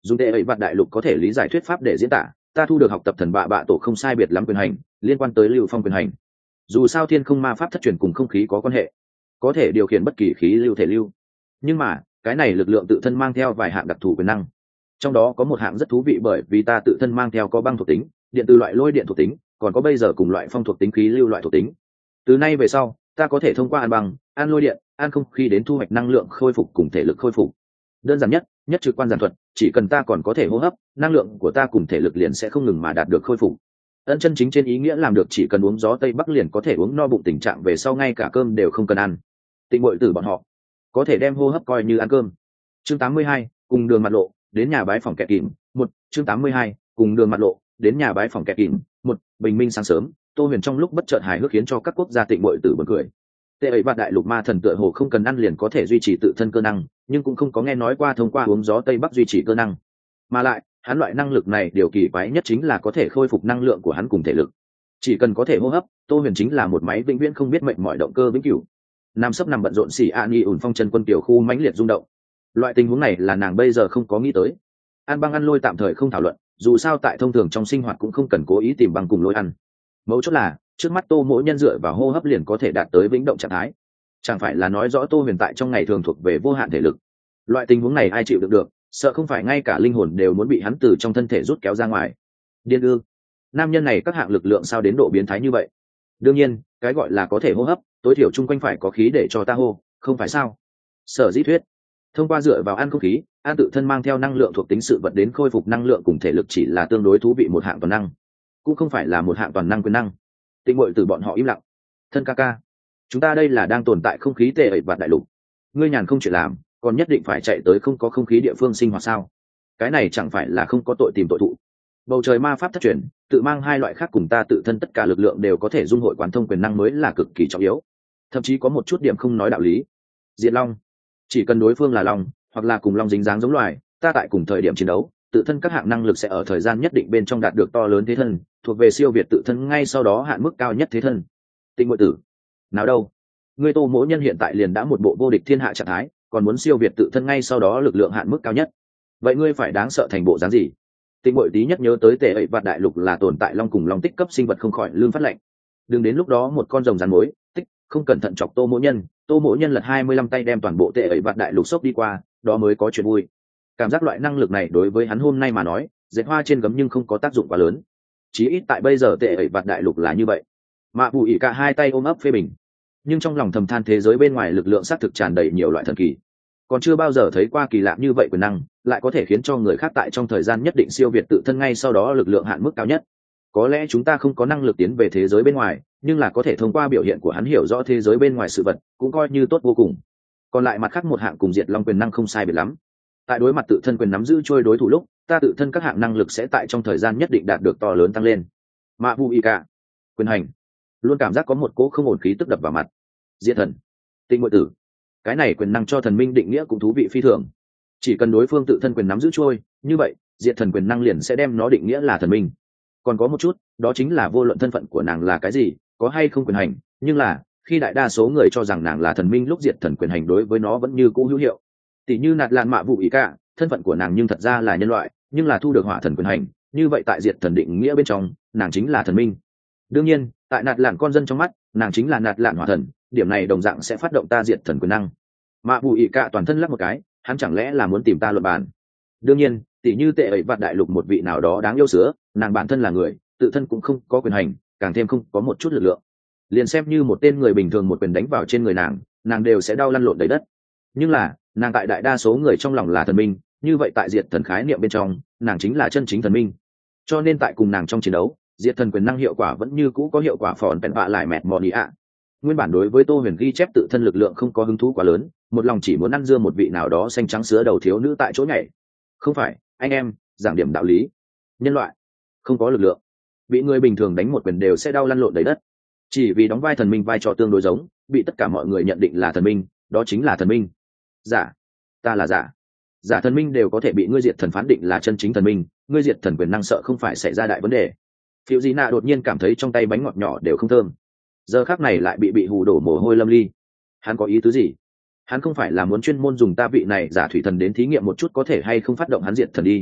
dùng tệ ấy vặt đại lục có thể lý giải thuyết pháp để diễn tả, ta thu được học tập thần bạ bạ tổ không sai biệt lắm quyền hành liên quan tới lưu phong quyền hành. Dù sao thiên không ma pháp thất truyền cùng không khí có quan hệ, có thể điều khiển bất kỳ khí lưu thể lưu, nhưng mà cái này lực lượng tự thân mang theo vài hạng đặc thù quyền năng. Trong đó có một hạng rất thú vị, bởi vì ta tự thân mang theo có băng thuộc tính, điện từ loại lôi điện thuộc tính, còn có bây giờ cùng loại phong thuộc tính khí lưu loại thuộc tính. Từ nay về sau ta có thể thông qua ăn băng, ăn lôi điện, ăn không khí đến thu hoạch năng lượng khôi phục cùng thể lực khôi phục. Đơn giản nhất nhất trực quan giản thuật, chỉ cần ta còn có thể hô hấp, năng lượng của ta cùng thể lực liền sẽ không ngừng mà đạt được khôi phục. Ân chân chính trên ý nghĩa làm được chỉ cần uống gió tây bắc liền có thể uống no bụng tình trạng về sau ngay cả cơm đều không cần ăn. Tịnh bội tử bọn họ có thể đem hô hấp coi như ăn cơm. Chương tám mươi hai, cùng đường mặt lộ đến nhà bái phòng kẹt kìm một. Chương tám mươi hai, cùng đường mặt lộ đến nhà bái phòng kẹt kìm một. Bình minh sáng sớm, Tô Huyền trong lúc bất chợt hài hước khiến cho các quốc gia tịnh bội tử bật cười. Tệ ấy vạn đại lục ma thần tựa hồ không cần ăn liền có thể duy trì tự thân cơ năng, nhưng cũng không có nghe nói qua thông qua uống gió tây bắc duy trì cơ năng. Mà lại hắn loại năng lực này điều kỳ quái nhất chính là có thể khôi phục năng lượng của hắn cùng thể lực. Chỉ cần có thể hô hấp, Tô Huyền chính là một máy vĩnh viễn không biết mệnh mọi động cơ vĩnh cửu. Nam sấp nằm bận rộn xỉ an y ủn phong chân quân tiểu khu mãnh liệt rung động. Loại tình huống này là nàng bây giờ không có nghĩ tới. An băng ăn lôi tạm thời không thảo luận, dù sao tại thông thường trong sinh hoạt cũng không cần cố ý tìm băng cùng lôi ăn. Mấu chốt là trước mắt Tô mỗi nhân dựa vào hô hấp liền có thể đạt tới vĩnh động trạng thái. Chẳng phải là nói rõ Tô Huyền tại trong ngày thường thuộc về vô hạn thể lực. Loại tình huống này ai chịu được được, sợ không phải ngay cả linh hồn đều muốn bị hắn từ trong thân thể rút kéo ra ngoài. Điên ư? Nam nhân này các hạng lực lượng sao đến độ biến thái như vậy? Đương nhiên cái gọi là có thể hô hấp, tối thiểu chung quanh phải có khí để cho ta hô, không phải sao? Sở dĩ thuyết thông qua dựa vào ăn không khí, ăn tự thân mang theo năng lượng thuộc tính sự vật đến khôi phục năng lượng cùng thể lực chỉ là tương đối thú vị một hạng toàn năng, cũng không phải là một hạng toàn năng quyền năng. Tịnh bội từ bọn họ im lặng. Thân ca ca, chúng ta đây là đang tồn tại không khí tệ ẩy vạt đại lục, ngươi nhàn không chuyện làm còn nhất định phải chạy tới không có không khí địa phương sinh hoạt sao? Cái này chẳng phải là không có tội tìm tội thụ. Bầu trời ma pháp thất truyền tự mang hai loại khác cùng ta tự thân tất cả lực lượng đều có thể dung hội quán thông quyền năng mới là cực kỳ trọng yếu, thậm chí có một chút điểm không nói đạo lý. Diệt long, chỉ cần đối phương là long hoặc là cùng long dính dáng giống loài, ta tại cùng thời điểm chiến đấu tự thân các hạng năng lực sẽ ở thời gian nhất định bên trong đạt được to lớn thế thân, thuộc về siêu việt tự thân ngay sau đó hạn mức cao nhất thế thân. Tịnh ngụy tử, nào đâu, ngươi Tô mỗi nhân hiện tại liền đã một bộ vô địch thiên hạ trạng thái, còn muốn siêu việt tự thân ngay sau đó lực lượng hạn mức cao nhất, vậy ngươi phải đáng sợ thành bộ dáng gì? Tịnh bội tí nhất nhớ tới tệ ẩy vạt đại lục là tồn tại long cùng long tích cấp sinh vật không khỏi lương phát lệnh. Đừng đến lúc đó một con rồng rắn mối tích không cẩn thận chọc Tô mỗi nhân, Tô mỗi nhân lật hai mươi lăm tay đem toàn bộ tệ ẩy vạt đại lục sốc đi qua, đó mới có chuyện vui. Cảm giác loại năng lực này đối với hắn hôm nay mà nói dệt hoa trên gấm nhưng không có tác dụng quá lớn, chí ít tại bây giờ tệ ẩy vạt đại lục là như vậy. Mạ bù ỉ cả hai tay ôm ấp phê bình, nhưng trong lòng thầm than thế giới bên ngoài lực lượng xác thực tràn đầy nhiều loại thần kỳ, còn chưa bao giờ thấy qua kỳ lạ như vậy quyền năng lại có thể khiến cho người khác tại trong thời gian nhất định siêu việt tự thân ngay sau đó lực lượng hạn mức cao nhất. Có lẽ chúng ta không có năng lực tiến về thế giới bên ngoài, nhưng là có thể thông qua biểu hiện của hắn hiểu rõ thế giới bên ngoài sự vật, cũng coi như tốt vô cùng. Còn lại mặt khác một hạng cùng diệt long quyền năng không sai biệt lắm, tại đối mặt tự thân quyền nắm giữ trôi đối thủ lúc, ta tự thân các hạng năng lực sẽ tại trong thời gian nhất định đạt được to lớn tăng lên. Mạ vu y cả quyền hành, luôn cảm giác có một cỗ không ổn khí tức đập vào mặt. Diệt thần, tịnh ngụy tử, cái này quyền năng cho thần minh định nghĩa cũng thú vị phi thường. Chỉ cần đối phương tự thân quyền nắm giữ trôi, như vậy diệt thần quyền năng liền sẽ đem nó định nghĩa là thần minh. Còn có một chút, đó chính là vô luận thân phận của nàng là cái gì, có hay không quyền hành, nhưng là khi đại đa số người cho rằng nàng là thần minh lúc diệt thần quyền hành đối với nó vẫn như cũ hữu hiệu. Tỷ như nạt lạn mạ vụ ý cả, thân phận của nàng nhưng thật ra là nhân loại, nhưng là thu được hỏa thần quyền hành, như vậy tại diệt thần định nghĩa bên trong nàng chính là thần minh. Đương nhiên tại nạt lạn con dân trong mắt nàng chính là nạt lạn hỏa thần, điểm này đồng dạng sẽ phát động ta diệt thần quyền năng. Mạ vụ ý cả toàn thân lắc một cái, hắn chẳng lẽ là muốn tìm ta luận bàn? Đương nhiên tỷ như tệ ấy vạt đại lục một vị nào đó đáng yêu sữa, nàng bản thân là người, tự thân cũng không có quyền hành, càng thêm không có một chút lực lượng, liền xem như một tên người bình thường một quyền đánh vào trên người nàng nàng đều sẽ đau lăn lộn đầy đất. Nhưng là nàng tại đại đa số người trong lòng là thần minh, như vậy tại diệt thần khái niệm bên trong nàng chính là chân chính thần minh. Cho nên tại cùng nàng trong chiến đấu, diệt thần quyền năng hiệu quả vẫn như cũ có hiệu quả phòn bèn bạ lại mẹt mò đi ạ. Nguyên bản đối với Tô Huyền ghi chép tự thân lực lượng không có hứng thú quá lớn, một lòng chỉ muốn ăn dưa một vị nào đó xanh trắng sữa đầu thiếu nữ tại chỗ nhảy. Không phải anh em, giảng điểm đạo lý, nhân loại không có lực lượng, bị người bình thường đánh một quyền đều sẽ đau lăn lộn đầy đất. Chỉ vì đóng vai thần minh vai trò tương đối giống, bị tất cả mọi người nhận định là thần minh, đó chính là thần minh. Giả, ta là giả. Giả thần minh đều có thể bị ngươi diệt thần phán định là chân chính thần minh, ngươi diệt thần quyền năng sợ không phải xảy ra đại vấn đề. Phiêu Dị Nạ đột nhiên cảm thấy trong tay bánh ngọt nhỏ đều không thơm, giờ khắc này lại bị bị hù đổ mồ hôi lâm ly. Hắn có ý tứ gì? Hắn không phải là muốn chuyên môn dùng ta vị này giả thủy thần đến thí nghiệm một chút có thể hay không phát động hắn diệt thần đi,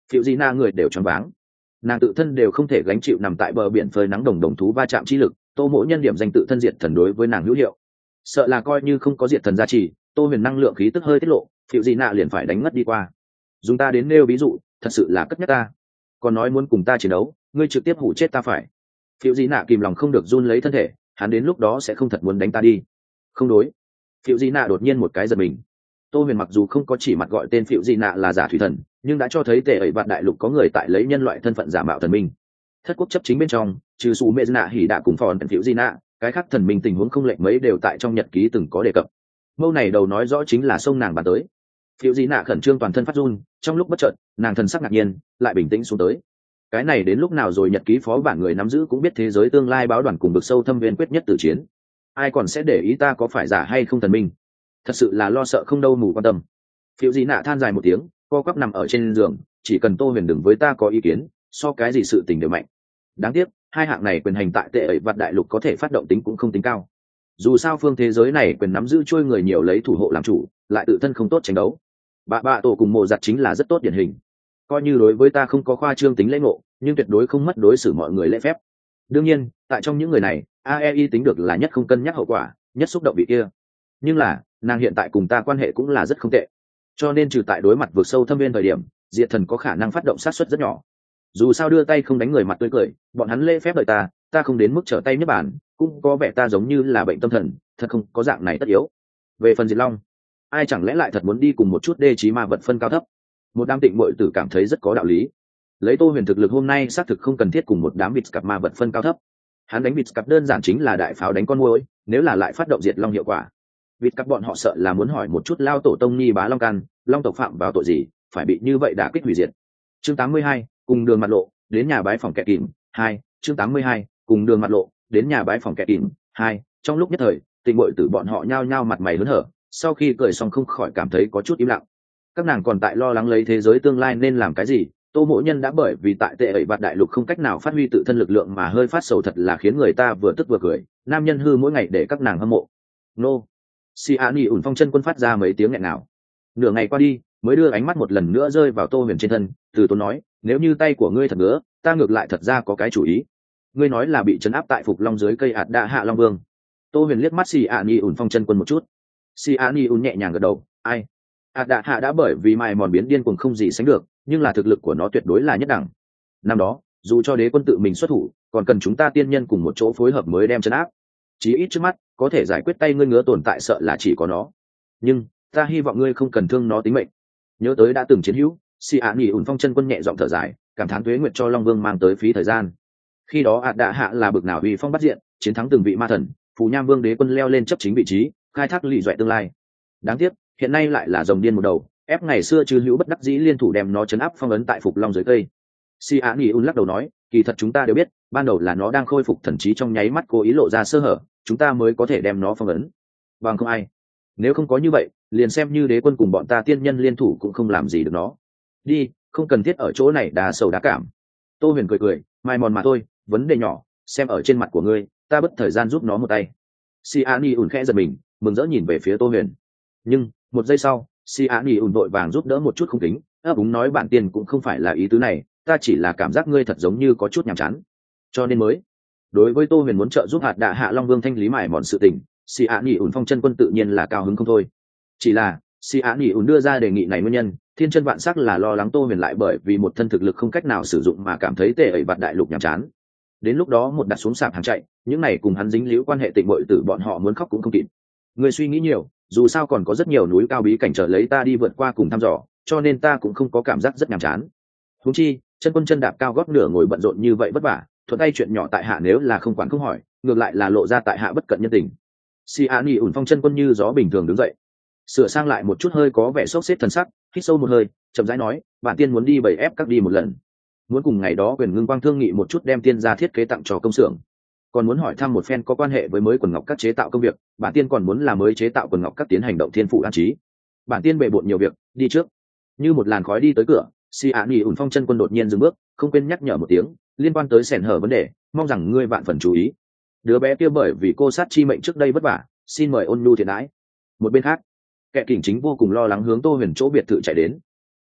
phiệu di na người đều choáng váng, nàng tự thân đều không thể gánh chịu nằm tại bờ biển phơi nắng đồng đồng thú va chạm chi lực. Tô mỗ nhân điểm danh tự thân diệt thần đối với nàng hữu hiệu, sợ là coi như không có diệt thần gia trì, Tô huyền năng lượng khí tức hơi tiết lộ, phiệu di na liền phải đánh ngất đi qua. Dùng ta đến nêu ví dụ, thật sự là cất nhắc ta, còn nói muốn cùng ta chiến đấu, ngươi trực tiếp hủ chết ta phải. Phiệu di na kìm lòng không được run lấy thân thể, hắn đến lúc đó sẽ không thật muốn đánh ta đi. Không đối. Phiệu di na đột nhiên một cái giật mình. Tô huyền mặc dù không có chỉ mặt gọi tên phiệu di na là giả thủy thần, nhưng đã cho thấy tệ ẩy vạn đại lục có người tại lấy nhân loại thân phận giả mạo thần minh. Thất quốc chấp chính bên trong, trừ su mê nạ hỉ đạ cùng phòn tần phiệu di na, cái khác thần minh tình huống không lệch mấy đều tại trong nhật ký từng có đề cập. Mâu này đầu nói rõ chính là sông nàng bàn tới. Phiệu di na khẩn trương toàn thân phát run, trong lúc bất chợt nàng thần sắc ngạc nhiên lại bình tĩnh xuống tới. Cái này đến lúc nào rồi, nhật ký phó bản người nắm giữ cũng biết thế giới tương lai báo đoàn cùng vực sâu thâm viên quyết nhất tử chiến, ai còn sẽ để ý ta có phải giả hay không thần minh, thật sự là lo sợ không đâu mù quan tâm. Phiệu di nạ than dài một tiếng, co quắp nằm ở trên giường, chỉ cần Tô huyền đừng với ta có ý kiến, so cái gì sự tình đều mạnh. Đáng tiếc hai hạng này quyền hành tại tệ ẩy vặt đại lục có thể phát động tính cũng không tính cao, dù sao phương thế giới này quyền nắm giữ trôi người nhiều lấy thủ hộ làm chủ, lại tự thân không tốt tranh đấu. Bạ bạ tổ cùng mộ giặt chính là rất tốt điển hình, coi như đối với ta không có khoa trương tính lễ ngộ, nhưng tuyệt đối không mất đối xử mọi người lễ phép. Đương nhiên tại trong những người này, a e i tính được là nhất không cân nhắc hậu quả, nhất xúc động vị kia. Nhưng là nàng hiện tại cùng ta quan hệ cũng là rất không tệ, cho nên trừ tại đối mặt vượt sâu thâm viên thời điểm, diệt thần có khả năng phát động sát suất rất nhỏ. Dù sao đưa tay không đánh người mặt tươi cười, bọn hắn lễ phép đợi ta, ta không đến mức trở tay nhất bản, cũng có vẻ ta giống như là bệnh tâm thần, thật không có dạng này tất yếu. Về phần diệt long, ai chẳng lẽ lại thật muốn đi cùng một chút đê trí ma vật phân cao thấp? Một đám tịnh bội tử cảm thấy rất có đạo lý. Lấy Tô huyền thực lực hôm nay xác thực không cần thiết cùng một đám vịt cặp ma vật phân cao thấp. Hắn đánh vịt cặp đơn giản chính là đại pháo đánh con muỗi, nếu là lại phát động diệt long hiệu quả, vịt cặp bọn họ sợ là muốn hỏi một chút lao tổ tông nhi bá long can, long tộc phạm vào tội gì phải bị như vậy đả kích hủy diệt. Chương tám mươi hai, cùng đường mặt lộ đến nhà bái phòng kẻ kìm hai. Chương tám mươi hai, cùng đường mặt lộ đến nhà bái phòng kẻ kìm hai. Trong lúc nhất thời, tịnh bội tử bọn họ nhao nhao mặt mày hớn hở, sau khi cười xong không khỏi cảm thấy có chút im lặng. Các nàng còn tại lo lắng lấy thế giới tương lai nên làm cái gì, Tô mỗ nhân đã bởi vì tại tệ ẩy vạt đại lục không cách nào phát huy tự thân lực lượng mà hơi phát sầu, thật là khiến người ta vừa tức vừa cười. Nam nhân hư mỗi ngày để các nàng hâm mộ. Nô si a ni ủn phong chân quân phát ra mấy tiếng nghẹn nào. Nửa ngày qua đi mới đưa ánh mắt một lần nữa rơi vào Tô huyền trên thân, từ tốn nói, nếu như tay của ngươi thật ngứa, ta ngược lại thật ra có cái chủ ý. Ngươi nói là bị trấn áp tại phục long dưới cây ạt đạ hạ long vương. Tô huyền liếc mắt si a ni ủn phong chân quân một chút. Si a ni ủn nhẹ nhàng gật đầu, ai ạt đạ hạ đã bởi vì mài mòn biến điên cuồng không gì sánh được, nhưng là thực lực của nó tuyệt đối là nhất đẳng. Năm đó dù cho đế quân tự mình xuất thủ, còn cần chúng ta tiên nhân cùng một chỗ phối hợp mới đem trấn áp. Chí ít trước mắt có thể giải quyết tay ngươi ngứa tồn tại sợ là chỉ có nó, nhưng ta hy vọng ngươi không cần thương nó tính mệnh. Nhớ tới đã từng chiến hữu, si ạ nghỉ ủn phong chân quân nhẹ giọng thở dài, cảm thán tuế nguyệt cho long vương mang tới phí thời gian. Khi đó ạt đạ hạ là bực nào uy phong bắt diện, chiến thắng từng vị ma thần, phù nham vương đế quân leo lên chấp chính vị trí, khai thác lì doẹ tương lai. Đáng tiếc hiện nay lại là rồng điên một đầu, ép ngày xưa chư hữu bất đắc dĩ liên thủ đem nó chấn áp phong ấn tại phục long dưới cây. Si á nghỉ un lắc đầu nói, kỳ thật chúng ta đều biết, ban đầu là nó đang khôi phục thần trí trong nháy mắt cố ý lộ ra sơ hở, chúng ta mới có thể đem nó phong ấn, bằng không ai. Nếu không có như vậy, liền xem như đế quân cùng bọn ta tiên nhân liên thủ cũng không làm gì được nó. Đi, không cần thiết ở chỗ này đá sầu đá cảm. Tô huyền cười cười, mai mòn mà thôi, vấn đề nhỏ, xem ở trên mặt của ngươi, ta bất thời gian giúp nó một tay. Si á nghỉ un khẽ giật mình, mừng rỡ nhìn về phía Tô huyền. Nhưng một giây sau, si á nghỉ ùn vội vàng giúp đỡ một chút không tính, ấp úng nói, bản tiên cũng không phải là ý tứ này, ta chỉ là cảm giác ngươi thật giống như có chút nhàm chán, cho nên mới. Đối với Tô huyền muốn trợ giúp hạt đạ hạ long vương thanh lý mải mòn sự tình, si á nghỉ ùn phong chân quân tự nhiên là cao hứng không thôi. Chỉ là si á nghỉ ùn đưa ra đề nghị này nguyên nhân, thiên chân vạn sắc là lo lắng Tô huyền lại bởi vì một thân thực lực không cách nào sử dụng mà cảm thấy tệ ẩy vặt đại lục nhàm chán. Đến lúc đó một đặt xuống sạp hàng chạy, những này cùng hắn dính líu quan hệ tịnh bội tử bọn họ muốn khóc cũng không kịp. Ngươi suy nghĩ nhiều, dù sao còn có rất nhiều núi cao bí cảnh chờ lấy ta đi vượt qua cùng thăm dò, cho nên ta cũng không có cảm giác rất nhàm chán. Huống chi chân quân chân đạp cao gót nửa ngồi bận rộn như vậy vất vả, thuận tay chuyện nhỏ tại hạ nếu là không quản không hỏi, ngược lại là lộ ra tại hạ bất cận nhân tình. Si á nghỉ ủn phong chân quân như gió bình thường đứng dậy, sửa sang lại một chút hơi có vẻ sốt xếp thần sắc, hít sâu một hơi, chậm rãi nói, bản tiên muốn đi bày ép các đi một lần, muốn cùng ngày đó quyền ngưng quang thương nghị một chút đem tiên gia thiết kế tặng cho công xưởng, còn muốn hỏi thăm một phen có quan hệ với mới quần ngọc các chế tạo công việc, bản tiên còn muốn là mới chế tạo quần ngọc các tiến hành động thiên phụ an trí. Bản tiên bề bộn nhiều việc, đi trước. Như một làn khói đi tới cửa, si á nghỉ ủn phong chân quân đột nhiên dừng bước, không quên nhắc nhở một tiếng, liên quan tới sẻn hở vấn đề, mong rằng ngươi vạn phần chú ý. Đứa bé kia bởi vì cô sát chi mệnh trước đây vất vả, xin mời ôn nhu thiện đãi. Một bên khác, kẻ kỉnh chính vô cùng lo lắng hướng Tô huyền chỗ biệt thự chạy đến.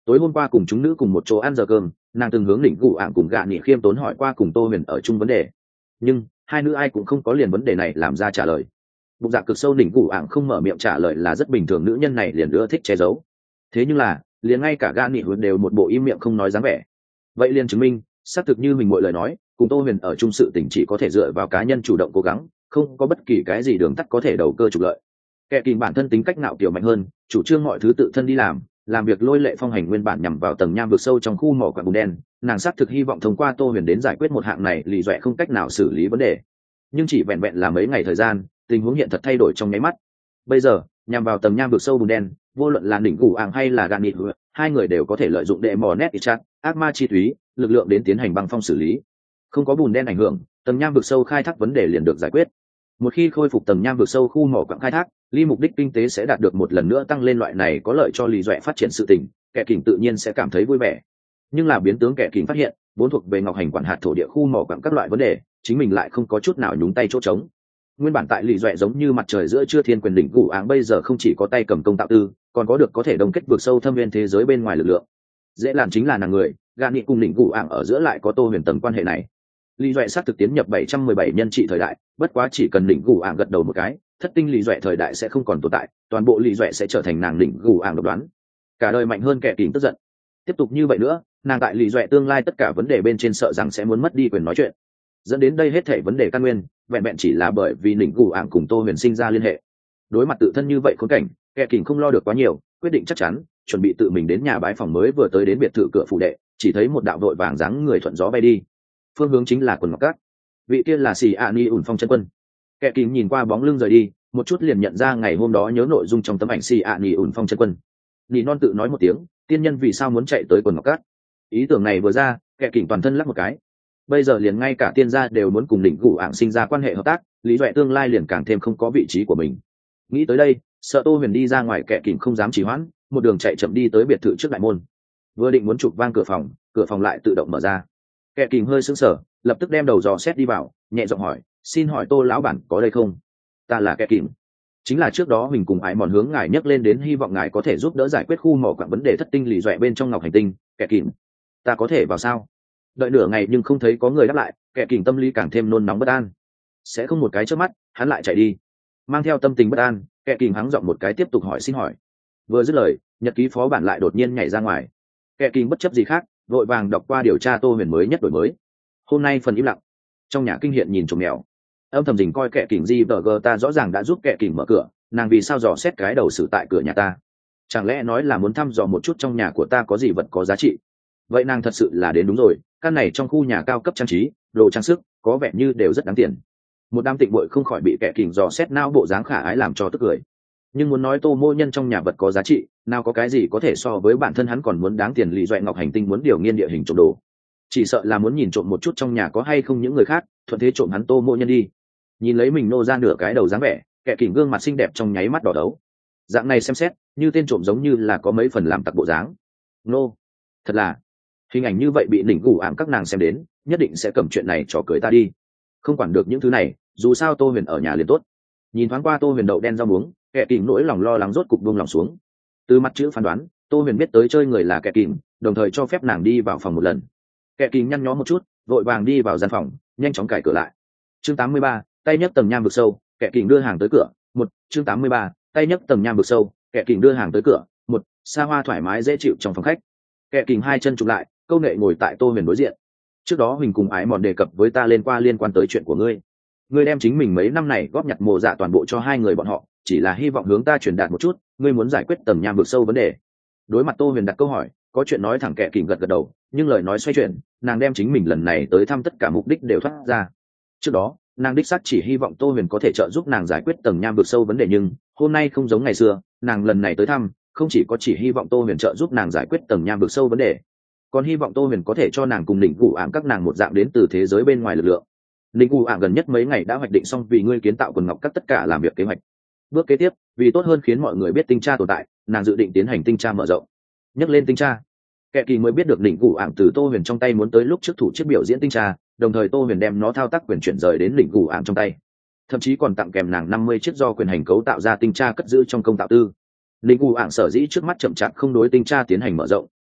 tối hôm qua cùng chúng nữ cùng một chỗ ăn giờ cơm, nàng từng hướng đỉnh gù ảng cùng gạ nghị khiêm tốn hỏi qua cùng tô huyền ở chung vấn đề, nhưng hai nữ ai cũng không có liền vấn đề này làm ra trả lời. Bụng dạ cực sâu đỉnh gù ảng không mở miệng trả lời là rất bình thường, nữ nhân này liền ưa thích che giấu. Thế nhưng là liền ngay cả gạ nghị huyền đều một bộ im miệng không nói dáng vẻ. Vậy liền chứng minh xác thực như mình mọi lời nói, cùng tô huyền ở chung sự tình chỉ có thể dựa vào cá nhân chủ động cố gắng, không có bất kỳ cái gì đường tắt có thể đầu cơ trục lợi. Kẻ kìm bản thân tính cách ngạo kiều mạnh hơn, chủ trương mọi thứ tự thân đi làm, làm việc lôi lệ phong hành nguyên bản nhằm vào tầng nham vực sâu trong khu mỏ quặng bùn đen. Nàng xác thực hy vọng thông qua tô huyền đến giải quyết một hạng này lì dọa không cách nào xử lý vấn đề, nhưng chỉ vẹn vẹn là mấy ngày thời gian, tình huống hiện thật thay đổi trong nháy mắt. Bây giờ nhằm vào tầng nham vực sâu bùn đen, vô luận là đỉnh gù ảng hay là gan nịt, hai người đều có thể lợi dụng đệ mò nét chat ác ma chi thúy lực lượng đến tiến hành băng phong xử lý. Không có bùn đen ảnh hưởng, tầng nham vực sâu khai thác vấn đề liền được giải quyết. Một khi khôi phục tầng nham vực sâu khu mỏ quặng khai thác, ly mục đích kinh tế sẽ đạt được một lần nữa tăng lên, loại này có lợi cho lì dọa phát triển sự tình, kẻ kình tự nhiên sẽ cảm thấy vui vẻ. Nhưng là biến tướng kẻ kình phát hiện, vốn thuộc về ngọc hành quản hạt thổ địa khu mỏ quặng các loại vấn đề, chính mình lại không có chút nào nhúng tay chỗ trống. Nguyên bản tại lì dọa giống như mặt trời giữa trưa thiên quyền đỉnh gù áng bây giờ không chỉ có tay cầm công tạo tư, còn có được có thể đồng kết vượt sâu thâm viên thế giới bên ngoài lực lượng. Dễ làm chính là nàng người, gạ nghị cùng đỉnh gù áng ở giữa lại có tô huyền tầng quan hệ này. Lý Duệ sát thực tiến nhập bảy trăm mười bảy nhân trị thời đại, bất quá chỉ cần đỉnh gù ảng gật đầu một cái, thất tinh Lý Duệ thời đại sẽ không còn tồn tại, toàn bộ Lý Duệ sẽ trở thành nàng đỉnh gù ảng độc đoán. Cả đời mạnh hơn kẻ kìm tức giận. Tiếp tục như vậy nữa, nàng tại Lý Duệ tương lai tất cả vấn đề bên trên sợ rằng sẽ muốn mất đi quyền nói chuyện. Dẫn đến đây hết thảy vấn đề căn nguyên, vẹn vẹn chỉ là bởi vì đỉnh gù ảng cùng Tô Huyền sinh ra liên hệ. Đối mặt tự thân như vậy khốn cảnh, kẻ kìm không lo được quá nhiều, quyết định chắc chắn, chuẩn bị tự mình đến nhà bái phòng mới vừa tới đến biệt thự cửa phủ đệ, chỉ thấy một đạo đội vàng dáng người thuận gió bay đi. Phương hướng chính là quần ngọc cát. Vị kia là xì ạ ni ủn phong chân quân. Kẻ kìm nhìn qua bóng lưng rời đi, một chút liền nhận ra ngày hôm đó nhớ nội dung trong tấm ảnh xì ạ ni ủn phong chân quân. Nỉ non tự nói một tiếng, tiên nhân vì sao muốn chạy tới quần ngọc cát. Ý tưởng này vừa ra, kẻ kìm toàn thân lắc một cái. Bây giờ liền ngay cả tiên gia đều muốn cùng đỉnh gù ảng sinh ra quan hệ hợp tác, Lý Duệ tương lai liền càng thêm không có vị trí của mình. Nghĩ tới đây, sợ Tô Huyền đi ra ngoài, kẻ kìm không dám trì hoãn, một đường chạy chậm đi tới biệt thự trước đại môn. Vừa định muốn chụp vang cửa phòng, cửa phòng lại tự động mở ra. Kẻ kìm hơi sững sờ, lập tức đem đầu dò xét đi vào, nhẹ giọng hỏi, xin hỏi Tô lão bản có đây không? Ta là kẻ kìm, chính là trước đó mình cùng ái mòn hướng ngài nhắc lên đến, hy vọng ngài có thể giúp đỡ giải quyết khu mỏ quặng vấn đề thất tinh Lý Duệ bên trong ngọc hành tinh. Kẻ kìm, ta có thể vào sao? Đợi nửa ngày nhưng không thấy có người đáp lại, kẻ kìm tâm lý càng thêm nôn nóng bất an. Sẽ không một cái trước mắt, hắn lại chạy đi. Mang theo tâm tình bất an, kẻ kìm hắng giọng một cái tiếp tục hỏi xin hỏi. Vừa dứt lời, nhật ký phó bản lại đột nhiên nhảy ra ngoài. Kẻ kìm bất chấp gì khác, vội vàng đọc qua điều tra Tô Huyền mới nhất đổi mới. Hôm nay phần im lặng. Trong nhà kinh hiện nhìn trộm mèo. Âm thầm dình coi kẻ kìm gì vờ gờ ta rõ ràng đã giúp kẻ kìm mở cửa, nàng vì sao dò xét cái đầu xử tại cửa nhà ta? Chẳng lẽ nói là muốn thăm dò một chút trong nhà của ta có gì vật có giá trị? Vậy nàng thật sự là đến đúng rồi, căn này trong khu nhà cao cấp trang trí, đồ trang sức, có vẻ như đều rất đáng tiền. Một đám tịnh bội không khỏi bị kẻ kìm dò xét nao bộ dáng khả ái làm cho tức cười. Nhưng muốn nói Tô Mô Nhân trong nhà vật có giá trị, nào có cái gì có thể so với bản thân hắn còn muốn đáng tiền. Lý Duệ ngọc hành tinh muốn điều nghiên địa hình trộm đồ, chỉ sợ là muốn nhìn trộm một chút trong nhà có hay không những người khác, thuận thế trộm hắn Tô Mô Nhân đi. Nhìn lấy mình nô ra nửa cái đầu dáng vẻ, kẻ kìm gương mặt xinh đẹp trong nháy mắt đỏ đấu. Dạng này xem xét, như tên trộm giống như là có mấy phần làm tặc bộ dáng. Nô, thật là hình ảnh như vậy bị đỉnh gù ảm các nàng xem đến, nhất định sẽ cầm chuyện này trò cười ta đi. Không quản được những thứ này, dù sao Tô Huyền ở nhà liền tốt. Nhìn thoáng qua Tô Huyền đậu đen rau muống, kẻ kìm nỗi lòng lo lắng rốt cục buông lòng xuống. Từ mặt chữ phán đoán, Tô Huyền biết tới chơi người là kẻ kìm, đồng thời cho phép nàng đi vào phòng một lần. Kẻ kìm nhăn nhó một chút, vội vàng đi vào gian phòng, nhanh chóng cài cửa lại. Chương tám mươi ba, tay nhấc tầng nham vực sâu, kẻ kìm đưa hàng tới cửa. Một, chương tám mươi ba, tay nhấc tầng nham vực sâu, kẻ kìm đưa hàng tới cửa. Một, xa hoa thoải mái dễ chịu trong phòng khách. Kẻ kìm hai chân chụp lại, câu nệ ngồi tại Tô Huyền đối diện. Trước đó Huỳnh cùng ái mòn đề cập với ta lên qua liên quan tới chuyện của ngươi. Ngươi đem chính mình mấy năm này góp nhặt mồ dạ toàn bộ cho hai người bọn họ, chỉ là hy vọng hướng ta truyền đạt một chút, ngươi muốn giải quyết tầng nham vực sâu vấn đề. Đối mặt Tô Huyền đặt câu hỏi, có chuyện nói thẳng, kẻ kìm gật gật đầu, nhưng lời nói xoay chuyển, nàng đem chính mình lần này tới thăm tất cả mục đích đều thoát ra. Trước đó, nàng đích xác chỉ hy vọng Tô Huyền có thể trợ giúp nàng giải quyết tầng nham vực sâu vấn đề, nhưng hôm nay không giống ngày xưa, nàng lần này tới thăm, không chỉ có chỉ hy vọng Tô Huyền trợ giúp nàng giải quyết tầng nham vực sâu vấn đề, còn hy vọng Tô Huyền có thể cho nàng cùng đỉnh gù ảm các nàng một dạng đến từ thế giới bên ngoài lực lượng. Đỉnh gù ảm gần nhất mấy ngày đã hoạch định xong vì ngươi kiến tạo quần ngọc các tất cả làm việc kế hoạch. Bước kế tiếp, vì tốt hơn khiến mọi người biết tinh tra tồn tại, nàng dự định tiến hành tinh tra mở rộng. Nhắc lên tinh tra, kẻ kỳ mới biết được đỉnh gù ảm từ Tô Huyền trong tay muốn tới lúc trước thủ chiếc biểu diễn tinh tra, đồng thời Tô Huyền đem nó thao tác quyền chuyển rời đến đỉnh gù ảm trong tay, thậm chí còn tặng kèm nàng năm mươi chiếc do quyền hành cấu tạo ra tinh tra cất giữ trong công tạo tư. Đỉnh gù ảm sở dĩ trước mắt chậm chạp không đối tinh tra tiến hành mở rộng,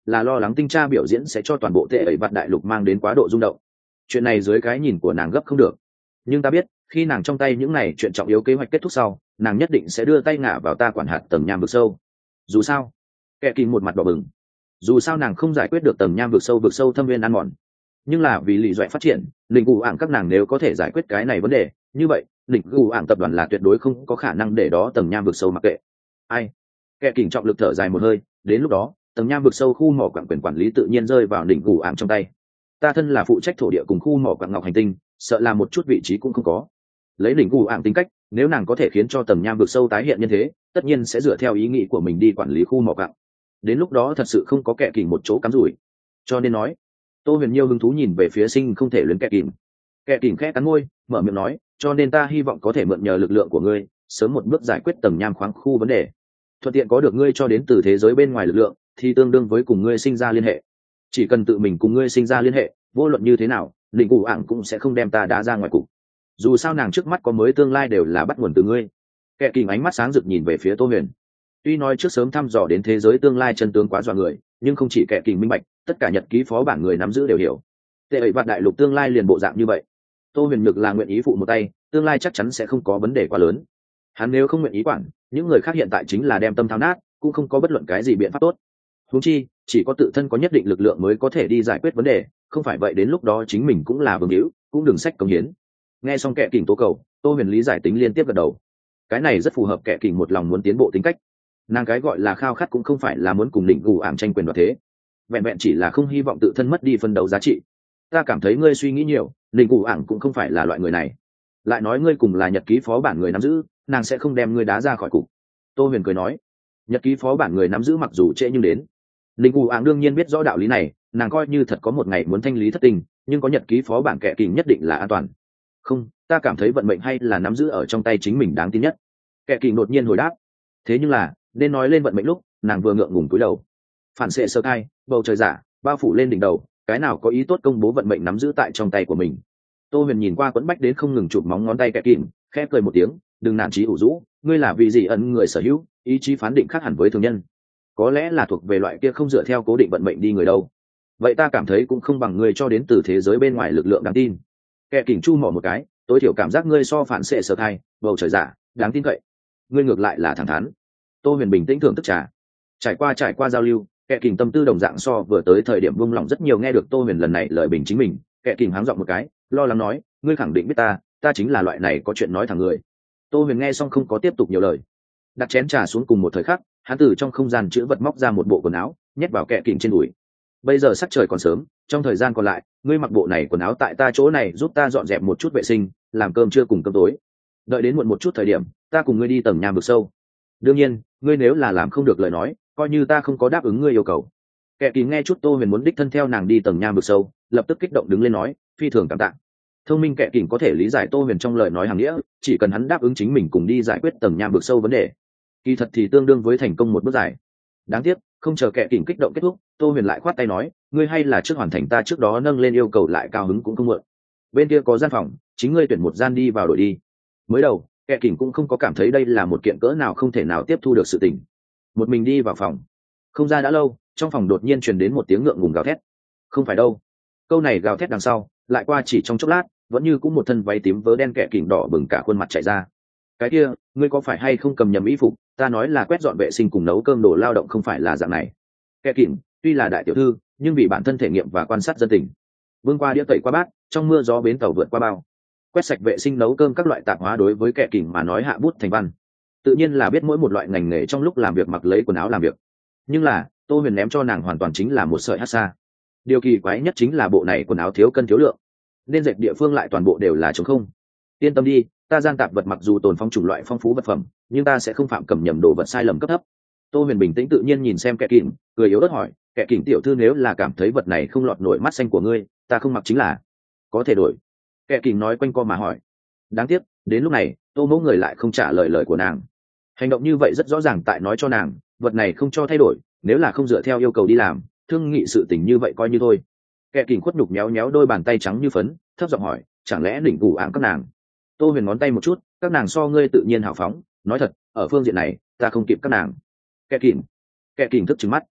là lo lắng tinh tra biểu diễn sẽ cho toàn bộ tệ ẩy vặt đại lục mang đến quá độ rung động. Chuyện này dưới cái nhìn của nàng gấp không được, nhưng ta biết khi nàng trong tay những này chuyện trọng yếu kế hoạch kết thúc sau, nàng nhất định sẽ đưa tay ngả vào ta quản hạt tầng nham vực sâu. Dù sao, kẻ kỳ một mặt đỏ bừng, dù sao nàng không giải quyết được tầng nham vực sâu vực sâu thâm viên ăn mòn, nhưng là vì lý doại phát triển, lĩnh gù ảng các nàng nếu có thể giải quyết cái này vấn đề, như vậy lĩnh gù ảng tập đoàn là tuyệt đối không có khả năng để đó tầng nham vực sâu mặc kệ ai. Kẻ kình trọng lực thở dài một hơi, đến lúc đó tầng nham vực sâu khu mỏ quặng quyền quản lý tự nhiên rơi vào lĩnh gù ảng trong tay. Ta thân là phụ trách thổ địa cùng khu mỏ quặng ngọc hành tinh, sợ là một chút vị trí cũng không có. Lấy lĩnh gù ảng tính cách, nếu nàng có thể khiến cho tầng nham vực sâu tái hiện nhân thế, tất nhiên sẽ dựa theo ý nghĩ của mình đi quản lý khu mỏ quặng. Đến lúc đó thật sự không có kẻ kình một chỗ cắm rủi. Cho nên nói, Tô Huyền Nhiêu hứng thú nhìn về phía sinh không thể luyến kẻ kình. Kẻ kình khẽ cắn môi, mở miệng nói, cho nên ta hy vọng có thể mượn nhờ lực lượng của ngươi, sớm một bước giải quyết tầng nham khoáng khu vấn đề. Thuận tiện có được ngươi cho đến từ thế giới bên ngoài lực lượng, thì tương đương với cùng ngươi sinh ra liên hệ. Chỉ cần tự mình cùng ngươi sinh ra liên hệ, vô luận như thế nào, lĩnh gù ảng cũng sẽ không đem ta đá ra ngoài cục. Dù sao nàng trước mắt có mới tương lai đều là bắt nguồn từ ngươi. Kẻ kình ánh mắt sáng rực nhìn về phía Tô Huyền. Tuy nói trước sớm thăm dò đến thế giới tương lai chân tướng quá dọa người, nhưng không chỉ kẻ kình minh bạch, tất cả nhật ký phó bản người nắm giữ đều hiểu. Tệ ẩy vặt đại lục tương lai liền bộ dạng như vậy. Tô Huyền Nhược là nguyện ý phụ một tay, tương lai chắc chắn sẽ không có vấn đề quá lớn. Hắn nếu không nguyện ý quản, những người khác hiện tại chính là đem tâm thao nát, cũng không có bất luận cái gì biện pháp tốt. Huống chi, chỉ có tự thân có nhất định lực lượng mới có thể đi giải quyết vấn đề, không phải vậy đến lúc đó chính mình cũng là vương hữu, cũng đừng sách công hiến. Nghe xong kẻ kình tố cầu, Tô Huyền lý giải tính liên tiếp gật đầu. Cái này rất phù hợp kẻ kình một lòng muốn tiến bộ tính cách. Nàng cái gọi là khao khát cũng không phải là muốn cùng lĩnh gù ảng tranh quyền đoạt thế, vẹn vẹn chỉ là không hy vọng tự thân mất đi phân đấu giá trị. Ta cảm thấy ngươi suy nghĩ nhiều, lĩnh gù ảng cũng không phải là loại người này. Lại nói ngươi cùng là nhật ký phó bản người nắm giữ, nàng sẽ không đem ngươi đá ra khỏi cục. Tô Huyền cười nói, nhật ký phó bản người nắm giữ mặc dù trễ nhưng đến. Lĩnh gù ảng đương nhiên biết rõ đạo lý này, nàng coi như thật có một ngày muốn thanh lý thất tình, nhưng có nhật ký phó bản kẻ kình nhất định là an toàn. Không, ta cảm thấy vận mệnh hay là nắm giữ ở trong tay chính mình đáng tin nhất. Kẻ kình đột nhiên hồi đáp. Thế nhưng là, nên nói lên vận mệnh lúc, nàng vừa ngượng ngùng cúi đầu. Phản xệ sơ khai, bầu trời giả bao phủ lên đỉnh đầu, cái nào có ý tốt công bố vận mệnh nắm giữ tại trong tay của mình. Tô Huyền nhìn qua quẫn bách đến không ngừng chụp móng ngón tay kẻ kìm, khẽ cười một tiếng, đừng nản chí ủ rũ, ngươi là vì gì ẩn người sở hữu, ý chí phán định khác hẳn với thường nhân, có lẽ là thuộc về loại kia không dựa theo cố định vận mệnh đi người đâu. Vậy ta cảm thấy cũng không bằng ngươi cho đến từ thế giới bên ngoài lực lượng đáng tin. Kẻ kìm chu mỏ một cái, tối thiểu cảm giác ngươi so phản xệ sơ khai, bầu trời giả đáng tin cậy. Ngươi ngược lại là thẳng thắn. Tô Huyền bình tĩnh thưởng thức trà. Trải qua trải qua giao lưu, kẻ kình tâm tư đồng dạng so vừa tới thời điểm buông lỏng rất nhiều. Nghe được Tô Huyền lần này lời bình chính mình, kẻ kình háng giọng một cái, lo lắng nói, ngươi khẳng định biết ta, ta chính là loại này có chuyện nói thẳng người. Tô Huyền nghe xong không có tiếp tục nhiều lời, đặt chén trà xuống. Cùng một thời khắc, hắn từ trong không gian chữ vật móc ra một bộ quần áo, nhét vào kẻ kình trên đùi. Bây giờ sắc trời còn sớm, trong thời gian còn lại, ngươi mặc bộ này quần áo tại ta chỗ này giúp ta dọn dẹp một chút vệ sinh, làm cơm trưa cùng cơm tối. Đợi đến muộn một chút thời điểm, ta cùng ngươi đi tầng nham vực sâu. Đương nhiên, ngươi nếu là làm không được lời nói, coi như ta không có đáp ứng ngươi yêu cầu. Kẻ kỳ nghe chút Tô Huyền muốn đích thân theo nàng đi tầng nham vực sâu, lập tức kích động đứng lên nói, phi thường cảm tạ. Thông minh kẻ kỳ có thể lý giải Tô Huyền trong lời nói hàng nghĩa, chỉ cần hắn đáp ứng chính mình cùng đi giải quyết tầng nham vực sâu vấn đề, kỳ thật thì tương đương với thành công một bước dài. Đáng tiếc, không chờ kẻ kỳ kích động kết thúc, Tô Huyền lại khoát tay nói, ngươi hay là trước hoàn thành ta trước đó nâng lên yêu cầu lại cao hứng cũng không muộn. Bên kia có gian phòng, chính ngươi tuyển một gian đi vào đổi đi. Mới đầu, kẻ kỳ cũng không có cảm thấy đây là một kiện cỡ nào không thể nào tiếp thu được sự tình. Một mình đi vào phòng, không ra đã lâu, trong phòng đột nhiên truyền đến một tiếng ngượng ngùng gào thét. Không phải đâu. Câu này gào thét đằng sau, lại qua chỉ trong chốc lát, vẫn như cũng một thân váy tím vớ đen kẻ kình đỏ bừng cả khuôn mặt chạy ra. Cái kia, ngươi có phải hay không cầm nhầm y phục, ta nói là quét dọn vệ sinh cùng nấu cơm đồ lao động không phải là dạng này. Kẻ kình tuy là đại tiểu thư, nhưng vì bản thân thể nghiệm và quan sát dân tình, vương qua đĩa tẩy qua bát, trong mưa gió bến tàu vượt qua bao, quét sạch vệ sinh nấu cơm các loại tạp hóa đối với kẻ kình mà nói hạ bút thành văn, tự nhiên là biết mỗi một loại ngành nghề trong lúc làm việc mặc lấy quần áo làm việc. Nhưng là Tô Huyền ném cho nàng hoàn toàn chính là một sợi hát xa. Điều kỳ quái nhất chính là bộ này quần áo thiếu cân thiếu lượng, nên dệt địa phương lại toàn bộ đều là trống không. Yên tâm đi, ta gian tạp vật mặc dù tồn phong chủng loại phong phú vật phẩm, nhưng ta sẽ không phạm cầm nhầm đồ vật sai lầm cấp thấp. Tô Huyền bình tĩnh tự nhiên nhìn xem kẻ kình, cười yếu ớt hỏi, kẻ kình tiểu thư nếu là cảm thấy vật này không lọt nổi mắt xanh của ngươi, ta không mặc chính là có thể đổi. Kẻ kình nói quanh co mà hỏi. Đáng tiếc, đến lúc này, Tô Mẫu người lại không trả lời lời của nàng. Hành động như vậy rất rõ ràng tại nói cho nàng, vật này không cho thay đổi, nếu là không dựa theo yêu cầu đi làm, thương nghị sự tình như vậy coi như thôi. Kẻ kình khuất nhục méo méo đôi bàn tay trắng như phấn, thấp giọng hỏi, chẳng lẽ đỉnh gù ảng các nàng? Tô Huyền ngón tay một chút, các nàng so ngươi tự nhiên hào phóng, nói thật, ở phương diện này, ta không kịp các nàng. Kẻ kình, kẻ kình thức trừng mắt,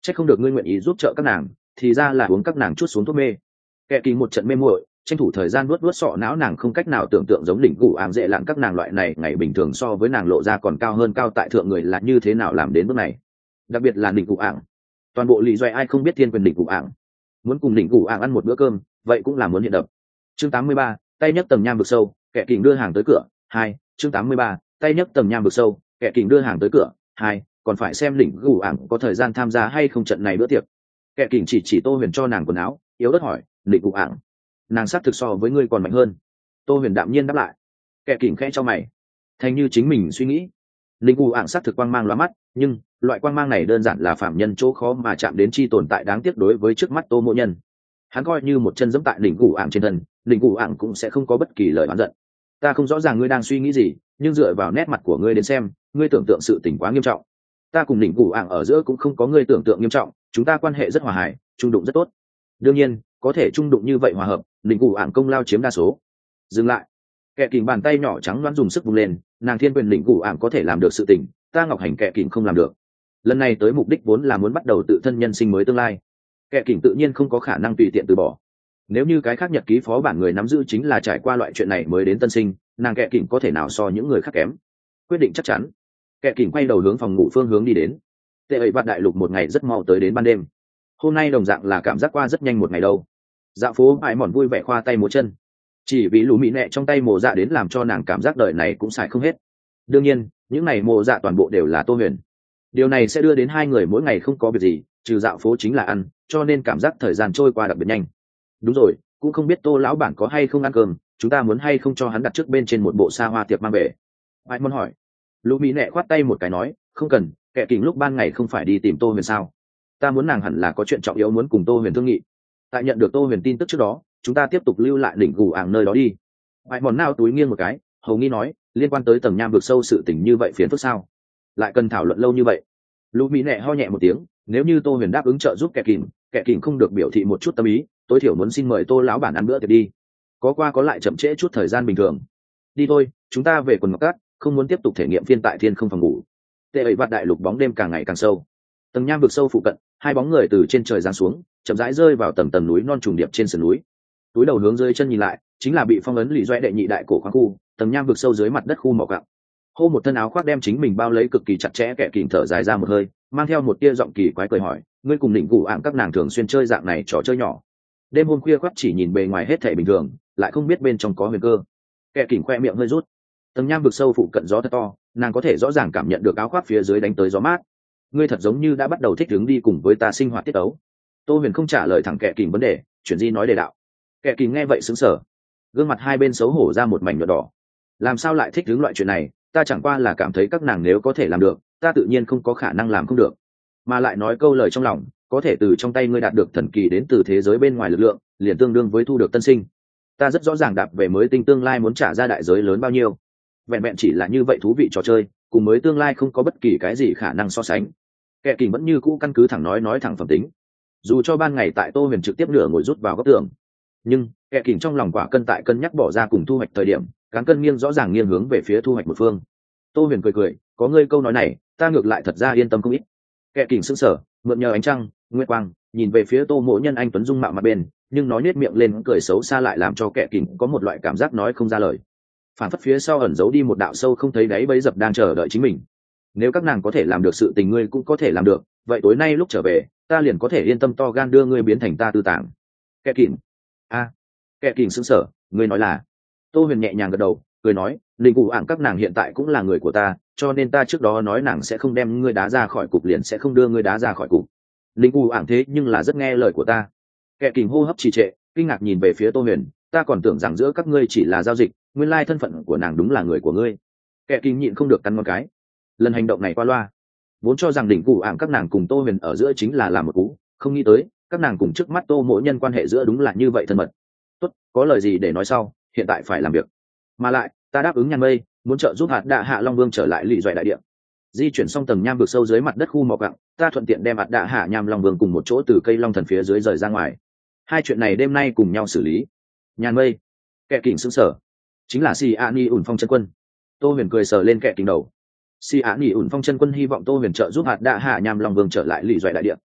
Chắc không được ngươi nguyện ý giúp trợ các nàng, thì ra là uống các nàng chút xuống thuốc mê. Kẻ kỳ một trận mê muội, tranh thủ thời gian vuốt vuốt sọ não nàng, không cách nào tưởng tượng giống đỉnh cụ ảm dễ lặn các nàng loại này ngày bình thường so với nàng lộ ra còn cao hơn cao tại thượng người là như thế nào làm đến bước này. Đặc biệt là đỉnh cụ ảng, toàn bộ lì doẹ ai không biết thiên quyền đỉnh cụ ảng. Muốn cùng đỉnh cụ ảng ăn một bữa cơm, vậy cũng là muốn hiện đập. Chương tám mươi ba, tay nhấc tầm nham vực sâu, kẻ kình đưa hàng tới cửa. Hai, chương tám mươi ba, tay nhấc tầm nham vực sâu, kẻ kình đưa hàng tới cửa. Hai, còn phải xem đỉnh cụ ảng có thời gian tham gia hay không trận này bữa tiệc. Kẻ kình chỉ chỉ Tô Huyền cho nàng quần áo, yếu ớt hỏi, đỉnh cụ ảng, nàng xác thực so với ngươi còn mạnh hơn. Tô Huyền đạm nhiên đáp lại. Kẻ kình khẽ cho mày, thành như chính mình suy nghĩ. Linh cụ ảng xác thực quang mang lóa mắt, nhưng loại quang mang này đơn giản là phạm nhân chỗ khó mà chạm đến chi tồn tại đáng tiếc đối với trước mắt Tô Mộ Nhân. Hắn coi như một chân giẫm tại đỉnh cụ ảng trên thân, đỉnh cụ ảng cũng sẽ không có bất kỳ lời oán giận. Ta không rõ ràng ngươi đang suy nghĩ gì, nhưng dựa vào nét mặt của ngươi đến xem, ngươi tưởng tượng sự tình quá nghiêm trọng. Ta cùng đỉnh cụ ảng ở giữa cũng không có ngươi tưởng tượng nghiêm trọng, chúng ta quan hệ rất hòa hài, trung đụng rất tốt. Đương nhiên, có thể trung đụng như vậy hòa hợp, đỉnh cụ ảng công lao chiếm đa số. Dừng lại. Kẻ kình bàn tay nhỏ trắng loáng dùng sức vung lên, nàng thiên quyền đỉnh cụ ảng có thể làm được sự tình, ta Ngọc Hành kẻ kình không làm được. Lần này tới mục đích vốn là muốn bắt đầu tự thân nhân sinh mới tương lai, kẻ kình tự nhiên không có khả năng tùy tiện từ bỏ. Nếu như cái khác nhật ký phó bản người nắm giữ chính là trải qua loại chuyện này mới đến tân sinh, nàng kẻ kình có thể nào so những người khác kém. Quyết định chắc chắn, kẻ kình quay đầu hướng phòng ngủ phương hướng đi đến. Tệ ấy vặt đại lục một ngày rất mau tới đến ban đêm. Hôm nay đồng dạng là cảm giác qua rất nhanh một ngày đâu. Dạo phố bãi mòn vui vẻ khoa tay múa chân, chỉ vì lũ mỹ nẹ trong tay mồ dạ đến làm cho nàng cảm giác đời này cũng xài không hết. Đương nhiên những này mồ dạ toàn bộ đều là Tô Huyền, điều này sẽ đưa đến hai người mỗi ngày không có việc gì trừ dạo phố chính là ăn, cho nên cảm giác thời gian trôi qua đặc biệt nhanh. Đúng rồi, cũng không biết Tô lão bản có hay không ăn cơm, chúng ta muốn hay không cho hắn đặt trước bên trên một bộ xa hoa tiệc mang về. Ai muốn hỏi. Lũ mỹ nẹ khoát tay một cái nói, không cần, kẻ kình lúc ban ngày không phải đi tìm Tô Huyền sao? Ta muốn nàng hẳn là có chuyện trọng yếu muốn cùng Tô Huyền thương nghị. Tại nhận được Tô Huyền tin tức trước đó, chúng ta tiếp tục lưu lại đỉnh gù ảng nơi đó đi. Ai mòn nao túi nghiêng một cái, hầu nghi nói, liên quan tới tầng nham vực sâu sự tình như vậy phiền phức sao? Lại cần thảo luận lâu như vậy? Lũ mỹ nẹ ho nhẹ một tiếng, nếu như Tô Huyền đáp ứng trợ giúp kẻ kình, kẻ kình không được biểu thị một chút tâm ý, tối thiểu muốn xin mời Tô lão bản ăn bữa tiệc đi. Có qua có lại chậm trễ chút thời gian bình thường. Đi thôi, chúng ta về quần ngọc cát, không muốn tiếp tục thể nghiệm phiên tại thiên không phòng ngủ. Tệ ấy vặt đại lục bóng đêm càng ngày càng sâu. Tầng nham vực sâu phụ cận, hai bóng người từ trên trời giáng xuống, chậm rãi rơi vào tầng tầng núi non trùng điệp trên sườn núi. Túi đầu hướng dưới chân nhìn lại, chính là bị phong ấn lì doẹ đệ nhị đại cổ khoáng khu, tầng nham vực sâu dưới mặt đất khu mỏ gạo. Hô một thân áo khoác đem chính mình bao lấy cực kỳ chặt chẽ, kẻ kình thở dài ra một hơi, mang theo một tia giọng kỳ quái cười hỏi, ngươi cùng đỉnh cụ ảng các nàng thường xuyên chơi dạng này trò chơi nhỏ? Đêm hôm khuya khoắt chỉ nhìn bề ngoài hết thảy bình thường, lại không biết bên trong có huyền cơ. Kẻ kình khoe miệng hơi rút. Tầng nham vực sâu phụ cận gió thật to, nàng có thể rõ ràng cảm nhận được áo khoác phía dưới đánh tới gió mát. Ngươi thật giống như đã bắt đầu thích ứng đi cùng với ta sinh hoạt tiết ấu. Tô Huyền không trả lời thẳng kẻ kình vấn đề, chuyển di nói đề đạo. Kẻ kình nghe vậy sững sờ, gương mặt hai bên xấu hổ ra một mảnh nhợt đỏ. Làm sao lại thích ứng loại chuyện này, ta chẳng qua là cảm thấy các nàng nếu có thể làm được, ta tự nhiên không có khả năng làm không được. Mà lại nói câu lời trong lòng, có thể từ trong tay ngươi đạt được thần kỳ đến từ thế giới bên ngoài lực lượng, liền tương đương với thu được tân sinh. Ta rất rõ ràng đạp về mới tinh tương lai muốn trả ra đại giới lớn bao nhiêu. Vẹn vẹn chỉ là như vậy thú vị trò chơi, cùng mới tương lai không có bất kỳ cái gì khả năng so sánh. Kẻ kình vẫn như cũ căn cứ thẳng nói nói thẳng phẩm tính. Dù cho ban ngày tại Tô Huyền trực tiếp nửa ngồi rút vào góc tường, nhưng kẻ kình trong lòng quả cân tại cân nhắc bỏ ra cùng thu hoạch thời điểm, cán cân nghiêng rõ ràng nghiêng hướng về phía thu hoạch một phương. Tô Huyền cười cười, có ngươi câu nói này, ta ngược lại thật ra yên tâm không ít. Kẻ kình sững sờ, mượn nhờ ánh trăng, nguyệt quang, nhìn về phía Tô Mộ Nhân anh tuấn dung mạo mặt bên, nhưng nói nết miệng lên cười xấu xa lại làm cho kẻ kình có một loại cảm giác nói không ra lời. Phản phất phía sau ẩn giấu đi một đạo sâu không thấy đáy bấy dập đang chờ đợi chính mình. Nếu các nàng có thể làm được sự tình ngươi cũng có thể làm được, vậy tối nay lúc trở về, ta liền có thể yên tâm to gan đưa ngươi biến thành ta tư tàng. Kẻ kình. A. À. Kẻ kình sững sờ, ngươi nói là? Tô Huyền nhẹ nhàng gật đầu, cười nói, linh cụ ảng các nàng hiện tại cũng là người của ta, cho nên ta trước đó nói nàng sẽ không đem ngươi đá ra khỏi cục liền sẽ không đưa ngươi đá ra khỏi cục. Linh cụ ảng thế nhưng là rất nghe lời của ta. Kẻ kình hô hấp trì trệ, kinh ngạc nhìn về phía Tô Huyền, ta còn tưởng rằng giữa các ngươi chỉ là giao dịch, nguyên lai thân phận của nàng đúng là người của ngươi. Kẻ kình nhịn không được cắn ngón cái. Lần hành động này qua loa, vốn cho rằng đỉnh cụ ảng các nàng cùng Tô Huyền ở giữa chính là làm một cú, không nghĩ tới các nàng cùng trước mắt Tô Mộ Nhân quan hệ giữa đúng là như vậy thân mật. Tốt, có lời gì để nói sau, hiện tại phải làm việc. Mà lại ta đáp ứng Nhàn Mây, muốn trợ giúp hạt đạ hạ long vương trở lại lì doại đại địa. Di chuyển xong tầng nham vực sâu dưới mặt đất khu mỏ gạo, ta thuận tiện đem hạt đạ hạ nham long vương cùng một chỗ từ cây long thần phía dưới rời ra ngoài. Hai chuyện này đêm nay cùng nhau xử lý. Nhàn Mây. Kẻ kình sững sờ, chính là Si Ani ủn phong chân quân. Tô Huyền cười sờ lên kẻ kình đầu. Si Ani ủn phong chân quân hy vọng Tô Huyền trợ giúp hạt đạ hạ nham long vương trở lại lì doại đại địa.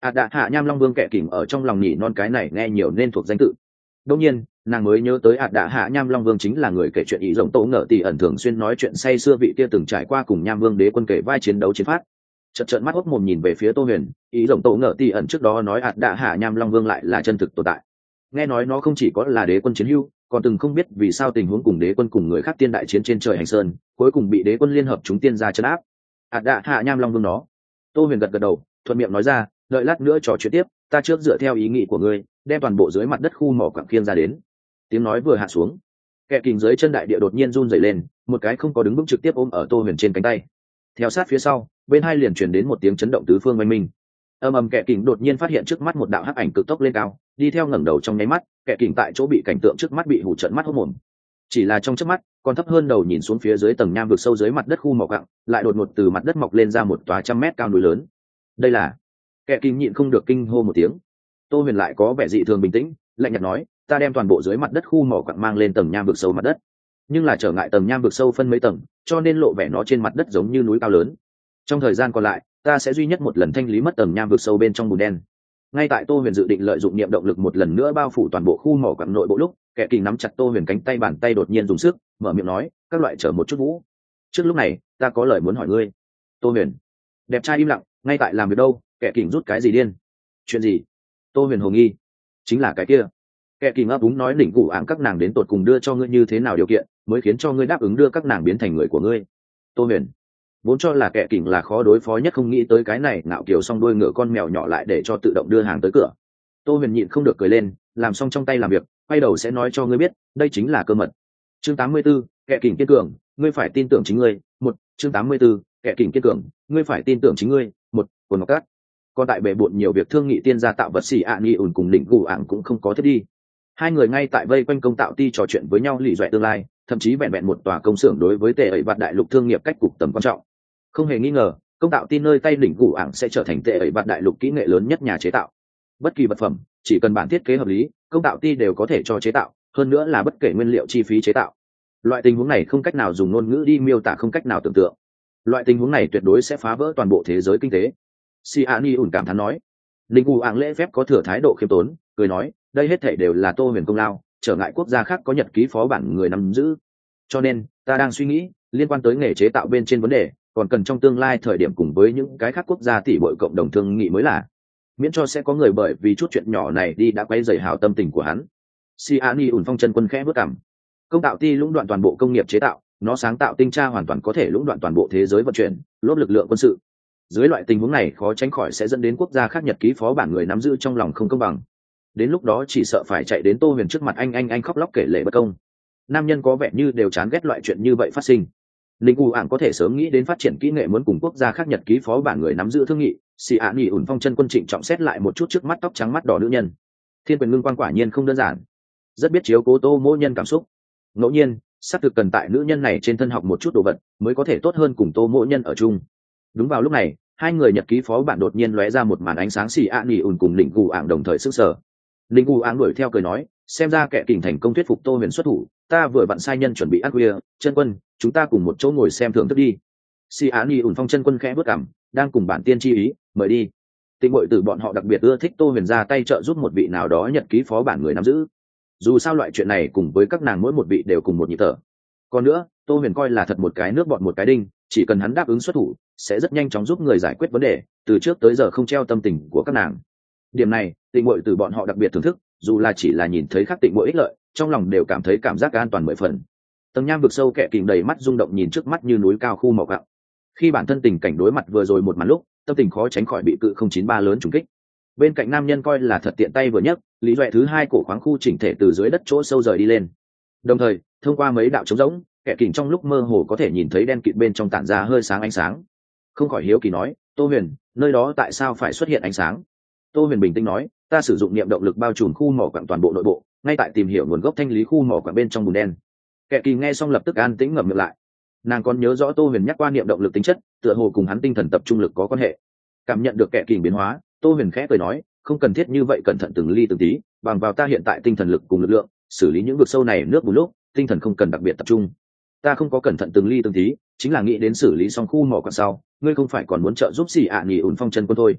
hạt đạ hạ nham long vương kẻ kỉnh ở trong lòng nhỉ non cái này nghe nhiều nên thuộc danh tự. Đương nhiên nàng mới nhớ tới hạt đạ hạ nham long vương chính là người kể chuyện ý rồng tổ ngờ tỷ ẩn thường xuyên nói chuyện say xưa vị kia từng trải qua cùng nham vương đế quân kể vai chiến đấu chiến phát. Chợt trợn mắt hốc mồm nhìn về phía Tô Huyền, ý rồng tổ ngờ tỷ ẩn trước đó nói hạt đạ hạ nham long vương lại là chân thực tồn tại. Nghe nói nó không chỉ có là đế quân chiến hữu, còn từng không biết vì sao tình huống cùng đế quân cùng người khác tiên đại chiến trên trời hành sơn, cuối cùng bị đế quân liên hợp chúng tiên ra trấn áp. hạt đạ hạ nham long vương nó. Tô Huyền gật gật đầu, thuận miệng nói ra, đợi lát nữa trò chuyện tiếp, ta trước dựa theo ý nghĩ của ngươi, đem toàn bộ dưới mặt đất khu mỏ quặng khiêng ra đến. Tiếng nói vừa hạ xuống, kẻ kình dưới chân đại địa đột nhiên run rẩy lên, một cái không có đứng vững trực tiếp ôm ở Tô Huyền trên cánh tay. Theo sát phía sau, bên hai liền truyền đến một tiếng chấn động tứ phương oanh minh. Ầm ầm, kẻ kình đột nhiên phát hiện trước mắt một đạo hắc ảnh cực tốc lên cao, đi theo ngẩng đầu trong nháy mắt, kẻ kình tại chỗ bị cảnh tượng trước mắt bị hù trợn mắt hốt mồm. Chỉ là trong chớp mắt, còn thấp hơn đầu nhìn xuống phía dưới tầng nham vực sâu dưới mặt đất khu mỏ quặng, lại đột ngột từ mặt đất mọc lên ra một tòa trăm mét cao núi lớn. Đây là... Kẻ kình nhịn không được kinh hô một tiếng. Tô Huyền lại có vẻ dị thường bình tĩnh, lạnh nhạt nói, ta đem toàn bộ dưới mặt đất khu mỏ quặng mang lên tầng nham vực sâu mặt đất, nhưng là trở ngại tầng nham vực sâu phân mấy tầng, cho nên lộ vẻ nó trên mặt đất giống như núi cao lớn. Trong thời gian còn lại, ta sẽ duy nhất một lần thanh lý mất tầng nham vực sâu bên trong bùn đen. Ngay tại Tô Huyền dự định lợi dụng niệm động lực một lần nữa bao phủ toàn bộ khu mỏ quặng nội bộ lúc, kẻ kình nắm chặt Tô Huyền cánh tay, bàn tay đột nhiên dùng sức, mở miệng nói, các loại chờ một chút vũ. Trước lúc này, ta có lời muốn hỏi ngươi. Tô Huyền. Đẹp trai im lặng, ngay tại làm việc đâu, kẻ kình rút cái gì điên? Chuyện gì? Tô Huyền hồ nghi. Chính là cái kia. Kẻ kình ấp úng nói, đỉnh cụ ảng các nàng đến tột cùng đưa cho ngươi như thế nào điều kiện mới khiến cho ngươi đáp ứng đưa các nàng biến thành người của ngươi? Tô Huyền vốn cho là kẻ kình là khó đối phó nhất, không nghĩ tới cái này ngạo kiều xong đuôi ngựa con mèo nhỏ lại để cho tự động đưa hàng tới cửa. Tô Huyền nhịn không được cười lên, làm xong trong tay làm việc, quay đầu sẽ nói cho ngươi biết, đây chính là cơ mật. Chương tám mươi 84, kẻ kình kiên cường, ngươi phải tin tưởng chính ngươi. Một. Chương tám mươi 84, kẻ kình kiên cường, ngươi phải tin tưởng chính ngươi. Một. Quần ngọc cát. Còn tại bề bộn nhiều việc thương nghị tiên gia tạo vật xỉ ạ nghi ủn cùng đỉnh gù ảng cũng không có thiết đi. Hai người ngay tại vây quanh công tạo ti trò chuyện với nhau lì doẹ tương lai, thậm chí vẹn vẹn một tòa công xưởng đối với tệ ẩy bạt đại lục thương nghiệp cách cục tầm quan trọng. Không hề nghi ngờ, công tạo ti nơi tay đỉnh gù ảng sẽ trở thành tệ ẩy bạt đại lục kỹ nghệ lớn nhất nhà chế tạo. Bất kỳ vật phẩm, chỉ cần bản thiết kế hợp lý, công tạo ti đều có thể cho chế tạo, hơn nữa là bất kể nguyên liệu chi phí chế tạo. Loại tình huống này không cách nào dùng ngôn ngữ đi miêu tả, không cách nào tưởng tượng. Loại tình huống này tuyệt đối sẽ phá vỡ toàn bộ thế giới kinh tế. Siani ủn cảm thán nói. Linh U áng lễ phép có thừa thái độ khiêm tốn, cười nói, đây hết thảy đều là Tô Huyền công lao, trở ngại quốc gia khác có nhật ký phó bản người nắm giữ. Cho nên, ta đang suy nghĩ, liên quan tới nghề chế tạo bên trên vấn đề, còn cần trong tương lai thời điểm cùng với những cái khác quốc gia tỷ bội cộng đồng thương nghị mới là. Miễn cho sẽ có người bởi vì chút chuyện nhỏ này đi đã quấy rầy hảo tâm tình của hắn. Siani ủn phong chân quân khẽ bước cằm. Công tạo ti lũng đoạn toàn bộ công nghiệp chế tạo, nó sáng tạo tinh tra hoàn toàn có thể lũng đoạn toàn bộ thế giới vận chuyển, lốp lực lượng quân sự. Dưới loại tình huống này khó tránh khỏi sẽ dẫn đến quốc gia khác nhật ký phó bản người nắm giữ trong lòng không công bằng. Đến lúc đó chỉ sợ phải chạy đến Tô Huyền trước mặt anh anh anh khóc lóc kể lể bất công. Nam nhân có vẻ như đều chán ghét loại chuyện như vậy phát sinh. Linh U ảng có thể sớm nghĩ đến phát triển kỹ nghệ muốn cùng quốc gia khác nhật ký phó bản người nắm giữ thương nghị. Xì ạ nghỉ ủn phong chân quân trịnh trọng xét lại một chút trước mắt tóc trắng mắt đỏ nữ nhân. Thiên quyền ngưng quan quả nhiên không đơn giản, rất biết chiếu cố Tô mỗi nhân cảm xúc. Ngẫu nhiên, xác thực cần tại nữ nhân này trên thân học một chút đồ vật, mới có thể tốt hơn cùng Tô mỗi nhân ở chung. Đúng vào lúc này, hai người nhật ký phó bản đột nhiên lóe ra một màn ánh sáng. Xì ạ nghỉ ủn cùng Linh U ảng đồng thời sức sở. Linh U ảng đuổi theo cười nói, xem ra kẻ kình thành công thuyết phục Tô Huyền xuất thủ, ta vừa vặn sai nhân chuẩn bị ăn khuya, chân quân, chúng ta cùng một chỗ ngồi xem thưởng thức đi. Xì ạ nghỉ ủn phong chân quân khẽ bước cằm, đang cùng bản tiên chi ý, mời đi. Tình bội từ bọn họ đặc biệt ưa thích Tô Huyền ra tay trợ giúp một vị nào đó nhật ký phó bản người nắm giữ. Dù sao loại chuyện này cùng với các nàng mỗi một vị đều cùng một nhịp thở. Còn nữa, Tô Huyền coi là thật một cái nước bọn một cái đinh, chỉ cần hắn đáp ứng xuất thủ, sẽ rất nhanh chóng giúp người giải quyết vấn đề, từ trước tới giờ không treo tâm tình của các nàng. Điểm này, Tịnh Bội từ bọn họ đặc biệt thưởng thức, dù là chỉ là nhìn thấy khác Tịnh Bội ích lợi, trong lòng đều cảm thấy cảm giác an toàn mười phần. Tầng nham vực sâu kẻ kình đầy mắt rung động nhìn trước mắt như núi cao khu mỏ gạo. Khi bản thân tình cảnh đối mặt vừa rồi một màn lúc, tâm tình khó tránh khỏi bị cự không chín ba lớn trùng kích. Bên cạnh nam nhân coi là thật tiện tay vừa nhấc, lý doẹ thứ hai cổ khoáng khu chỉnh thể từ dưới đất chỗ sâu rời đi lên. Đồng thời, thông qua mấy đạo trống rỗng, kẻ kình trong lúc mơ hồ có thể nhìn thấy đen kịt bên trong tản ra hơi sáng ánh sáng. Không khỏi hiếu kỳ nói, Tô Huyền, nơi đó tại sao phải xuất hiện ánh sáng? Tô Huyền bình tĩnh nói, ta sử dụng niệm động lực bao trùm khu mỏ quặng toàn bộ nội bộ, ngay tại tìm hiểu nguồn gốc thanh lý khu mỏ quặng bên trong bùn đen. Kẻ kỳ nghe xong lập tức an tĩnh ngậm miệng lại. Nàng còn nhớ rõ Tô Huyền nhắc qua niệm động lực tính chất, tựa hồ cùng hắn tinh thần tập trung lực có quan hệ. Cảm nhận được kẻ kỳ biến hóa, Tô Huyền khẽ cười nói, không cần thiết như vậy, cẩn thận từng ly từng tí, bằng vào ta hiện tại tinh thần lực cùng lực lượng, xử lý những vực sâu này nước bùn lúc, tinh thần không cần đặc biệt tập trung. Ta không có cẩn thận từng ly từng tí, chính là nghĩ đến xử lý xong khu mỏ quặng sau, ngươi không phải còn muốn trợ giúp xì ạ nghỉ ủn phong chân quân thôi.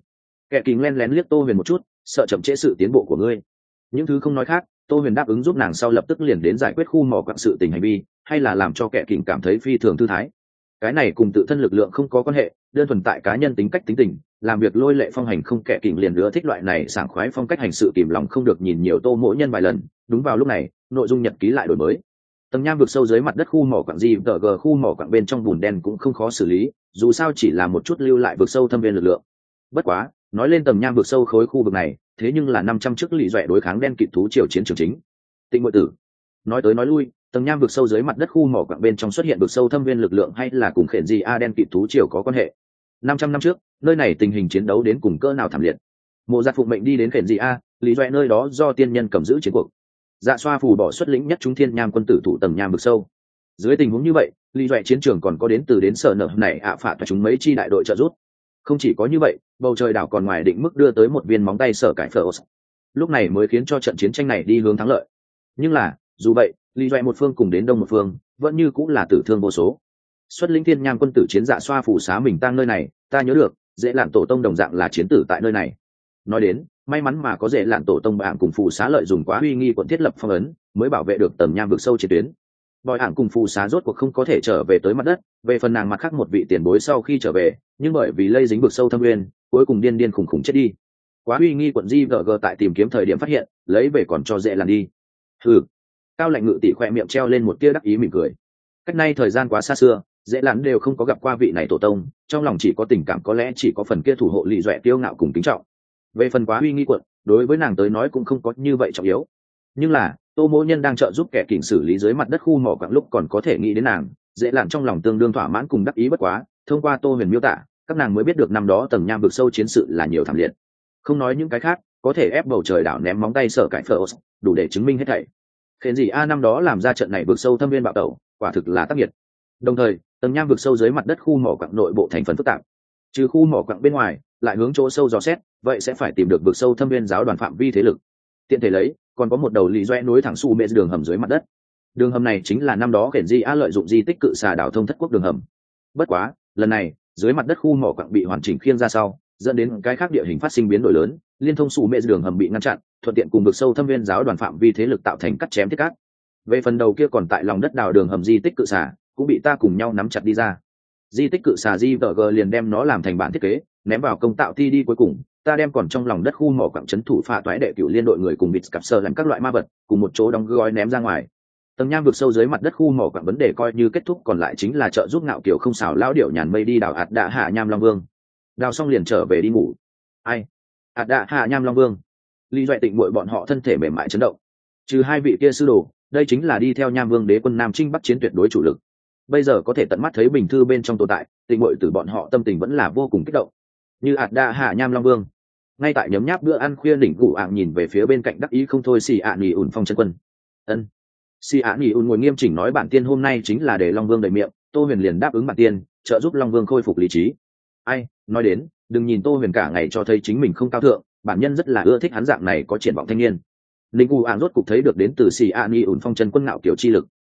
Kẻ kính len lén liếc Tô Huyền một chút, sợ chậm trễ sự tiến bộ của ngươi. Những thứ không nói khác, Tô Huyền đáp ứng giúp nàng sau lập tức liền đến giải quyết khu mỏ quặng sự tình hành vi, hay là làm cho kẻ kính cảm thấy phi thường thư thái. Cái này cùng tự thân lực lượng không có quan hệ, đơn thuần tại cá nhân tính cách tính tình, làm việc lôi lệ phong hành không. Kẻ kính liền nữa thích loại này sảng khoái phong cách hành sự, kìm lòng không được nhìn nhiều Tô Mỗ Nhân vài lần. Đúng vào lúc này, nội dung nhật ký lại đổi mới. Tầng nham vực sâu dưới mặt đất khu mỏ quặng gì tờ g khu mỏ quặng bên trong bùn đen cũng không khó xử lý, dù sao chỉ là một chút lưu lại vực sâu thâm viên lực lượng. Bất quá, nói lên tầng nham vực sâu khối khu vực này, thế nhưng là năm trăm trước lì doẹ đối kháng đen kịt thú triều chiến trường chính. Tịnh Muội Tử. Nói tới nói lui, tầng nham vực sâu dưới mặt đất khu mỏ quặng bên trong xuất hiện vực sâu thâm viên lực lượng hay là cùng khển gì a đen kịt thú triều có quan hệ. năm trăm năm trước, nơi này tình hình chiến đấu đến cùng cỡ nào thảm liệt. Mộ Giặt phụng mệnh đi đến khển gì a, lì doẹ nơi đó do tiên nhân cầm giữ chiến cuộc. Dạ Xoa phù bỏ xuất lĩnh nhất chúng thiên nham quân tử thủ tầng nham vực sâu. Dưới tình huống như vậy, lì doẹ chiến trường còn có đến từ đến sở nợ này ạ phạt và chúng mấy chi đại đội trợ rút. Không chỉ có như vậy, bầu trời đảo còn ngoài định mức đưa tới một viên móng tay sở cải phở. Lúc này mới khiến cho trận chiến tranh này đi hướng thắng lợi. Nhưng là, dù vậy, lì doẹ một phương cùng đến đông một phương, vẫn như cũng là tử thương vô số. Xuất lĩnh thiên nham quân tử chiến Dạ Xoa phù xá mình tang nơi này, ta nhớ được, dễ lạn tổ tông đồng dạng là chiến tử tại nơi này. Nói đến, may mắn mà có dễ lạn tổ tông bạn cùng phù xá lợi dùng quá uy nghi quận thiết lập phong ấn, mới bảo vệ được tầng nham vực sâu chiến tuyến. Bòi ảng cùng phù xá rốt cuộc không có thể trở về tới mặt đất, về phần nàng mặt khác một vị tiền bối sau khi trở về, nhưng bởi vì lây dính vực sâu thâm nguyên, cuối cùng điên điên khủng khủng chết đi. Quá uy nghi quận di gg tại tìm kiếm thời điểm phát hiện, lấy về còn cho dễ lạn đi. Hừ. Cao Lạnh Ngự tỷ khoe miệng treo lên một tia đắc ý mỉm cười. Cách nay thời gian quá xa xưa, dễ lạn đều không có gặp qua vị này tổ tông, trong lòng chỉ có tình cảm, có lẽ chỉ có phần kia thủ hộ lì doẹ tiêu ngạo cùng kính trọng. Về phần quá uy nghi quận, đối với nàng tới nói cũng không có như vậy trọng yếu. Nhưng là Tô Mỗ Nhân đang trợ giúp kẻ kình xử lý dưới mặt đất khu mỏ quặng lúc còn có thể nghĩ đến nàng, dễ lạn trong lòng tương đương thỏa mãn cùng đắc ý. Bất quá, thông qua Tô Huyền miêu tả, các nàng mới biết được năm đó tầng nham vực sâu chiến sự là nhiều thảm liệt. Không nói những cái khác, có thể ép bầu trời đảo ném móng tay sở cải phở, đủ để chứng minh hết thảy. Khiến gì a năm đó làm ra trận này vực sâu thâm viên bạo tẩu, quả thực là tác nghiệt. Đồng thời, tầng nham vực sâu dưới mặt đất khu mỏ quặng nội bộ thành phần phức tạp. Trừ khu mỏ quặng bên ngoài, lại hướng chỗ sâu dò xét, vậy sẽ phải tìm được vực sâu thâm viên giáo đoàn phạm vi thế lực. Tiện thể lấy, còn có một đầu lì doe nối thẳng su mê đường hầm dưới mặt đất. Đường hầm này chính là năm đó Khiển Di A lợi dụng di tích cự xà đảo thông thất quốc đường hầm. Bất quá, lần này, dưới mặt đất khu mỏ quặng bị hoàn chỉnh khiêng ra sau, dẫn đến cái khác địa hình phát sinh biến đổi lớn, liên thông su mê đường hầm bị ngăn chặn, thuận tiện cùng vực sâu thâm viên giáo đoàn phạm vi thế lực tạo thành cắt chém thiết cắt. Về phần đầu kia còn tại lòng đất đào đường hầm di tích cự xà, cũng bị ta cùng nhau nắm chặt đi ra. Di tích cự xà di vờ gờ liền đem nó làm thành bản thiết kế, ném vào công tạo ti đi. Cuối cùng ta đem còn trong lòng đất khu mỏ quặng trấn thủ pha toái đệ cửu liên đội người cùng vịt cặp sơ làm các loại ma vật cùng một chỗ đóng gói ném ra ngoài. Tầng nham vực sâu dưới mặt đất khu mỏ quặng vấn đề coi như kết thúc, còn lại chính là trợ giúp Ngạo Kiều không xảo lão điệu nhàn mây đi đào ạt đạ hạ nham long vương. Đào xong liền trở về đi ngủ. Ai? ạt đạ hạ nham long vương. Lý Duệ Tịnh muội bọn họ thân thể mềm mại chấn động. Trừ hai vị kia sư đồ, đây chính là đi theo nham vương đế quân nam chinh bắc chiến tuyệt đối chủ lực. Bây giờ có thể tận mắt thấy bình thư bên trong tồn tại, Tịnh muội từ bọn họ tâm tình vẫn là vô cùng kích động. Như ạt đạ hạ nham long vương. Ngay tại nhấm nháp bữa ăn khuya, đỉnh gù ạng nhìn về phía bên cạnh đắc ý không thôi xì ạ nhì ủn phong chân quân. Ân. Xì ạ nhì ủn ngồi nghiêm chỉnh nói bản tiên hôm nay chính là để long vương đầy miệng. Tô Huyền liền đáp ứng bản tiên, trợ giúp long vương khôi phục lý trí. Ai nói đến, đừng nhìn Tô Huyền cả ngày cho thấy chính mình không cao thượng, bản nhân rất là ưa thích hắn dạng này có triển vọng thanh niên. Linh U An rốt cục thấy được đến từ xì an y ủn phong chân quân Ngạo Kiều chi lực.